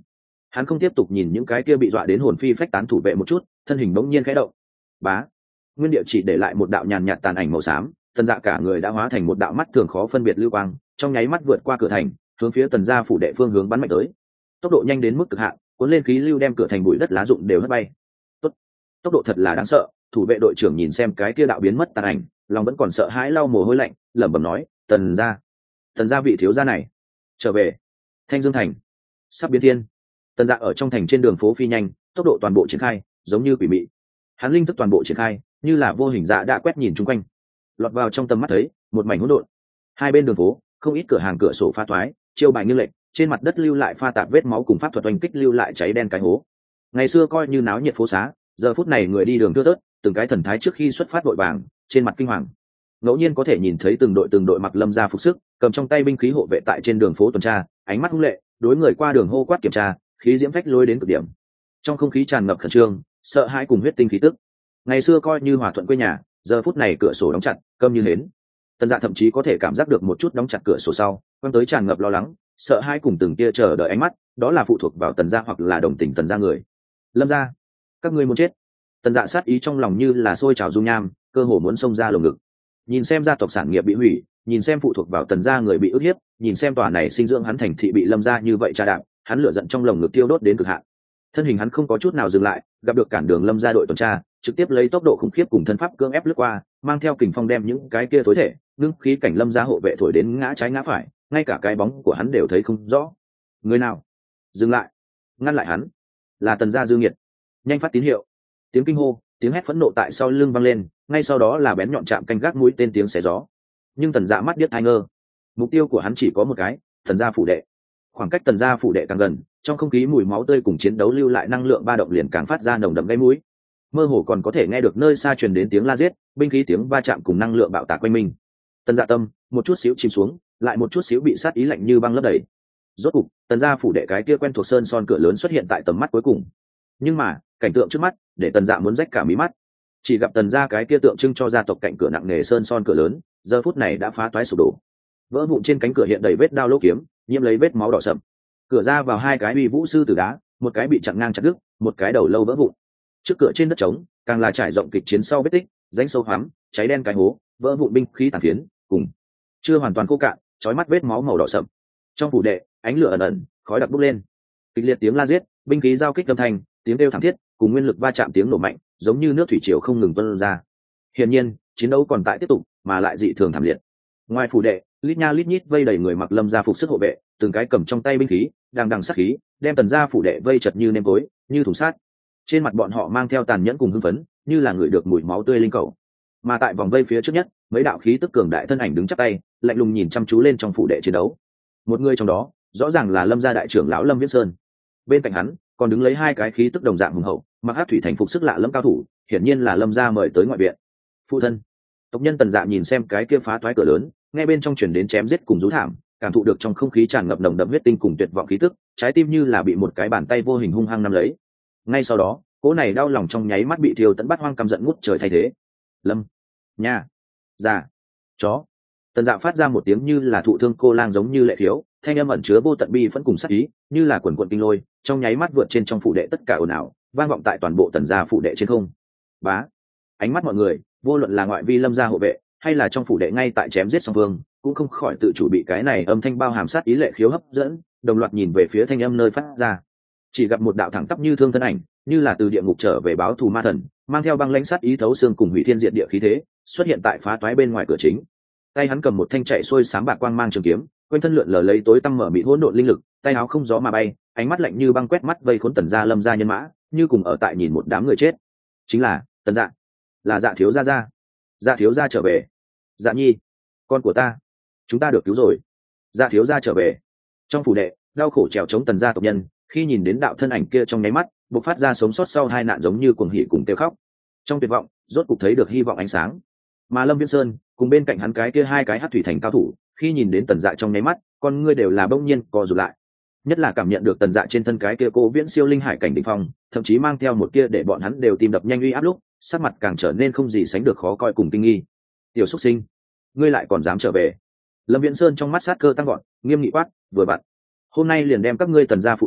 Hắn không tiếp tục nhìn những cái kia bị dọa đến hồn phi phách tán thủ vệ một chút, thân hình bỗng nhiên khẽ động. Bá, nguyên địa chỉ để lại một đạo nhàn nhạt tàn ảnh màu xám, Tần Dạ cả người đã hóa thành một đạo mắt thường khó phân biệt lưu quang, trong nháy mắt vượt qua cửa thành, hướng phía Tần gia phủ đệ phương hướng bắn mạnh tới. Tốc độ nhanh đến mức cực hạn, cuốn lên khí lưu đem cửa thành bụi đất lá rụng đều hất bay. Tốt, tốc độ thật là đáng sợ. Thủ vệ đội trưởng nhìn xem cái kia đạo biến mất tàn ảnh, lòng vẫn còn sợ hãi lau mồ hôi lạnh, lẩm bẩm nói: Tần gia, Tần gia vị thiếu gia này trở về. Thanh Dương thành sắp biến thiên. Tần Dạ ở trong thành trên đường phố phi nhanh, tốc độ toàn bộ triển khai, giống như quỷ mị. Hắn linh thức toàn bộ triển khai, như là vô hình dạ đã quét nhìn chung quanh. Lọt vào trong tầm mắt thấy một mảnh hỗn độn. Hai bên đường phố, không ít cửa hàng cửa sổ phá toái, chiêu bài nghiêng lệch, trên mặt đất lưu lại pha tạp vết máu cùng pháp thuật oanh kích lưu lại cháy đen cái hố. Ngày xưa coi như náo nhiệt phố xá, giờ phút này người đi đường thưa thớt, từng cái thần thái trước khi xuất phát vội vàng, trên mặt kinh hoàng. Ngẫu nhiên có thể nhìn thấy từng đội từng đội mặc lâm gia phục sức, cầm trong tay binh khí hộ vệ tại trên đường phố tuần tra, ánh mắt hung lệ, đối người qua đường hô quát kiểm tra, khí diễm phách lối đến cực điểm. Trong không khí tràn ngập khẩn trương, sợ hãi cùng huyết tinh khí tức. Ngày xưa coi như hòa thuận quê nhà, giờ phút này cửa sổ đóng chặt, câm như hến. Tần Dạ thậm chí có thể cảm giác được một chút đóng chặt cửa sổ sau, quan tới tràn ngập lo lắng, sợ hãi cùng từng tia chờ đợi ánh mắt, đó là phụ thuộc vào Tần gia hoặc là đồng tình Tần gia người. Lâm gia, các ngươi muốn chết. Tần Dạ sát ý trong lòng như là sôi trào dung nham, cơ hồ muốn xông ra lồng ngực. Nhìn xem gia tộc sản nghiệp bị hủy, nhìn xem phụ thuộc vào Tần gia người bị ức hiếp, nhìn xem tòa này sinh dưỡng hắn thành thị bị Lâm gia như vậy tra đạp, hắn lửa giận trong lồng ngực tiêu đốt đến cực hạn. Thân hình hắn không có chút nào dừng lại, gặp được cản đường Lâm gia đội tuần tra, trực tiếp lấy tốc độ khủng khiếp cùng thân pháp cưỡng ép lướt qua, mang theo kình phong đem những cái kia tối thể, ngưng khí cảnh Lâm gia hộ vệ thổi đến ngã trái ngã phải, ngay cả cái bóng của hắn đều thấy không rõ. Người nào? Dừng lại, ngăn lại hắn. Là Tần gia Dư Nghiệt. Nhanh phát tín hiệu. Tiếng kinh hô, tiếng hét phẫn nộ tại sau lưng vang lên, ngay sau đó là bén nhọn chạm canh gác mũi tên tiếng xé gió. Nhưng Tần Dạ mắt điếc ai ngơ, mục tiêu của hắn chỉ có một cái, Tần gia phủ đệ. Khoảng cách Tần gia phủ đệ càng gần, trong không khí mùi máu tươi cùng chiến đấu lưu lại năng lượng ba động liền càng phát ra nồng đậm gây mũi. Mơ hồ còn có thể nghe được nơi xa truyền đến tiếng la giết, binh khí tiếng va chạm cùng năng lượng bạo tạc quanh mình. Tần Dạ tâm một chút xíu chìm xuống, lại một chút xíu bị sát ý lạnh như băng lấp đầy. Rốt cục, Tần gia phủ đệ cái kia quen thuộc sơn son cửa lớn xuất hiện tại tầm mắt cuối cùng. Nhưng mà, cảnh tượng trước mắt để Tần Dạ muốn rách cả mí mắt. Chỉ gặp Tần gia cái kia tượng trưng cho gia tộc cạnh cửa nặng nề sơn son cửa lớn, giờ phút này đã phá toái sụp đổ. Vỡ vụn trên cánh cửa hiện đầy vết đao lỗ kiếm, nhiễm lấy vết máu đỏ sậm. Cửa ra vào hai cái uy vũ sư tử đá, một cái bị chặn ngang chặt đứt, một cái đầu lâu vỡ vụn. Trước cửa trên đất trống, càng là trải rộng kịch chiến sau vết tích, rãnh sâu hoắm, cháy đen cái hố, vỡ vụn binh khí tàn phiến, cùng chưa hoàn toàn khô cạn, chói mắt vết máu màu đỏ sậm. Trong phủ đệ, ánh lửa ẩn ẩn, khói đặc bốc lên. Kịch liệt tiếng la giết, binh khí giao kích âm thanh, tiếng kêu thảm thiết, cùng nguyên lực va chạm tiếng nổ mạnh, giống như nước thủy triều không ngừng tuôn ra. Hiển nhiên, chiến đấu còn tại tiếp tục, mà lại dị thường thảm liệt. Ngoài phủ đệ, lít nha lít nhít vây đầy người mặc Lâm gia phục sức hộ vệ, từng cái cầm trong tay binh khí, đang đằng sát khí, đem Tần gia phủ đệ vây chật như nêm tối, như thùng sát. Trên mặt bọn họ mang theo tàn nhẫn cùng hưng phấn, như là người được mùi máu tươi linh cầu. Mà tại vòng vây phía trước nhất, mấy đạo khí tức cường đại thân ảnh đứng chắp tay, lạnh lùng nhìn chăm chú lên trong phủ đệ chiến đấu. Một người trong đó, rõ ràng là Lâm gia đại trưởng lão Lâm Viễn Sơn. Bên cạnh hắn, còn đứng lấy hai cái khí tức đồng dạng hùng hậu, mặc hắc thủy thành phục sức lạ lẫm cao thủ, hiển nhiên là Lâm gia mời tới ngoại viện. Phụ thân. Tộc nhân Tần Dạ nhìn xem cái kia phá toái cửa lớn, nghe bên trong truyền đến chém giết cùng rú thảm, cảm thụ được trong không khí tràn ngập nồng đậm huyết tinh cùng tuyệt vọng khí tức, trái tim như là bị một cái bàn tay vô hình hung hăng nắm lấy. Ngay sau đó, cỗ này đau lòng trong nháy mắt bị thiêu tận bắt hoang căm giận ngút trời thay thế. Lâm, nha, già, chó. Tần Dạ phát ra một tiếng như là thụ thương cô lang giống như lệ khiếu, thanh âm ẩn chứa vô tận bi phẫn cùng sát ý, như là quần quần kinh lôi, trong nháy mắt vượt trên trong phủ đệ tất cả ồn ào, vang vọng tại toàn bộ Tần gia phủ đệ trên không. Bá, ánh mắt mọi người, vô luận là ngoại vi Lâm gia hộ vệ, hay là trong phủ đệ ngay tại chém giết song phương, cũng không khỏi tự chủ bị cái này âm thanh bao hàm sát ý lệ khiếu hấp dẫn, đồng loạt nhìn về phía thanh âm nơi phát ra. Chỉ gặp một đạo thẳng tắp như thương thân ảnh, như là từ địa ngục trở về báo thù ma thần, mang theo băng lãnh sát ý thấu xương cùng hủy thiên diệt địa khí thế, xuất hiện tại phá toái bên ngoài cửa chính. Tay hắn cầm một thanh chạy xuôi sáng bạc quang mang trường kiếm, quanh thân lượn lờ lấy tối tăm mở mịt hỗn độn linh lực, tay áo không gió mà bay, ánh mắt lạnh như băng quét mắt vây khốn Tần gia Lâm gia nhân mã, như cùng ở tại nhìn một đám người chết. Chính là Tần Dạ, là Dạ thiếu gia gia. Dạ thiếu gia trở về. Dạ nhi, con của ta, chúng ta được cứu rồi. Dạ thiếu gia trở về. Trong phủ đệ, đau khổ trèo chống Tần gia tộc nhân, khi nhìn đến đạo thân ảnh kia trong nháy mắt, bộc phát ra sống sót sau hai nạn giống như cuồng hỉ cùng kêu khóc. Trong tuyệt vọng, rốt cục thấy được hy vọng ánh sáng. Mà Lâm Viễn Sơn cùng bên cạnh hắn cái kia hai cái hắc thủy thành cao thủ, khi nhìn đến Tần Dạ trong nháy mắt, con ngươi đều là bỗng nhiên co rụt lại. Nhất là cảm nhận được Tần Dạ trên thân cái kia cố viễn siêu linh hải cảnh đỉnh phong, thậm chí mang theo một kia để bọn hắn đều tim đập nhanh uy áp lúc, sắc mặt càng trở nên không gì sánh được khó coi cùng kinh nghi. Tiểu xuất sinh, ngươi lại còn dám trở về? Lâm Viễn Sơn trong mắt sát cơ tăng gọn, nghiêm nghị quát, vừa vặn, hôm nay liền đem các ngươi Tần gia phụ tử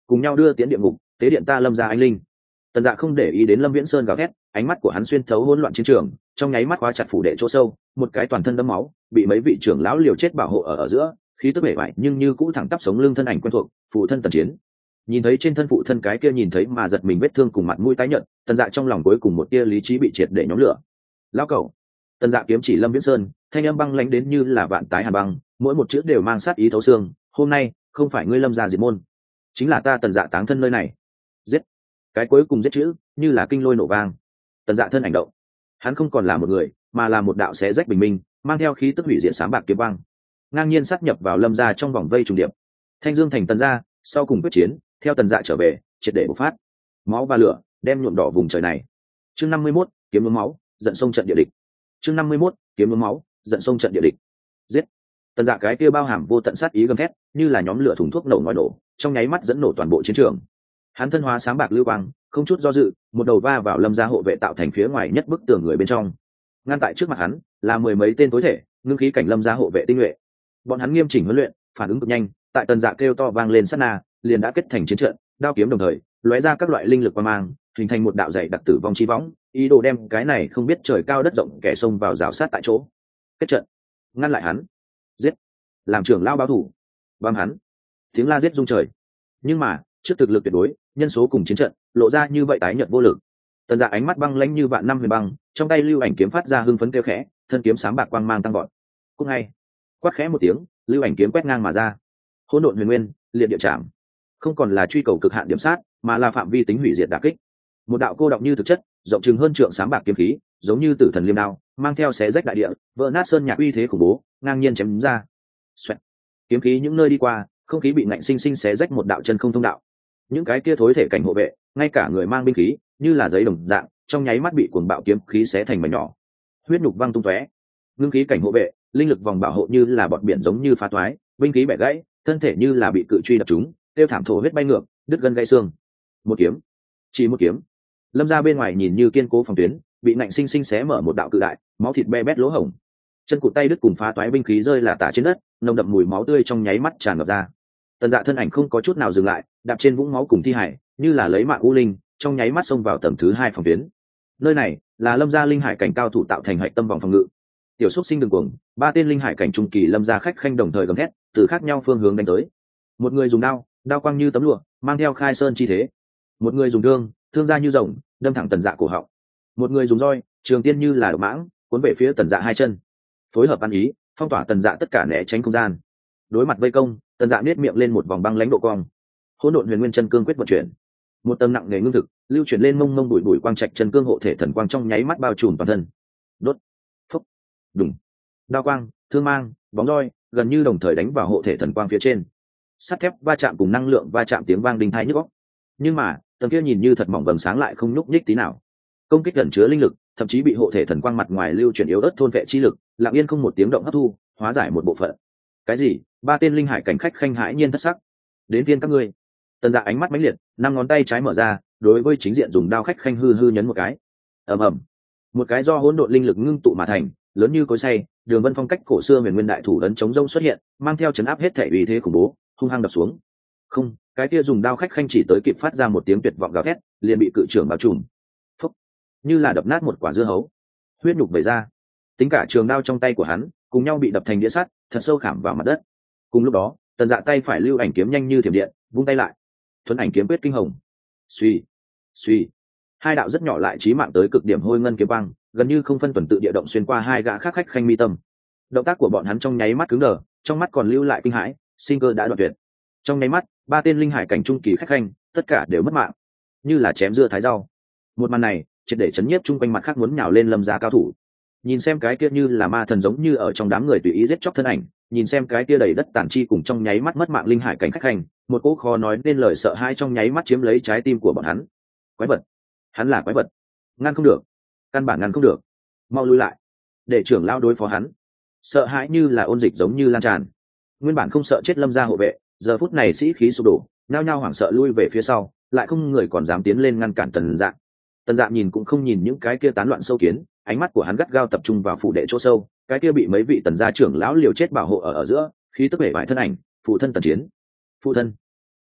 cùng nhau đưa tiến địa ngục, tế điện ta lâm gia anh linh. Tần Dạ không để ý đến Lâm Viễn Sơn gào thét, ánh mắt của hắn xuyên thấu hỗn loạn chiến trường, trong nháy mắt khóa chặt phủ đệ chỗ sâu, một cái toàn thân đẫm máu, bị mấy vị trưởng lão liều chết bảo hộ ở ở giữa, khí tức bể bại nhưng như cũ thẳng tắp sống lưng thân ảnh quen thuộc, phụ thân Tần Chiến. Nhìn thấy trên thân phụ thân cái kia nhìn thấy mà giật mình vết thương cùng mặt mũi tái nhợt, Tần Dạ trong lòng cuối cùng một tia lý trí bị triệt để nhóm lửa. Lão cẩu. Tần Dạ kiếm chỉ Lâm Viễn Sơn, thanh âm băng lãnh đến như là vạn tái hàn băng, mỗi một chữ đều mang sát ý thấu xương. Hôm nay, không phải ngươi Lâm gia diệt môn, chính là ta Tần Dạ táng thân nơi này. Giết. Cái cuối cùng giết chữ, như là kinh lôi nổ vang. Tần Dạ thân ảnh động, hắn không còn là một người, mà là một đạo xé rách bình minh, mang theo khí tức hủy diệt sáng bạc kiếm băng, ngang nhiên sát nhập vào Lâm gia trong vòng vây trùng điệp. Thanh Dương thành Tần gia, sau cùng quyết chiến, theo Tần Dạ trở về, triệt để bộc phát, máu và lửa đem nhuộm đỏ vùng trời này. Chương năm mươi mốt, kiếm nhuốm máu, giận sông trận địa địch. Chương năm mươi mốt, kiếm nhuốm máu, giận sông trận địa địch. Giết. Tần Dạ cái kia bao hàm vô tận sát ý gầm thét, như là nhóm lửa thùng thuốc nổ ngòi nổ, trong nháy mắt dẫn nổ toàn bộ chiến trường. Hắn thân hóa sáng bạc lưu quang, không chút do dự, một đầu va vào Lâm gia hộ vệ tạo thành phía ngoài nhất bức tường người bên trong. Ngăn tại trước mặt hắn là mười mấy tên tối thể, ngưng khí cảnh Lâm gia hộ vệ tinh nhuệ. Bọn hắn nghiêm chỉnh huấn luyện, phản ứng cực nhanh, tại Tần Dạ kêu to vang lên sát na, liền đã kết thành chiến trận, đao kiếm đồng thời, lóe ra các loại linh lực quang mang, hình thành một đạo dày đặc tử vong chi võng, ý đồ đem cái này không biết trời cao đất rộng kẻ xông vào rào sát tại chỗ. Kết trận, ngăn lại hắn, giết, làm trưởng lao báo thủ, băm hắn. Tiếng la giết rung trời. Nhưng mà, trước thực lực tuyệt đối, nhân số cùng chiến trận, lộ ra như vậy tái nhợt vô lực. Tần Dạ ánh mắt băng lãnh như vạn năm huyền băng, trong tay lưu ảnh kiếm phát ra hưng phấn kêu khẽ, thân kiếm sáng bạc quang mang tăng vọt. Cũng ngay, quát khẽ một tiếng, lưu ảnh kiếm quét ngang mà ra. Hỗn độn huyền nguyên, liệt địa chạm. Không còn là truy cầu cực hạn điểm sát, mà là phạm vi tính hủy diệt đả kích. Một đạo cô đọng như thực chất, rộng chừng hơn trượng sáng bạc kiếm khí, giống như tử thần liêm đao, mang theo xé rách đại địa, vỡ nát sơn nhạc uy thế khủng bố, ngang nhiên chém ra. Xoẹt. Kiếm khí những nơi đi qua, không khí bị ngạnh sinh sinh xé rách một đạo chân không thông đạo. Những cái kia thối thể cảnh hộ vệ, ngay cả người mang binh khí, như là giấy đồng dạng, trong nháy mắt bị cuồng bạo kiếm khí xé thành mảnh nhỏ, huyết nhục văng tung tóe. Ngưng khí cảnh hộ vệ, linh lực vòng bảo hộ như là bọt biển giống như phá toái, binh khí bẻ gãy, thân thể như là bị cự truy đập trúng, tiêu thảm thổ huyết bay ngược, đứt gân gãy xương. Một kiếm, chỉ một kiếm. Lâm gia bên ngoài nhìn như kiên cố phòng tuyến, bị ngạnh sinh sinh xé mở một đạo cự đại, máu thịt be bét lỗ hổng. Chân cụt tay đứt cùng phá toái binh khí rơi là tả trên đất, nồng đậm mùi máu tươi trong nháy mắt tràn ngập ra. Tần Dạ thân ảnh không có chút nào dừng lại, đạp trên vũng máu cùng thi hải, như là lấy mạng u linh, trong nháy mắt xông vào tầng thứ hai phòng tuyến. Nơi này là Lâm gia linh hải cảnh cao thủ tạo thành hạch tâm vòng phòng ngự. Tiểu Súc Sinh đừng cuồng, ba tên linh hải cảnh trung kỳ Lâm gia khách khanh đồng thời gầm thét, từ khác nhau phương hướng đánh tới. Một người dùng đao, đao quang như tấm lụa, mang theo khai sơn chi thế. Một người dùng thương, thương ra như rồng, đâm thẳng Tần Dạ cổ họng. Một người dùng roi, trường tiên như là độc mãng, cuốn về phía Tần Dạ hai chân. Phối hợp ăn ý, phong tỏa Tần Dạ tất cả né tránh không gian. Đối mặt vây công, Tần Dạ nét miệng lên một vòng băng lãnh độ cong. Hỗn độn huyền nguyên chân cương quyết vận chuyển, một tầng nặng nề ngưng thực lưu chuyển lên mông mông bụi bụi quang trạch chân cương hộ thể thần quang trong nháy mắt bao trùm toàn thân. Đốt, phúc, đùng, đao quang, thương mang, bóng roi gần như đồng thời đánh vào hộ thể thần quang phía trên. Sắt thép va chạm cùng năng lượng va chạm tiếng vang đinh tai nhức óc. Nhưng mà tầng kia nhìn như thật mỏng vầng sáng lại không nhúc nhích tí nào. Công kích gần chứa linh lực, thậm chí bị hộ thể thần quang mặt ngoài lưu chuyển yếu ớt thôn vệ chi lực, lặng yên không một tiếng động hấp thu, hóa giải một bộ phận. Cái gì? Ba tên linh hải cảnh khách khanh hãi nhiên thất sắc. Đến viên các ngươi. Tần Dạ ánh mắt mãnh liệt, năm ngón tay trái mở ra, đối với chính diện dùng đao khách khanh hư hư nhấn một cái. Ầm ầm. Một cái do hỗn độn linh lực ngưng tụ mà thành, lớn như cối xay, đường vân phong cách cổ xưa huyền nguyên đại thủ ấn chống rông xuất hiện, mang theo chấn áp hết thể uy thế khủng bố, hung hăng đập xuống. Không, cái kia dùng đao khách khanh chỉ tới kịp phát ra một tiếng tuyệt vọng gào thét, liền bị cự trưởng bao trùm. Phốc, như là đập nát một quả dưa hấu. Huyết nhục vẩy ra. Tính cả trường đao trong tay của hắn, cùng nhau bị đập thành đĩa sắt, thật sâu khảm vào mặt đất. Cùng lúc đó, Tần Dạ tay phải lưu ảnh kiếm nhanh như thiểm điện, vung tay lại. Thuấn ảnh kiếm quyết kinh hồng. Suy, suy. Hai đạo rất nhỏ lại chí mạng tới cực điểm hôi ngân kiếm băng, gần như không phân tuần tự địa động xuyên qua hai gã khác khách khanh mi tâm. Động tác của bọn hắn trong nháy mắt cứng đờ, trong mắt còn lưu lại kinh hãi, sinh cơ đã đoạn tuyệt. Trong nháy mắt, ba tên linh hải cảnh trung kỳ khách khanh, tất cả đều mất mạng, như là chém dưa thái rau. Một màn này, triệt để chấn nhiếp chung quanh mặt khác muốn nhào lên Lâm gia cao thủ. Nhìn xem cái kia như là ma thần giống như ở trong đám người tùy ý giết chóc thân ảnh, nhìn xem cái kia đầy đất tàn chi cùng trong nháy mắt mất mạng linh hải cảnh khách khanh, một cỗ khó nói nên lời sợ hãi trong nháy mắt chiếm lấy trái tim của bọn hắn. Quái vật, hắn là quái vật, ngăn không được, căn bản ngăn không được, mau lui lại, để trưởng lao đối phó hắn. Sợ hãi như là ôn dịch giống như lan tràn. Nguyên bản không sợ chết Lâm gia hộ vệ, giờ phút này sĩ khí sụp đổ, nhao nhao hoảng sợ lui về phía sau, lại không người còn dám tiến lên ngăn cản Tần Dạ. Tần Dạ nhìn cũng không nhìn những cái kia tán loạn sâu kiến, ánh mắt của hắn gắt gao tập trung vào phủ đệ chỗ sâu, cái kia bị mấy vị Tần gia trưởng lão liều chết bảo hộ ở ở giữa, khí tức bể bại thân ảnh, phụ thân Tần Chiến. Phụ thân.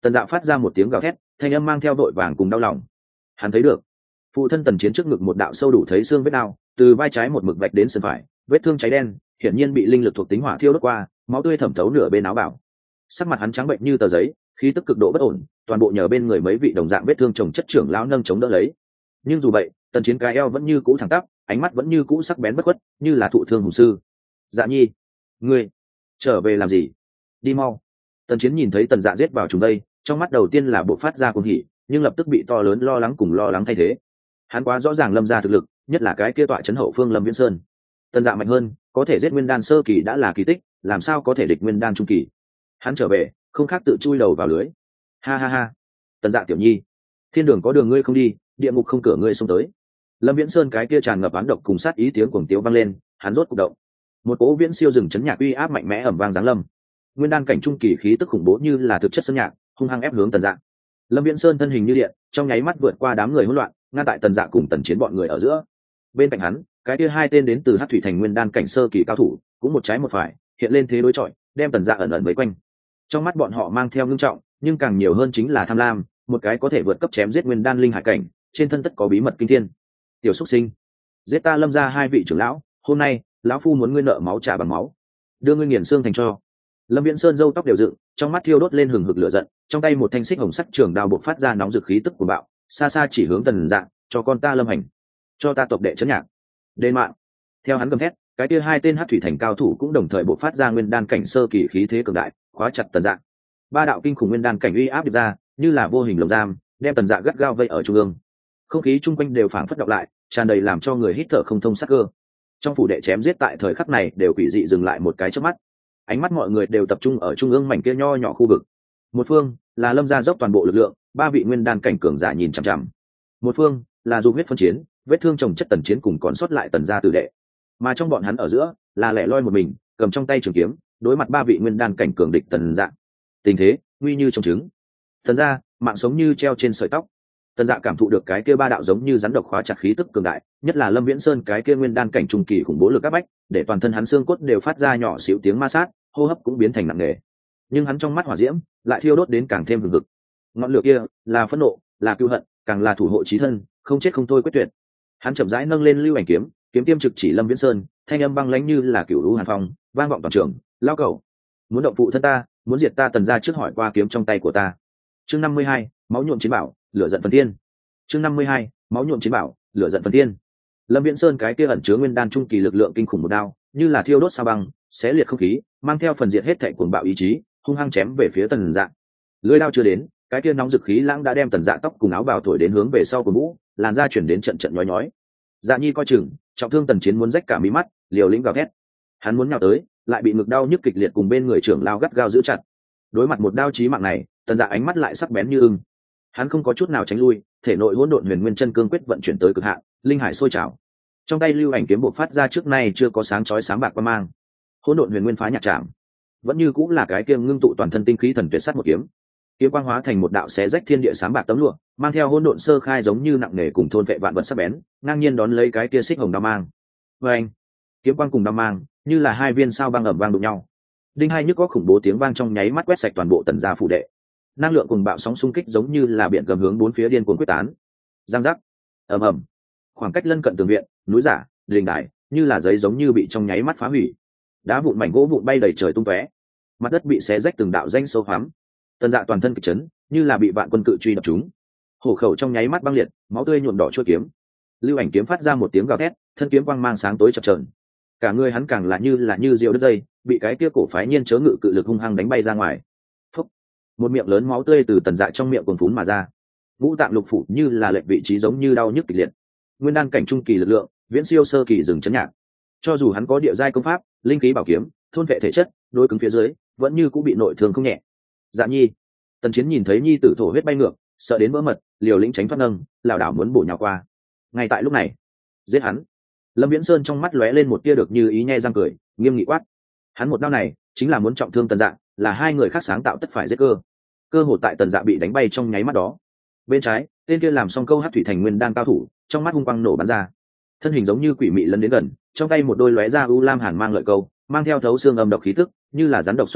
Tần Dạ phát ra một tiếng gào thét, thanh âm mang theo đội vàng cùng đau lòng. Hắn thấy được phụ thân Tần Chiến trước ngực một đạo sâu đủ thấy xương vết đao, từ vai trái một mực vạch đến sườn phải, vết thương cháy đen, hiển nhiên bị linh lực thuộc tính hỏa thiêu đốt qua, máu tươi thẩm thấu nửa bên áo bảo. Sắc mặt hắn trắng bệnh như tờ giấy, khí tức cực độ bất ổn, toàn bộ nhờ bên người mấy vị đồng dạng vết thương chồng chất trưởng lão nâng chống đỡ lấy. Nhưng dù vậy, Tần Chiến cái eo vẫn như cũ thẳng tắp, ánh mắt vẫn như cũ sắc bén bất khuất, như là thụ thương hùng sư. Dạ Nhi, ngươi trở về làm gì? Đi mau. Tần Chiến nhìn thấy Tần Dạ giết vào chúng đây, trong mắt đầu tiên là bộc phát ra cuồng hỉ, nhưng lập tức bị to lớn lo lắng cùng lo lắng thay thế. Hắn quá rõ ràng Lâm gia thực lực, nhất là cái kia tọa trấn hậu phương Lâm Viễn Sơn. Tần Dạ mạnh hơn, có thể giết nguyên đan sơ kỳ đã là kỳ tích, làm sao có thể địch nguyên đan trung kỳ? Hắn trở về, không khác tự chui đầu vào lưới. Ha ha ha. Tần Dạ tiểu nhi, thiên đường có đường ngươi không đi, địa ngục không cửa ngươi xông tới. Lâm Viễn Sơn cái kia tràn ngập oán độc cùng sát ý tiếng cuồng tiếu vang lên, hắn rốt cục động. Một cỗ viễn siêu rừng chấn nhạc uy áp mạnh mẽ ầm vang giáng lâm. Nguyên đan cảnh trung kỳ khí tức khủng bố như là thực chất sơn nhạc, hung hăng ép hướng Tần Dạ. Lâm Viễn Sơn thân hình như điện, trong nháy mắt vượt qua đám người hỗn loạn, ngăn tại Tần Dạ cùng Tần Chiến bọn người ở giữa. Bên cạnh hắn, cái kia hai tên đến từ Hắc Thủy Thành Nguyên đan cảnh sơ kỳ cao thủ, cũng một trái một phải, hiện lên thế đối chọi, đem Tần Dạ ẩn ẩn vây quanh. Trong mắt bọn họ mang theo ngưng trọng, nhưng càng nhiều hơn chính là tham lam, một cái có thể vượt cấp chém giết Nguyên đan linh hải cảnh, trên thân tất có bí mật kinh thiên. Tiểu xuất sinh, giết ta Lâm gia hai vị trưởng lão, hôm nay lão phu muốn ngươi nợ máu trả bằng máu, đưa ngươi nghiền xương thành tro. Lâm Viễn Sơn râu tóc đều dựng, trong mắt thiêu đốt lên hừng hực lửa giận, trong tay một thanh xích hồng sắc trường đao bộc phát ra nóng rực khí tức của bạo, xa xa chỉ hướng Tần Dạ, cho con ta Lâm Hành, cho ta tộc đệ trấn nhạc. Đền mạng. Theo hắn gầm thét, cái kia hai tên Hắc Thủy Thành cao thủ cũng đồng thời bộc phát ra nguyên đan cảnh sơ kỳ khí thế cường đại, khóa chặt Tần Dạ. Ba đạo kinh khủng nguyên đan cảnh uy áp điệp ra, như là vô hình lồng giam, đem Tần Dạ gắt gao vây ở trung ương. Không khí chung quanh đều phảng phất đọc lại, tràn đầy làm cho người hít thở không thông sắc cơ. Trong phủ đệ chém giết tại thời khắc này đều quỷ dị dừng lại một cái chớp mắt. Ánh mắt mọi người đều tập trung ở trung ương mảnh kia nho nhỏ khu vực. Một phương là Lâm gia dốc toàn bộ lực lượng, ba vị nguyên đan cảnh cường giả nhìn chằm chằm. Một phương là dùng huyết phân chiến, vết thương chồng chất Tần Chiến cùng còn sót lại Tần gia tử đệ. Mà trong bọn hắn ở giữa là lẻ loi một mình, cầm trong tay trường kiếm, đối mặt ba vị nguyên đan cảnh cường địch Tần Dạ. Tình thế nguy như trông trứng. Tần gia mạng sống như treo trên sợi tóc. Tần Dạ cảm thụ được cái kia ba đạo giống như rắn độc khóa chặt khí tức cường đại, nhất là Lâm Viễn Sơn cái kia nguyên đan cảnh trung kỳ khủng bố lực áp bách, để toàn thân hắn xương cốt đều phát ra nhỏ xíu tiếng ma sát, hô hấp cũng biến thành nặng nề. Nhưng hắn trong mắt hỏa diễm lại thiêu đốt đến càng thêm hừng hực. Ngọn lửa kia là phẫn nộ, là cừu hận, càng là thủ hộ chí thân, không chết không thôi quyết tuyệt. Hắn chậm rãi nâng lên lưu ảnh kiếm, kiếm tiêm trực chỉ Lâm Viễn Sơn, thanh âm băng lãnh như là cửu lũ hàn phong, vang vọng toàn trường. Lao cẩu, muốn động phụ thân ta, muốn diệt ta Tần gia trước hỏi qua kiếm trong tay của ta. Chương năm mươi hai, máu nhuộm chiến bảo, lửa giận phần thiên. Chương năm mươi hai, máu nhuộm chiến bảo, lửa giận phần thiên. Lâm Viễn Sơn cái kia ẩn chứa nguyên đan trung kỳ lực lượng kinh khủng một đao, như là thiêu đốt sao băng, xé liệt không khí, mang theo phần diệt hết thảy cuồng bạo ý chí, hung hăng chém về phía Tần Dạ. Lưỡi đao chưa đến, cái kia nóng dực khí lãng đã đem Tần Dạ tóc cùng áo bào thổi đến hướng về sau của mũ, làn da chuyển đến trận trận nhói nhói. Dạ Nhi coi chừng, trọng thương Tần Chiến muốn rách cả mí mắt, liều lĩnh gào thét. Hắn muốn nhào tới, lại bị ngực đau nhức kịch liệt cùng bên người trưởng lao gắt gao giữ chặt. Đối mặt một đao chí mạng này, Tần Dạ ánh mắt lại sắc bén như ưng. Hắn không có chút nào tránh lui, thể nội hỗn độn huyền nguyên chân cương quyết vận chuyển tới cực hạn, linh hải sôi trào. Trong tay lưu ảnh kiếm bộc phát ra trước nay chưa có sáng chói sáng bạc quang mang. Hỗn độn huyền nguyên phá nhạc trảm, vẫn như cũng là cái kiêm ngưng tụ toàn thân tinh khí thần tuyệt sắt một kiếm. Kiếm quang hóa thành một đạo xé rách thiên địa sáng bạc tấm lụa, mang theo hỗn độn sơ khai giống như nặng nề cùng thôn vệ vạn vật sắc bén, ngang nhiên đón lấy cái kia xích hồng đao mang. Và anh, kiếm quang cùng đao mang như là hai viên sao băng ầm vang đụng nhau. Đinh hai nhức có khủng bố tiếng vang trong nháy mắt quét sạch toàn bộ Tần gia phủ đệ. Năng lượng cùng bạo sóng xung kích giống như là biển gầm hướng bốn phía điên cuồng quyết tán. Giang giác, ầm ầm. Khoảng cách lân cận tường viện, núi giả, đình đài, như là giấy giống như bị trong nháy mắt phá hủy. Đá vụn mảnh gỗ vụn bay đầy trời tung tóe. Mặt đất bị xé rách từng đạo danh sâu hoắm. Tần Dạ toàn thân kịch chấn, như là bị vạn quân cự truy đập trúng. Hổ khẩu trong nháy mắt băng liệt, máu tươi nhuộm đỏ chuôi kiếm. Lưu ảnh kiếm phát ra một tiếng gào thét, thân kiếm quang mang sáng tối chập chờn. Cả người hắn càng là như là như diều đứt dây, bị cái kia cổ phái nhiên chớ ngự cự lực hung hăng đánh bay ra ngoài. Phúc! Một miệng lớn máu tươi từ Tần Dạ trong miệng cuồn phún mà ra. Ngũ tạng lục phủ như là lệch vị trí giống như đau nhức kịch liệt. Nguyên đan cảnh trung kỳ lực lượng, viễn siêu sơ kỳ dừng chấn nhạc. Cho dù hắn có địa giai công pháp, linh khí bảo kiếm, thôn vệ thể chất, đối cứng phía dưới, vẫn như cũng bị nội thương không nhẹ. Dạ Nhi, Tần Chiến nhìn thấy nhi tử thổ huyết bay ngược, sợ đến vỡ mật, liều lĩnh tránh thoát nâng, lảo đảo muốn bổ nhào qua. Ngay tại lúc này, giết hắn. Lâm Viễn Sơn trong mắt lóe lên một tia được như ý nhe răng cười, nghiêm nghị quát. Hắn một đao này chính là muốn trọng thương Tần Dạ, là hai người khác sáng tạo tất phải giết cơ. Cơ hội tại Tần Dạ bị đánh bay trong nháy mắt đó. Bên trái, tên kia làm xong câu Hắc Thủy Thành Nguyên đan cao thủ, trong mắt hung quang nổ bắn ra. Thân hình giống như quỷ mị lấn đến gần, trong tay một đôi lóe ra u lam hàn mang lợi câu, mang theo thấu xương âm độc khí tức, như là rắn độc xuất động,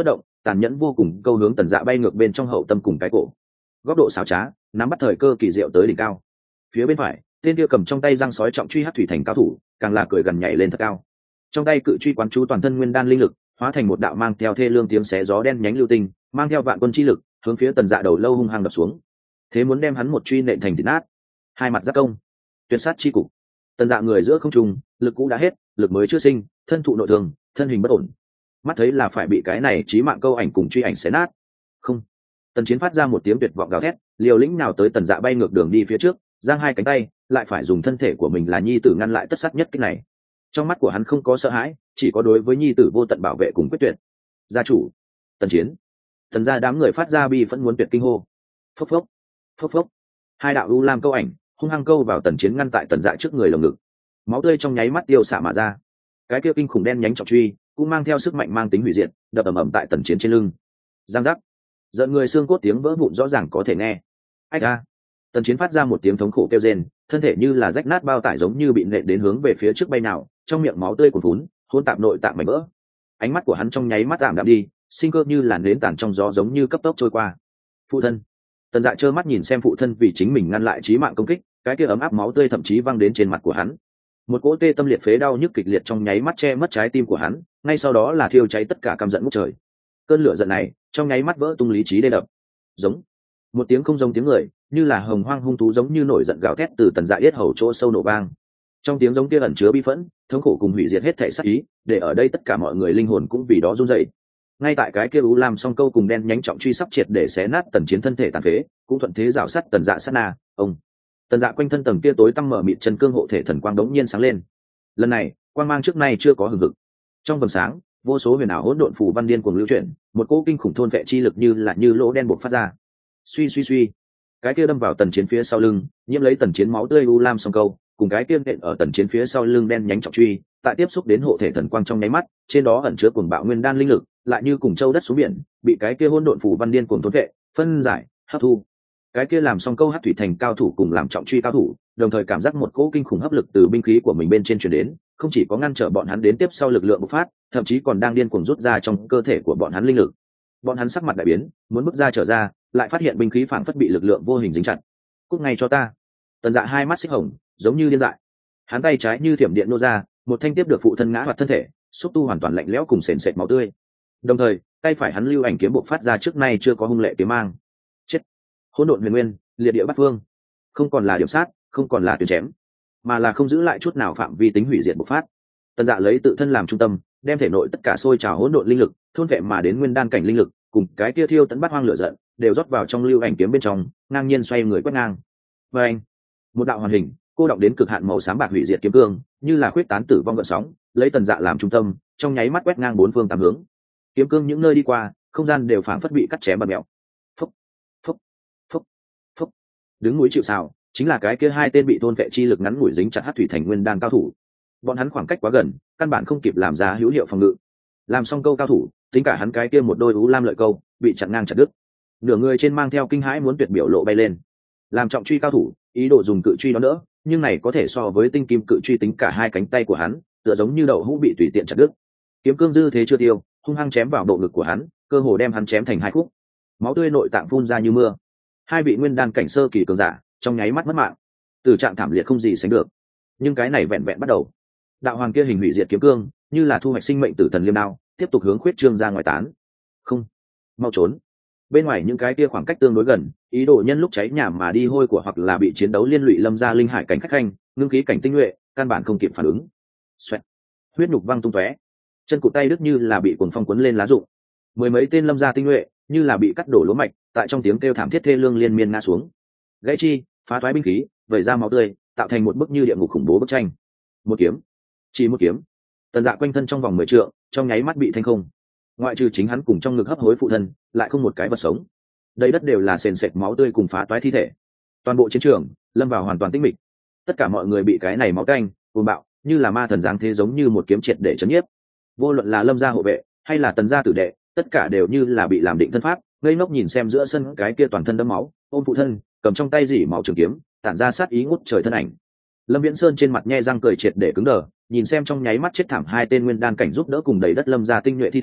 tàn nhẫn vô cùng câu hướng tần dạ bay ngược bên trong hậu tâm cùng cái cổ, góc độ xảo trá, nắm bắt thời cơ kỳ diệu tới đỉnh cao. Phía bên phải, tên kia cầm trong tay răng sói trọng truy hắc thủy thành cao thủ, càng là cười gần nhảy lên thật cao. Trong tay cự truy quán chú toàn thân nguyên đan linh lực, hóa thành một đạo mang theo thê lương tiếng xé gió đen nhánh lưu tinh, mang theo vạn quân chi lực, hướng phía tần dạ đầu lâu hung hăng đập xuống. Thế muốn đem hắn một truy nện thành thịt nát. Hai mặt giáp công, tuyệt sát chi cục. Tần dạ người giữa không trung, lực cũ đã hết, lực mới chưa sinh, thân thụ nội thương, thân hình bất ổn. Mắt thấy là phải bị cái này chí mạng câu ảnh cùng truy ảnh xé nát. Không. Tần Chiến phát ra một tiếng tuyệt vọng gào thét, liều lĩnh nào tới tần dạ bay ngược đường đi phía trước, giang hai cánh tay, lại phải dùng thân thể của mình là nhi tử ngăn lại tất sát nhất cái này. Trong mắt của hắn không có sợ hãi, chỉ có đối với nhi tử vô tận bảo vệ cùng quyết tuyệt. Gia chủ, Tần Chiến. Tần gia đám người phát ra bi phẫn muốn tuyệt kinh hô. Phốc phốc, phốc phốc. Hai đạo u lam câu ảnh, hung hăng câu vào Tần Chiến ngăn tại tần dạ trước người lồng ngực. Máu tươi trong nháy mắt tiêu xạ mà ra. Cái kia kinh khủng đen nhánh trọng truy, cũng mang theo sức mạnh mang tính hủy diệt, đập ầm ầm tại Tần Chiến trên lưng. Giang giác. Giận người xương cốt tiếng vỡ vụn rõ ràng có thể nghe. Ách a. Tần Chiến phát ra một tiếng thống khổ kêu rên, thân thể như là rách nát bao tải giống như bị nện đến hướng về phía trước bay nào, trong miệng máu tươi cuồn phún, hỗn tạp nội tạng mảnh vỡ. Ánh mắt của hắn trong nháy mắt tạm đạm đi, sinh cơ như làn nến tàn trong gió giống như cấp tốc trôi qua. Phụ thân. Tần Dạ trơ mắt nhìn xem phụ thân vì chính mình ngăn lại chí mạng công kích, cái kia ấm áp máu tươi thậm chí văng đến trên mặt của hắn. Một cỗ tê tâm liệt phế đau nhức kịch liệt trong nháy mắt che mất trái tim của hắn, ngay sau đó là thiêu cháy tất cả căm giận ngút trời. Cơn lửa giận này trong nháy mắt vỡ tung lý trí đê đập. Giống. Một tiếng không giống tiếng người, như là hồng hoang hung thú giống như nổi giận gào thét từ Tần Dạ yết hầu chỗ sâu nổ vang. Trong tiếng giống kia ẩn chứa bi phẫn, thống khổ cùng hủy diệt hết thảy sát ý, để ở đây tất cả mọi người linh hồn cũng vì đó run rẩy. Ngay tại cái kia u lam song câu cùng đen nhánh trọng truy sắp triệt để xé nát Tần Chiến thân thể tàn phế, cũng thuận thế rào sát Tần Dạ sát na, ông. Tần Dạ quanh thân tầng kia tối tăm mở mịt chân cương hộ thể thần quang đống nhiên sáng lên. Lần này, quang mang trước nay chưa có hừng hực. Trong vầng sáng, vô số huyền ảo hỗn độn phù văn điên cuồng lưu chuyển, một cỗ kinh khủng thôn vệ chi lực như là như lỗ đen bộc phát ra. Suy suy suy, cái kia đâm vào Tần Chiến phía sau lưng, nhiễm lấy Tần Chiến máu tươi u lam song câu, cùng cái kia nện ở Tần Chiến phía sau lưng đen nhánh trọng truy, tại tiếp xúc đến hộ thể thần quang trong nháy mắt, trên đó ẩn chứa cuồng bạo nguyên đan linh lực, lại như cùng châu đất xuống biển, bị cái kia hỗn độn phù văn điên cuồng thôn vệ, phân giải, hấp thu. Cái kia làm song câu hắc thủy thành cao thủ cùng làm trọng truy cao thủ, đồng thời cảm giác một cỗ kinh khủng hấp lực từ binh khí của mình bên trên truyền đến, không chỉ có ngăn trở bọn hắn đến tiếp sau lực lượng bộc phát, thậm chí còn đang điên cuồng rút ra trong cơ thể của bọn hắn linh lực. Bọn hắn sắc mặt đại biến, muốn bước ra trở ra, lại phát hiện binh khí phảng phất bị lực lượng vô hình dính chặt. Cút ngay cho ta. Tần Dạ hai mắt xích hồng, giống như điên dại. Hắn tay trái như thiểm điện nô ra, một thanh tiếp được phụ thân ngã hoạt thân thể, xúc tu hoàn toàn lạnh lẽo cùng sền sệt máu tươi. Đồng thời, tay phải hắn lưu ảnh kiếm bộc phát ra trước nay chưa có hung lệ kiếm mang. Chết. Hỗn độn huyền nguyên, liệt địa bát phương. Không còn là điểm sát, không còn là tuyển chém, mà là không giữ lại chút nào phạm vi tính hủy diệt bộc phát. Tần Dạ lấy tự thân làm trung tâm, đem thể nội tất cả sôi trào hỗn độn linh lực, thôn vệ mà đến nguyên đan cảnh linh lực, cùng cái kia thiêu tấn bát hoang lửa giận, đều rót vào trong lưu ảnh kiếm bên trong, ngang nhiên xoay người quét ngang. Và anh, một đạo hoàn hình, cô động đến cực hạn màu xám bạc hủy diệt kiếm cương, như là khuyết tán tử vong gợn sóng, lấy Tần Dạ làm trung tâm, trong nháy mắt quét ngang bốn phương tám hướng. Kiếm cương những nơi đi qua, không gian đều phảng phất bị cắt chém bật mèo. Phốc, phốc, phốc, phốc. Đứng núi chịu sào, chính là cái kia hai tên bị thôn vệ chi lực ngắn ngủi dính chặt hắc thủy thành nguyên đan cao thủ. Bọn hắn khoảng cách quá gần, căn bản không kịp làm ra hữu hiệu phòng ngự. Làm xong câu cao thủ, tính cả hắn cái kia một đôi ú lam lợi câu, bị chặn ngang chặt đứt. Nửa người trên mang theo kinh hãi muốn tuyệt biểu lộ bay lên. Làm trọng truy cao thủ, ý đồ dùng cự truy đó đỡ, nhưng này có thể so với tinh kim cự truy tính cả hai cánh tay của hắn, tựa giống như đậu hũ bị tùy tiện chặt đứt. Kiếm cương dư thế chưa tiêu, hung hăng chém vào bộ ngực của hắn, cơ hồ đem hắn chém thành hai khúc. Máu tươi nội tạng phun ra như mưa. Hai vị nguyên đan cảnh sơ kỳ cường giả, trong nháy mắt mất mạng. Từ trạng thảm liệt không gì sánh được. Nhưng cái này vẹn vẹn bắt đầu. Đạo hoàng kia hình hủy diệt kiếm cương, như là thu hoạch sinh mệnh tử thần liêm đao, tiếp tục hướng khuyết trương ra ngoài tán. Không, mau trốn. Bên ngoài những cái kia khoảng cách tương đối gần, ý đồ nhân lúc cháy nhà mà đi hôi của hoặc là bị chiến đấu liên lụy lâm ra linh hải cảnh khách khanh, ngưng khí cảnh tinh nhuệ, căn bản không kịp phản ứng. Xoẹt. Huyết nhục văng tung tóe. Chân cụt tay đứt như là bị cuồng phong cuốn lên lá rụng. Mười mấy tên lâm gia tinh nhuệ, như là bị cắt đổ lúa mạch, tại trong tiếng kêu thảm thiết thê lương liên miên ngã xuống. Gãy chi, phá toái binh khí, vẩy ra máu tươi, tạo thành một bức như địa ngục khủng bố bức tranh. Một kiếm, chỉ một kiếm. Tần Dạ quanh thân trong vòng mười trượng, trong nháy mắt bị thanh không. Ngoại trừ chính hắn cùng trong ngực hấp hối phụ thân, lại không một cái vật sống. Đây đất đều là sền sệt máu tươi cùng phá toái thi thể. Toàn bộ chiến trường lâm vào hoàn toàn tĩnh mịch. Tất cả mọi người bị cái này máu tanh, cuồng bạo, như là ma thần giáng thế giống như một kiếm triệt để chấn nhiếp. Vô luận là lâm gia hộ vệ, hay là Tần gia tử đệ, tất cả đều như là bị làm định thân pháp, ngây ngốc nhìn xem giữa sân cái kia toàn thân đẫm máu, ôm phụ thân, cầm trong tay dỉ máu trường kiếm, tản ra sát ý ngút trời thân ảnh. Lâm Viễn Sơn trên mặt nhe răng cười triệt để cứng đờ, nhìn xem trong nháy mắt chết thảm hai tên nguyên đan cảnh giúp đỡ cùng đầy đất lâm gia tinh nhuệ thi thể,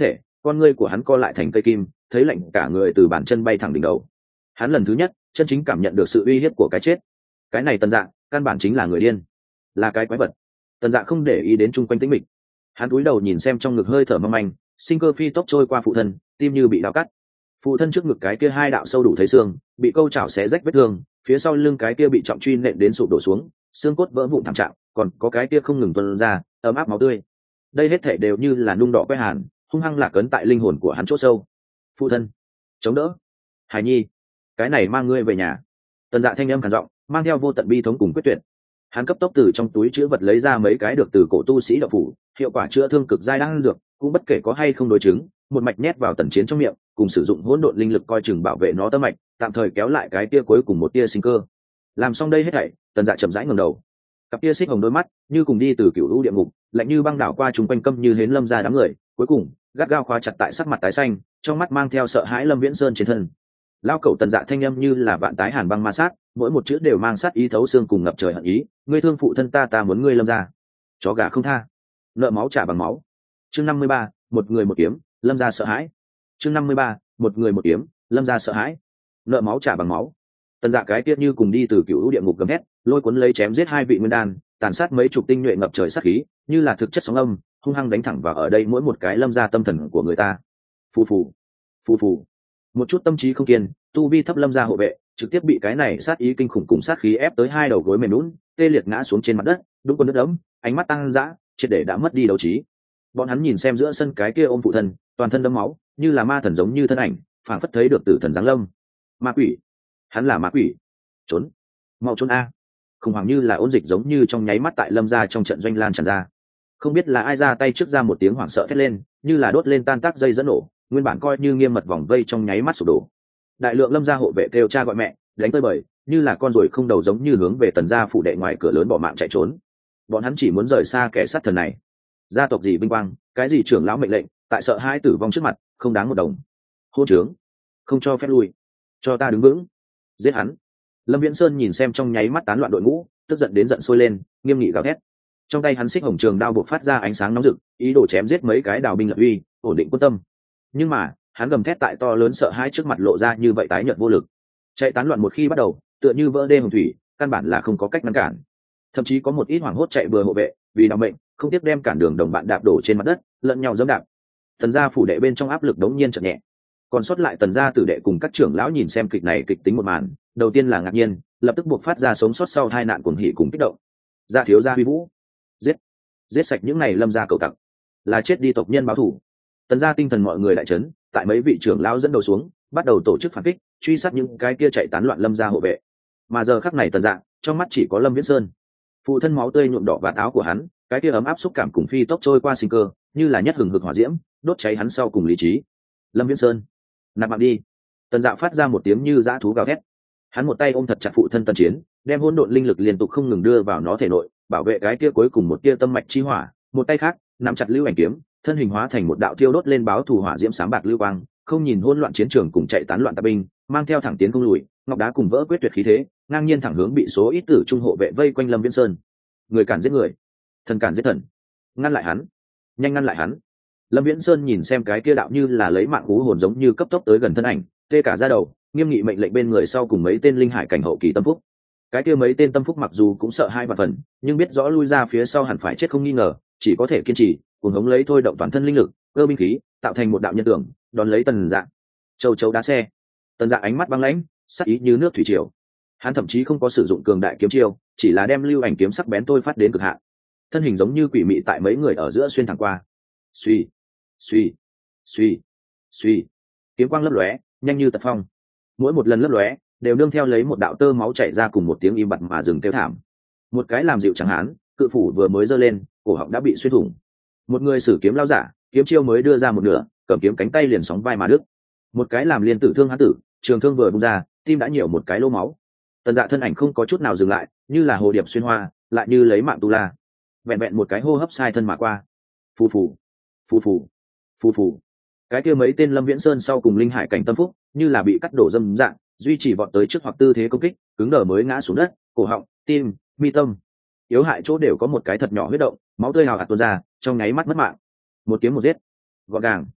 con ngươi của hắn co lại thành cây kim, thấy lạnh cả người từ bàn chân bay thẳng đỉnh đầu. Hắn lần thứ nhất chân chính cảm nhận được sự uy hiếp của cái chết. Cái này Tần Dạ căn bản chính là người điên, là cái quái vật. Tần Dạ không để ý đến chung quanh tĩnh mịch, hắn cúi đầu nhìn xem trong ngực hơi thở mong manh, sinh cơ phi tốc trôi qua phụ thân, tim như bị đau cắt. Phụ thân trước ngực cái kia hai đạo sâu đủ thấy xương, bị câu chảo xé rách vết thương, phía sau lưng cái kia bị trọng truy nện đến sụp đổ xuống, xương cốt vỡ vụn thảm trạng, còn có cái kia không ngừng tuôn ra ấm áp máu tươi. Đây hết thể đều như là nung đỏ quét hàn, hung hăng lạc ấn tại linh hồn của hắn chỗ sâu. Phụ thân, chống đỡ. Hải Nhi, cái này mang ngươi về nhà. Tần Dạ thanh âm khàn giọng, mang theo vô tận bi thống cùng quyết tuyệt. Hắn cấp tốc từ trong túi chứa vật lấy ra mấy cái được từ cổ tu sĩ đạo phủ, hiệu quả chữa thương cực giai đang dược, cũng bất kể có hay không đối chứng, một mạch nhét vào Tần Chiến trong miệng, cùng sử dụng hỗn độn linh lực coi chừng bảo vệ nó tâm mạch, tạm thời kéo lại cái tia cuối cùng một tia sinh cơ. Làm xong đây hết thảy, Tần Dạ chậm rãi ngẩng đầu, cặp tia xích hồng đôi mắt như cùng đi từ cựu lũ địa ngục, lạnh như băng đảo qua chúng quanh câm như hến lâm ra đám người, cuối cùng gắt gao khóa chặt tại sắc mặt tái xanh, trong mắt mang theo sợ hãi Lâm Viễn Sơn trên thân. Lao cẩu Tần Dạ thanh âm như là vạn tái hàn băng ma sát, mỗi một chữ đều mang sát ý thấu xương cùng ngập trời hận ý. Ngươi thương phụ thân ta, ta muốn ngươi Lâm ra chó gà không tha, nợ máu trả bằng máu. Chương năm mươi ba, một người một kiếm, Lâm ra sợ hãi. Chương năm mươi ba, một người một kiếm, Lâm ra sợ hãi. Nợ máu trả bằng máu. Tần Dạ cái tiết như cùng đi từ cựu lũ địa ngục gầm hét, lôi cuốn lấy chém giết hai vị nguyên đan, tàn sát mấy chục tinh nhuệ ngập trời sát khí, như là thực chất sóng âm, hung hăng đánh thẳng vào ở đây mỗi một cái Lâm ra tâm thần của người ta. Phù phù, phù phù. Một chút tâm trí không kiên, tu vi thấp Lâm ra hộ vệ, trực tiếp bị cái này sát ý kinh khủng cùng sát khí ép tới hai đầu gối mềm nhũn, tê liệt ngã xuống trên mặt đất, đúng quân nước đẫm, ánh mắt tăng dã, triệt để đã mất đi đấu trí. Bọn hắn nhìn xem giữa sân cái kia ôm phụ thân, toàn thân đẫm máu, như là ma thần giống như thân ảnh, phảng phất thấy được tử thần giáng lâm. Ma quỷ, hắn là ma quỷ. Trốn, mau trốn a. Khủng hoảng như là ôn dịch giống như trong nháy mắt tại Lâm gia trong trận doanh lan tràn ra. Không biết là ai ra tay trước ra một tiếng hoảng sợ thét lên, như là đốt lên tan tác dây dẫn nổ, nguyên bản coi như nghiêm mật vòng vây trong nháy mắt sụp đổ. Đại lượng Lâm gia hộ vệ kêu cha gọi mẹ, đánh tơi bời, như là con ruồi không đầu giống như hướng về Tần gia phủ đệ ngoài cửa lớn bỏ mạng chạy trốn. Bọn hắn chỉ muốn rời xa kẻ sát thần này. Gia tộc gì vinh quang, cái gì trưởng lão mệnh lệnh, tại sợ hai tử vong trước mặt, không đáng một đồng. Hôn trướng, không cho phép lui, cho ta đứng vững, giết hắn. Lâm Viễn Sơn nhìn xem trong nháy mắt tán loạn đội ngũ, tức giận đến giận sôi lên, nghiêm nghị gào thét. Trong tay hắn xích hồng trường đao buộc phát ra ánh sáng nóng rực, ý đồ chém giết mấy cái đào binh lập uy, ổn định quân tâm. Nhưng mà hắn gầm thét tại to lớn sợ hãi trước mặt lộ ra như vậy tái nhợt vô lực. Chạy tán loạn một khi bắt đầu, tựa như vỡ đê hồng thủy, căn bản là không có cách ngăn cản. Thậm chí có một ít hoảng hốt chạy bừa hộ vệ, vì đảm mệnh, không tiếc đem cản đường đồng bạn đạp đổ trên mặt đất, lẫn nhau giẫm đạp. Tần gia phủ đệ bên trong áp lực đống nhiên chợt nhẹ. Còn sót lại Tần gia tử đệ cùng các trưởng lão nhìn xem kịch này kịch tính một màn, đầu tiên là ngạc nhiên, lập tức buộc phát ra sống sót sau tai nạn cuồng hỉ cùng kích động. Gia thiếu gia huy vũ, giết, giết sạch những này Lâm gia cầu tặc, là chết đi tộc nhân báo thù. Tần gia tinh thần mọi người đại chấn, tại mấy vị trưởng lão dẫn đầu xuống, bắt đầu tổ chức phản kích, truy sát những cái kia chạy tán loạn Lâm gia hộ vệ. Mà giờ khắc này Tần Dạ, trong mắt chỉ có Lâm Viễn Sơn. Phụ thân máu tươi nhuộm đỏ vạt áo của hắn, cái kia ấm áp xúc cảm cùng phi tốc trôi qua sinh cơ, như là nhất hừng hực hỏa diễm, đốt cháy hắn sau cùng lý trí. Lâm Viễn Sơn, nạp mạng đi. Tần Dạ phát ra một tiếng như dã thú gào thét. Hắn một tay ôm thật chặt phụ thân Tần Chiến, đem hỗn độn linh lực liên tục không ngừng đưa vào nó thể nội, bảo vệ cái kia cuối cùng một tia tâm mạch chi hỏa. Một tay khác nắm chặt lưu ảnh kiếm, thân hình hóa thành một đạo thiêu đốt lên báo thù hỏa diễm sáng bạc lưu quang, không nhìn hỗn loạn chiến trường cùng chạy tán loạn tạp binh, mang theo thẳng tiến không lùi, ngọc đá cùng vỡ quyết tuyệt khí thế, ngang nhiên thẳng hướng bị số ít tử trung hộ vệ vây quanh Lâm Viễn Sơn. Người cản giết người, thần cản giết thần, ngăn lại hắn, nhanh ngăn lại hắn. Lâm Viễn Sơn nhìn xem cái kia đạo như là lấy mạng cú hồn giống như cấp tốc tới gần thân ảnh, tê cả da đầu, nghiêm nghị mệnh lệnh bên người sau cùng mấy tên linh hải cảnh hậu kỳ tâm phúc. Cái kia mấy tên tâm phúc mặc dù cũng sợ hai vạn phần, nhưng biết rõ lui ra phía sau hẳn phải chết không nghi ngờ, chỉ có thể kiên trì, cuồng hống lấy thôi động toàn thân linh lực, cơ binh khí, tạo thành một đạo nhân tưởng, đón lấy Tần Dạ. Châu chấu đá xe. Tần Dạ ánh mắt băng lãnh, sắc ý như nước thủy triều. Hắn thậm chí không có sử dụng cường đại kiếm chiêu, chỉ là đem lưu ảnh kiếm sắc bén tôi phát đến cực hạn. Thân hình giống như quỷ mị tại mấy người ở giữa xuyên thẳng qua. Suy, suy, suy, suy. Kiếm quang lấp lóe, nhanh như tật phong. Mỗi một lần lấp lóe, đều nương theo lấy một đạo tơ máu chảy ra cùng một tiếng im bặt mà dừng kêu thảm. Một cái làm dịu chẳng hán, cự phủ vừa mới giơ lên, cổ họng đã bị xuyên thủng. Một người sử kiếm lao giả, kiếm chiêu mới đưa ra một nửa, cầm kiếm cánh tay liền sóng vai mà đứt. Một cái làm liên tử thương hán tử, trường thương vừa bung ra, tim đã nhiều một cái lỗ máu. Tần Dạ thân ảnh không có chút nào dừng lại, như là hồ điệp xuyên hoa, lại như lấy mạng tu la. Vẹn vẹn một cái hô hấp sai thân mà qua. Phù phù, phù phù, phù phù. Cái kia mấy tên Lâm Viễn Sơn sau cùng linh hải cảnh tâm phúc, như là bị cắt đổ dâm dạng, duy trì vọt tới trước hoặc tư thế công kích, cứng đờ mới ngã xuống đất, cổ họng, tim, mi tâm, yếu hại chỗ đều có một cái thật nhỏ huyết động, máu tươi hào hạt tuôn ra, trong nháy mắt mất mạng. Một kiếm một giết, gọn gàng.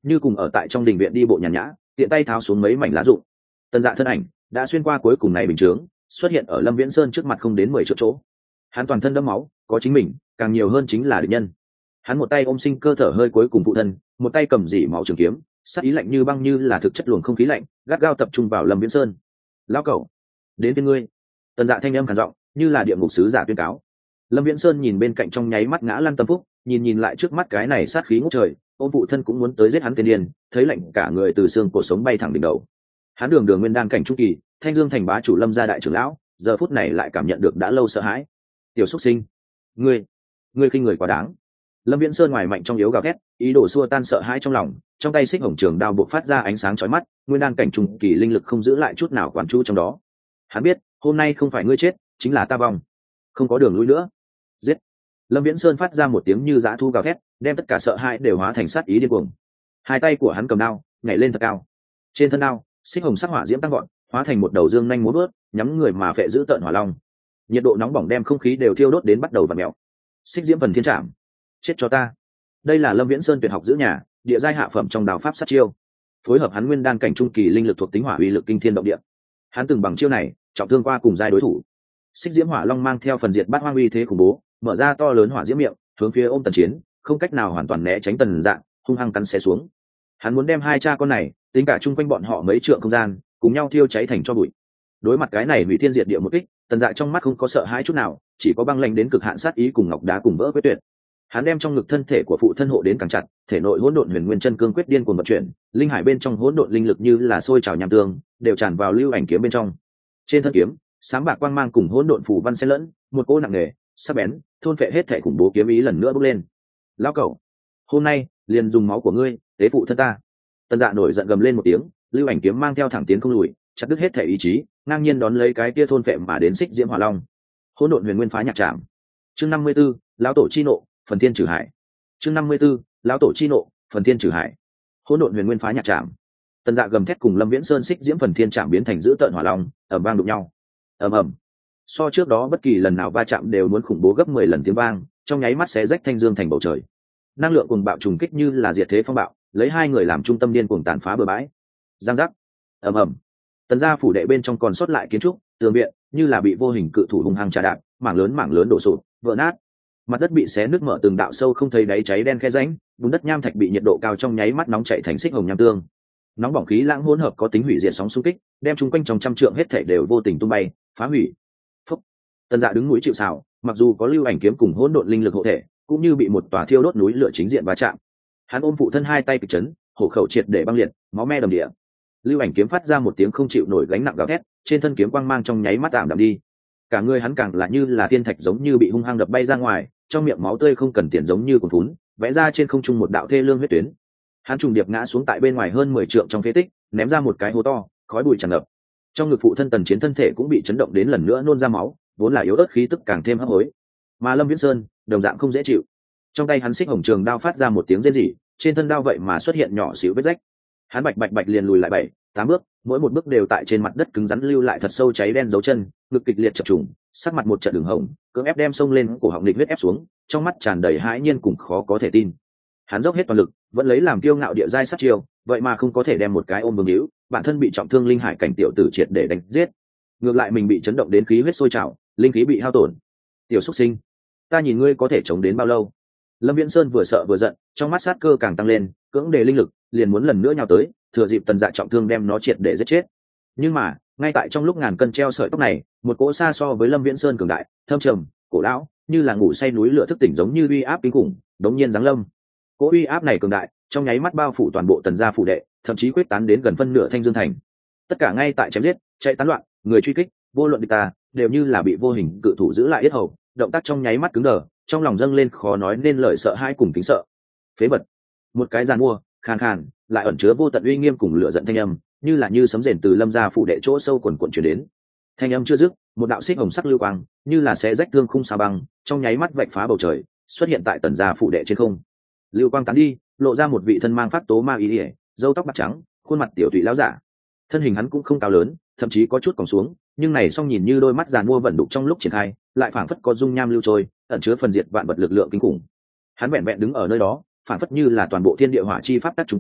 như cùng ở tại trong đình viện đi bộ nhàn nhã, tiện tay tháo xuống mấy mảnh lá rụng. Tần Dạ thân ảnh đã xuyên qua cuối cùng này bình chướng, xuất hiện ở Lâm Viễn Sơn trước mặt không đến mười triệu chỗ. Hắn toàn thân đẫm máu, có chính mình, càng nhiều hơn chính là địch nhân. Hắn một tay ôm sinh cơ thở hơi cuối cùng phụ thân, một tay cầm dỉ máu trường kiếm, sát ý lạnh như băng như là thực chất luồng không khí lạnh, gắt gao tập trung vào Lâm Viễn Sơn. Lão cẩu, đến với ngươi. Tần Dạ thanh âm khàn giọng, như là địa ngục sứ giả tuyên cáo. Lâm Viễn Sơn nhìn bên cạnh trong nháy mắt ngã lăn tâm phúc, nhìn nhìn lại trước mắt cái này sát khí ngút trời, ôm phụ thân cũng muốn tới giết hắn tên điên, thấy lạnh cả người từ xương cổ sống bay thẳng đỉnh đầu. Hắn đường đường nguyên đan cảnh trung kỳ, Thanh Dương thành bá chủ Lâm gia đại trưởng lão, giờ phút này lại cảm nhận được đã lâu sợ hãi. Tiểu xuất sinh, ngươi, ngươi khinh người quá đáng. Lâm Viễn Sơn ngoài mạnh trong yếu gào thét, ý đồ xua tan sợ hãi trong lòng, trong tay xích hồng trường đao bộc phát ra ánh sáng chói mắt, nguyên đan cảnh trung kỳ linh lực không giữ lại chút nào quản chú trong đó. Hắn biết, hôm nay không phải ngươi chết, chính là ta vong, không có đường lui nữa. Giết! Lâm Viễn Sơn phát ra một tiếng như dã thu gào thét, đem tất cả sợ hãi đều hóa thành sát ý điên cuồng. Hai tay của hắn cầm đao, nhảy lên thật cao. Trên thân đao, xích hồng sắc hỏa diễm tăng gọn, hóa thành một đầu dương nhanh múa vớt, nhắm người mà phệ giữ tợn hỏa long. Nhiệt độ nóng bỏng đem không khí đều thiêu đốt đến bắt đầu vặn mèo. Xích diễm phần thiên trảm, chết cho ta. Đây là Lâm Viễn Sơn tuyệt học giữ nhà, địa giai hạ phẩm trong đao pháp sát chiêu. Phối hợp hắn nguyên đan cảnh trung kỳ linh lực thuộc tính hỏa uy lực kinh thiên động địa. Hắn từng bằng chiêu này, trọng thương qua cùng giai đối thủ. Xích diễm hỏa long mang theo phần diệt bát hoang uy thế khủng bố, mở ra to lớn hỏa diễm miệng, hướng phía ôm Tần Chiến, không cách nào hoàn toàn né tránh Tần Dạ, hung hăng cắn xé xuống. Hắn muốn đem hai cha con này, tính cả chung quanh bọn họ mấy trượng không gian, cùng nhau thiêu cháy thành tro bụi. Đối mặt cái này hủy thiên diệt địa một kích, Tần Dạ trong mắt không có sợ hãi chút nào, chỉ có băng lãnh đến cực hạn sát ý cùng ngọc đá cùng vỡ quyết tuyệt. Hắn đem trong ngực thân thể của phụ thân hộ đến càng chặt, thể nội hỗn độn huyền nguyên chân cương quyết điên cuồng vận chuyển, linh hải bên trong hỗn độn linh lực như là sôi trào nham tương, đều tràn vào lưu ảnh kiếm bên trong. Trên thân kiếm, sáng bạc quang mang cùng hỗn độn phù văn xen lẫn, một cỗ nặng nề, sắc bén, thôn phệ hết thể khủng bố kiếm ý lần nữa bốc lên. Lão cẩu, hôm nay liền dùng máu của ngươi tế phụ thân ta. Tần Dạ nổi giận gầm lên một tiếng, lưu ảnh kiếm mang theo thẳng tiến không lùi, chặt đứt hết thể ý chí, ngang nhiên đón lấy cái kia thôn phệ mà đến xích diễm hỏa long. Hỗn độn huyền nguyên phá nhạc trảm. Chương năm mươi 54, lão tổ chi nộ, phần thiên trừ hải. Chương năm mươi 54, lão tổ chi nộ, phần thiên trừ hải. Hỗn độn huyền nguyên phá nhạc trảm. Tần Dạ gầm thét cùng Lâm Viễn Sơn xích diễm phần thiên trảm biến thành dữ tợn hỏa long, ầm vang đụng nhau. Ầm ầm. So trước đó bất kỳ lần nào va chạm đều muốn khủng bố gấp mười lần tiếng vang, trong nháy mắt xé rách thanh dương thành bầu trời. Năng lượng cuồng bạo trùng kích như là diệt thế phong bạo, lấy hai người làm trung tâm điên cuồng tàn phá bừa bãi. Giang giác. Ầm ầm. Tần gia phủ đệ bên trong còn sót lại kiến trúc, tường viện như là bị vô hình cự thủ hung hăng trà đạp, mảng lớn mảng lớn đổ sụp, vỡ nát. Mặt đất bị xé nứt mở từng đạo sâu không thấy đáy cháy đen khe rãnh, bùn đất nham thạch bị nhiệt độ cao trong nháy mắt nóng chảy thành xích hồng nham tương. Nóng bỏng khí lãng hỗn hợp có tính hủy diệt sóng xung kích, đem chúng quanh trong trăm trượng hết thảy đều vô tình tung bay, phá hủy. Phúc. Tần Dạ đứng núi chịu sào, mặc dù có lưu ảnh kiếm cùng hỗn độn linh lực hộ thể, cũng như bị một tòa thiêu đốt núi lửa chính diện va chạm. Hắn ôm phụ thân hai tay kịch chấn, hổ khẩu triệt để băng liệt, máu me đầm địa. Lưu ảnh kiếm phát ra một tiếng không chịu nổi gánh nặng gào thét, trên thân kiếm quang mang trong nháy mắt tạm đạm đi. Cả người hắn càng là như là thiên thạch giống như bị hung hăng đập bay ra ngoài, trong miệng máu tươi không cần tiền giống như cuồn phún, vẽ ra trên không trung một đạo thê lương huyết tuyến. Hắn trùng điệp ngã xuống tại bên ngoài hơn mười trượng trong phế tích, ném ra một cái hố to, khói bụi tràn ngập. Trong ngực phụ thân Tần Chiến thân thể cũng bị chấn động đến lần nữa nôn ra máu, vốn là yếu ớt khí tức càng thêm hấp hối. Mà Lâm Viễn Sơn, đồng dạng không dễ chịu. Trong tay hắn xích hồng trường đao phát ra một tiếng rên rỉ, trên thân đao vậy mà xuất hiện nhỏ xíu vết rách. Hắn bạch bạch bạch liền lùi lại bảy, tám bước, mỗi một bước đều tại trên mặt đất cứng rắn lưu lại thật sâu cháy đen dấu chân, ngực kịch liệt chập trùng, sắc mặt một trận đường hồng, cưỡng ép đem xông lên cổ họng lịch huyết ép xuống, trong mắt tràn đầy hãi nhiên cùng khó có thể tin. Hắn dốc hết toàn lực, vẫn lấy làm kiêu ngạo địa giai sát chiêu, vậy mà không có thể đem một cái ôm vương hữu, bản thân bị trọng thương linh hải cảnh tiểu tử triệt để đánh giết. Ngược lại mình bị chấn động đến khí huyết sôi trào, linh khí bị hao tổn. Tiểu xuất sinh, ta nhìn ngươi có thể chống đến bao lâu? Lâm Viễn Sơn vừa sợ vừa giận, trong mắt sát cơ càng tăng lên, cưỡng đề linh lực, liền muốn lần nữa nhào tới, thừa dịp Tần Dạ trọng thương đem nó triệt để giết chết. Nhưng mà, ngay tại trong lúc ngàn cân treo sợi tóc này, một cỗ xa so với Lâm Viễn Sơn cường đại, thâm trầm, cổ lão, như là ngủ say núi lửa thức tỉnh giống như uy áp kinh khủng, đống nhiên giáng lâm. Cỗ uy áp này cường đại, trong nháy mắt bao phủ toàn bộ Tần gia phủ đệ, thậm chí quyết tán đến gần phân nửa Thanh Dương thành. Tất cả ngay tại chém giết, chạy tán loạn, người truy kích, vô luận địch ta, đều như là bị vô hình cự thủ giữ lại yết hầu, động tác trong nháy mắt cứng đờ, trong lòng dâng lên khó nói nên lời sợ hãi cùng kính sợ. Phế vật. Một cái giàn mua, khàn khàn, lại ẩn chứa vô tận uy nghiêm cùng lửa giận thanh âm, như là như sấm rền từ Lâm gia phủ đệ chỗ sâu quần quần truyền đến. Thanh âm chưa dứt, một đạo xích hồng sắc lưu quang, như là xé rách thương khung sa băng, trong nháy mắt vạch phá bầu trời, xuất hiện tại Tần gia phủ đệ trên không. Lưu quang tán đi, lộ ra một vị thân mang pháp tố ma y, râu tóc bạc trắng, khuôn mặt tiểu thụy lão giả. Thân hình hắn cũng không cao lớn, thậm chí có chút còng xuống, nhưng này song nhìn như đôi mắt giàn mua vẩn đục trong lúc triển khai, lại phảng phất có dung nham lưu trôi, ẩn chứa phần diệt vạn vật lực lượng kinh khủng. Hắn vẹn vẹn đứng ở nơi đó, phảng phất như là toàn bộ thiên địa hỏa chi pháp tắc trung tâm,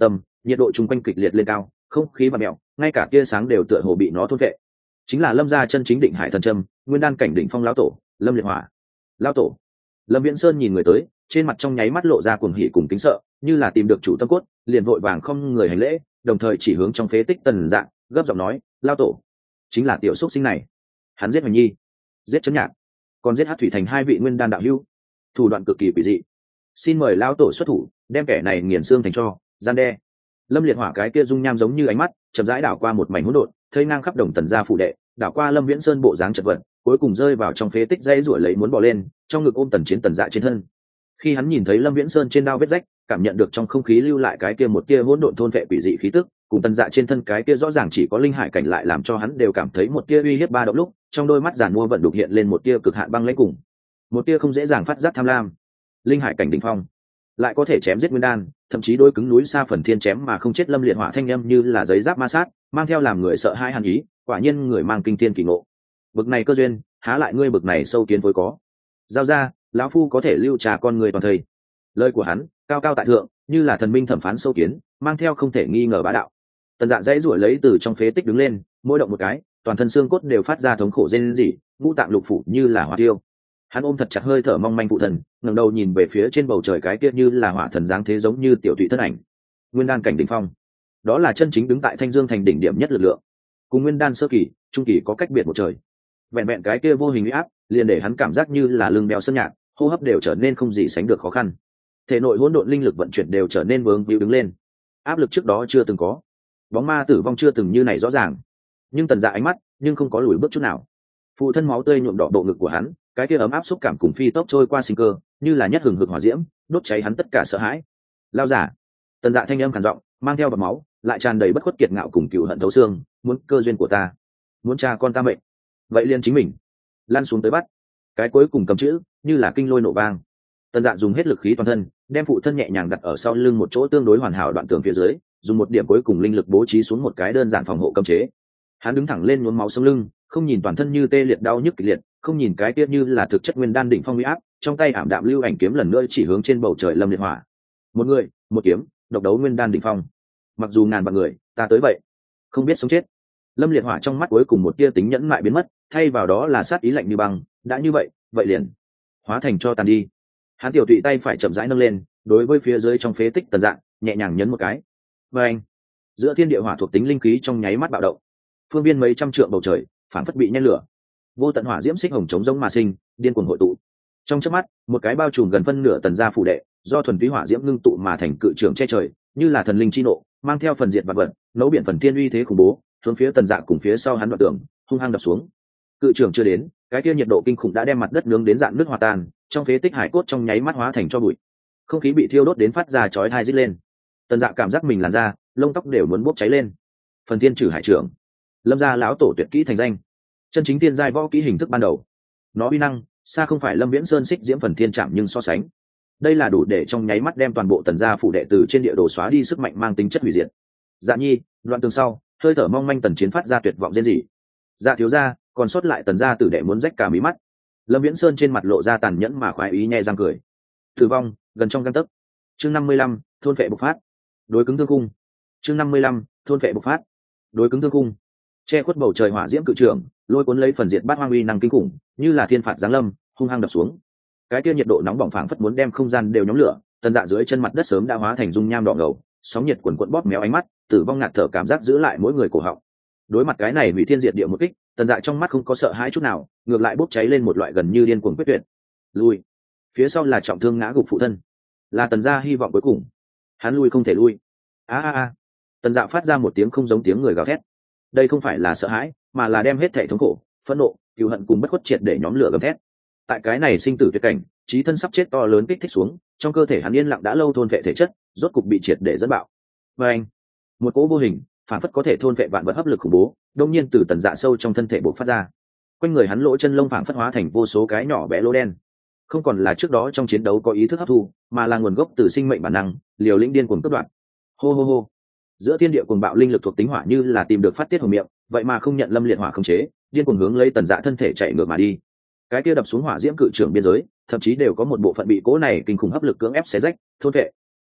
nhiệt độ chung quanh kịch liệt lên cao, không khí và mèo, ngay cả tia sáng đều tựa hồ bị nó thôn vệ. Chính là Lâm gia chân chính định hải thần châm, nguyên đan cảnh đỉnh phong lão tổ, Lâm Liệt Hỏa. Lão tổ. Lâm Viễn Sơn nhìn người tới, trên mặt trong nháy mắt lộ ra cuồng hỉ cùng kính sợ, như là tìm được chủ tâm cốt, liền vội vàng không người hành lễ, đồng thời chỉ hướng trong phế tích Tần Dạ, gấp giọng nói, lão tổ, chính là tiểu xúc sinh này. Hắn giết Hoành Nhi, giết Chấn Nhạc, còn giết Hắc Thủy Thành hai vị nguyên đan đạo hữu, thủ đoạn cực kỳ quỷ dị. Xin mời lão tổ xuất thủ, đem kẻ này nghiền xương thành tro, gian đe. Lâm Liệt Hỏa cái kia dung nham giống như ánh mắt, chậm rãi đảo qua một mảnh hỗn độn, thấy ngang khắp đồng Tần gia phụ đệ, đảo qua Lâm Viễn Sơn bộ dáng chật vật, cuối cùng rơi vào trong phế tích dây rủa lấy muốn bỏ lên, trong ngực ôm Tần Chiến Tần Dạ trên thân. Khi hắn nhìn thấy Lâm Viễn Sơn trên đao vết rách, cảm nhận được trong không khí lưu lại cái kia một tia hỗn độn thôn vệ quỷ dị khí tức, cùng Tần Dạ trên thân cái kia rõ ràng chỉ có linh hải cảnh lại làm cho hắn đều cảm thấy một tia uy hiếp ba động lúc, trong đôi mắt giàn mua vận đục hiện lên một tia cực hạn băng lãnh cùng, một tia không dễ dàng phát giác tham lam. Linh hải cảnh đỉnh phong, lại có thể chém giết nguyên đan, thậm chí đối cứng núi xa phần thiên chém mà không chết. Lâm Liệt Hỏa thanh âm như là giấy giáp ma sát, mang theo làm người sợ hãi hàn ý, quả nhiên người mang kinh thiên kỳ ngộ. Bực này cơ duyên, há lại ngươi bực này sâu kiến phối có. Giao ra, lão phu có thể lưu trà con người toàn thây. Lời của hắn cao cao tại thượng, như là thần minh thẩm phán sâu kiến, mang theo không thể nghi ngờ bá đạo. Tần Dạ dãy ruổi lấy từ trong phế tích đứng lên, mỗi động một cái, toàn thân xương cốt đều phát ra thống khổ rên rỉ, ngũ tạng lục phủ như là hỏa tiêu. Hắn ôm thật chặt hơi thở mong manh phụ thần, ngẩng đầu nhìn về phía trên bầu trời cái kia như là hỏa thần dáng thế giống như tiểu tụy thân ảnh. Nguyên đan cảnh đỉnh phong, đó là chân chính đứng tại Thanh Dương thành đỉnh điểm nhất lực lượng. Cùng nguyên đan sơ kỳ, trung kỳ có cách biệt một trời. Vẹn vẹn cái kia vô hình uy áp, liền để hắn cảm giác như là lưng bèo sơn nhạc, hô hấp đều trở nên không gì sánh được khó khăn. Thể nội hỗn độn linh lực vận chuyển đều trở nên vướng víu đứng lên. Áp lực trước đó chưa từng có, bóng ma tử vong chưa từng như này rõ ràng. Nhưng Tần Dạ ánh mắt, nhưng không có lùi bước chút nào. Phụ thân máu tươi nhuộm đỏ bộ ngực của hắn, cái kia ấm áp xúc cảm cùng phi tốc trôi qua sinh cơ, như là nhất hừng hực hỏa diễm, đốt cháy hắn tất cả sợ hãi. Lao giả. Tần Dạ thanh âm khàn giọng, mang theo bọt máu, lại tràn đầy bất khuất kiệt ngạo cùng cừu hận thấu xương, muốn cơ duyên của ta, muốn cha con ta mệnh, vậy liền chính mình lăn xuống tới bắt. Cái cuối cùng cầm chữ, như là kinh lôi nổ vang. Tần Dạ dùng hết lực khí toàn thân, đem phụ thân nhẹ nhàng đặt ở sau lưng một chỗ tương đối hoàn hảo đoạn tường phía dưới, dùng một điểm cuối cùng linh lực bố trí xuống một cái đơn giản phòng hộ cấm chế. Hắn đứng thẳng lên nhuốm máu sống lưng, không nhìn toàn thân như tê liệt đau nhức kịch liệt, không nhìn cái kia như là thực chất nguyên đan đỉnh phong uy áp, trong tay ảm đạm lưu ảnh kiếm lần nữa chỉ hướng trên bầu trời Lâm Liệt Hỏa. Một người, một kiếm, độc đấu nguyên đan đỉnh phong. Mặc dù ngàn vạn người, ta tới vậy, không biết sống chết. Lâm Liệt Hỏa trong mắt cuối cùng một tia tính nhẫn mại biến mất, thay vào đó là sát ý lạnh như băng, đã như vậy, vậy liền hóa thành cho tàn đi. Hắn tiểu tụy tay phải chậm rãi nâng lên, đối với phía dưới trong phế tích Tần Dạ, nhẹ nhàng nhấn một cái. Và anh, giữa thiên địa hỏa thuộc tính linh khí trong nháy mắt bạo động. Phương viên mấy trăm trượng bầu trời, phản phất bị nhen lửa. Vô tận hỏa diễm xích hồng chống giống mà sinh, điên cuồng hội tụ. Trong chớp mắt, một cái bao trùm gần phân nửa Tần gia phủ đệ, do thuần túy hỏa diễm ngưng tụ mà thành cự trường che trời, như là thần linh chi nộ, mang theo phần diệt vật vật, nấu biển phần thiên uy thế khủng bố, hướng phía Tần Dạ cùng phía sau hắn đoạn tường, hung hăng đập xuống. Cự trường chưa đến, cái kia nhiệt độ kinh khủng đã đem mặt đất nướng đến dạng nước hòa tan, trong phế tích hải cốt trong nháy mắt hóa thành cho bụi. Không khí bị thiêu đốt đến phát ra chói tai rít lên. Tần Dạ cảm giác mình làn da, lông tóc đều muốn bốc cháy lên. Phần thiên trừ hải trưởng, Lâm gia lão tổ tuyệt kỹ thành danh, chân chính tiên giai võ kỹ hình thức ban đầu. Nó uy năng xa không phải Lâm Viễn Sơn xích diễm phần thiên chạm nhưng so sánh, đây là đủ để trong nháy mắt đem toàn bộ Tần gia phủ đệ từ trên địa đồ xóa đi sức mạnh mang tính chất hủy diệt. Dạ Nhi, đoạn tường sau, hơi thở mong manh Tần Chiến phát ra tuyệt vọng rên rỉ. Dạ thiếu gia, còn sót lại Tần gia tử đệ muốn rách cả mí mắt. Lâm Viễn Sơn trên mặt lộ ra tàn nhẫn mà khoái ý nhẹ răng cười. Tử vong gần trong gang tấc. Chương năm mươi lăm, thôn vệ bộc phát. Đối cứng thương cung. Chương năm mươi lăm, thôn vệ bộc phát. Đối cứng thương cung. Che khuất bầu trời hỏa diễm cự trường, lôi cuốn lấy phần diệt bát hoang uy năng kinh khủng, như là thiên phạt giáng lâm, hung hăng đập xuống. Cái kia nhiệt độ nóng bỏng phảng phất muốn đem không gian đều nhóm lửa, Tần Dạ dưới chân mặt đất sớm đã hóa thành dung nham đỏ ngầu, sóng nhiệt cuồn cuộn bóp méo ánh mắt, tử vong ngạt thở cảm giác giữ lại mỗi người cổ họng. Đối mặt cái này hủy thiên diệt địa một kích, Tần Dạ trong mắt không có sợ hãi chút nào, ngược lại bốc cháy lên một loại gần như điên cuồng quyết tuyệt. Lui. Phía sau là trọng thương ngã gục phụ thân, là Tần Gia hy vọng cuối cùng. Hắn lui không thể lui. A a a. Tần Dạ phát ra một tiếng không giống tiếng người gào thét. Đây không phải là sợ hãi, mà là đem hết thể thống khổ, phẫn nộ, cừu hận cùng bất khuất triệt để nhóm lửa gầm thét. Tại cái này sinh tử tuyệt cảnh, trí thân sắp chết to lớn kích thích xuống, trong cơ thể hắn yên lặng đã lâu thôn vệ thể chất, rốt cục bị triệt để dẫn bạo. Và anh, một cỗ vô hình, phản phất có thể thôn vệ vạn vật hấp lực khủng bố, đông nhiên từ Tần Dạ sâu trong thân thể bộc phát ra. Quanh người hắn lỗ chân lông phản phất hóa thành vô số cái nhỏ bé lỗ đen. Không còn là trước đó trong chiến đấu có ý thức hấp thu, mà là nguồn gốc từ sinh mệnh bản năng, liều lĩnh điên cuồng cướp đoạt. Hô hô hô. Giữa thiên địa cuồng bạo linh lực thuộc tính hỏa như là tìm được phát tiết hồng miệng, vậy mà không nhận Lâm Liệt Hỏa khống chế, điên cuồng hướng lấy Tần Dạ thân thể chạy ngược mà đi. Cái kia đập xuống hỏa diễm cự trường biên giới, thậm chí đều có một bộ phận bị cố này kinh khủng hấp lực cưỡng ép xé rách, thôn vệ.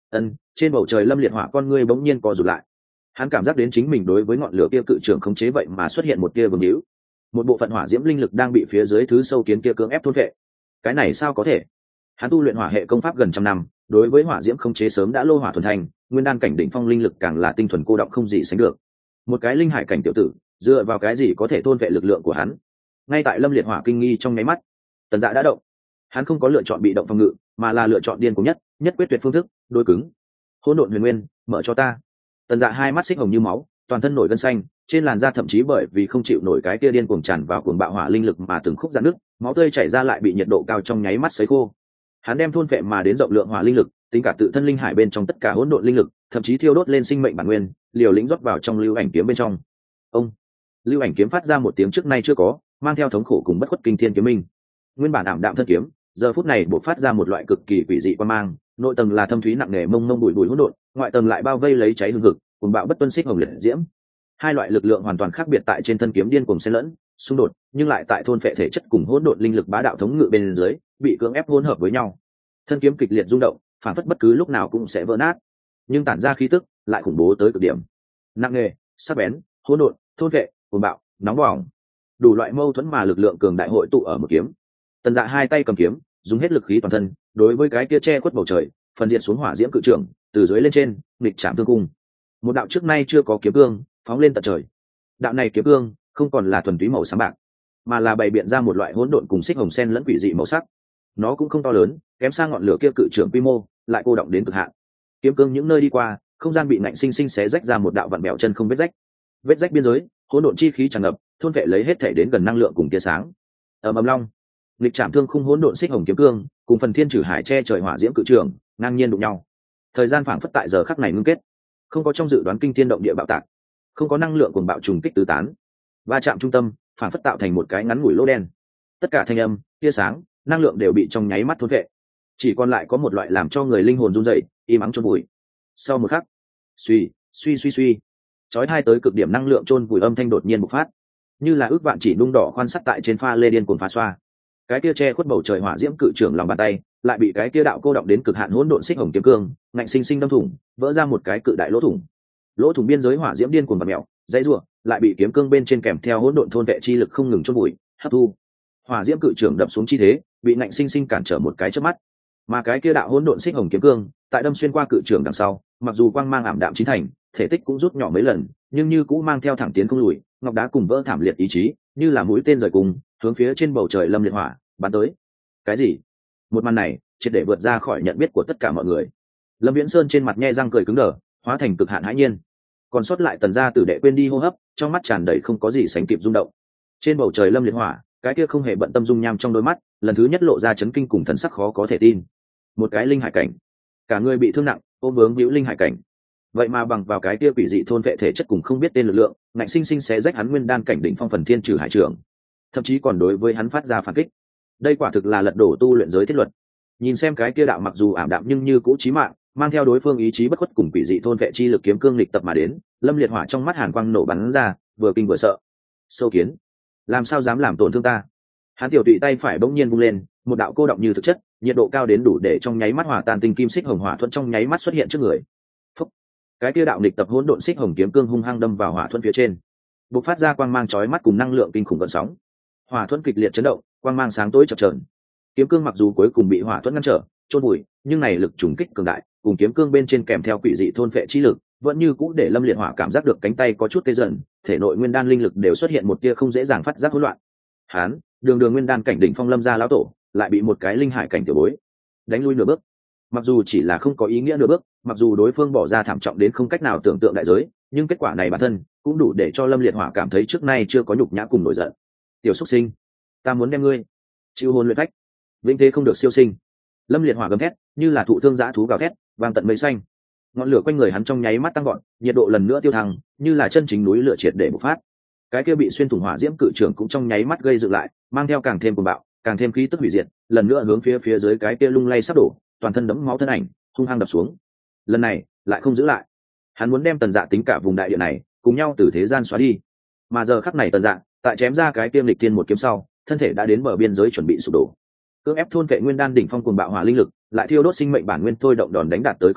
ân trên bầu trời lâm liệt hỏa con ngươi bỗng nhiên co rụt lại. Hắn cảm giác đến chính mình đối với ngọn lửa kia cự trưởng khống chế vậy mà xuất hiện một tia vương hữu, một bộ phận hỏa diễm linh lực đang bị phía dưới thứ sâu kiến kia cưỡng ép thôn vệ. Cái này sao có thể? Hắn tu luyện hỏa hệ công pháp gần trăm năm, đối với hỏa diễm khống chế sớm đã lô hỏa thuần thành, nguyên đan cảnh đỉnh phong linh lực càng là tinh thuần cô động không gì sánh được. Một cái linh hải cảnh tiểu tử, dựa vào cái gì có thể thôn vệ lực lượng của hắn? Ngay tại lâm liệt hỏa kinh nghi trong nháy mắt, Tần Dạ đã động. Hắn không có lựa chọn bị động phòng ngự, mà là lựa chọn điên cuồng nhất, nhất quyết tuyệt phương thức, đối cứng. Hỗn độn huyền nguyên, mở cho ta. Tần Dạ hai mắt xích hồng như máu, toàn thân nổi gân xanh, trên làn da thậm chí bởi vì không chịu nổi cái kia điên cuồng tràn vào cuồng bạo hỏa linh lực mà từng khúc rạn nứt, máu tươi chảy ra lại bị nhiệt độ cao trong nháy mắt sấy khô. Hắn đem thôn vệ mà đến rộng lượng hỏa linh lực, tính cả tự thân linh hải bên trong tất cả hỗn độn linh lực, thậm chí thiêu đốt lên sinh mệnh bản nguyên, liều lĩnh rót vào trong lưu ảnh kiếm bên trong. Ông, lưu ảnh kiếm phát ra một tiếng trước nay chưa có, mang theo thống khổ cùng bất khuất kinh thiên kiếm minh. Nguyên bản ảm đạm thân kiếm, giờ phút này bộc phát ra một loại cực kỳ quỷ dị quan mang, nội tầng là thâm thúy nặng nề mông mông bụi bụi hỗn độn, ngoại tầng lại bao vây lấy cháy hừng hực, cuồng bạo bất tuân xích hồng liệt diễm. Hai loại lực lượng hoàn toàn khác biệt tại trên thân kiếm điên cuồng xen lẫn, xung đột, nhưng lại tại thôn phệ thể chất cùng hỗn độn linh lực bá đạo thống ngự bên dưới, bị cưỡng ép hỗn hợp với nhau. Thân kiếm kịch liệt rung động, phản phất bất cứ lúc nào cũng sẽ vỡ nát, nhưng tản ra khí tức lại khủng bố tới cực điểm. Nặng nề, sắc bén, hỗn độn, thôn phệ, cuồng bạo, nóng bỏng, đủ loại mâu thuẫn mà lực lượng cường đại hội tụ ở một kiếm. Tần Dạ hai tay cầm kiếm, dùng hết lực khí toàn thân, đối với cái kia che khuất bầu trời, phần diện xuống hỏa diễm cự trưởng, từ dưới lên trên, nghịch chạm tương cung. Một đạo trước nay chưa có kiếm cương, phóng lên tận trời. Đạo này kiếm cương không còn là thuần túy màu xám bạc, mà là bày biện ra một loại hỗn độn cùng xích hồng sen lẫn quỷ dị màu sắc. Nó cũng không to lớn, kém sang ngọn lửa kia cự trưởng quy mô, lại cô động đến cực hạn. Kiếm cương những nơi đi qua, không gian bị nạnh sinh sinh xé rách ra một đạo vặn bèo chân không vết rách. Vết rách biên giới, hỗn độn chi khí tràn ngập, thôn vệ lấy hết thể đến gần năng lượng cùng tia sáng. Ầm ầm long, lịch trảm thương khung hỗn độn xích hồng kiếm cương, cùng phần thiên trừ hải che trời hỏa diễm cự trưởng, ngang nhiên đụng nhau. Thời gian phảng phất tại giờ khắc này ngưng kết, không có trong dự đoán kinh thiên động địa bạo tạc, không có năng lượng cuồng bạo trùng kích tứ tán, va chạm trung tâm phảng phất tạo thành một cái ngắn ngủi lỗ đen. Tất cả thanh âm, tia sáng, năng lượng đều bị trong nháy mắt thôn vệ, chỉ còn lại có một loại làm cho người linh hồn run rẩy, im ắng chôn vùi. Sau một khắc, suy suy suy suy, chói tai tới cực điểm năng lượng chôn vùi âm thanh đột nhiên bộc phát, như là ước vạn chỉ nung đỏ khoan sắt tại trên pha lê điên cuồng phá xoa. Cái kia che khuất bầu trời hỏa diễm cự trưởng lòng bàn tay, lại bị cái kia đạo cô động đến cực hạn hỗn độn xích hồng kiếm cương, ngạnh sinh sinh đâm thủng, vỡ ra một cái cự đại lỗ thủng. Lỗ thủng biên giới hỏa diễm điên cuồng bật mèo, dãy rủa, lại bị kiếm cương bên trên kèm theo hỗn độn thôn vệ chi lực không ngừng chôn vùi, hấp thu. Hỏa diễm cự trưởng đập xuống chi thế, bị ngạnh sinh sinh cản trở một cái chớp mắt. Mà cái kia đạo hỗn độn xích hồng kiếm cương, tại đâm xuyên qua cự trưởng đằng sau, mặc dù quang mang ảm đạm chín thành, thể tích cũng rút nhỏ mấy lần, nhưng như cũng mang theo thẳng tiến không lùi, ngọc đá cùng vỡ thảm liệt ý chí, như là mũi tên rời cùng, hướng phía trên bầu trời lâm liệt hỏa bắn tới. Cái gì? Một màn này triệt để vượt ra khỏi nhận biết của tất cả mọi người. Lâm Viễn Sơn trên mặt nhe răng cười cứng đờ, hóa thành cực hạn hãi nhiên. Còn sót lại Tần gia tử đệ quên đi hô hấp, trong mắt tràn đầy không có gì sánh kịp rung động. Trên bầu trời lâm liệt hỏa, cái kia không hề bận tâm dung nham trong đôi mắt, lần thứ nhất lộ ra chấn kinh cùng thần sắc khó có thể tin. Một cái linh hải cảnh, cả người bị thương nặng, ôm vướng víu linh hải cảnh, vậy mà bằng vào cái kia quỷ dị thôn vệ thể chất cùng không biết tên lực lượng, ngạnh sinh sinh xé rách hắn nguyên đan cảnh đỉnh phong phần thiên trừ hải trưởng, thậm chí còn đối với hắn phát ra phản kích. Đây quả thực là lật đổ tu luyện giới thiết luật. Nhìn xem cái kia đạo mặc dù ảm đạm nhưng như cũ chí mạng, mang theo đối phương ý chí bất khuất cùng quỷ dị thôn vệ chi lực kiếm cương lịch tập mà đến, lâm liệt hỏa trong mắt hàn quang nổ bắn ra, vừa kinh vừa sợ. Sâu kiến, làm sao dám làm tổn thương ta? Hắn tiểu tụy tay phải bỗng nhiên vung lên, một đạo cô động như thực chất, nhiệt độ cao đến đủ để trong nháy mắt hòa tan tinh kim xích hồng hỏa thuẫn trong nháy mắt xuất hiện trước người. Phúc. Cái kia đạo lịch tập hỗn độn xích hồng kiếm cương hung hăng đâm vào hỏa thuẫn phía trên, bộc phát ra quang mang chói mắt cùng năng lượng kinh khủng gợn sóng. Hỏa thuẫn kịch liệt chấn động, quang mang sáng tối chập chờn. Kiếm cương mặc dù cuối cùng bị hỏa thuẫn ngăn trở, chôn bụi, nhưng này lực trùng kích cường đại, cùng kiếm cương bên trên kèm theo quỷ dị thôn phệ chi lực, vẫn như cũ để lâm liệt hỏa cảm giác được cánh tay có chút tê dần, thể nội nguyên đan linh lực đều xuất hiện một tia không dễ dàng phát giác hỗn loạn. Hán, đường đường nguyên đan cảnh đỉnh phong lâm gia lão tổ, lại bị một cái linh hải cảnh tiểu bối đánh lui nửa bước. Mặc dù chỉ là không có ý nghĩa nửa bước, mặc dù đối phương bỏ ra thảm trọng đến không cách nào tưởng tượng đại giới, nhưng kết quả này bản thân cũng đủ để cho lâm liệt hỏa cảm thấy trước nay chưa có nhục nhã cùng nổi giận. Tiểu xuất sinh, ta muốn đem ngươi chịu hồn luyện phách, vĩnh thế không được siêu sinh. Lâm liệt hỏa gầm thét, như là thụ thương dã thú gào thét, vang tận mây xanh. Ngọn lửa quanh người hắn trong nháy mắt tăng gọn, nhiệt độ lần nữa tiêu thăng, như là chân chính núi lửa triệt để bộc phát. Cái kia bị xuyên thủng hỏa diễm cự trưởng cũng trong nháy mắt gây dựng lại, mang theo càng thêm cuồng bạo, càng thêm khí tức hủy diệt, lần nữa hướng phía phía dưới cái kia lung lay sắp đổ, toàn thân đẫm máu thân ảnh, hung hăng đập xuống. Lần này, lại không giữ lại. Hắn muốn đem Tần Dạ tính cả vùng đại địa này, cùng nhau từ thế gian xóa đi. Mà giờ khắc này Tần Dạ, tại chém ra cái tiêm lịch tiên một kiếm sau, thân thể đã đến bờ biên giới chuẩn bị sụp đổ. Cưỡng ép thôn vệ nguyên đan đỉnh phong cuồng bạo hỏa linh lực, lại thiêu đốt sinh mệnh bản nguyên thôi động đòn đánh đạt tới cực hạn,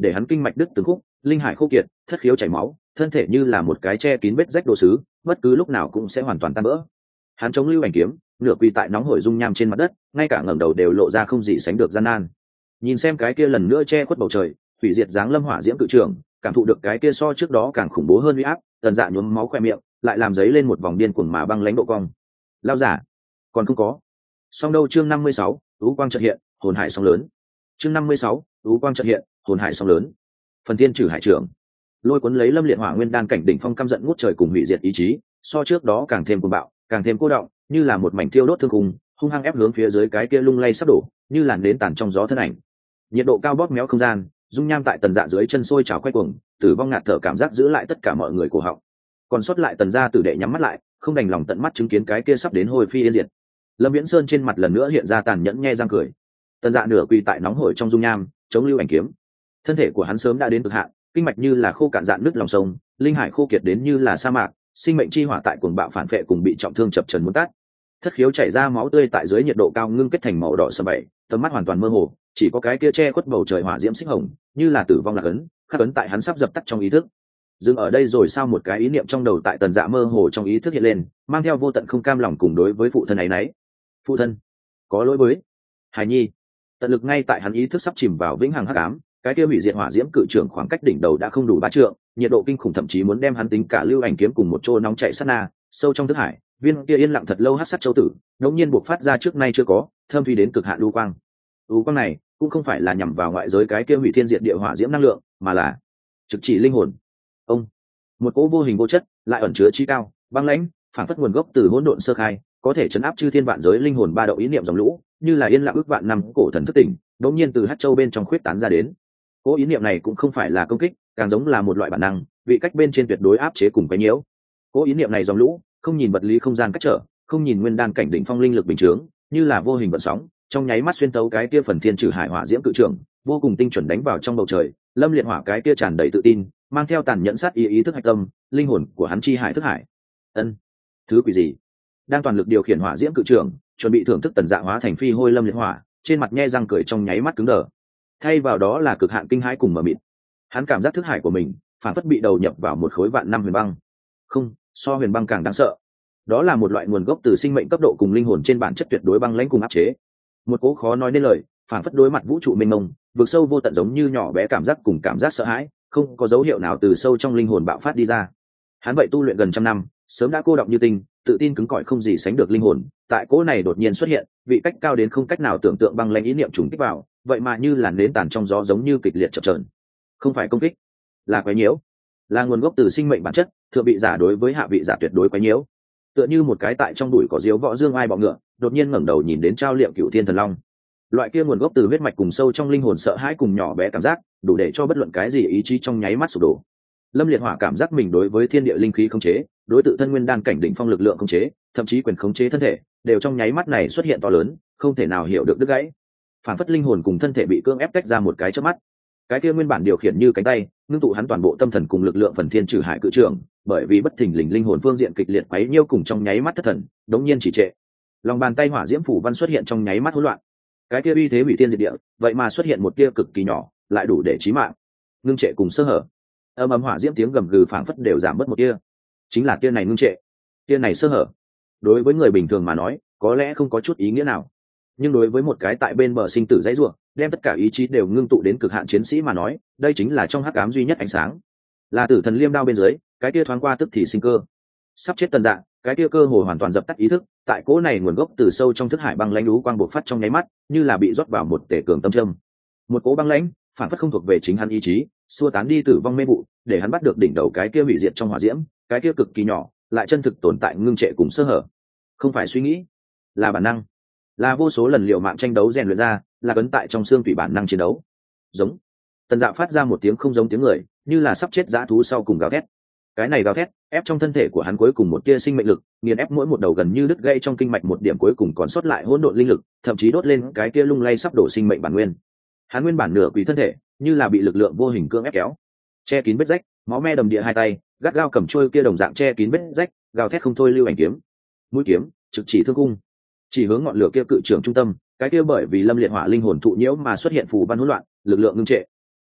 để hắn kinh mạch đứt từng khúc, linh hải khô kiệt, thất khiếu chảy máu, thân thể như là một cái che kín vết rách đồ sứ, bất cứ lúc nào cũng sẽ hoàn toàn tan vỡ. Hắn chống lưu ảnh kiếm, nửa quỳ tại nóng hổi dung nham trên mặt đất, ngay cả ngẩng đầu đều lộ ra không gì sánh được gian nan. Nhìn xem cái kia lần nữa che khuất bầu trời, hủy diệt dáng lâm hỏa diễm cự trường, cảm thụ được cái kia so trước đó càng khủng bố hơn uy áp, Tần Dạ nhuốm máu khoe miệng, lại làm giấy lên một vòng điên cuồng mà băng lãnh độ cong. Lao giả, còn không có. Song đâu chương năm mươi sáu, ú quang chợt hiện, hồn hải sóng lớn. Chương năm mươi sáu, ú quang chợt hiện, hồn hải sóng lớn. Phần thiên trừ hải trưởng, lôi cuốn lấy Lâm Liệt Hỏa Nguyên đan cảnh đỉnh phong căm giận ngút trời cùng hủy diệt ý chí, so trước đó càng thêm cuồng bạo, càng thêm cô động, như là một mảnh thiêu đốt thương khung, hung hăng ép hướng phía dưới cái kia lung lay sắp đổ, như làn nến tàn trong gió thân ảnh. Nhiệt độ cao bóp méo không gian, dung nham tại Tần Dạ dưới chân sôi trào quay cuồng, tử vong ngạt thở cảm giác giữ lại tất cả mọi người cổ họng. Còn sót lại Tần Gia tử đệ nhắm mắt lại, không đành lòng tận mắt chứng kiến cái kia sắp đến hồi phi yên diệt. Lâm Viễn Sơn trên mặt lần nữa hiện ra tàn nhẫn nhe răng cười. Tần Dạ nửa quỳ tại nóng hổi trong dung nham, chống lưu ảnh kiếm. Thân thể của hắn sớm đã đến cực hạn, kinh mạch như là khô cạn dạn nứt lòng sông, linh hải khô kiệt đến như là sa mạc, sinh mệnh chi hỏa tại cuồng bạo phản phệ cùng bị trọng thương chập chờn muốn tắt. Thất khiếu chảy ra máu tươi tại dưới nhiệt độ cao ngưng kết thành màu đỏ sẫm bảy, tầm mắt hoàn toàn mơ hồ, chỉ có cái kia che khuất bầu trời hỏa diễm xích hồng, như là tử vong lạc ấn, khắc ấn tại hắn sắp dập tắt trong ý thức. Dừng ở đây rồi sao, một cái ý niệm trong đầu tại Tần Dạ mơ hồ trong ý thức hiện lên, mang theo vô tận không cam lòng cùng đối với phụ thân ấy nấy. Phụ thân, có lỗi với Hải Nhi. Tận lực ngay tại hắn ý thức sắp chìm vào vĩnh hằng hắc ám, cái kia hủy diệt hỏa diễm cự trưởng khoảng cách đỉnh đầu đã không đủ ba trượng, nhiệt độ kinh khủng thậm chí muốn đem hắn tính cả lưu ảnh kiếm cùng một chỗ nóng chảy sát na, sâu trong thức hải, viên kia yên lặng thật lâu hắc sát châu tử, đột nhiên bộc phát ra trước nay chưa có, thâm thủy đến cực hạn lưu quang. Lưu quang này cũng không phải là nhằm vào ngoại giới cái kia hủy thiên diệt địa hỏa diễm năng lượng, mà là trực chỉ linh hồn. Ông, một cỗ vô hình vô chất, lại ẩn chứa trí cao, băng lãnh, phản phất nguồn gốc từ hỗn độn sơ khai, có thể chấn áp chư thiên vạn giới linh hồn ba động ý niệm dòng lũ, như là yên lặng ước vạn năm cổ thần thức tỉnh, đột nhiên từ hắc châu bên trong khuyết tán ra đến. Cỗ ý niệm này cũng không phải là công kích, càng giống là một loại bản năng, vị cách bên trên tuyệt đối áp chế cùng cái nhiễu. Cỗ ý niệm này dòng lũ, không nhìn vật lý không gian cách trở, không nhìn nguyên đan cảnh đỉnh phong linh lực bình thường, như là vô hình vận sóng, trong nháy mắt xuyên tấu cái kia phần thiên trừ hải hỏa diễm cự trường, vô cùng tinh chuẩn đánh vào trong bầu trời. Lâm Liệt Hỏa cái kia tràn đầy tự tin, mang theo tàn nhẫn sát ý ý thức hạch tâm, linh hồn của hắn chi hải thức hải. Ân, thứ quỷ gì? Đang toàn lực điều khiển hỏa diễm cự trường, chuẩn bị thưởng thức Tần Dạ hóa thành phi hôi Lâm Liệt Hỏa, trên mặt nhe răng cười trong nháy mắt cứng đờ. Thay vào đó là cực hạn kinh hãi cùng mờ mịt. Hắn cảm giác thức hải của mình phản phất bị đầu nhập vào một khối vạn năm huyền băng. Không, so huyền băng càng đáng sợ. Đó là một loại nguồn gốc từ sinh mệnh cấp độ cùng linh hồn trên bản chất tuyệt đối băng lãnh cùng áp chế. Một cố khó nói nên lời, phản phất đối mặt vũ trụ mênh mông, vượt sâu vô tận giống như nhỏ bé cảm giác cùng cảm giác sợ hãi, không có dấu hiệu nào từ sâu trong linh hồn bạo phát đi ra. Hắn vậy tu luyện gần trăm năm, sớm đã cô đọng như tinh, tự tin cứng cỏi không gì sánh được linh hồn, tại cỗ này đột nhiên xuất hiện, vị cách cao đến không cách nào tưởng tượng băng lãnh ý niệm trùng kích vào, vậy mà như làn nến tàn trong gió giống như kịch liệt chập chờn. Không phải công kích, là quấy nhiễu, là nguồn gốc từ sinh mệnh bản chất, thượng vị giả đối với hạ vị giả tuyệt đối quấy nhiễu. Tựa như một cái tại trong đùi có diếu võ dương ai bọ ngựa, đột nhiên ngẩng đầu nhìn đến trao liệm cựu thiên thần long. Loại kia nguồn gốc từ huyết mạch cùng sâu trong linh hồn sợ hãi cùng nhỏ bé cảm giác, đủ để cho bất luận cái gì ý chí trong nháy mắt sụp đổ. Lâm Liệt Hỏa cảm giác mình đối với thiên địa linh khí khống chế, đối tự thân nguyên đan cảnh đỉnh phong lực lượng khống chế, thậm chí quyền khống chế thân thể, đều trong nháy mắt này xuất hiện to lớn, không thể nào hiểu được đứt gãy. Phản phất linh hồn cùng thân thể bị cưỡng ép tách ra một cái chớp mắt. Cái kia nguyên bản điều khiển như cánh tay, ngưng tụ hắn toàn bộ tâm thần cùng lực lượng phần thiên trừ hải cự trường, bởi vì bất thình lình linh hồn phương diện kịch liệt quấy nhiêu cùng trong nháy mắt thất thần, đống nhiên chỉ trệ. Lòng bàn tay hỏa diễm phủ văn xuất hiện trong nháy mắt hỗn loạn. Cái kia uy thế hủy thiên diệt địa, vậy mà xuất hiện một tia cực kỳ nhỏ, lại đủ để chí mạng. Ngưng trệ cùng sơ hở. Âm ầm hỏa diễm tiếng gầm gừ phảng phất đều giảm bớt một tia. Chính là tia này ngưng trệ, tia này sơ hở. Đối với người bình thường mà nói, có lẽ không có chút ý nghĩa nào. Nhưng đối với một cái tại bên bờ sinh tử dãy rủa, đem tất cả ý chí đều ngưng tụ đến cực hạn chiến sĩ mà nói, đây chính là trong hắc ám duy nhất ánh sáng. Là tử thần liêm đao bên dưới, cái kia thoáng qua tức thì sinh cơ. Sắp chết Tần Dạ, cái kia cơ hồ hoàn toàn dập tắt ý thức, tại cỗ này nguồn gốc từ sâu trong thức hải băng lãnh lú quang bộc phát trong nháy mắt, như là bị rót vào một tể cường tâm châm. Một cỗ băng lãnh, phản phất không thuộc về chính hắn ý chí, xua tán đi tử vong mê vụ, để hắn bắt được đỉnh đầu cái kia hủy diệt trong hỏa diễm, cái kia cực kỳ nhỏ, lại chân thực tồn tại ngưng trệ cùng sơ hở. Không phải suy nghĩ, là bản năng, là vô số lần liệu mạng tranh đấu rèn luyện ra, là cấn tại trong xương tủy bản năng chiến đấu. Giống. Tần Dạ phát ra một tiếng không giống tiếng người, như là sắp chết dã thú sau cùng gào thét. Cái này gào thét, ép trong thân thể của hắn cuối cùng một tia sinh mệnh lực, nghiền ép mỗi một đầu gần như đứt gãy trong kinh mạch một điểm cuối cùng còn sót lại hỗn độn linh lực, thậm chí đốt lên cái kia lung lay sắp đổ sinh mệnh bản nguyên. Hắn nguyên bản nửa quỷ thân thể, như là bị lực lượng vô hình cưỡng ép kéo, che kín vết rách, máu me đầm địa hai tay, gắt gao cầm trôi kia đồng dạng che kín vết rách, gào thét không thôi lưu ảnh kiếm. Mũi kiếm trực chỉ thương cung, chỉ hướng ngọn lửa kia cự trưởng trung tâm, cái kia bởi vì Lâm Liệt Hỏa linh hồn thụ nhiễu mà xuất hiện phù văn hỗn loạn, lực lượng ngưng trệ.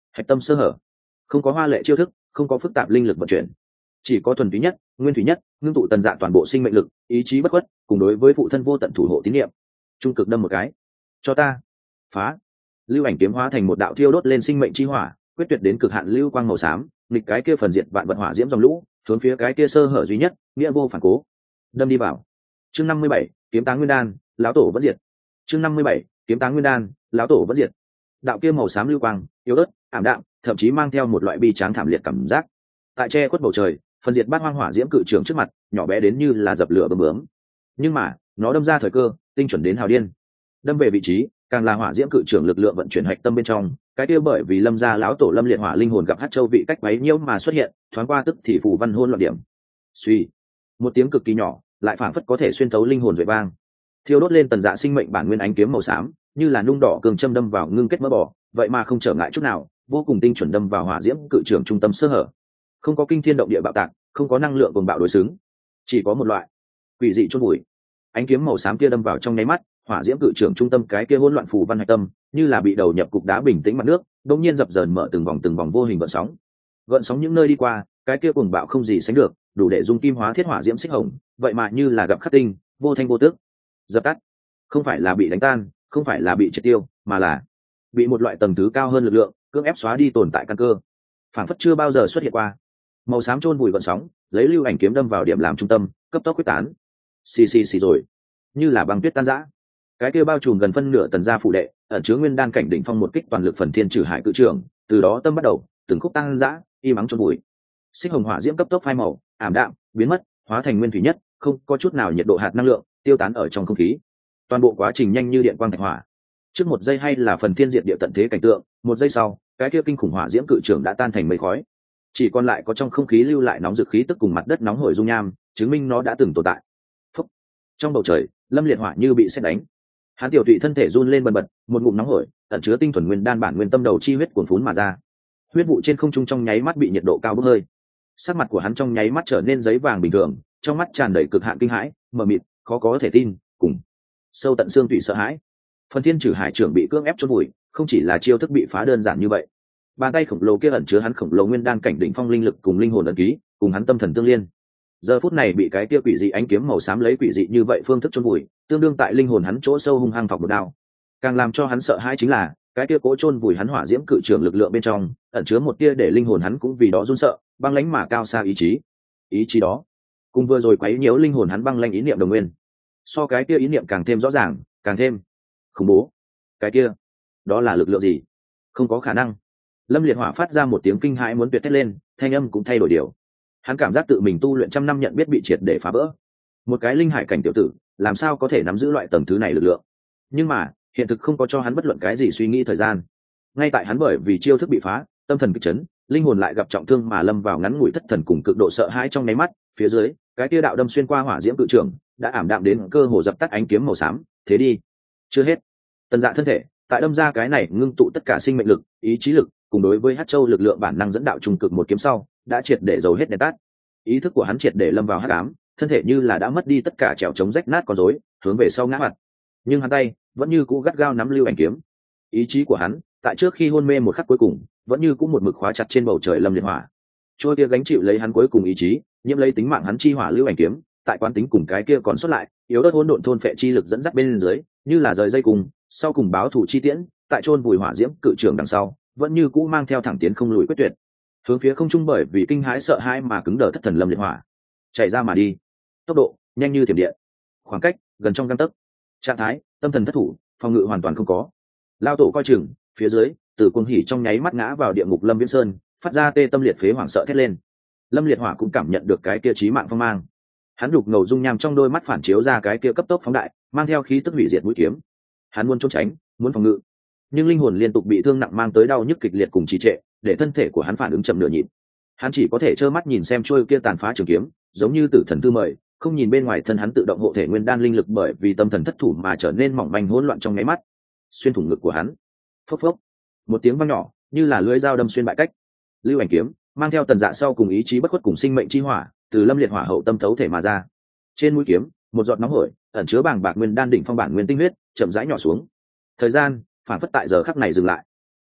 hạch tâm sơ hở, không có hoa lệ chiêu thức, không có phức tạp linh lực vận chuyển, chỉ có thuần túy nhất, nguyên thủy nhất, ngưng tụ tần dạ toàn bộ sinh mệnh lực, ý chí bất khuất, cùng đối với phụ thân vô tận thủ hộ tín niệm. Trung cực đâm một cái, cho ta phá. Lưu ảnh kiếm hóa thành một đạo thiêu đốt lên sinh mệnh chi hỏa, quyết tuyệt đến cực hạn lưu quang màu xám, nghịch cái kia phần diệt vạn vận hỏa diễm dòng lũ, hướng phía cái kia sơ hở duy nhất, nghĩa vô phản cố, đâm đi vào. Chương năm mươi bảy, kiếm táng nguyên đan, lão tổ vẫn diệt. Chương năm mươi bảy, kiếm táng nguyên đan, lão tổ vẫn diệt. Đạo kia màu xám lưu quang, yếu ớt, ảm đạm, thậm chí mang theo một loại bi tráng thảm liệt cảm giác. Tại che khuất bầu trời, phần diệt bát hoang hỏa diễm cự trường trước mặt, nhỏ bé đến như là dập lửa bướm bướm. Nhưng mà, nó đâm ra thời cơ, tinh chuẩn đến hào điên. Đâm về vị trí, càng là hỏa diễm cự trường lực lượng vận chuyển hạch tâm bên trong, cái kia bởi vì lâm gia lão tổ lâm liệt hỏa linh hồn gặp hát châu vị cách quấy nhiễu mà xuất hiện, thoáng qua tức thì phù văn hôn loạn điểm. Suy, một tiếng cực kỳ nhỏ, lại phảng phất có thể xuyên thấu linh hồn rồi vang. Thiêu đốt lên tần dạ sinh mệnh bản nguyên ánh kiếm màu xám, như là nung đỏ cường châm đâm vào ngưng kết mỡ bò, vậy mà không trở ngại chút nào, vô cùng tinh chuẩn đâm vào hỏa diễm cự trường trung tâm sơ hở. Không có kinh thiên động địa bạo tạc, không có năng lượng cuồng bạo đối xứng, chỉ có một loại quỷ dị chôn bụi. Ánh kiếm màu xám kia đâm vào trong nháy mắt, hỏa diễm cự trường trung tâm cái kia hỗn loạn phù văn hạch tâm, như là bị đầu nhập cục đá bình tĩnh mặt nước, đột nhiên dập dờn mở từng vòng từng vòng vô hình gợn sóng. Gợn sóng những nơi đi qua, cái kia cuồng bạo không gì sánh được, đủ để dung kim hóa thiết hỏa diễm xích hồng, vậy mà như là gặp khắc tinh, vô thanh vô tước. Dập tắt, không phải là bị đánh tan, không phải là bị triệt tiêu, mà là bị một loại tầng thứ cao hơn lực lượng cưỡng ép xóa đi tồn tại căn cơ, phản phất chưa bao giờ xuất hiện qua. Màu xám chôn vùi gợn sóng, lấy lưu ảnh kiếm đâm vào điểm làm trung tâm, cấp tốc quyết tán. Xì xì xì rồi, như là băng tuyết tan rã. Cái kia bao trùm gần phân nửa tần gia phủ đệ, ẩn chứa nguyên đan cảnh đỉnh phong một kích toàn lực phần thiên trừ hải cự trường, từ đó tâm bắt đầu từng khúc tan rã, y mắng chôn vùi. Xích hồng hỏa diễm cấp tốc phai màu, ảm đạm, biến mất, hóa thành nguyên thủy nhất, không có chút nào nhiệt độ hạt năng lượng, tiêu tán ở trong không khí. Toàn bộ quá trình nhanh như điện quang thạch hỏa. Trước một giây hay là phần thiên diệt địa tận thế cảnh tượng, một giây sau, cái kia kinh khủng hỏa diễm cự trường đã tan thành mây khói. Chỉ còn lại có trong không khí lưu lại nóng dực khí tức cùng mặt đất nóng hổi dung nham, chứng minh nó đã từng tồn tại. Phúc. Trong bầu trời, lâm liệt hỏa như bị sét đánh. Hắn tiểu tụy thân thể run lên bần bật, một ngụm nóng hổi, ẩn chứa tinh thuần nguyên đan bản nguyên tâm đầu chi huyết cuồn phún mà ra. Huyết vụ trên không trung trong nháy mắt bị nhiệt độ cao bốc hơi. Sắc mặt của hắn trong nháy mắt trở nên giấy vàng bình thường, trong mắt tràn đầy cực hạn kinh hãi, mờ mịt, khó có thể tin, cùng sâu tận xương tủy sợ hãi. Phần thiên trừ hải trưởng bị cưỡng ép chôn vùi, không chỉ là chiêu thức bị phá đơn giản như vậy. Bàn tay khổng lồ kia ẩn chứa hắn khổng lồ nguyên đan cảnh đỉnh phong linh lực cùng linh hồn ẩn ký, cùng hắn tâm thần tương liên. Giờ phút này bị cái kia quỷ dị ánh kiếm màu xám lấy quỷ dị như vậy phương thức chôn vùi, tương đương tại linh hồn hắn chỗ sâu hung hăng thọc một đao. Càng làm cho hắn sợ hãi chính là, cái kia cố chôn vùi hắn hỏa diễm cự trường lực lượng bên trong, ẩn chứa một tia để linh hồn hắn cũng vì đó run sợ, băng lãnh mà cao xa ý chí. Ý chí đó, cùng vừa rồi quấy nhiễu linh hồn hắn băng lãnh ý niệm đồng nguyên. So cái kia ý niệm càng thêm rõ ràng, càng thêm khủng bố. Cái kia, đó là lực lượng gì? Không có khả năng. Lâm liệt hỏa phát ra một tiếng kinh hãi muốn tuyệt thét lên, thanh âm cũng thay đổi điều. Hắn cảm giác tự mình tu luyện trăm năm nhận biết bị triệt để phá vỡ. Một cái linh hải cảnh tiểu tử, làm sao có thể nắm giữ loại tầng thứ này lực lượng? Nhưng mà, hiện thực không có cho hắn bất luận cái gì suy nghĩ thời gian. Ngay tại hắn bởi vì chiêu thức bị phá, tâm thần kịch chấn, linh hồn lại gặp trọng thương mà lâm vào ngắn ngủi thất thần cùng cực độ sợ hãi trong nháy mắt, phía dưới, cái kia đạo đâm xuyên qua hỏa diễm cự trường, đã ảm đạm đến cơ hồ dập tắt ánh kiếm màu xám, thế đi. Chưa hết. Tần Dạ thân thể, tại đâm ra cái này ngưng tụ tất cả sinh mệnh lực, ý chí lực, cùng đối với Hắc Châu lực lượng bản năng dẫn đạo trung cực một kiếm sau, đã triệt để dầu hết đèn tắt. Ý thức của hắn triệt để lâm vào hắc ám, thân thể như là đã mất đi tất cả trèo chống rách nát con rối, hướng về sau ngã mặt. Nhưng hắn tay vẫn như cũ gắt gao nắm lưu ảnh kiếm. Ý chí của hắn, tại trước khi hôn mê một khắc cuối cùng, vẫn như cũ một mực khóa chặt trên bầu trời lâm liệt hỏa. Trôi kia gánh chịu lấy hắn cuối cùng ý chí, nhiễm lấy tính mạng hắn chi hỏa lưu ảnh kiếm, tại quán tính cùng cái kia còn sót lại, yếu ớt hỗn độn thôn phệ chi lực dẫn dắt bên dưới, như là rời dây cùng, sau cùng báo thủ chi tiễn, tại chôn vùi hỏa diễm cự trường đằng sau, vẫn như cũ mang theo thẳng tiến không lùi quyết tuyệt. Hướng phía không trung bởi vì kinh hãi sợ hãi mà cứng đờ thất thần lâm liệt hỏa, chạy ra mà đi. Tốc độ nhanh như thiểm điện, khoảng cách gần trong gang tấc. Trạng thái tâm thần thất thủ, phòng ngự hoàn toàn không có. Lao tổ coi chừng, phía dưới, Tử Cuồng Hỉ trong nháy mắt ngã vào địa ngục Lâm Viễn Sơn, phát ra tê tâm liệt phế hoảng sợ thét lên. Lâm liệt hỏa cũng cảm nhận được cái kia chí mạng phong mang. Hắn đục ngầu dung nham trong đôi mắt phản chiếu ra cái kia cấp tốc phóng đại, mang theo khí tức hủy diệt mũi kiếm. Hắn muốn trốn tránh, muốn phòng ngự, nhưng linh hồn liên tục bị thương nặng mang tới đau nhức kịch liệt cùng trì trệ, để thân thể của hắn phản ứng chậm nửa nhịp. Hắn chỉ có thể trơ mắt nhìn xem trôi kia tàn phá trường kiếm, giống như tử thần tư mời, không nhìn bên ngoài thân hắn tự động hộ thể nguyên đan linh lực bởi vì tâm thần thất thủ mà trở nên mỏng manh hỗn loạn trong nháy mắt, xuyên thủng ngực của hắn. Phốc phốc, một tiếng vang nhỏ, như là lưỡi dao đâm xuyên bại cách. Lưu ảnh kiếm mang theo Tần Dạ sau cùng ý chí bất khuất cùng sinh mệnh chi hỏa, từ lâm liệt hỏa hậu tâm thấu thể mà ra. Trên mũi kiếm, một giọt nóng hổi, ẩn chứa bàng bạc nguyên đan đỉnh phong bản nguyên tinh huyết, chậm rãi nhỏ xuống. Thời gian phản phất tại giờ khắc này dừng lại.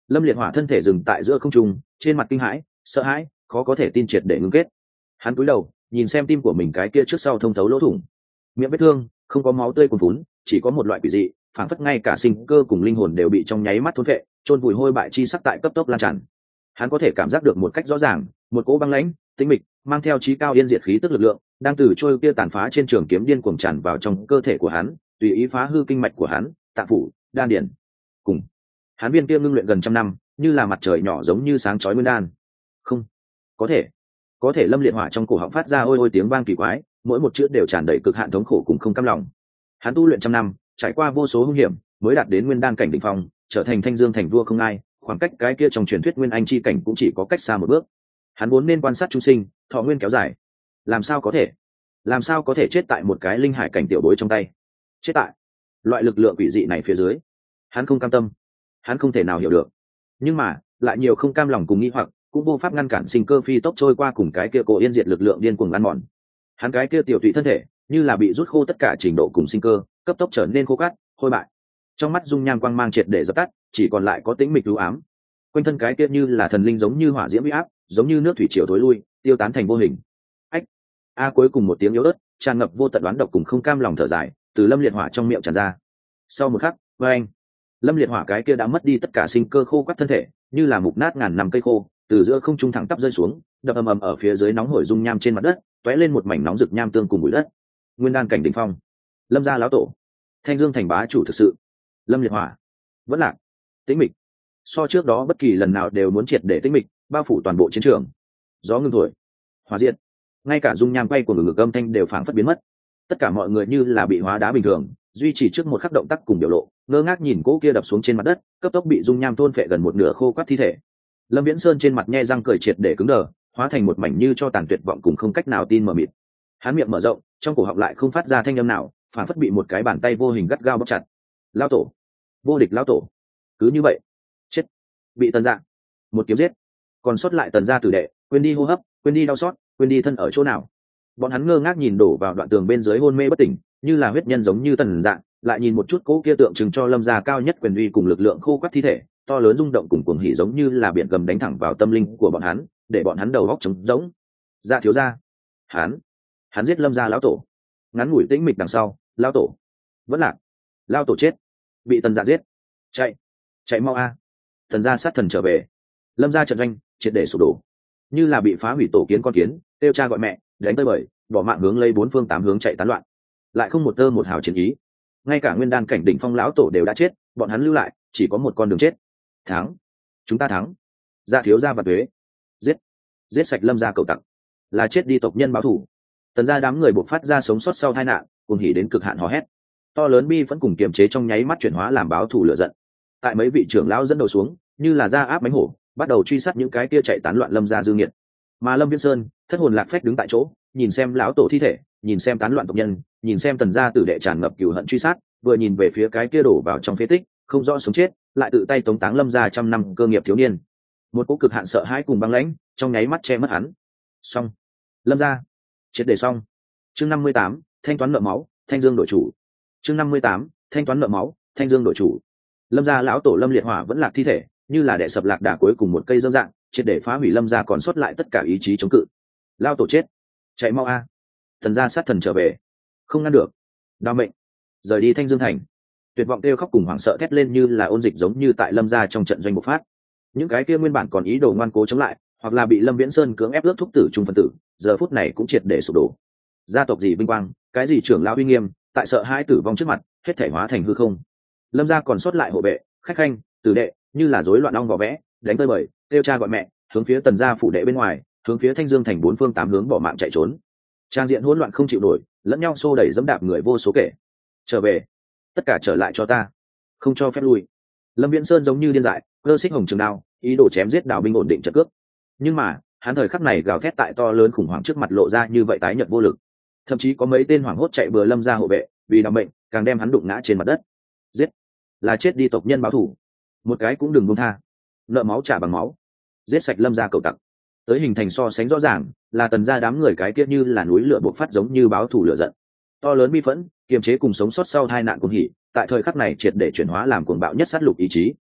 Lâm Liệt Hỏa thân thể dừng tại giữa không trung, trên mặt kinh hãi, sợ hãi, khó có thể tin triệt để ngưng kết. Hắn cúi đầu nhìn xem tim của mình cái kia trước sau thông thấu lỗ thủng, miệng vết thương không có máu tươi cuồn vốn, chỉ có một loại quỷ dị, phảng phất ngay cả sinh cơ cùng linh hồn đều bị trong nháy mắt thôn phệ, chôn vùi hôi bại chi sắc tại cấp tốc lan tràn. Hắn có thể cảm giác được một cách rõ ràng, một cỗ băng lãnh, tĩnh mịch, mang theo chí cao yên diệt khí tức lực lượng, đang từ trôi kia tàn phá trên trường kiếm điên cuồng tràn vào trong cơ thể của hắn, tùy ý phá hư kinh mạch của hắn, tạng phủ, đan điền. Cùng hắn viên kia ngưng luyện gần trăm năm, như là mặt trời nhỏ giống như sáng chói nguyên đan. Không, có thể, có thể Lâm Liệt Hỏa trong cổ họng phát ra ôi ôi tiếng vang kỳ quái, mỗi một chữ đều tràn đầy cực hạn thống khổ cùng không cam lòng. Hắn tu luyện trăm năm, trải qua vô số hung hiểm, mới đạt đến nguyên đan cảnh đỉnh phong, trở thành thanh dương thành vua không ai, khoảng cách cái kia trong truyền thuyết nguyên anh chi cảnh cũng chỉ có cách xa một bước. Hắn vốn nên quan sát chúng sinh, thọ nguyên kéo dài, làm sao có thể, làm sao có thể chết tại một cái linh hải cảnh tiểu bối trong tay, chết tại loại lực lượng quỷ dị này phía dưới. Hắn không cam tâm, hắn không thể nào hiểu được, nhưng mà lại nhiều không cam lòng cùng nghi hoặc, cũng vô pháp ngăn cản sinh cơ phi tốc trôi qua cùng cái kia cổ yên diệt lực lượng điên cuồng ăn mòn. Hắn cái kia tiểu tụy thân thể như là bị rút khô tất cả trình độ cùng sinh cơ, cấp tốc trở nên khô cát, hôi bại. Trong mắt dung nham quang mang triệt để dập tắt, chỉ còn lại có tĩnh mịch u ám. Quanh thân cái kia như là thần linh giống như hỏa diễm uy áp, giống như nước thủy triều thối lui, tiêu tán thành vô hình. Ách! A cuối cùng một tiếng yếu ớt, tràn ngập vô tận đoán độc cùng không cam lòng thở dài, từ Lâm Liệt Hỏa trong miệng tràn ra. Sau một khắc, oeng! Lâm Liệt Hỏa cái kia đã mất đi tất cả sinh cơ khô quắt thân thể, như là mục nát ngàn năm cây khô, từ giữa không trung thẳng tắp rơi xuống, đập ầm ầm ở phía dưới nóng hổi dung nham trên mặt đất, tóe lên một mảnh nóng rực nham tương cùng bụi đất. Nguyên đan cảnh đỉnh phong, Lâm gia lão tổ, Thanh Dương thành bá chủ thực sự. Lâm Liệt Hỏa vẫn lạc, tĩnh mịch, so trước đó bất kỳ lần nào đều muốn triệt để tĩnh mịch, bao phủ toàn bộ chiến trường. Gió ngưng thổi, hỏa diệt, ngay cả dung nham quay của ngực âm thanh đều phảng phất biến mất. Tất cả mọi người như là bị hóa đá bình thường, duy trì trước một khắc động tác cùng biểu lộ, ngơ ngác nhìn cỗ kia đập xuống trên mặt đất, cấp tốc bị dung nham thôn phệ gần một nửa khô quắt thi thể. Lâm Viễn Sơn trên mặt nhe răng cười triệt để cứng đờ, hóa thành một mảnh như cho tàn tuyệt vọng cùng không cách nào tin mờ mịt. Hắn miệng mở rộng, trong cổ họng lại không phát ra thanh âm nào, phản phất bị một cái bàn tay vô hình gắt gao bóp chặt. Lão tổ, vô địch lão tổ, cứ như vậy chết, bị Tần Dạ một kiếm giết. Còn sót lại Tần gia tử đệ, quên đi hô hấp, quên đi đau xót, quên đi thân ở chỗ nào. Bọn hắn ngơ ngác nhìn đổ vào đoạn tường bên dưới hôn mê bất tỉnh, như là huyết nhân giống như Tần Dạ, lại nhìn một chút cỗ kia tượng trưng cho Lâm gia cao nhất quyền uy cùng lực lượng khô quắt thi thể, to lớn rung động cùng cuồng hỉ giống như là biển gầm đánh thẳng vào tâm linh của bọn hắn, để bọn hắn đầu óc trống rỗng. Dạ thiếu gia, hắn, hắn giết Lâm gia lão tổ. Ngắn ngủi tĩnh mịch đằng sau, lão tổ vẫn lạc, lão tổ chết, bị Tần Dạ giết. Chạy, chạy mau a! Tần gia sát thần trở về. Lâm gia trận doanh triệt để sụp đổ, như là bị phá hủy tổ kiến con kiến, kêu cha gọi mẹ, đánh tới bời, bỏ mạng hướng lấy bốn phương tám hướng chạy tán loạn, lại không một tơ một hào chiến ý. Ngay cả nguyên đan cảnh đỉnh phong lão tổ đều đã chết, bọn hắn lưu lại chỉ có một con đường chết. Thắng, chúng ta thắng. Dạ thiếu gia và thuế, giết, giết sạch Lâm gia cầu tặc, là chết đi tộc nhân báo thù. Tần gia đám người buộc phát ra sống sót sau tai nạn, cùng hỉ đến cực hạn hò hét. To lớn bi vẫn cùng kiềm chế trong nháy mắt chuyển hóa làm báo thù lửa giận. Tại mấy vị trưởng lão dẫn đầu xuống, như là ra áp mánh hổ, bắt đầu truy sát những cái kia chạy tán loạn Lâm gia dư nghiệt. Mà Lâm Viễn Sơn thất hồn lạc phách đứng tại chỗ, nhìn xem lão tổ thi thể, nhìn xem tán loạn tộc nhân, nhìn xem Tần gia tử đệ tràn ngập cừu hận truy sát, vừa nhìn về phía cái kia đổ vào trong phế tích, không rõ sống chết, lại tự tay tống táng Lâm gia trăm năm cơ nghiệp thiếu niên. Một cỗ cực hạn sợ hãi cùng băng lãnh, trong nháy mắt che mất hắn. Xong, Lâm gia triệt để xong. Chương năm mươi tám, thanh toán nợ máu, Thanh Dương đổi chủ. Chương năm mươi tám, thanh toán nợ máu, Thanh Dương đổi chủ. Lâm gia lão tổ Lâm Liệt Hỏa vẫn lạc thi thể, như là đè sập lạc đà cuối cùng một cây dâm dạng, triệt để phá hủy Lâm gia còn sót lại tất cả ý chí chống cự. Lão tổ chết, chạy mau a! Tần gia sát thần trở về, không ngăn được. Đao mệnh, rời đi Thanh Dương thành. Tuyệt vọng kêu khóc cùng hoảng sợ thét lên như là ôn dịch giống như tại Lâm gia trong trận doanh bộc phát. Những cái kia nguyên bản còn ý đồ ngoan cố chống lại, hoặc là bị Lâm Viễn Sơn cưỡng ép ước thúc tử trung phân tử, giờ phút này cũng triệt để sụp đổ. Gia tộc gì vinh quang, cái gì trưởng lão uy nghiêm, tại sợ hãi tử vong trước mặt, hết thể hóa thành hư không. Lâm gia còn sót lại hộ vệ, khách khanh, tử đệ, như là rối loạn ong vỏ vẽ, đánh tơi bời, kêu cha gọi mẹ, hướng phía Tần gia phủ đệ bên ngoài, hướng phía Thanh Dương thành bốn phương tám hướng bỏ mạng chạy trốn. Trang diện hỗn loạn không chịu nổi, lẫn nhau xô đẩy dẫm đạp người vô số kể. Trở về, tất cả trở lại cho ta, không cho phép lui. Lâm Viễn Sơn giống như điên dại, cơ xích hồng trường đao, ý đồ chém giết đào binh ổn định trận cước. Nhưng mà hắn thời khắc này gào thét tại to lớn khủng hoảng trước mặt lộ ra như vậy tái nhợt vô lực. Thậm chí có mấy tên hoảng hốt chạy bừa Lâm gia hộ vệ, vì đau bệnh càng đem hắn đụng ngã trên mặt đất. Giết, là chết đi tộc nhân báo thù, một cái cũng đừng buông tha. Nợ máu trả bằng máu, giết sạch Lâm gia cầu tặc. Tới hình thành so sánh rõ ràng, là Tần gia đám người cái kia như là núi lửa bộc phát giống như báo thù lửa giận. To lớn bi phẫn, kiềm chế cùng sống sót sau tai nạn cuồng hỉ, tại thời khắc này triệt để chuyển hóa làm cuồng bạo nhất sát lục ý chí.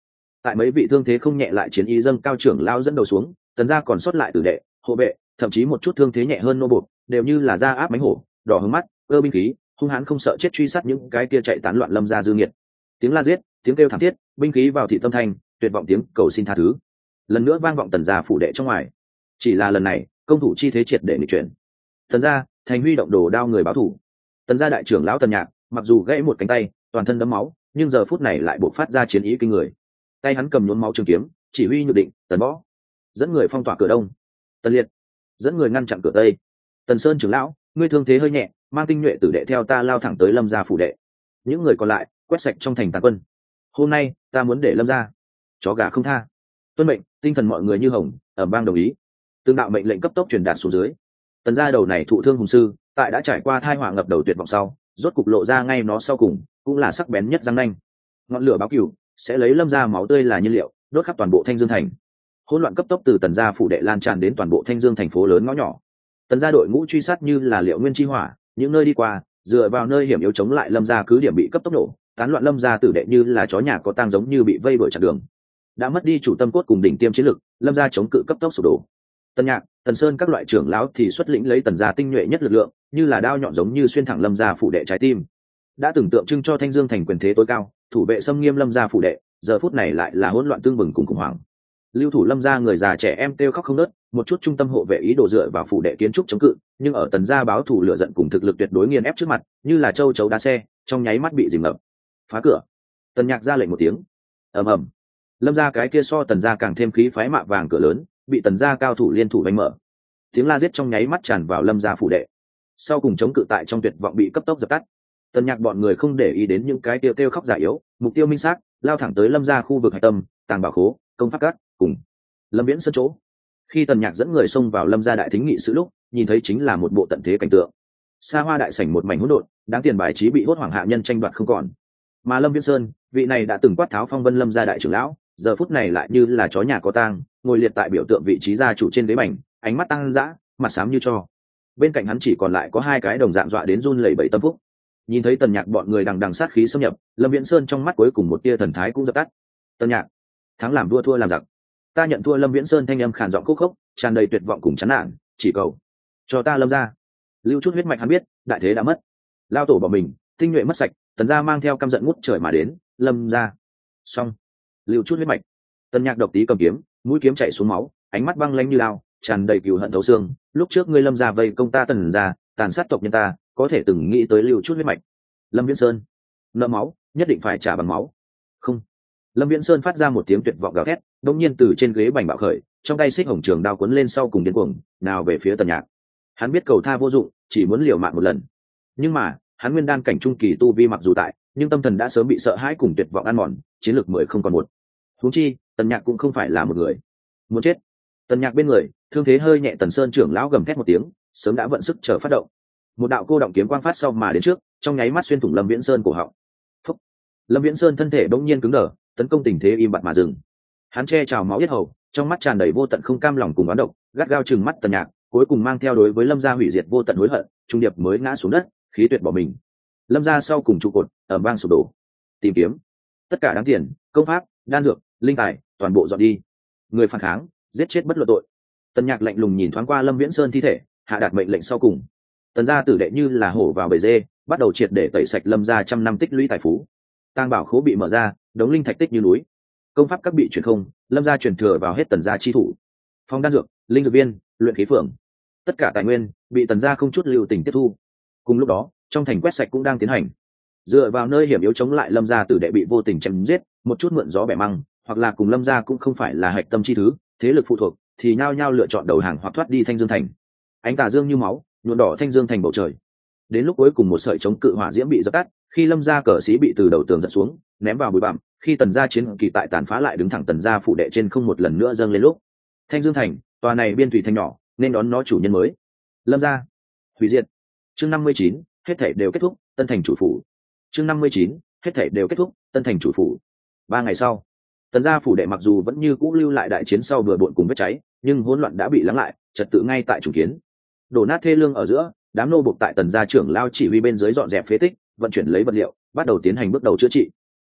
tại mấy vị thương thế không nhẹ lại chiến ý dâng cao trưởng lao dẫn đầu xuống, tần gia còn sót lại tử đệ, hộ vệ, thậm chí một chút thương thế nhẹ hơn nô buộc, đều như là da áp mánh hổ, đỏ hướng mắt, ơ binh khí, hung hãn không sợ chết truy sát những cái kia chạy tán loạn lâm gia dư nghiệt. Tiếng la giết, tiếng kêu thảm thiết, binh khí vào thị tâm thanh, tuyệt vọng tiếng cầu xin tha thứ, lần nữa vang vọng tần gia phủ đệ trong ngoài. Chỉ là lần này, công thủ chi thế triệt để nghịch chuyển. Tần gia, thành huy động đồ đao người báo thủ. Tần gia đại trưởng lão Tần Nhạc, mặc dù gãy một cánh tay, toàn thân đẫm máu, nhưng giờ phút này lại bộc phát ra chiến ý kinh người. Tay hắn cầm nhuốm máu trường kiếm, chỉ huy nhược định, Tần Võ dẫn người phong tỏa cửa đông, Tần Liệt dẫn người ngăn chặn cửa tây. Tần Sơn trưởng lão, ngươi thương thế hơi nhẹ, mang tinh nhuệ tử đệ theo ta lao thẳng tới lâm gia phủ đệ. Những người còn lại quét sạch trong thành tàn quân. Hôm nay ta muốn để lâm gia chó gà không tha. Tuân mệnh, tinh thần mọi người như hồng, ở bang đồng ý. Tương đạo mệnh lệnh cấp tốc truyền đạt xuống dưới. Tần gia đầu này thụ thương hùng sư, tại đã trải qua thai họa ngập đầu tuyệt vọng sau, rốt cục lộ ra ngay nó sau cùng, cũng là sắc bén nhất răng nanh. Ngọn lửa báo cửu sẽ lấy lâm gia máu tươi là nhiên liệu, đốt khắp toàn bộ Thanh Dương thành. Hỗn loạn cấp tốc từ tần gia phủ đệ lan tràn đến toàn bộ Thanh Dương thành phố lớn ngõ nhỏ. Tần gia đội ngũ truy sát như là liệu nguyên chi hỏa, những nơi đi qua, dựa vào nơi hiểm yếu chống lại lâm gia cứ điểm bị cấp tốc nổ, tán loạn lâm gia tử đệ như là chó nhà có tang giống như bị vây đuổi chặn đường. Đã mất đi chủ tâm cốt cùng đỉnh tiêm chiến lực, lâm gia chống cự cấp tốc sụp đổ. Tần Nhạc, Tần Sơn các loại trưởng lão thì xuất lĩnh lấy tần gia tinh nhuệ nhất lực lượng, như là đao nhọn giống như xuyên thẳng lâm gia phủ đệ trái tim. Đã từng tượng trưng cho Thanh Dương thành quyền thế tối cao, thủ vệ xâm nghiêm lâm gia phủ đệ, giờ phút này lại là hỗn loạn tương bừng cùng khủng hoảng. Lưu thủ lâm gia người già trẻ em kêu khóc không ngớt, một chút trung tâm hộ vệ ý đồ dựa vào phủ đệ kiến trúc chống cự, nhưng ở tần gia báo thủ lửa giận cùng thực lực tuyệt đối nghiền ép trước mặt, như là châu chấu đá xe, trong nháy mắt bị dìm ngập. Phá cửa. Tần Nhạc ra lệnh một tiếng. Ầm ầm. Lâm gia cái kia so tần gia càng thêm khí phái mạ vàng cửa lớn, bị tần gia cao thủ liên thủ đánh mở. Tiếng la giết trong nháy mắt tràn vào lâm gia phủ đệ. Sau cùng chống cự tại trong tuyệt vọng bị cấp tốc dập tắt. Tần Nhạc bọn người không để ý đến những cái kêu kêu khóc giả yếu, mục tiêu minh xác, lao thẳng tới lâm gia khu vực hải tâm, tàng bảo khố, công pháp cát, cùng lâm viễn sơn chỗ. Khi Tần Nhạc dẫn người xông vào lâm gia đại thính nghị sự lúc, nhìn thấy chính là một bộ tận thế cảnh tượng. Xa hoa đại sảnh một mảnh hỗn độn, đáng tiền bài trí bị hốt hoảng hạ nhân tranh đoạt không còn. Mà Lâm Viễn Sơn, vị này đã từng quát tháo phong vân lâm gia đại trưởng lão, giờ phút này lại như là chó nhà có tang, ngồi liệt tại biểu tượng vị trí gia chủ trên ghế bành, ánh mắt tăng dã, mặt xám như tro. Bên cạnh hắn chỉ còn lại có hai cái đồng dạng dọa đến run lẩy bẩy tâm phúc. Nhìn thấy Tần Nhạc bọn người đằng đằng sát khí xâm nhập, Lâm Viễn Sơn trong mắt cuối cùng một tia thần thái cũng dập tắt. Tần Nhạc, thắng làm vua thua làm giặc. Ta nhận thua. Lâm Viễn Sơn thanh âm khàn giọng khúc khốc, tràn đầy tuyệt vọng cùng chán nản, chỉ cầu cho ta lâm ra lưu chút huyết mạch. Hắn biết đại thế đã mất, lao tổ bỏ mình, tinh nhuệ mất sạch, tần gia mang theo căm giận ngút trời mà đến. Lâm ra xong, lưu chút huyết mạch. Tần Nhạc độc tí cầm kiếm, mũi kiếm chảy xuống máu, ánh mắt băng lãnh như lao, tràn đầy cừu hận thấu xương. Lúc trước ngươi lâm gia vây công ta tần gia, tàn sát tộc nhân ta, có thể từng nghĩ tới lưu chút huyết mạch. Lâm Viễn Sơn, nợ máu nhất định phải trả bằng máu. Không. Lâm Viễn Sơn phát ra một tiếng tuyệt vọng gào thét, đột nhiên từ trên ghế bành bạo khởi, trong tay xích hồng trường đao cuốn lên sau cùng điên cuồng, nào về phía Tần Nhạc. Hắn biết cầu tha vô dụng, chỉ muốn liều mạng một lần. Nhưng mà, hắn nguyên đan cảnh trung kỳ tu vi mặc dù tại, nhưng tâm thần đã sớm bị sợ hãi cùng tuyệt vọng ăn mòn, chiến lược mười không còn một. Huống chi, Tần Nhạc cũng không phải là một người muốn chết. Tần Nhạc bên người, thương thế hơi nhẹ Tần Sơn trưởng lão gầm thét một tiếng, sớm đã vận sức chờ phát động. Một đạo cô động kiếm quang phát sau mà đến trước, trong nháy mắt xuyên thủng Lâm Viễn Sơn cổ họng. Phúc. Lâm Viễn Sơn thân thể bỗng nhiên cứng đờ, tấn công tình thế im bặt mà dừng. Hắn che trào máu yết hầu, trong mắt tràn đầy vô tận không cam lòng cùng oán độc, gắt gao chừng mắt Tần Nhạc, cuối cùng mang theo đối với Lâm gia hủy diệt vô tận hối hận, trung điệp mới ngã xuống đất, khí tuyệt bỏ mình. Lâm gia sau cùng trụ cột ở bang sụp đổ. Tìm kiếm tất cả đáng tiền, công pháp, đan dược, linh tài, toàn bộ dọn đi. Người phản kháng, giết chết bất luận tội. Tần Nhạc lạnh lùng nhìn thoáng qua Lâm Viễn Sơn thi thể, hạ đạt mệnh lệnh sau cùng. Tần gia tử đệ như là hổ vào bầy dê, bắt đầu triệt để tẩy sạch Lâm gia trăm năm tích lũy tài phú. Tàng bảo khố bị mở ra, đống linh thạch tích như núi. Công pháp các bị chuyển không, Lâm gia truyền thừa vào hết Tần gia chi thủ. Phòng đan dược, linh dược viên, luyện khí phường, tất cả tài nguyên bị Tần gia không chút lưu tình tiếp thu. Cùng lúc đó, trong thành quét sạch cũng đang tiến hành. Dựa vào nơi hiểm yếu chống lại Lâm gia tử đệ bị vô tình chém giết, một chút mượn gió bẻ măng, hoặc là cùng Lâm gia cũng không phải là hạch tâm chi thứ, thế lực phụ thuộc, thì nhao nhao lựa chọn đầu hàng hoặc thoát đi Thanh Dương thành. Ánh tà dương như máu, nhuộm đỏ Thanh Dương thành bầu trời. Đến lúc cuối cùng một sợi chống cự hỏa diễm bị dập tắt, khi Lâm gia cờ sĩ bị từ đầu tường giật xuống, ném vào bụi bặm, khi Tần gia chiến kỳ tại tàn phá lại đứng thẳng Tần gia phụ đệ trên không một lần nữa dâng lên lúc. Thanh Dương thành, tòa này biên thủy thành nhỏ, nên đón nó chủ nhân mới. Lâm gia hủy diệt. Chương năm mươi chín, hết thảy đều kết thúc, Tân thành chủ phủ. Chương năm mươi chín, hết thảy đều kết thúc, Tân thành chủ phủ. Ba ngày sau, Tần gia phủ đệ mặc dù vẫn như cũ lưu lại đại chiến sau vừa bộn cùng vết cháy, nhưng hỗn loạn đã bị lắng lại, trật tự ngay tại chủ kiến. Đổ nát thê lương ở giữa, đám nô buộc tại Tần gia trưởng lao chỉ huy bên dưới dọn dẹp phế tích, vận chuyển lấy vật liệu, bắt đầu tiến hành bước đầu chữa trị.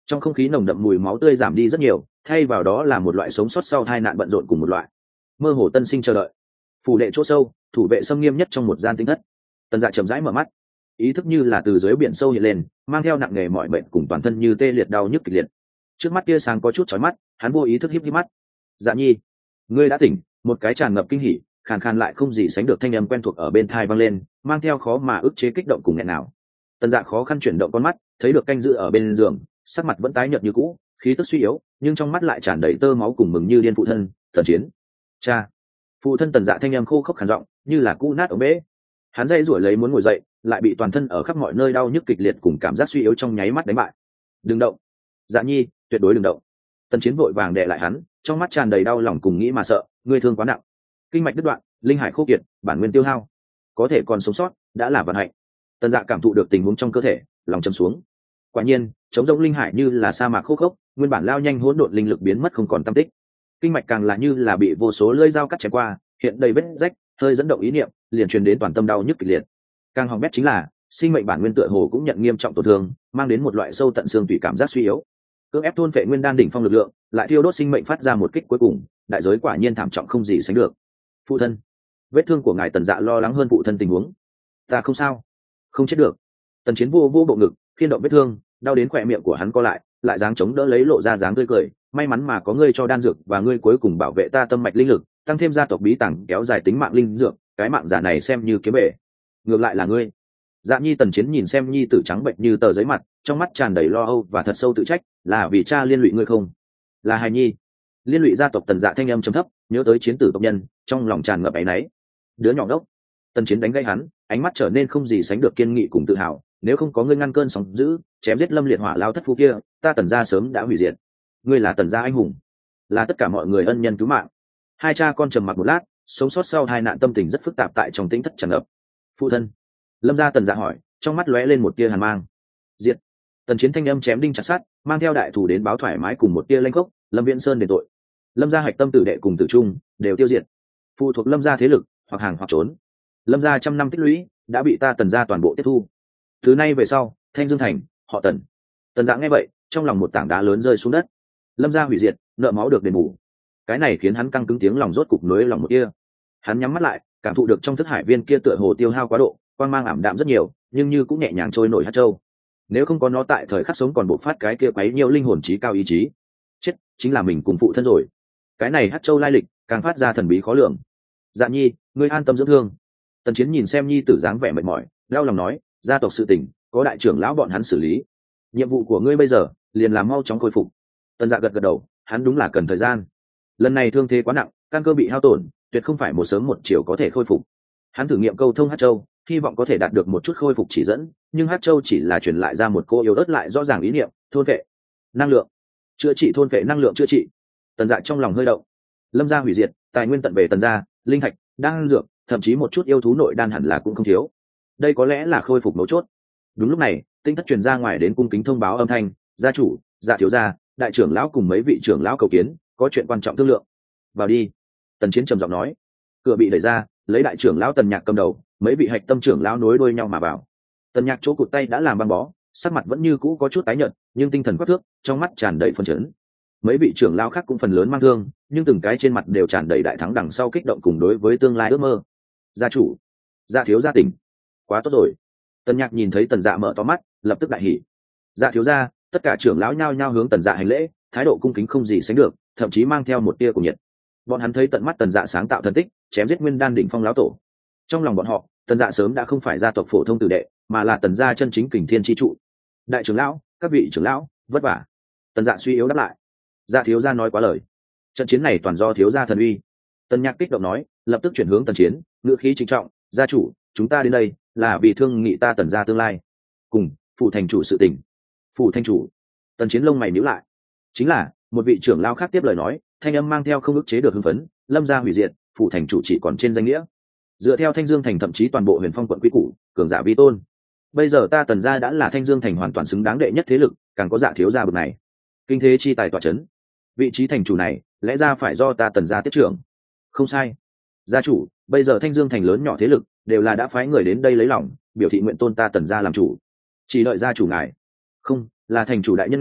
Trong không khí nồng đậm mùi máu tươi giảm đi rất nhiều, thay vào đó là một loại sống sót sau tai nạn bận rộn cùng một loại mơ hồ tân sinh chờ đợi. Phủ đệ chỗ sâu, thủ vệ xâm nghiêm nhất trong một gian tinh thất. Tần Dạ chậm rãi mở mắt, ý thức như là từ dưới biển sâu hiện lên, mang theo nặng nề mọi bệnh cùng toàn thân như tê liệt đau nhức kịch liệt. Trước mắt tia sáng có chút chói mắt, hắn vô ý thức híp híp mắt. Dạ Nhi, ngươi đã tỉnh. Một cái tràn ngập kinh hỉ, khàn khàn lại không gì sánh được thanh âm quen thuộc ở bên tai vang lên, mang theo khó mà ức chế kích động cùng nghẹn nào. Tần Dạ khó khăn chuyển động con mắt, thấy được canh giữ ở bên giường, sắc mặt vẫn tái nhợt như cũ, khí tức suy yếu, nhưng trong mắt lại tràn đầy tơ máu cùng mừng như điên phụ thân, Tần Chiến. Cha. Phụ thân Tần Dạ thanh âm khô khốc khàn giọng, như là cũ nát ống bể. Hắn dây rủi lấy muốn ngồi dậy, lại bị toàn thân ở khắp mọi nơi đau nhức kịch liệt cùng cảm giác suy yếu trong nháy mắt đánh bại. Đừng động. Dạ Nhi, tuyệt đối đừng động. Tần Chiến vội vàng đè lại hắn, trong mắt tràn đầy đau lòng cùng nghĩ mà sợ, ngươi thương quá nặng, kinh mạch đứt đoạn, linh hải khô kiệt, bản nguyên tiêu hao, có thể còn sống sót đã là vận hạnh. Tần Dạ cảm thụ được tình huống trong cơ thể, lòng chầm xuống. Quả nhiên, chống rỗng linh hải như là sa mạc khô khốc, nguyên bản lao nhanh hỗn độn linh lực biến mất không còn tăm tích. Kinh mạch càng là như là bị vô số lưỡi dao cắt chém qua, hiện đầy vết rách, hơi dẫn động ý niệm, liền truyền đến toàn tâm đau nhức kịch liệt. Càng hỏng bét chính là, sinh mệnh bản nguyên tựa hồ cũng nhận nghiêm trọng tổn thương, mang đến một loại sâu tận xương tủy cảm giác suy yếu. Cưỡng ép thôn phệ nguyên đan đỉnh phong lực lượng, lại thiêu đốt sinh mệnh phát ra một kích cuối cùng, đại giới quả nhiên thảm trọng không gì sánh được. Phụ thân, vết thương của ngài Tần Dạ lo lắng hơn phụ thân tình huống. Ta không sao, không chết được. Tần Chiến vô vô bộ ngực, khiên động vết thương, đau đến khỏe miệng của hắn co lại, lại dáng chống đỡ lấy lộ ra dáng tươi cười. May mắn mà có ngươi cho đan dược và ngươi cuối cùng bảo vệ ta tâm mạch linh lực, tăng thêm gia tộc bí tàng kéo dài tính mạng linh dược, cái mạng giả này xem như kiếm bể. Ngược lại là ngươi. Dạ Nhi. Tần Chiến nhìn xem nhi tử trắng bệnh như tờ giấy mặt, trong mắt tràn đầy lo âu và thật sâu tự trách, là vì cha liên lụy ngươi không? Là hài nhi. Liên lụy gia tộc Tần Dạ thanh âm trầm thấp, nhớ tới chiến tử tộc nhân, trong lòng tràn ngập áy náy. Đứa nhỏ đốc. Tần Chiến đánh gây hắn, ánh mắt trở nên không gì sánh được kiên nghị cùng tự hào, nếu không có ngươi ngăn cơn sóng dữ, chém giết Lâm Liệt Hỏa lao thất phu kia, ta Tần gia sớm đã hủy diệt. Ngươi là Tần gia anh hùng, là tất cả mọi người ân nhân cứu mạng. Hai cha con trầm mặc một lát, sống sót sau hai nạn tâm tình rất phức tạp tại trong tĩnh thất tràn ngập. Phụ thân. Lâm gia Tần Dạ hỏi, trong mắt lóe lên một tia hàn mang. Diệt. Tần Chiến thanh âm chém đinh chặt sắt, mang theo đại thủ đến báo thoải mái cùng một tia lanh khốc, Lâm Viễn Sơn đền tội. Lâm gia hạch tâm tử đệ cùng tử trung đều tiêu diệt. Phụ thuộc Lâm gia thế lực, hoặc hàng hoặc trốn. Lâm gia trăm năm tích lũy đã bị ta Tần gia toàn bộ tiếp thu. Từ nay về sau, Thanh Dương thành, họ Tần. Tần Dạ nghe vậy, trong lòng một tảng đá lớn rơi xuống đất. Lâm gia hủy diệt, nợ máu được đền bù. Cái này khiến hắn căng cứng tiếng lòng rốt cục nối lòng một kia. Hắn nhắm mắt lại, cảm thụ được trong thức hải viên kia tựa hồ tiêu hao quá độ, quang mang ảm đạm rất nhiều, nhưng như cũng nhẹ nhàng trôi nổi hạt châu. Nếu không có nó tại thời khắc sống còn bộc phát cái kia quấy nhiều linh hồn trí cao ý chí, chết chính là mình cùng phụ thân rồi. Cái này hạt châu lai lịch càng phát ra thần bí khó lường. Dạ Nhi, ngươi an tâm dưỡng thương. Tần Chiến nhìn xem nhi tử dáng vẻ mệt mỏi, đau lòng nói, gia tộc sự tình có đại trưởng lão bọn hắn xử lý, nhiệm vụ của ngươi bây giờ liền làm mau chóng khôi phục. Tần Dạ gật gật đầu, hắn đúng là cần thời gian. Lần này thương thế quá nặng, căn cơ bị hao tổn, tuyệt không phải một sớm một chiều có thể khôi phục. Hắn thử nghiệm câu thông hạt châu, hy vọng có thể đạt được một chút khôi phục chỉ dẫn, nhưng hạt châu chỉ là truyền lại ra một cô yếu ớt lại rõ ràng ý niệm, thôn vệ năng lượng, chữa trị thôn vệ năng lượng chữa trị. Tần Dạ trong lòng hơi động. Lâm gia hủy diệt, tài nguyên tận về Tần gia, linh thạch, đan dược, thậm chí một chút yêu thú nội đan hẳn là cũng không thiếu. Đây có lẽ là khôi phục mấu chốt. Đúng lúc này, tinh thất truyền ra ngoài đến cung kính thông báo âm thanh, gia chủ, Dạ thiếu gia, đại trưởng lão cùng mấy vị trưởng lão cầu kiến, có chuyện quan trọng thương lượng. Vào đi. Tần Chiến trầm giọng nói. Cửa bị đẩy ra, lấy đại trưởng lão Tần Nhạc cầm đầu, mấy vị hạch tâm trưởng lão nối đuôi nhau mà vào. Tần Nhạc chỗ cụt tay đã làm băng bó, sắc mặt vẫn như cũ có chút tái nhợt, nhưng tinh thần quắc thước, trong mắt tràn đầy phấn chấn. Mấy vị trưởng lão khác cũng phần lớn mang thương, nhưng từng cái trên mặt đều tràn đầy đại thắng đằng sau kích động cùng đối với tương lai ước mơ. Gia chủ, Dạ thiếu gia tỉnh, quá tốt rồi. Tần Nhạc nhìn thấy Tần Dạ mở to mắt, lập tức đại hỉ. Dạ thiếu gia, tất cả trưởng lão nhao nhao hướng Tần Dạ hành lễ, thái độ cung kính không gì sánh được, thậm chí mang theo một tia của nhiệt. Bọn hắn thấy tận mắt Tần Dạ sáng tạo thần tích, chém giết nguyên đan đỉnh phong lão tổ. Trong lòng bọn họ, Tần Dạ sớm đã không phải gia tộc phổ thông tử đệ, mà là Tần gia chân chính kình thiên chi trụ. Đại trưởng lão, các vị trưởng lão, vất vả. Tần Dạ suy yếu đáp lại. Dạ thiếu gia nói quá lời, trận chiến này toàn do thiếu gia thần uy. Tần Nhạc kích động nói, lập tức chuyển hướng Tần Chiến, ngữ khí trịnh trọng, gia chủ, chúng ta đến đây là vì thương nghị ta Tần gia tương lai, cùng phụ thành chủ sự tình. Phụ thành chủ. Tần Chiến lông mày nhíu lại. Chính là một vị trưởng lão khác tiếp lời nói, thanh âm mang theo không ức chế được hưng phấn, Lâm gia hủy diệt, phụ thành chủ chỉ còn trên danh nghĩa. Dựa theo Thanh Dương thành thậm chí toàn bộ Huyền Phong quận quy củ, cường giả vi tôn. Bây giờ ta Tần gia đã là Thanh Dương thành hoàn toàn xứng đáng đệ nhất thế lực, càng có Dạ thiếu gia bậc này, kinh thế chi tài tọa chấn, vị trí thành chủ này lẽ ra phải do ta Tần gia tiếp trưởng. Không sai, gia chủ, bây giờ Thanh Dương thành lớn nhỏ thế lực đều là đã phái người đến đây lấy lòng, biểu thị nguyện tôn ta Tần gia làm chủ, chỉ đợi gia chủ ngài, không là thành chủ đại nhân ngài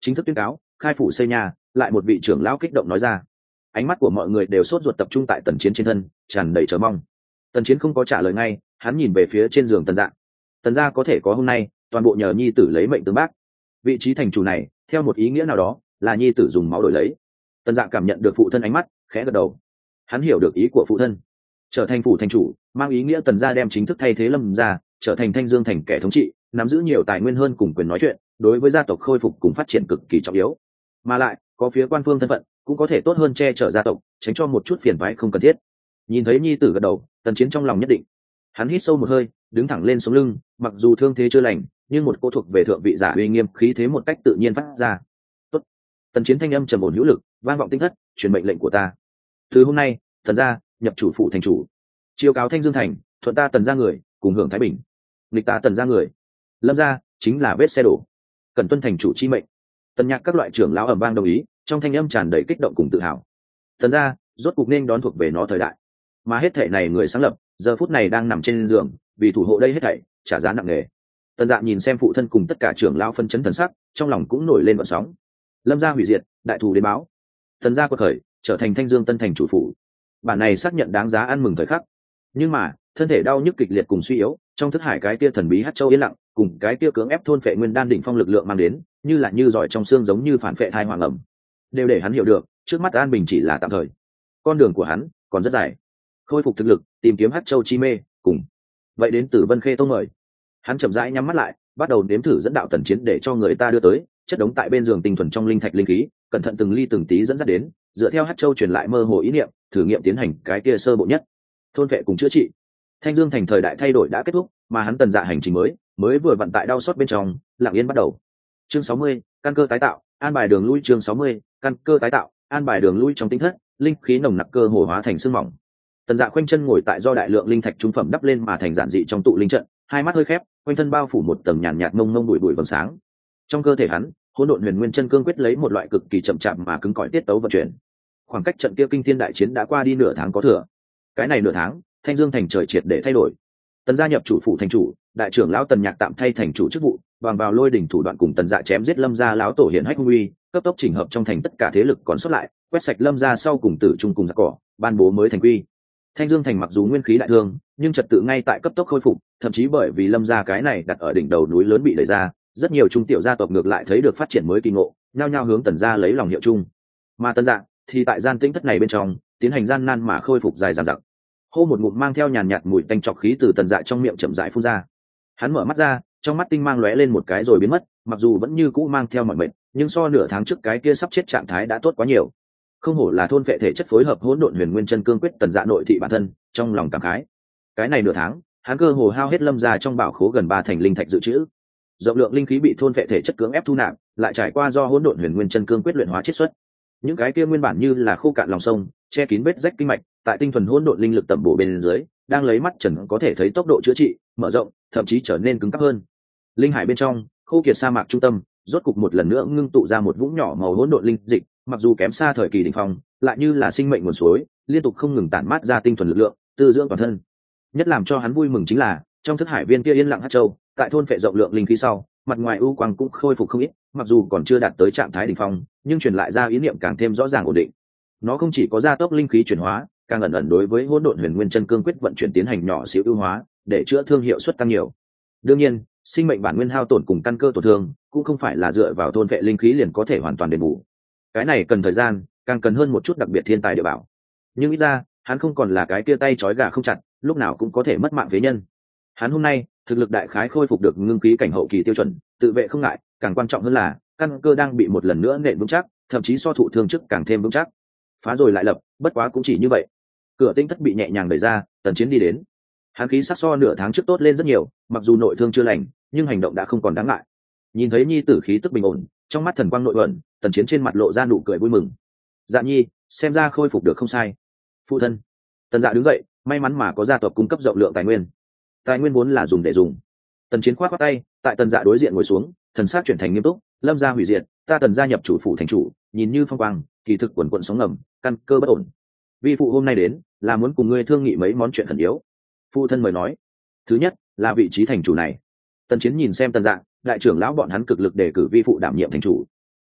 chính thức tuyên cáo khai phủ xây nhà. Lại một vị trưởng lão kích động nói ra. Ánh mắt của mọi người đều sốt ruột tập trung tại Tần Chiến trên thân, tràn đầy chờ mong. Tần Chiến không có trả lời ngay, hắn nhìn về phía trên giường Tần Dạ. Tần gia có thể có hôm nay, toàn bộ nhờ nhi tử lấy mệnh tương bác. Vị trí thành chủ này, theo một ý nghĩa nào đó, là nhi tử dùng máu đổi lấy. Tần Dạ cảm nhận được phụ thân ánh mắt, khẽ gật đầu. Hắn hiểu được ý của phụ thân. Trở thành phủ thành chủ, mang ý nghĩa Tần gia đem chính thức thay thế Lâm gia, trở thành Thanh Dương thành kẻ thống trị, nắm giữ nhiều tài nguyên hơn cùng quyền nói chuyện, đối với gia tộc khôi phục cùng phát triển cực kỳ trọng yếu. Mà lại, có phía quan phương thân phận, cũng có thể tốt hơn che chở gia tộc, tránh cho một chút phiền toái không cần thiết. Nhìn thấy nhi tử gật đầu, Tần Chiến trong lòng nhất định. Hắn hít sâu một hơi, đứng thẳng lên sống lưng, mặc dù thương thế chưa lành, nhưng một cô thuộc về thượng vị giả uy nghiêm khí thế một cách tự nhiên phát ra. Tốt. Tần Chiến thanh âm trầm ổn hữu lực, vang vọng tinh thất, truyền mệnh lệnh của ta. Từ hôm nay, Tần gia nhập chủ phụ thành chủ, chiêu cáo Thanh Dương thành, thuận ta Tần gia người, cùng hưởng thái bình. Nghịch ta Tần gia người, Lâm gia chính là vết xe đổ. Cần tuân thành chủ chi mệnh. Tần Nhạc các loại trưởng lão ầm vang đồng ý, trong thanh âm tràn đầy kích động cùng tự hào. Tần gia rốt cục nên đón thuộc về nó thời đại, mà hết thảy này người sáng lập giờ phút này đang nằm trên giường, vì thủ hộ đây hết thảy trả giá nặng nề. Tần Dạ nhìn xem phụ thân cùng tất cả trưởng lão phân chấn thần sắc, trong lòng cũng nổi lên vận sóng. Lâm gia hủy diệt, đại thù đến báo. Tần gia quật khởi, trở thành Thanh Dương tân thành chủ phủ. Bản này xác nhận đáng giá ăn mừng thời khắc. Nhưng mà thân thể đau nhức kịch liệt cùng suy yếu, trong thức hải cái kia thần bí hắc châu yên lặng, cùng cái kia cưỡng ép thôn phệ nguyên đan đỉnh phong lực lượng mang đến, như là như giỏi trong xương giống như phản phệ thai hoàng ẩm, đều để hắn hiểu được trước mắt an bình chỉ là tạm thời, con đường của hắn còn rất dài. Khôi phục thực lực, tìm kiếm hắc châu chi mê, cùng vậy đến từ Vân Khê Tông mời. Hắn chậm rãi nhắm mắt lại, bắt đầu nếm thử dẫn đạo Tần Chiến để cho người ta đưa tới chất đống tại bên giường tinh thuần trong linh thạch linh khí, cẩn thận từng ly từng tí dẫn dắt đến, dựa theo hắc châu truyền lại mơ hồ ý niệm, thử nghiệm tiến hành cái kia sơ bộ nhất thôn vệ cùng chữa trị. Thanh Dương thành thời đại thay đổi đã kết thúc, mà hắn Tần Dạ hành trình mới mới vừa vận tại đau xót bên trong, lặng yên bắt đầu. Chương sáu mươi, căn cơ tái tạo, an bài đường lui. Chương sáu mươi, căn cơ tái tạo, an bài đường lui. Trong tinh thất, linh khí nồng nặc cơ hồ hóa thành sương mỏng. Tần Dạ khoanh chân ngồi tại do đại lượng linh thạch trung phẩm đắp lên mà thành giản dị trong tụ linh trận, hai mắt hơi khép, quanh thân bao phủ một tầng nhàn nhạt mông mông bụi bụi vầng sáng. Trong cơ thể hắn, hỗn độn huyền nguyên chân cương quyết lấy một loại cực kỳ chậm chạp mà cứng cỏi tiết tấu vận chuyển. Khoảng cách trận kia kinh thiên đại chiến đã qua đi nửa tháng có thừa. Cái này nửa tháng, Thanh Dương thành trời triệt để thay đổi. Tần gia nhập chủ phủ thành chủ, đại trưởng lão Tần Nhạc tạm thay thành chủ chức vụ, bằng vào lôi đỉnh thủ đoạn cùng Tần Dạ chém giết Lâm gia lão tổ hiển hách hung uy, cấp tốc chỉnh hợp trong thành tất cả thế lực còn sót lại, quét sạch Lâm gia sau cùng tử trung cùng giặc cỏ, ban bố mới thành quy. Thanh Dương thành mặc dù nguyên khí đại thương, nhưng trật tự ngay tại cấp tốc khôi phục, thậm chí bởi vì Lâm gia cái này đặt ở đỉnh đầu núi lớn bị đẩy ra, rất nhiều trung tiểu gia tộc ngược lại thấy được phát triển mới kỳ ngộ, nhao nhao hướng Tần gia lấy lòng hiệu chung. Mà Tần Dạ thì tại gian tĩnh thất này bên trong, tiến hành gian nan mà khôi phục dài dằng dặc. Hô một ngụm mang theo nhàn nhạt mùi tanh trọc khí từ Tần Dạ trong miệng chậm rãi phun ra. Hắn mở mắt ra, trong mắt tinh mang lóe lên một cái rồi biến mất, mặc dù vẫn như cũ mang theo mọi mệnh, nhưng so nửa tháng trước cái kia sắp chết trạng thái đã tốt quá nhiều. Không hổ là thôn phệ thể chất phối hợp hỗn độn huyền nguyên chân cương quyết. Tần Dạ nội thị bản thân, trong lòng cảm khái. Cái này nửa tháng, hắn cơ hồ hao hết Lâm gia trong bảo khố gần ba thành linh thạch dự trữ. Rộng lượng linh khí bị thôn phệ thể chất cưỡng ép thu nạp, lại trải qua do hỗn độn huyền nguyên chân cương quyết luyện hóa chiết xuất. Những cái kia nguyên bản như là khô cạn lòng sông, che kín vết rách kinh mạch, tại tinh thuần hỗn độn linh lực tẩm bổ bên dưới, đang lấy mắt trần có thể thấy tốc độ chữa trị, mở rộng, thậm chí trở nên cứng cáp hơn. Linh hải bên trong, khô kiệt sa mạc trung tâm, rốt cục một lần nữa ngưng tụ ra một vũng nhỏ màu hỗn độn linh dịch, mặc dù kém xa thời kỳ đỉnh phong, lại như là sinh mệnh nguồn suối, liên tục không ngừng tản mát ra tinh thuần lực lượng, tư dưỡng toàn thân. Nhất làm cho hắn vui mừng chính là, trong thức hải viên kia yên lặng hắc châu, tại thôn phệ rộng lượng linh khí sau, mặt ngoài u quang cũng khôi phục không ít, mặc dù còn chưa đạt tới trạng thái đỉnh phong, nhưng truyền lại ra ý niệm càng thêm rõ ràng ổn định. Nó không chỉ có gia tốc linh khí chuyển hóa, càng ẩn ẩn đối với hỗn độn huyền nguyên chân cương quyết vận chuyển tiến hành nhỏ xíu ưu hóa, để chữa thương hiệu suất tăng nhiều. Đương nhiên, sinh mệnh bản nguyên hao tổn cùng căn cơ tổn thương, cũng không phải là dựa vào thôn vệ linh khí liền có thể hoàn toàn đền bù. Cái này cần thời gian, càng cần hơn một chút đặc biệt thiên tài địa bảo. Nhưng ít ra, hắn không còn là cái kia tay trói gà không chặt, lúc nào cũng có thể mất mạng phế nhân. Hắn hôm nay, thực lực đại khái khôi phục được ngưng khí cảnh hậu kỳ tiêu chuẩn, tự vệ không ngại, càng quan trọng hơn là căn cơ đang bị một lần nữa nện vững chắc, thậm chí so thụ thương trước càng thêm vững chắc. Phá rồi lại lập, bất quá cũng chỉ như vậy. Cửa tinh thất bị nhẹ nhàng đẩy ra, Tần Chiến đi đến. Hắn khí sắc so nửa tháng trước tốt lên rất nhiều, mặc dù nội thương chưa lành, nhưng hành động đã không còn đáng ngại. Nhìn thấy nhi tử khí tức bình ổn, trong mắt thần quang nội ẩn, Tần Chiến trên mặt lộ ra nụ cười vui mừng. Dạ nhi, xem ra khôi phục được không sai. Phụ thân. Tần Dạ đứng dậy, may mắn mà có gia tộc cung cấp rộng lượng tài nguyên. Tài nguyên vốn là dùng để dùng. Tần Chiến khoát khoát tay, tại Tần Dạ đối diện ngồi xuống, thần sắc chuyển thành nghiêm túc. Lâm gia hủy diệt, ta Tần gia nhập chủ phủ thành chủ, nhìn như phong quang, kỳ thực quần quần sóng ngầm, căn cơ bất ổn. Vi phụ hôm nay đến, là muốn cùng ngươi thương nghị mấy món chuyện khẩn yếu. Phụ thân mời nói. Thứ nhất là vị trí thành chủ này. Tần Chiến nhìn xem Tần Dạ, đại trưởng lão bọn hắn cực lực đề cử vi phụ đảm nhiệm thành chủ.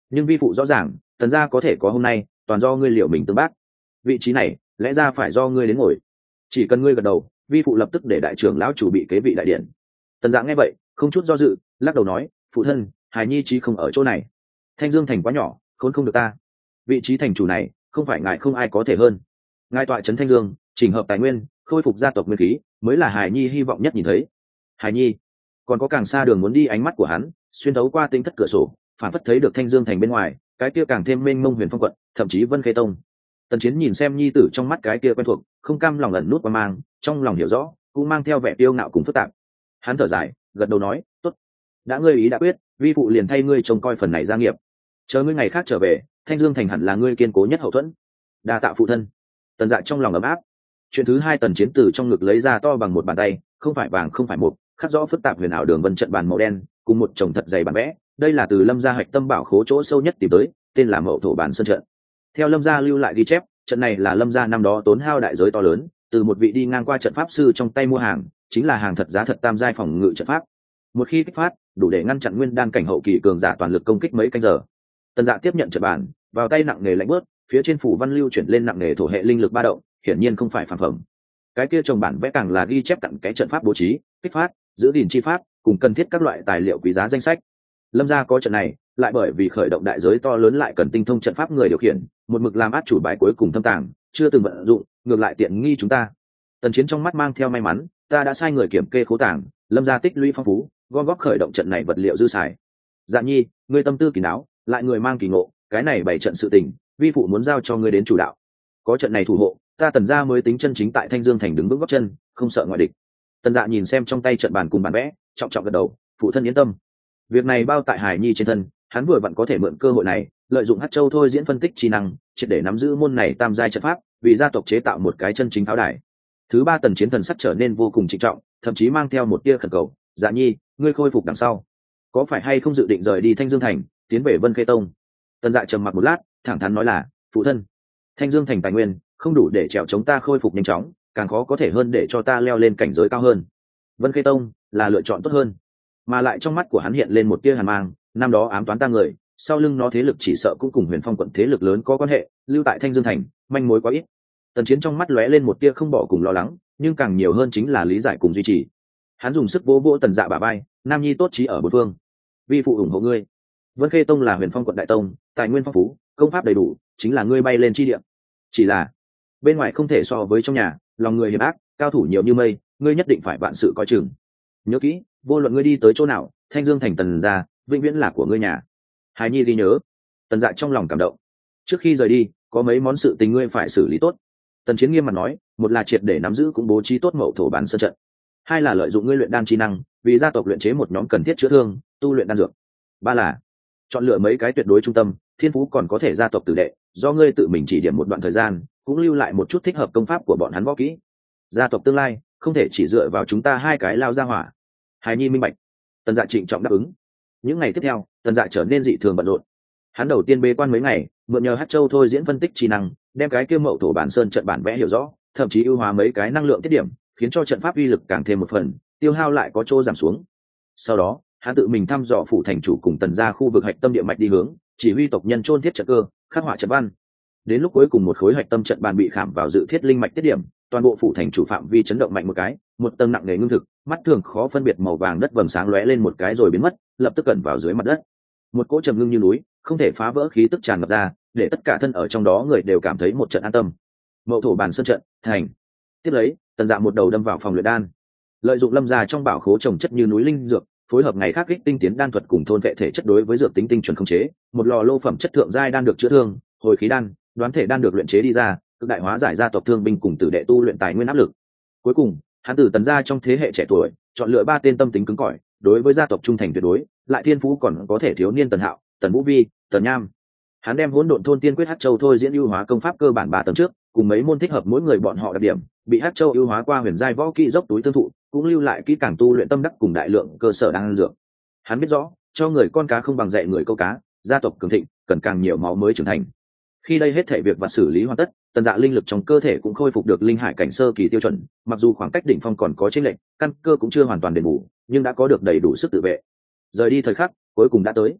nhưng vi phụ rõ ràng tần gia có thể có hôm nay toàn do ngươi liệu mình tương bác, vị trí này lẽ ra phải do ngươi đến ngồi, chỉ cần ngươi gật đầu vi phụ lập tức để đại trưởng lão chủ bị kế vị đại điện. Tần Dạ nghe vậy không chút do dự lắc đầu nói, phụ thân, hài nhi trí không ở chỗ này, Thanh Dương thành quá nhỏ khốn không được ta, vị trí thành chủ này không phải ngài không ai có thể hơn, ngài tọa trấn Thanh Dương, chỉnh hợp tài nguyên, khôi phục gia tộc nguyên khí mới là hài nhi hy vọng nhất nhìn thấy. Hài nhi còn có càng xa đường muốn đi, ánh mắt của hắn xuyên thấu qua tính thất cửa sổ phản phất thấy được Thanh Dương thành bên ngoài cái kia càng thêm mênh mông huyền phong quận, thậm chí Vân Khê tông. Tần Chiến nhìn xem nhi tử trong mắt cái kia quen thuộc, không cam lòng ẩn nút qua mang, trong lòng hiểu rõ cũng mang theo vẻ tiêu ngạo cùng phức tạp. Hắn thở dài gật đầu nói, tốt, đã ngươi ý đã quyết, vi phụ liền thay ngươi trông coi phần này gia nghiệp, chờ ngươi ngày khác trở về, Thanh Dương thành hẳn là ngươi kiên cố nhất hậu thuẫn. Đa tạ phụ thân. Tần Dạ trong lòng ấm áp. Chuyện thứ hai, Tần Chiến từ trong ngực lấy ra to bằng một bàn tay, không phải vàng không phải mộc, khắc rõ phức tạp huyền ảo đường vân trận bàn màu đen cùng một chồng thật dày bản vẽ. Đây là từ Lâm gia hạch tâm bảo khố chỗ sâu nhất tìm tới, tên là Mậu Thổ Bản Sơn trận. Theo Lâm gia lưu lại ghi chép, trận này là Lâm gia năm đó tốn hao đại giới to lớn, từ một vị đi ngang qua trận pháp sư trong tay mua hàng, chính là hàng thật giá thật tam giai phòng ngự trận pháp. Một khi kích phát, đủ để ngăn chặn nguyên đan cảnh hậu kỳ cường giả toàn lực công kích mấy canh giờ. Tần Dạ tiếp nhận trận bàn, vào tay nặng nề lạnh bớt, phía trên phủ văn lưu chuyển lên nặng nề thổ hệ linh lực ba động, hiển nhiên không phải phản phẩm. Cái kia trồng bản vẽ càng là ghi chép cặn cái trận pháp bố trí, kích phát, giữ gìn chi pháp, cùng cần thiết các loại tài liệu quý giá danh sách. Lâm gia có trận này, lại bởi vì khởi động đại giới to lớn lại cần tinh thông trận pháp người điều khiển, một mực làm át chủ bài cuối cùng thâm tàng, chưa từng vận dụng, ngược lại tiện nghi chúng ta. Tần Chiến trong mắt mang theo may mắn, ta đã sai người kiểm kê khố tàng, Lâm gia tích lũy phong phú, gom góp khởi động trận này vật liệu dư xài. Dạ nhi, ngươi tâm tư kỳ não, lại người mang kỳ ngộ, cái này bảy trận sự tình, vi phụ muốn giao cho ngươi đến chủ đạo. Có trận này thủ hộ, ta Tần gia mới tính chân chính tại Thanh Dương thành đứng vững gót chân, không sợ ngoại địch. Tần Dạ nhìn xem trong tay trận bàn cùng bản vẽ, trọng trọng gật đầu, phụ thân yên tâm. Việc này bao tại Hải Nhi trên thân, hắn vừa vặn có thể mượn cơ hội này, lợi dụng Hắc Châu thôi diễn phân tích chi năng, triệt để nắm giữ môn này tam giai trận pháp, vì gia tộc chế tạo một cái chân chính pháo đài. Thứ ba, Tần Chiến thần sắc trở nên vô cùng trịnh trọng, thậm chí mang theo một tia khẩn cầu, Dạ nhi, ngươi khôi phục đằng sau, có phải hay không dự định rời đi Thanh Dương thành, tiến về Vân Khê tông? Tần Dạ trầm mặc một lát, thẳng thắn nói là, phụ thân, Thanh Dương thành tài nguyên không đủ để trèo chống ta khôi phục nhanh chóng, càng khó có thể hơn để cho ta leo lên cảnh giới cao hơn. Vân Khê tông là lựa chọn tốt hơn. Mà lại trong mắt của hắn hiện lên một tia hàn mang, năm đó ám toán ta người, sau lưng nó thế lực chỉ sợ cũng cùng Huyền Phong quận thế lực lớn có quan hệ, lưu tại Thanh Dương thành, manh mối quá ít. Tần Chiến trong mắt lóe lên một tia không bỏ cùng lo lắng, nhưng càng nhiều hơn chính là lý giải cùng duy trì. Hắn dùng sức vỗ vỗ Tần Dạ bả vai, nam nhi tốt trí ở bốn phương, vi phụ ủng hộ ngươi. Vân Khê tông là Huyền Phong quận đại tông, tài nguyên phong phú, công pháp đầy đủ, chính là ngươi bay lên chi địa. Chỉ là bên ngoài không thể so với trong nhà, lòng người hiểm ác, cao thủ nhiều như mây, ngươi nhất định phải vạn sự coi chừng. Nhớ kỹ, vô luận ngươi đi tới chỗ nào, Thanh Dương thành Tần gia vĩnh viễn là của ngươi nhà. Hải nhi ghi nhớ. Tần Dạ trong lòng cảm động. Trước khi rời đi, có mấy món sự tình ngươi phải xử lý tốt. Tần Chiến nghiêm mặt nói, một là triệt để nắm giữ cũng bố trí tốt Mậu Thổ Bản Sơn trận, hai là lợi dụng ngươi luyện đan chi năng, vì gia tộc luyện chế một nhóm cần thiết chữa thương, tu luyện đan dược, ba là chọn lựa mấy cái tuyệt đối trung tâm, thiên phú còn có thể gia tộc tử đệ, do ngươi tự mình chỉ điểm một đoạn thời gian, cũng lưu lại một chút thích hợp công pháp của bọn hắn võ kỹ. Gia tộc tương lai không thể chỉ dựa vào chúng ta hai cái lao ra hỏa. Hải nhi minh bạch. Tần Dạ trịnh trọng đáp ứng. Những ngày tiếp theo, Tần Dạ trở nên dị thường bận rộn. Hắn đầu tiên bế quan mấy ngày, mượn nhờ Hắc Châu thôi diễn phân tích trí năng, đem cái kia Mậu Thổ Bản Sơn trận bản vẽ hiểu rõ, thậm chí ưu hóa mấy cái năng lượng tiết điểm, khiến cho trận pháp uy lực càng thêm một phần, tiêu hao lại có chỗ giảm xuống. Sau đó, hắn tự mình thăm dò phủ thành chủ cùng Tần gia khu vực hạch tâm địa mạch đi hướng, chỉ huy tộc nhân chôn thiết trận cơ, khắc họa trận văn. Đến lúc cuối cùng một khối hạch tâm trận bàn bị khảm vào dự thiết linh mạch tiết điểm, toàn bộ phủ thành chủ phạm vi chấn động mạnh một cái, một tầng nặng nề ngưng thực, mắt thường khó phân biệt màu vàng đất vầng sáng lóe lên một cái rồi biến mất, lập tức cẩn vào dưới mặt đất. Một cỗ trầm ngưng như núi, không thể phá vỡ khí tức tràn ngập ra, để tất cả thân ở trong đó người đều cảm thấy một trận an tâm. Mậu Thổ Bản Sơn trận thành. Tiếp lấy, Tần Dạ một đầu đâm vào phòng luyện đan, lợi dụng Lâm gia trong bảo khố trồng chất như núi linh dược, phối hợp ngày khác kích tinh tiến đan thuật cùng thôn vệ thể chất đối với dược tính tinh chuẩn khống chế, một lò lô phẩm chất thượng giai đan được chữa thương, hồi khí đan, đoán thể đan được luyện chế đi ra, cực đại hóa giải gia tộc thương binh cùng tử đệ tu luyện tài nguyên áp lực. Cuối cùng, hắn từ Tần gia trong thế hệ trẻ tuổi chọn lựa ba tên tâm tính cứng cỏi, đối với gia tộc trung thành tuyệt đối, lại thiên phú còn có thể thiếu niên Tần Hạo, Tần Vũ Vi, Tần Nham. Hắn đem hỗn độn thôn tiên quyết Hắc Châu thôi diễn ưu hóa công pháp cơ bản ba tầng trước, cùng mấy môn thích hợp mỗi người bọn họ đặc điểm, bị Hắc Châu ưu hóa qua huyền giai võ kỹ dốc túi tương thụ, cũng lưu lại kỹ càng tu luyện tâm đắc cùng đại lượng cơ sở đan dược. Hắn biết rõ, cho người con cá không bằng dạy người câu cá, gia tộc cường thịnh cần càng nhiều máu mới trưởng thành. Khi đây hết thể việc và xử lý hoàn tất, Tần Dạ linh lực trong cơ thể cũng khôi phục được linh hải cảnh sơ kỳ tiêu chuẩn, mặc dù khoảng cách đỉnh phong còn có chênh lệch, căn cơ cũng chưa hoàn toàn đền bù, nhưng đã có được đầy đủ sức tự vệ. Rời đi thời khắc cuối cùng đã tới.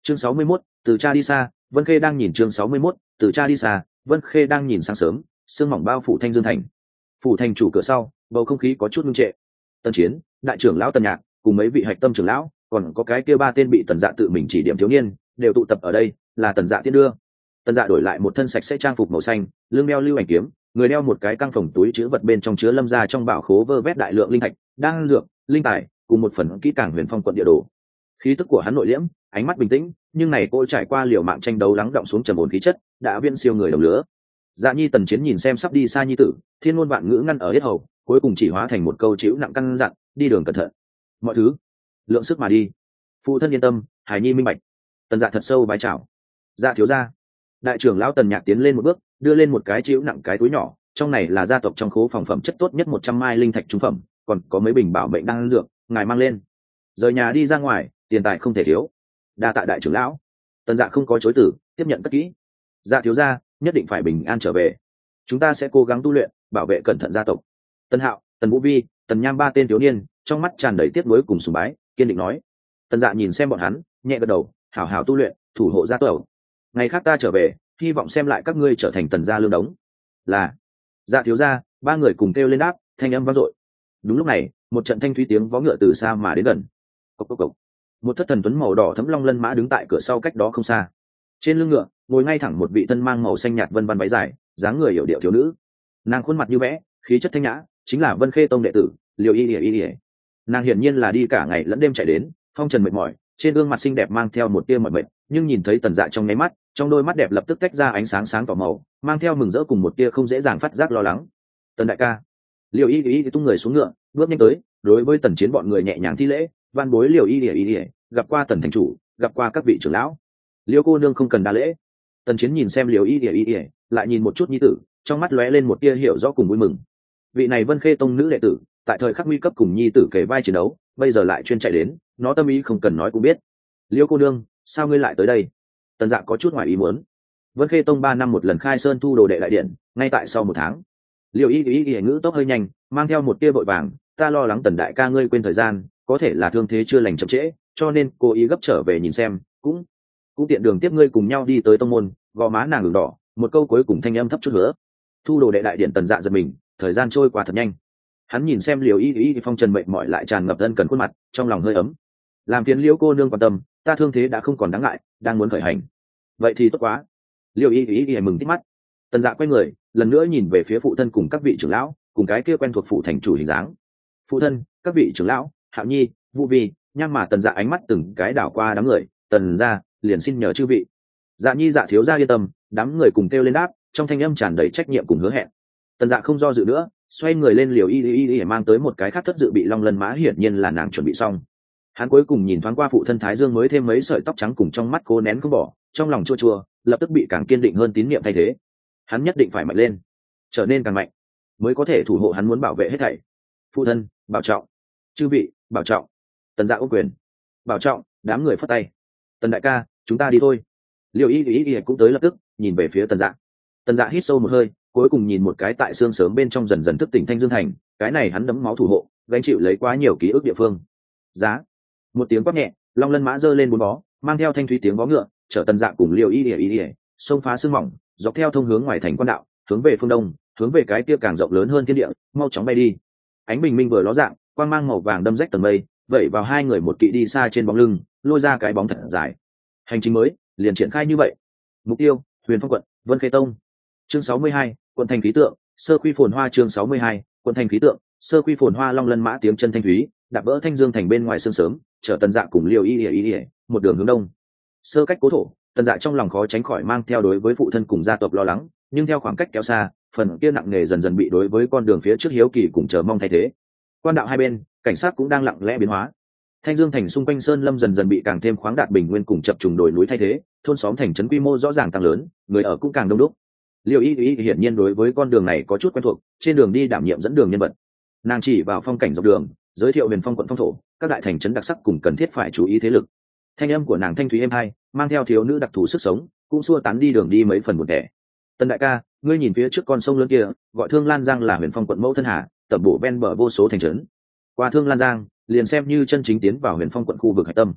chương sáu mươi mốt, từ cha đi xa. Vân Khê đang nhìn chương sáu mươi mốt, từ cha đi xa. Vân Khê đang nhìn sáng sớm, sương mỏng bao phủ Thanh Dương thành. Phủ thành chủ cửa sau, bầu không khí có chút ngưng trệ. Tần Chiến, đại trưởng lão Tần Nhạc, cùng mấy vị hạch tâm trưởng lão, còn có cái kia ba tên bị Tần Dạ tự mình chỉ điểm thiếu niên, đều tụ tập ở đây, là Tần Dạ tiến đưa. Tần Dạ đổi lại một thân sạch sẽ trang phục màu xanh, lưng đeo lưu ảnh kiếm, người đeo một cái căng phòng túi chứa vật bên trong chứa lâm ra trong bảo khố vơ vét đại lượng linh thạch, đan dược, linh tài, cùng một phần kỹ càng huyền phong quận địa đồ. Khí tức của hắn nội liễm, ánh mắt bình tĩnh, nhưng này cô trải qua liều mạng tranh đấu lắng động xuống trầm ổn khí chất, đã viễn siêu người đồng lứa. Dạ Nhi Tần Chiến nhìn xem sắp đi xa nhi tử, thiên ngôn vạn ngữ ngăn ở hết hầu, cuối cùng chỉ hóa thành một câu chịu nặng căn dặn, đi đường cẩn thận. Mọi thứ, lượng sức mà đi. Phụ thân yên tâm, Hải Nhi minh bạch. Tần Dạ thật sâu vái chào. Dạ thiếu gia. Đại trưởng lão Tần Nhạc tiến lên một bước, đưa lên một cái chịu nặng cái túi nhỏ, trong này là gia tộc trong khố phòng phẩm chất tốt nhất một trăm mai linh thạch trung phẩm, còn có mấy bình bảo mệnh đan dược, ngài mang lên. Rời nhà đi ra ngoài, tiền tài không thể thiếu. Đa tạ đại trưởng lão. Tần Dạ không có chối từ, tiếp nhận cất kỹ. Dạ thiếu gia, nhất định phải bình an trở về. Chúng ta sẽ cố gắng tu luyện, bảo vệ cẩn thận gia tộc. Tần Hạo, Tần Vũ Vi, Tần Nham ba tên thiếu niên, trong mắt tràn đầy tiếc nuối cùng sùng bái, kiên định nói. Tần Dạ nhìn xem bọn hắn, nhẹ gật đầu, hảo hảo tu luyện, thủ hộ gia tộc. Ngày khác ta trở về, hy vọng xem lại các ngươi trở thành Tần gia lương đống. Là. Dạ thiếu gia, ba người cùng kêu lên đáp, thanh âm vang dội. Đúng lúc này, một trận thanh thúy tiếng vó ngựa từ xa mà đến gần. Cộc cộc cộc. Một thất thần tuấn màu đỏ thẫm long lân mã đứng tại cửa sau cách đó không xa. Trên lưng ngựa, ngồi ngay thẳng một vị thân mang màu xanh nhạt vân vân váy dài, dáng người hiểu điệu thiếu nữ. Nàng khuôn mặt như vẽ, khí chất thanh nhã, chính là Vân Khê tông đệ tử, Liêu Y Y Y. Nàng hiển nhiên là đi cả ngày lẫn đêm chạy đến, phong trần mệt mỏi, trên gương mặt xinh đẹp mang theo một tia mỏi mệt, nhưng nhìn thấy Tần Dạ trong nháy mắt, trong đôi mắt đẹp lập tức tách ra ánh sáng sáng tỏ màu, mang theo mừng rỡ cùng một tia không dễ dàng phát giác lo lắng. Tần đại ca. Liêu Y Y tung người xuống ngựa, bước nhanh tới, đối với Tần Chiến bọn người nhẹ nhàng thi lễ, van bối Liêu Y Y Y, gặp qua Tần thành chủ, gặp qua các vị trưởng lão. Liêu cô nương không cần đa lễ. Tần Chiến nhìn xem Liêu Y Y Y, lại nhìn một chút nhi tử, trong mắt lóe lên một tia hiểu rõ cùng vui mừng. Vị này Vân Khê tông nữ đệ tử, tại thời khắc nguy cấp cùng nhi tử kề vai chiến đấu, bây giờ lại chuyên chạy đến, nó tâm ý không cần nói cũng biết. Liêu cô nương, sao ngươi lại tới đây? Tần Dạ có chút ngoài ý muốn. Vân Khê tông ba năm một lần khai sơn thu đồ đệ đại điện, ngay tại sau một tháng. Liêu Y Y Y ngữ tốc hơi nhanh, mang theo một tia vội vàng, ta lo lắng Tần đại ca ngươi quên thời gian, có thể là thương thế chưa lành chậm trễ, cho nên cố ý gấp trở về nhìn xem, cũng cũng tiện đường tiếp ngươi cùng nhau đi tới tông môn. Gò má nàng ửng đỏ, một câu cuối cùng thanh âm thấp chút nữa. Thu đồ đệ đại điện Tần Dạ giật mình, thời gian trôi qua thật nhanh. Hắn nhìn xem Liêu Y Y phong trần mệt mỏi lại tràn ngập ân cần khuôn mặt, trong lòng hơi ấm. Làm phiền Liêu cô nương quan tâm, ta thương thế đã không còn đáng ngại, đang muốn khởi hành. Vậy thì tốt quá. Liêu Y Y Y mừng tít mắt. Tần Dạ quay người, lần nữa nhìn về phía phụ thân cùng các vị trưởng lão, cùng cái kia quen thuộc phụ thành chủ hình dáng. Phụ thân, các vị trưởng lão, Hạo Nhi, Vũ Vi, nhang mà Tần Dạ ánh mắt từng cái đảo qua đám người, Tần gia liền xin nhờ chư vị. Dạ Nhi dạ thiếu gia yên tâm, đám người cùng kêu lên đáp, trong thanh âm tràn đầy trách nhiệm cùng hứa hẹn. Tần Dạ không do dự nữa, xoay người lên Liều Y Y Y mang tới một cái khác thất dự bị long lân mã, hiển nhiên là nàng chuẩn bị xong. Hắn cuối cùng nhìn thoáng qua phụ thân Thái Dương mới thêm mấy sợi tóc trắng cùng trong mắt cố nén không bỏ, trong lòng chua chua, lập tức bị càng kiên định hơn tín niệm thay thế. Hắn nhất định phải mạnh lên, trở nên càng mạnh, mới có thể thủ hộ hắn muốn bảo vệ hết thảy. Phụ thân, bảo trọng. Chư vị, bảo trọng. Tần Dạ ôm quyền. Bảo trọng. Đám người phất tay. Tần đại ca, chúng ta đi thôi. Liều Y Y Y cũng tới lập tức, nhìn về phía Tần Dạ. Tần Dạ hít sâu một hơi, cuối cùng nhìn một cái tại xương sớm bên trong dần dần thức tỉnh Thanh Dương thành, cái này hắn đấm máu thủ hộ, gánh chịu lấy quá nhiều ký ức địa phương. Giá. Một tiếng quát nhẹ, long lân mã giơ lên bốn bó, mang theo thanh thúy tiếng vó ngựa, chở Tần Dạ cùng Liêu Y Y Y xông phá sương mỏng, dọc theo thông hướng ngoài thành quan đạo, hướng về phương đông, hướng về cái kia càng rộng lớn hơn thiên địa, mau chóng bay đi. Ánh bình minh vừa ló dạng, quang mang màu vàng đâm rách tầng mây, vẩy vào hai người một kỵ đi xa trên bóng lưng, lôi ra cái bóng thật dài. Hành trình mới liền triển khai như vậy. Mục tiêu: Huyền Phong quận, Vân Khê tông. Chương sáu mươi hai, quận thành khí tượng, sơ quy phồn hoa. Chương sáu mươi hai, quận thành khí tượng, sơ quy phồn hoa. Long lân mã tiếng chân thanh thúy, đạp vỡ Thanh Dương thành bên ngoài sương sớm, chở Tần Dạ cùng Liêu Y Y Y một đường hướng đông. Sơ cách cố thổ, Tần Dạ trong lòng khó tránh khỏi mang theo đối với phụ thân cùng gia tộc lo lắng, nhưng theo khoảng cách kéo xa, phần kia nặng nề dần dần bị đối với con đường phía trước hiếu kỳ cùng chờ mong thay thế. Quan đạo hai bên, cảnh sát cũng đang lặng lẽ biến hóa. Thanh Dương thành xung quanh sơn lâm dần dần bị càng thêm khoáng đạt bình nguyên cùng chập trùng đồi núi thay thế, thôn xóm thành trấn quy mô rõ ràng tăng lớn, người ở cũng càng đông đúc. Liêu Y Y hiển nhiên đối với con đường này có chút quen thuộc, trên đường đi đảm nhiệm dẫn đường nhân vật. Nàng chỉ vào phong cảnh dọc đường, giới thiệu Huyền Phong quận phong thổ, các đại thành trấn đặc sắc cùng cần thiết phải chú ý thế lực. Thanh âm của nàng thanh thúy êm hai, mang theo thiếu nữ đặc thù sức sống, cũng xua tán đi đường đi mấy phần buồn tẻ. Tần đại ca, ngươi nhìn phía trước con sông lớn kia, gọi Thương Lan Giang là Huyền Phong quận mẫu thân hà, tập bổ ven bờ vô số thành trấn. Qua Thương Lan Giang, liền xem như chân chính tiến vào Huyền Phong quận khu vực hải tâm.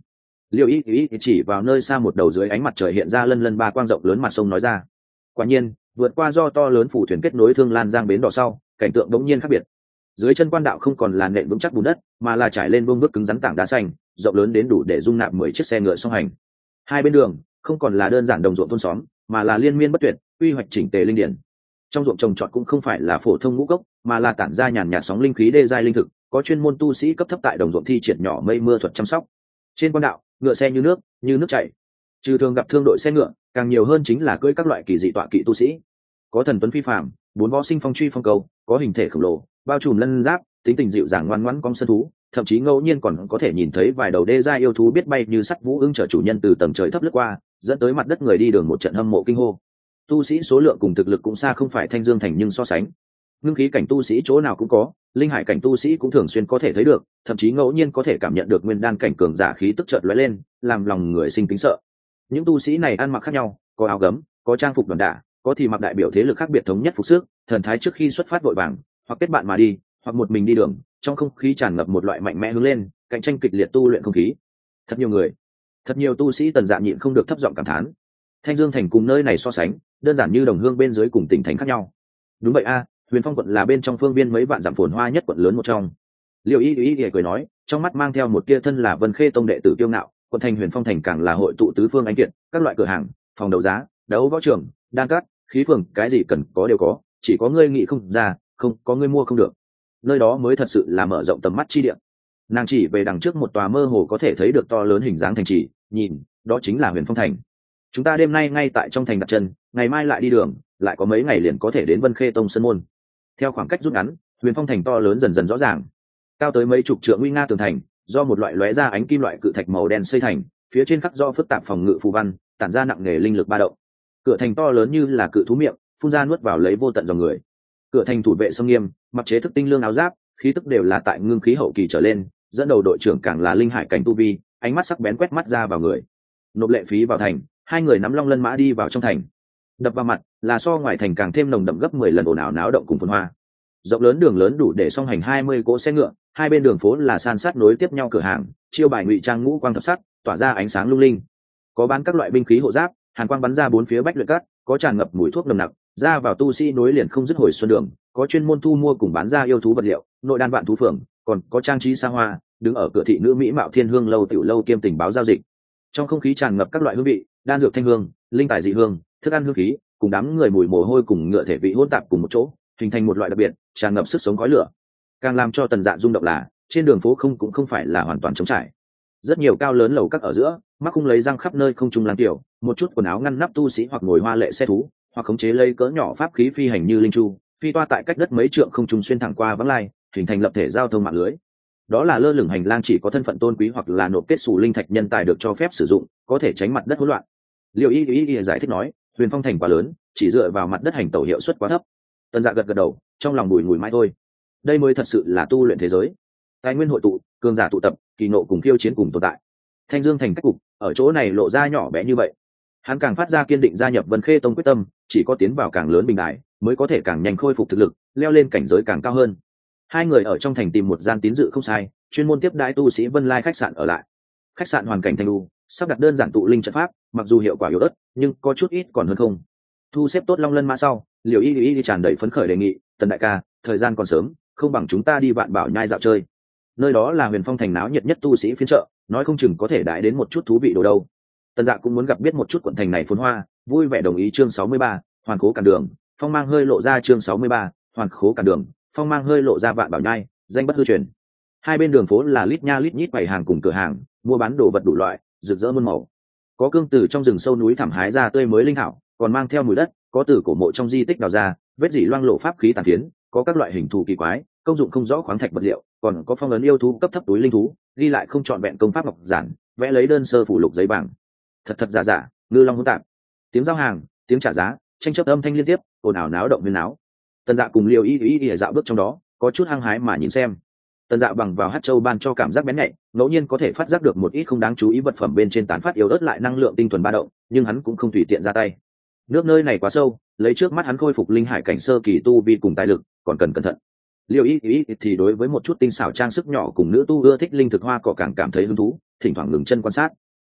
Liêu ý ý chỉ vào nơi xa một đầu dưới ánh mặt trời hiện ra lân lân ba quang rộng lớn mặt sông nói ra. Quả nhiên, vượt qua do to lớn phủ thuyền kết nối thương lan giang bến đỏ sau, cảnh tượng đống nhiên khác biệt. Dưới chân quan đạo không còn là nện vững chắc bùn đất, mà là trải lên vuông vức cứng rắn tảng đá xanh, rộng lớn đến đủ để dung nạp mười chiếc xe ngựa song hành. Hai bên đường không còn là đơn giản đồng ruộng thôn xóm, mà là liên miên bất tuyệt, quy hoạch chỉnh tề linh điển. Trong ruộng trồng trọt cũng không phải là phổ thông ngũ cốc, mà là tản ra nhàn nhạt sóng linh khí đê giai linh thực, có chuyên môn tu sĩ cấp thấp tại đồng ruộng thi triển nhỏ mây mưa thuật chăm sóc. Trên quan đạo, ngựa xe như nước, như nước chảy. Trừ thường gặp thương đội xe ngựa, càng nhiều hơn chính là cưỡi các loại kỳ dị tọa kỵ tu sĩ. Có thần tuấn phi phàm, bốn võ sinh phong truy phong cầu, có hình thể khổng lồ, bao trùm lân giáp, tính tình dịu dàng ngoan ngoãn cong sân thú, thậm chí ngẫu nhiên còn có thể nhìn thấy vài đầu đê giai yêu thú biết bay như sắt vũ ưng chở chủ nhân từ tầng trời thấp lướt qua, dẫn tới mặt đất người đi đường một trận hâm mộ kinh hô. Tu sĩ số lượng cùng thực lực cũng xa không phải Thanh Dương thành nhưng so sánh. Ngưng khí cảnh tu sĩ chỗ nào cũng có, linh hải cảnh tu sĩ cũng thường xuyên có thể thấy được, thậm chí ngẫu nhiên có thể cảm nhận được nguyên đan cảnh cường giả khí tức chợt lóe lên, làm lòng người sinh kính sợ. Những tu sĩ này ăn mặc khác nhau, có áo gấm, có trang phục đoàn đả, có thì mặc đại biểu thế lực khác biệt thống nhất phục sức, thần thái trước khi xuất phát vội vàng, hoặc kết bạn mà đi, hoặc một mình đi đường, trong không khí tràn ngập một loại mạnh mẽ hướng lên, cạnh tranh kịch liệt tu luyện không khí. Thật nhiều người, thật nhiều tu sĩ Tần Dạ nhịn không được thấp giọng cảm thán. Thanh Dương thành cùng nơi này so sánh, đơn giản như đồng hương bên dưới cùng tỉnh thành khác nhau. Đúng vậy a, Huyền Phong quận là bên trong phương viên mấy vạn dặm phồn hoa nhất quận lớn một trong. Liêu Y Y Y cười nói, trong mắt mang theo một tia thân là Vân Khê tông đệ tử kiêu ngạo, quận thành Huyền Phong thành càng là hội tụ tứ phương ánh kiệt, các loại cửa hàng, phòng đấu giá, đấu võ trường, đan cát, khí phường, cái gì cần có đều có, chỉ có ngươi nghĩ không ra, không có ngươi mua không được. Nơi đó mới thật sự là mở rộng tầm mắt chi địa. Nàng chỉ về đằng trước một tòa mơ hồ có thể thấy được to lớn hình dáng thành trì, nhìn, đó chính là Huyền Phong thành. Chúng ta đêm nay ngay tại trong thành đặt chân, ngày mai lại đi đường, lại có mấy ngày liền có thể đến Vân Khê tông sân môn. Theo khoảng cách rút ngắn, Huyền Phong thành to lớn dần dần rõ ràng. Cao tới mấy chục trượng nguy nga tường thành, do một loại lóe ra ánh kim loại cự thạch màu đen xây thành, phía trên khắc do phức tạp phòng ngự phù văn, tản ra nặng nề linh lực ba động. Cửa thành to lớn như là cự thú miệng, phun ra nuốt vào lấy vô tận dòng người. Cửa thành thủ vệ sông nghiêm, mặc chế thức tinh lương áo giáp, khí tức đều là tại ngưng khí hậu kỳ trở lên, dẫn đầu đội trưởng càng là linh hải cảnh tu vi, ánh mắt sắc bén quét mắt ra vào người. Nộp lệ phí vào thành, hai người nắm long lân mã đi vào trong thành. Đập vào mặt là so ngoài thành càng thêm nồng đậm gấp mười lần ồn ào náo động cùng phồn hoa. Rộng lớn đường lớn đủ để song hành hai mươi cỗ xe ngựa, hai bên đường phố là san sát nối tiếp nhau cửa hàng, chiêu bài ngụy trang ngũ quang thập sắc, tỏa ra ánh sáng lung linh. Có bán các loại binh khí hộ giáp, hàn quang bắn ra bốn phía bách luyện cát, có tràn ngập mùi thuốc nồng nặc, ra vào tu sĩ nối liền không dứt hồi xuân đường, có chuyên môn thu mua cùng bán ra yêu thú vật liệu, nội đan vạn thú phường, còn có trang trí xa hoa, đứng ở cửa thị nữ mỹ mạo thiên hương lâu tiểu lâu kiêm tình báo giao dịch. Trong không khí tràn ngập các loại hương vị, đan dược thanh hương, linh tài dị hương, thức ăn hương khí, cùng đám người mùi mồ hôi cùng ngựa thể vị hỗn tạp cùng một chỗ, hình thành một loại đặc biệt, tràn ngập sức sống khói lửa. Càng làm cho Tần Dạ rung động là, trên đường phố không cũng không phải là hoàn toàn trống trải. Rất nhiều cao lớn lầu các ở giữa, mắc khung lấy răng khắp nơi không trung lang tiểu, một chút quần áo ngăn nắp tu sĩ hoặc ngồi hoa lệ xe thú, hoặc khống chế lấy cỡ nhỏ pháp khí phi hành như linh chu, phi toa tại cách đất mấy trượng không trung xuyên thẳng qua vắng lai, hình thành lập thể giao thông mạng lưới. Đó là lơ lửng hành lang chỉ có thân phận tôn quý hoặc là nộp kết xù linh thạch nhân tài được cho phép sử dụng, có thể tránh mặt đất hỗn loạn. Liêu Y Y Y giải thích nói, Huyền Phong thành quá lớn, chỉ dựa vào mặt đất hành tẩu hiệu suất quá thấp. Tần Dạ gật gật đầu, trong lòng bùi ngùi mãi thôi. Đây mới thật sự là tu luyện thế giới. Tài nguyên hội tụ, cường giả tụ tập, kỳ nộ cùng khiêu chiến cùng tồn tại. Thanh Dương thành cách cục, ở chỗ này lộ ra nhỏ bé như vậy. Hắn càng phát ra kiên định gia nhập Vân Khê tông quyết tâm, chỉ có tiến vào càng lớn bình đại, mới có thể càng nhanh khôi phục thực lực, leo lên cảnh giới càng cao hơn. Hai người ở trong thành tìm một gian tín dự không sai, chuyên môn tiếp đãi tu sĩ Vân Lai khách sạn ở lại. Khách sạn hoàn cảnh thanh lưu, sắp đặt đơn giản tụ linh trận pháp, mặc dù hiệu quả yếu ớt, nhưng có chút ít còn hơn không. Thu xếp tốt long lân mã sau, Liều Y Y tràn đầy phấn khởi đề nghị, Tần đại ca, thời gian còn sớm, không bằng chúng ta đi Vạn Bảo nhai dạo chơi. Nơi đó là Huyền Phong thành náo nhiệt nhất tu sĩ phiên chợ, nói không chừng có thể đãi đến một chút thú vị đồ đâu. Tần Dạ cũng muốn gặp biết một chút quận thành này phồn hoa, vui vẻ đồng ý. Chương sáu mươi ba, hoàn khố cản đường, phong mang hơi lộ ra. Chương sáu mươi ba, hoàn khố cản đường, phong mang hơi lộ ra. Vạn Bảo nhai, danh bất hư truyền. Hai bên đường phố là lít nha lít nhít bày hàng cùng cửa hàng, mua bán đồ vật đủ loại, rực rỡ muôn màu. Có cương từ trong rừng sâu núi thẳm hái ra tươi mới linh thảo, còn mang theo mùi đất, có từ cổ mộ trong di tích đào ra, vết dỉ loang lộ pháp khí tàn phiến, có các loại hình thù kỳ quái, công dụng không rõ khoáng thạch vật liệu, còn có phong ấn yêu thú cấp thấp túi linh thú, ghi lại không trọn vẹn công pháp ngọc giản, vẽ lấy đơn sơ phủ lục giấy bảng. Thật thật giả giả, ngư long hỗn tạp. Tiếng giao hàng, tiếng trả giá, tranh chấp âm thanh liên tiếp, ồn ào náo động huyên náo. Tần Dạ cùng Liêu Y Y Y dạo bước trong đó, có chút hăng hái mà nhìn xem. Tần Dạ bằng vào hát châu ban cho cảm giác bén nhạy, ngẫu nhiên có thể phát giác được một ít không đáng chú ý vật phẩm bên trên tán phát yếu ớt lại năng lượng tinh thuần ba động, nhưng hắn cũng không tùy tiện ra tay. Nước nơi này quá sâu, lấy trước mắt hắn khôi phục linh hải cảnh sơ kỳ tu vi cùng tài lực, còn cần cẩn thận. Liêu Y Y thì đối với một chút tinh xảo trang sức nhỏ cùng nữ tu ưa thích linh thực hoa cỏ càng cảm thấy hứng thú, thỉnh thoảng ngừng chân quan sát.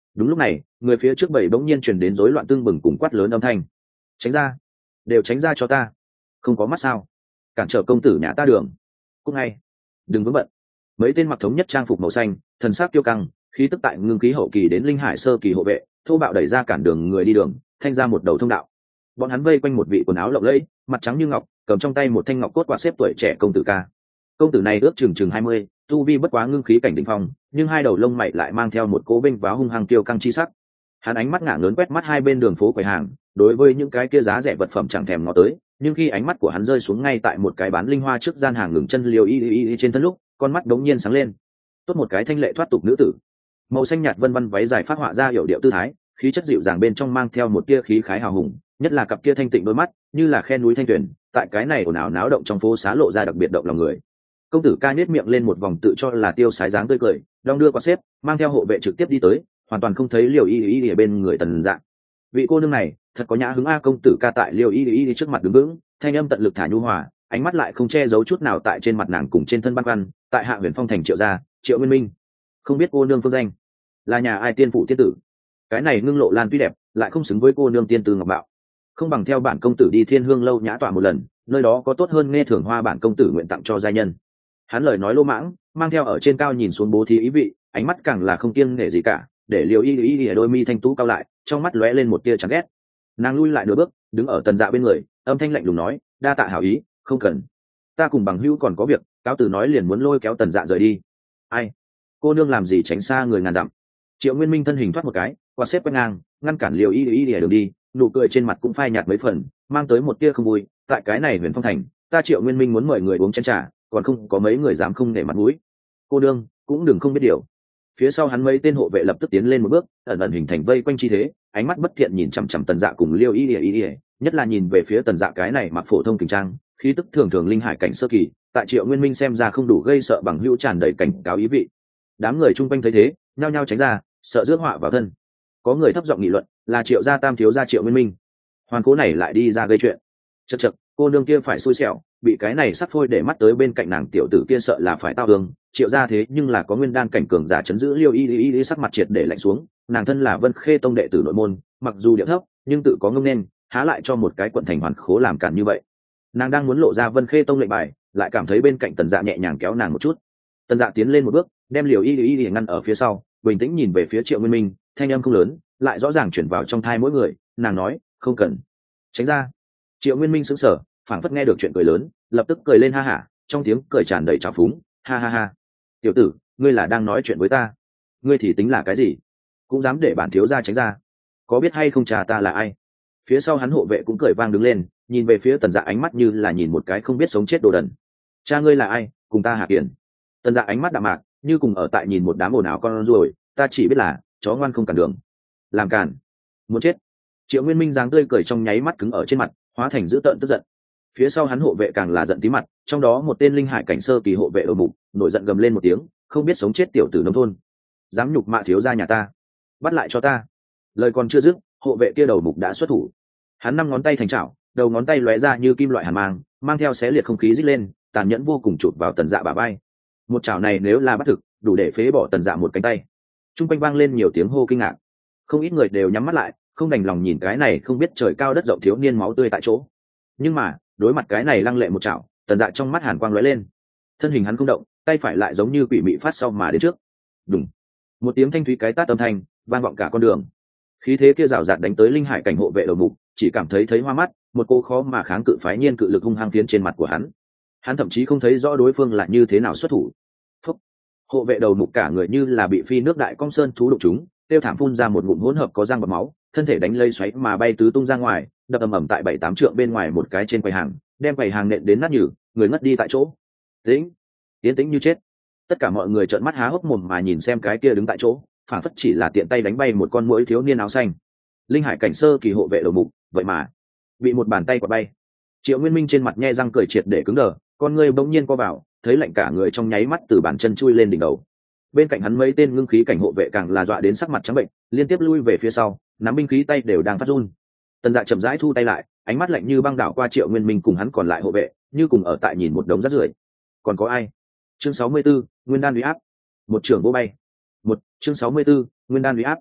Đúng lúc này người phía trước bảy bỗng nhiên truyền đến rối loạn tương bừng cùng quát lớn âm thanh. Tránh ra, đều tránh ra cho ta, không có mắt sao, cản trở công tử nhà ta đường. Cũng ngay, đừng vướng bận. Mấy tên mặc thống nhất trang phục màu xanh, thần sắc kiêu căng, khí tức tại ngưng khí hậu kỳ đến linh hải sơ kỳ hộ vệ thô bạo đẩy ra cản đường người đi đường, thanh ra một đầu thông đạo. Bọn hắn vây quanh một vị quần áo lộng lẫy, mặt trắng như ngọc, cầm trong tay một thanh ngọc cốt quạt xếp tuổi trẻ công tử ca. Công tử này ước chừng chừng hai mươi, tu vi bất quá ngưng khí cảnh đỉnh phong, nhưng hai đầu lông mày lại mang theo một cố bênh váo hung hăng kiêu căng chi sắc. Hắn ánh mắt ngả lớn quét mắt hai bên đường phố quầy hàng, đối với những cái kia giá rẻ vật phẩm chẳng thèm ngó tới, nhưng khi ánh mắt của hắn rơi xuống ngay tại một cái bán linh hoa trước gian hàng ngừng chân liều y y y trên thân lúc, con mắt đống nhiên sáng lên. Tốt một cái thanh lệ thoát tục nữ tử, màu xanh nhạt vân vân váy dài phát họa ra hiểu điệu tư thái, khí chất dịu dàng bên trong mang theo một tia khí khái hào hùng, nhất là cặp kia thanh tịnh đôi mắt như là khe núi thanh tuyền, tại cái này ồn ào náo động trong phố xá lộ ra đặc biệt động lòng người. Công tử ca nhếch miệng lên một vòng tự cho là tiêu sái dáng tươi cười, đong đưa qua xếp, mang theo hộ vệ trực tiếp đi tới, hoàn toàn không thấy liều y y ở bên người Tần Dạ. Vị cô nương này thật có nhã hứng a. Công tử ca tại liều y y trước mặt đứng vững, thanh âm tận lực thả nhu hòa, ánh mắt lại không che giấu chút nào tại trên mặt nàng cùng trên thân băn khoăn. Tại Hạ Huyền Phong thành Triệu gia, Triệu Nguyên Minh, không biết cô nương phương danh, là nhà ai tiên phụ tiên tử? Cái này ngưng lộ lan tuy đẹp, lại không xứng với cô nương tiên tư ngọc bạo, không bằng theo bản công tử đi Thiên Hương lâu nhã tọa một lần, nơi đó có tốt hơn nghe thưởng hoa bản công tử nguyện tặng cho gia nhân. Hắn lời nói lô mãng, mang theo ở trên cao nhìn xuống bố thí ý vị, ánh mắt càng là không kiêng nể gì cả, để liều y y y đôi mi thanh tú cao lại, trong mắt lóe lên một tia chán ghét. Nàng lui lại nửa bước, đứng ở Tần Dạ bên người, âm thanh lạnh lùng nói, đa tạ hảo ý, không cần, ta cùng bằng hữu còn có việc. Cáo từ nói liền muốn lôi kéo Tần Dạ rời đi. Ai, cô nương làm gì tránh xa người ngàn dặm? Triệu Nguyên Minh thân hình thoát một cái, qua xếp quét ngang, ngăn cản liều y y y đường đi, nụ cười trên mặt cũng phai nhạt mấy phần, mang tới một tia không vui. Tại cái này Huyền Phong thành, ta Triệu Nguyên Minh muốn mời người uống chén trà, còn không có mấy người dám không để mặt mũi. Cô nương cũng đừng không biết điều. Phía sau hắn mấy tên hộ vệ lập tức tiến lên một bước, ẩn ẩn hình thành vây quanh chi thế, ánh mắt bất thiện nhìn chằm chằm Tần Dạ cùng liêu y y y, nhất là nhìn về phía Tần Dạ cái này mặc phổ thông kình trang, khí tức thường thường linh hải cảnh sơ kỳ, tại Triệu Nguyên Minh xem ra không đủ gây sợ bằng hữu tràn đầy cảnh cáo ý vị. Đám người chung quanh thấy thế, nhao nhao tránh ra, sợ rước họa vào thân. Có người thấp giọng nghị luận, là Triệu gia tam thiếu gia Triệu Nguyên Minh, hoàn cố này lại đi ra gây chuyện. Chậc chậc, cô nương kia phải xui xẻo, bị cái này sắp phôi để mắt tới bên cạnh nàng tiểu tử kia sợ là phải tao hương. Triệu gia thế nhưng là có nguyên đan cảnh cường giả chấn giữ liêu y y y, sắc mặt triệt để lạnh xuống. Nàng thân là Vân Khê tông đệ tử nội môn, mặc dù địa thấp nhưng tự có ngông nên, há lại cho một cái quận thành hoàn khố làm cản như vậy. Nàng đang muốn lộ ra Vân Khê tông lệnh bài, lại cảm thấy bên cạnh Tần Dạ nhẹ nhàng kéo nàng một chút. Tần Dạ tiến lên một bước, đem liều y y y ngăn ở phía sau, bình tĩnh nhìn về phía Triệu Nguyên Minh, thanh âm không lớn, lại rõ ràng chuyển vào trong thai mỗi người. Nàng nói, không cần, tránh ra. Triệu Nguyên Minh sững sờ, phảng phất nghe được chuyện cười lớn, lập tức cười lên ha hả, trong tiếng cười tràn đầy trào phúng, ha ha ha, tiểu tử, ngươi là đang nói chuyện với ta? Ngươi thì tính là cái gì, cũng dám để bản thiếu gia tránh ra? Có biết hay không trà ta là ai? Phía sau hắn hộ vệ cũng cười vang đứng lên, nhìn về phía Tần Dạ ánh mắt như là nhìn một cái không biết sống chết đồ đần. Cha ngươi là ai, cùng ta hạ kiền? Tần Dạ ánh mắt đạm mạc, như cùng ở tại nhìn một đám ồn ào con ruồi, ta chỉ biết là chó ngoan không cản đường, làm cản muốn chết. Triệu Nguyên Minh dáng tươi cười trong nháy mắt cứng ở trên mặt, hóa thành dữ tợn tức giận. Phía sau hắn hộ vệ càng là giận tí mặt, trong đó một tên linh hải cảnh sơ kỳ hộ vệ đầu mục nổi giận gầm lên một tiếng, không biết sống chết tiểu tử nông thôn, dám nhục mạ thiếu gia nhà ta, bắt lại cho ta. Lời còn chưa dứt, hộ vệ kia đầu mục đã xuất thủ. Hắn năm ngón tay thành chảo, đầu ngón tay lóe ra như kim loại hàn mang, mang theo xé liệt không khí rít lên, tàn nhẫn vô cùng chụp vào Tần Dạ bả vai. Một chảo này nếu là bắt thực, đủ để phế bỏ Tần Dạ một cánh tay. Trung quanh vang lên nhiều tiếng hô kinh ngạc, không ít người đều nhắm mắt lại, không đành lòng nhìn cái này không biết trời cao đất rộng thiếu niên máu tươi tại chỗ. Nhưng mà đối mặt cái này lăng lệ một chảo, Tần Dạ trong mắt hàn quang lóe lên, thân hình hắn không động, tay phải lại giống như quỷ mị phát sau mà đến trước. Đùng, một tiếng thanh thúy cái tát âm thanh vang vọng cả con đường. Khí thế kia rào rạt đánh tới linh hải cảnh hộ vệ đầu mục, chỉ cảm thấy thấy hoa mắt, một cô khó mà kháng cự phái nhiên cự lực hung hăng phiến trên mặt của hắn. Hắn thậm chí không thấy rõ đối phương là như thế nào xuất thủ. Phúc. Hộ vệ đầu mục cả người như là bị phi nước đại cong sơn thú đụng chúng, tiêu thảm phun ra một ngụm hỗn hợp có răng và máu, thân thể đánh lây xoáy mà bay tứ tung ra ngoài, đập ầm ầm tại bảy tám trượng bên ngoài một cái trên quầy hàng, đem quầy hàng nện đến nát nhừ, người ngất đi tại chỗ. Tĩnh, tiến tĩnh như chết. Tất cả mọi người trợn mắt há hốc mồm mà nhìn xem cái kia đứng tại chỗ, phản phất chỉ là tiện tay đánh bay một con muỗi thiếu niên áo xanh. Linh hải cảnh sơ kỳ hộ vệ đầu mục, vậy mà bị một bàn tay quạt bay. Triệu Nguyên Minh trên mặt nhe răng cười triệt để cứng đờ, con ngươi bỗng nhiên co vào, thấy lạnh cả người trong nháy mắt từ bàn chân chui lên đỉnh đầu. Bên cạnh hắn mấy tên ngưng khí cảnh hộ vệ càng là dọa đến sắc mặt trắng bệnh, liên tiếp lui về phía sau, nắm binh khí tay đều đang phát run. Tần Dạ chậm rãi thu tay lại, ánh mắt lạnh như băng đảo qua Triệu Nguyên Minh cùng hắn còn lại hộ vệ, như cùng ở tại nhìn một đống rác rưởi. Còn có ai? Chương sáu mươi 64, Nguyên đan uy áp. Một trưởng vô bay. Một, chương sáu mươi 64, Nguyên đan uy áp.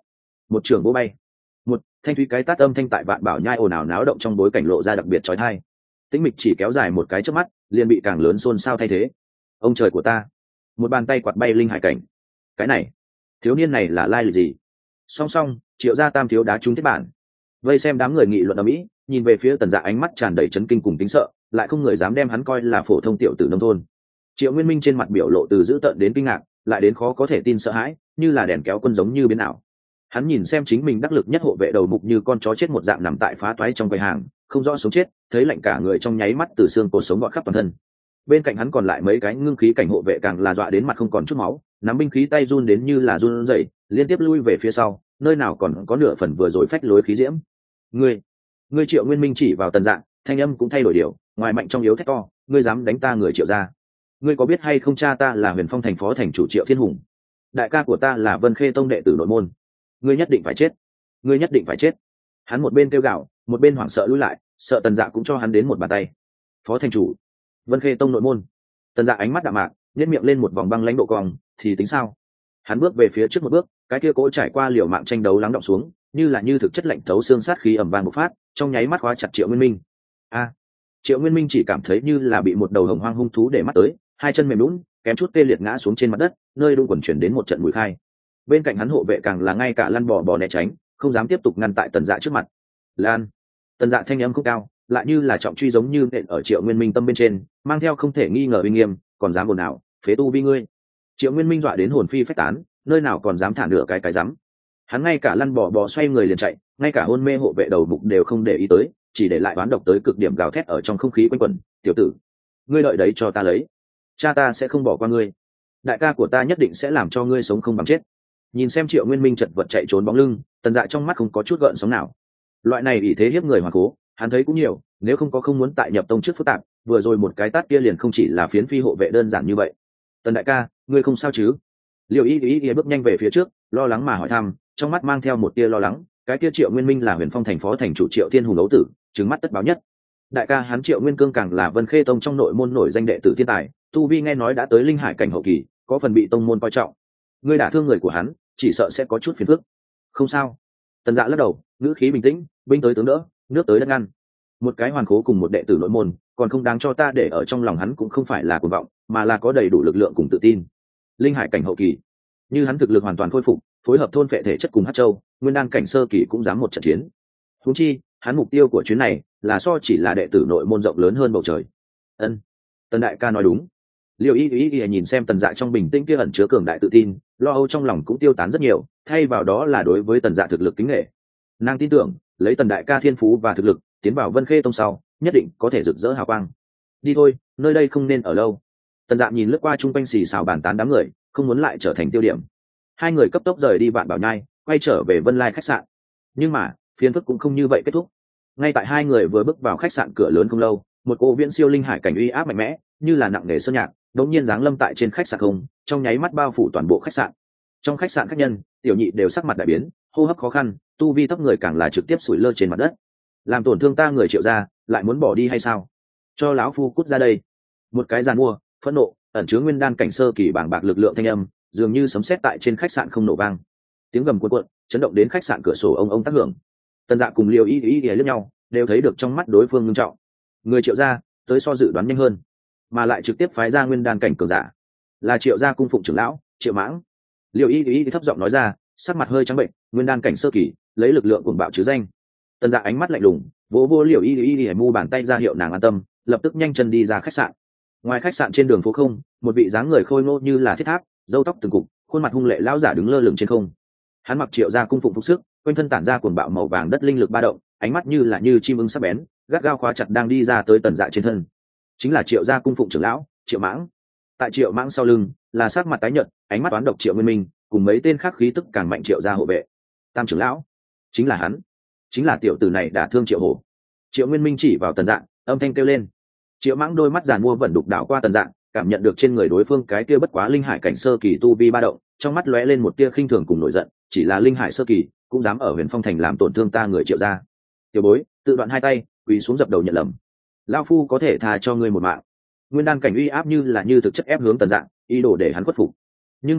một trường vỗ bay, một thanh thúy cái tát âm thanh tại vạn bảo nhai ồn ào náo động trong bối cảnh lộ ra đặc biệt trói thai. Tĩnh mịch chỉ kéo dài một cái trước mắt liền bị càng lớn xôn xao thay thế. Ông trời của ta, một bàn tay quạt bay linh hải cảnh. Cái này, thiếu niên này là lai lịch gì? Song song, Triệu gia tam thiếu đá trúng thiết bản. Vây xem đám người nghị luận ở mỹ, nhìn về phía Tần Dạ ánh mắt tràn đầy chấn kinh cùng tính sợ, lại không người dám đem hắn coi là phổ thông tiểu tử nông thôn. Triệu Nguyên Minh trên mặt biểu lộ từ dữ tợn đến kinh ngạc, lại đến khó có thể tin sợ hãi, như là đèn kéo quân giống như biến ảo. Hắn nhìn xem chính mình đắc lực nhất hộ vệ đầu mục như con chó chết một dạng nằm tại phá toái trong quầy hàng, không rõ sống chết, thấy lạnh cả người trong nháy mắt từ xương cột sống gọt khắp toàn thân. Bên cạnh hắn còn lại mấy cái ngưng khí cảnh hộ vệ càng là dọa đến mặt không còn chút máu, nắm binh khí tay run đến như là run rẩy, liên tiếp lui về phía sau, nơi nào còn có nửa phần vừa rồi phách lối khí diễm. Ngươi, ngươi Triệu Nguyên Minh chỉ vào Tần Dạ, thanh âm cũng thay đổi điều, ngoài mạnh trong yếu thét to, ngươi dám đánh ta người Triệu gia? Ngươi có biết hay không cha ta là Huyền Phong thành phó thành chủ Triệu Thiên Hùng, đại ca của ta là Vân Khê tông đệ tử nội môn, ngươi nhất định phải chết, ngươi nhất định phải chết. Hắn một bên kêu gào, một bên hoảng sợ lùi lại, sợ Tần Dạ cũng cho hắn đến một bàn tay. Phó thành chủ, Vân Khê tông nội môn. Tần Dạ ánh mắt đạm mạc, nhếch miệng lên một vòng băng lãnh độ cong, thì tính sao? Hắn bước về phía trước một bước, cái kia cỗ trải qua liều mạng tranh đấu lắng đọng xuống, như là như thực chất lạnh thấu xương sát khí ầm vang bộc phát, trong nháy mắt khóa chặt Triệu Nguyên Minh. A! Triệu Nguyên Minh chỉ cảm thấy như là bị một đầu hồng hoang hung thú để mắt tới, hai chân mềm nhũn, kém chút tê liệt ngã xuống trên mặt đất, nơi đung quần chuyển đến một trận mùi khai. Bên cạnh hắn hộ vệ càng là ngay cả lăn bò bò né tránh, không dám tiếp tục ngăn tại Tần Dạ trước mặt. Lan! Tần Dạ thanh âm không cao, lại như là trọng truy giống như nện ở Triệu Nguyên Minh tâm bên trên, mang theo không thể nghi ngờ uy nghiêm, còn dám ồn ào, phế tu vi ngươi. Triệu Nguyên Minh dọa đến hồn phi phách tán, nơi nào còn dám thả nửa cái cái dám. Hắn ngay cả lăn bò bò xoay người liền chạy, ngay cả hôn mê hộ vệ đầu mục đều không để ý tới, chỉ để lại oán độc tới cực điểm gào thét ở trong không khí quanh quẩn. Tiểu tử, ngươi đợi đấy cho ta lấy, cha ta sẽ không bỏ qua ngươi, đại ca của ta nhất định sẽ làm cho ngươi sống không bằng chết. Nhìn xem Triệu Nguyên Minh chật vật chạy trốn bóng lưng, Tần Dạ trong mắt không có chút gợn sóng nào. Loại này ỷ thế hiếp người hoàng cố, hắn thấy cũng nhiều, nếu không có không muốn tại nhập tông trước phức tạp, vừa rồi một cái tát kia liền không chỉ là phiến phi hộ vệ đơn giản như vậy. Tần đại ca, ngươi không sao chứ? Liệu ý ý ý bước nhanh về phía trước, lo lắng mà hỏi thăm, trong mắt mang theo một tia lo lắng. Cái kia Triệu Nguyên Minh là Huyền Phong thành phó thành chủ Triệu Thiên Hùng đấu tử, trừng mắt tất báo nhất. Đại ca hắn Triệu Nguyên Cương càng là Vân Khê tông trong nội môn nổi danh đệ tử thiên tài, tu vi nghe nói đã tới linh hải cảnh hậu kỳ, có phần bị tông môn coi trọng. Ngươi đả thương người của hắn, chỉ sợ sẽ có chút phiền phức. Không sao. Tần Dạ lắc đầu, ngữ khí bình tĩnh, binh tới tướng đỡ, nước tới đất ngăn. Một cái hoàn khố cùng một đệ tử nội môn, còn không đáng cho ta để ở trong lòng hắn cũng không phải là cuồng vọng, mà là có đầy đủ lực lượng cùng tự tin. Linh hải cảnh hậu kỳ, như hắn thực lực hoàn toàn khôi phục, phối hợp thôn vệ thể chất cùng Hắc Châu, nguyên đan cảnh sơ kỳ cũng dám một trận chiến. Huống chi, hắn mục tiêu của chuyến này là so chỉ là đệ tử nội môn rộng lớn hơn bầu trời. Ân, Tần đại ca nói đúng. Liêu ý ý ý nhìn xem Tần Dạ trong bình tĩnh kia ẩn chứa cường đại tự tin, lo âu trong lòng cũng tiêu tán rất nhiều, thay vào đó là đối với Tần Dạ thực lực kính nể. Nàng tin tưởng, lấy Tần đại ca thiên phú và thực lực, tiến vào Vân Khê tông sau, nhất định có thể rực rỡ hào quang. Đi thôi, nơi đây không nên ở lâu. Tần Dạ nhìn lướt qua chung quanh xì xào bàn tán đám người, không muốn lại trở thành tiêu điểm. Hai người cấp tốc rời đi Vạn Bảo Nhai, quay trở về Vân Lai khách sạn. Nhưng mà, phiền phức cũng không như vậy kết thúc. Ngay tại hai người vừa bước vào khách sạn cửa lớn không lâu, một cô viễn siêu linh hải cảnh uy áp mạnh mẽ, như là nặng nề sơn nhạc, đột nhiên giáng lâm tại trên khách sạn không, trong nháy mắt bao phủ toàn bộ khách sạn. Trong khách sạn khách nhân, tiểu nhị đều sắc mặt đại biến, hô hấp khó khăn, tu vi thấp người càng là trực tiếp sủi lơ trên mặt đất. Làm tổn thương ta người Triệu gia, lại muốn bỏ đi hay sao? Cho lão phu cút ra đây. Một cái giàn mua, phẫn nộ, ẩn chứa nguyên đan cảnh sơ kỳ bàng bạc lực lượng thanh âm, dường như sấm sét tại trên khách sạn không nổ vang. Tiếng gầm cuộn cuộn, chấn động đến khách sạn cửa sổ ông ông tác hưởng. Tần Dạ cùng Liêu ý ý ý lẫn nhau, đều thấy được trong mắt đối phương nghiêm trọng. Người Triệu gia tới so dự đoán nhanh hơn, mà lại trực tiếp phái ra nguyên đan cảnh cường giả, là Triệu gia cung phụng trưởng lão Triệu Mãng. Liêu ý ý thấp giọng nói ra, sắc mặt hơi trắng bệnh, nguyên đan cảnh sơ kỳ, lấy lực lượng cuồng bạo chứ danh. Tần Dạ ánh mắt lạnh lùng, vỗ vỗ Liêu ý ý ý mu bàn tay ra hiệu nàng an tâm, lập tức nhanh chân đi ra khách sạn. Ngoài khách sạn trên đường phố không, một vị dáng người khôi ngô như là thiết tháp, râu tóc từng cục, khuôn mặt hung lệ lão giả đứng lơ lửng trên không. Hắn mặc Triệu gia cung phụng phục sức, quanh thân tản ra cuồng bạo màu vàng đất linh lực ba động, ánh mắt như là như chim ưng sắc bén, gắt gao khóa chặt đang đi ra tới Tần Dạ trên thân. Chính là Triệu gia cung phụng trưởng lão Triệu Mãng. Tại Triệu Mãng sau lưng là sắc mặt tái nhợt, ánh mắt toán độc Triệu Nguyên Minh, cùng mấy tên khác khí tức càng mạnh Triệu gia hộ vệ. Tam trưởng lão, chính là hắn, chính là tiểu tử này đả thương Triệu Hổ. Triệu Nguyên Minh chỉ vào Tần Dạ, âm thanh kêu lên. Triệu Mãng đôi mắt giàn mua vẫn đục đảo qua Tần Dạ, cảm nhận được trên người đối phương cái kia bất quá linh hải cảnh sơ kỳ tu vi ba động, trong mắt lóe lên một tia khinh thường cùng nổi giận, chỉ là linh hải sơ kỳ cũng dám ở Huyền Phong thành làm tổn thương ta người Triệu gia. Tiểu bối, tự đoạn hai tay, quỳ xuống dập đầu nhận lầm. Lão phu có thể tha cho ngươi một mạng. Nguyên đan cảnh uy áp như là như thực chất ép hướng Tần Dạ, ý đồ để hắn khuất phục. Nhưng mà,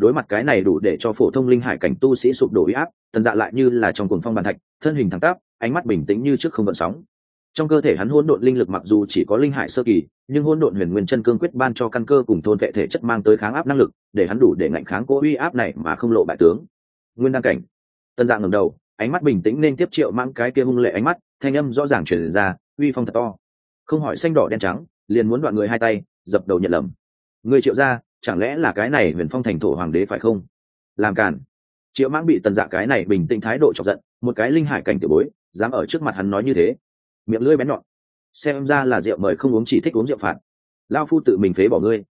đối mặt cái này đủ để cho phổ thông linh hải cảnh tu sĩ sụp đổ uy áp, tần dạ lại như là trong cuồng phong bàn thạch, thân hình thẳng tắp, ánh mắt bình tĩnh như trước không gợn sóng. Trong cơ thể hắn hỗn độn linh lực mặc dù chỉ có linh hải sơ kỳ, nhưng hỗn độn huyền nguyên chân cương quyết ban cho căn cơ cùng thôn vệ thể chất mang tới kháng áp năng lực, để hắn đủ để ngạnh kháng cố uy áp này mà không lộ bại tướng. Nguyên đăng cảnh. Tần Dạ ngẩng đầu, ánh mắt bình tĩnh nên tiếp Triệu Mãng cái kia hung lệ ánh mắt, thanh âm rõ ràng truyền ra, uy phong thật to. Không hỏi xanh đỏ đen trắng, liền muốn đoạn người hai tay, dập đầu nhận lầm. Người Triệu gia, chẳng lẽ là cái này Huyền Phong thành thổ hoàng đế phải không? Làm càn. Triệu Mãng bị Tần Dạ cái này bình tĩnh thái độ chọc giận, một cái linh hải cảnh tiểu bối, dám ở trước mặt hắn nói như thế, miệng lưỡi bén nhọn. Xem ra là rượu mời không uống chỉ thích uống rượu phạt. Lão phu tự mình phế bỏ ngươi.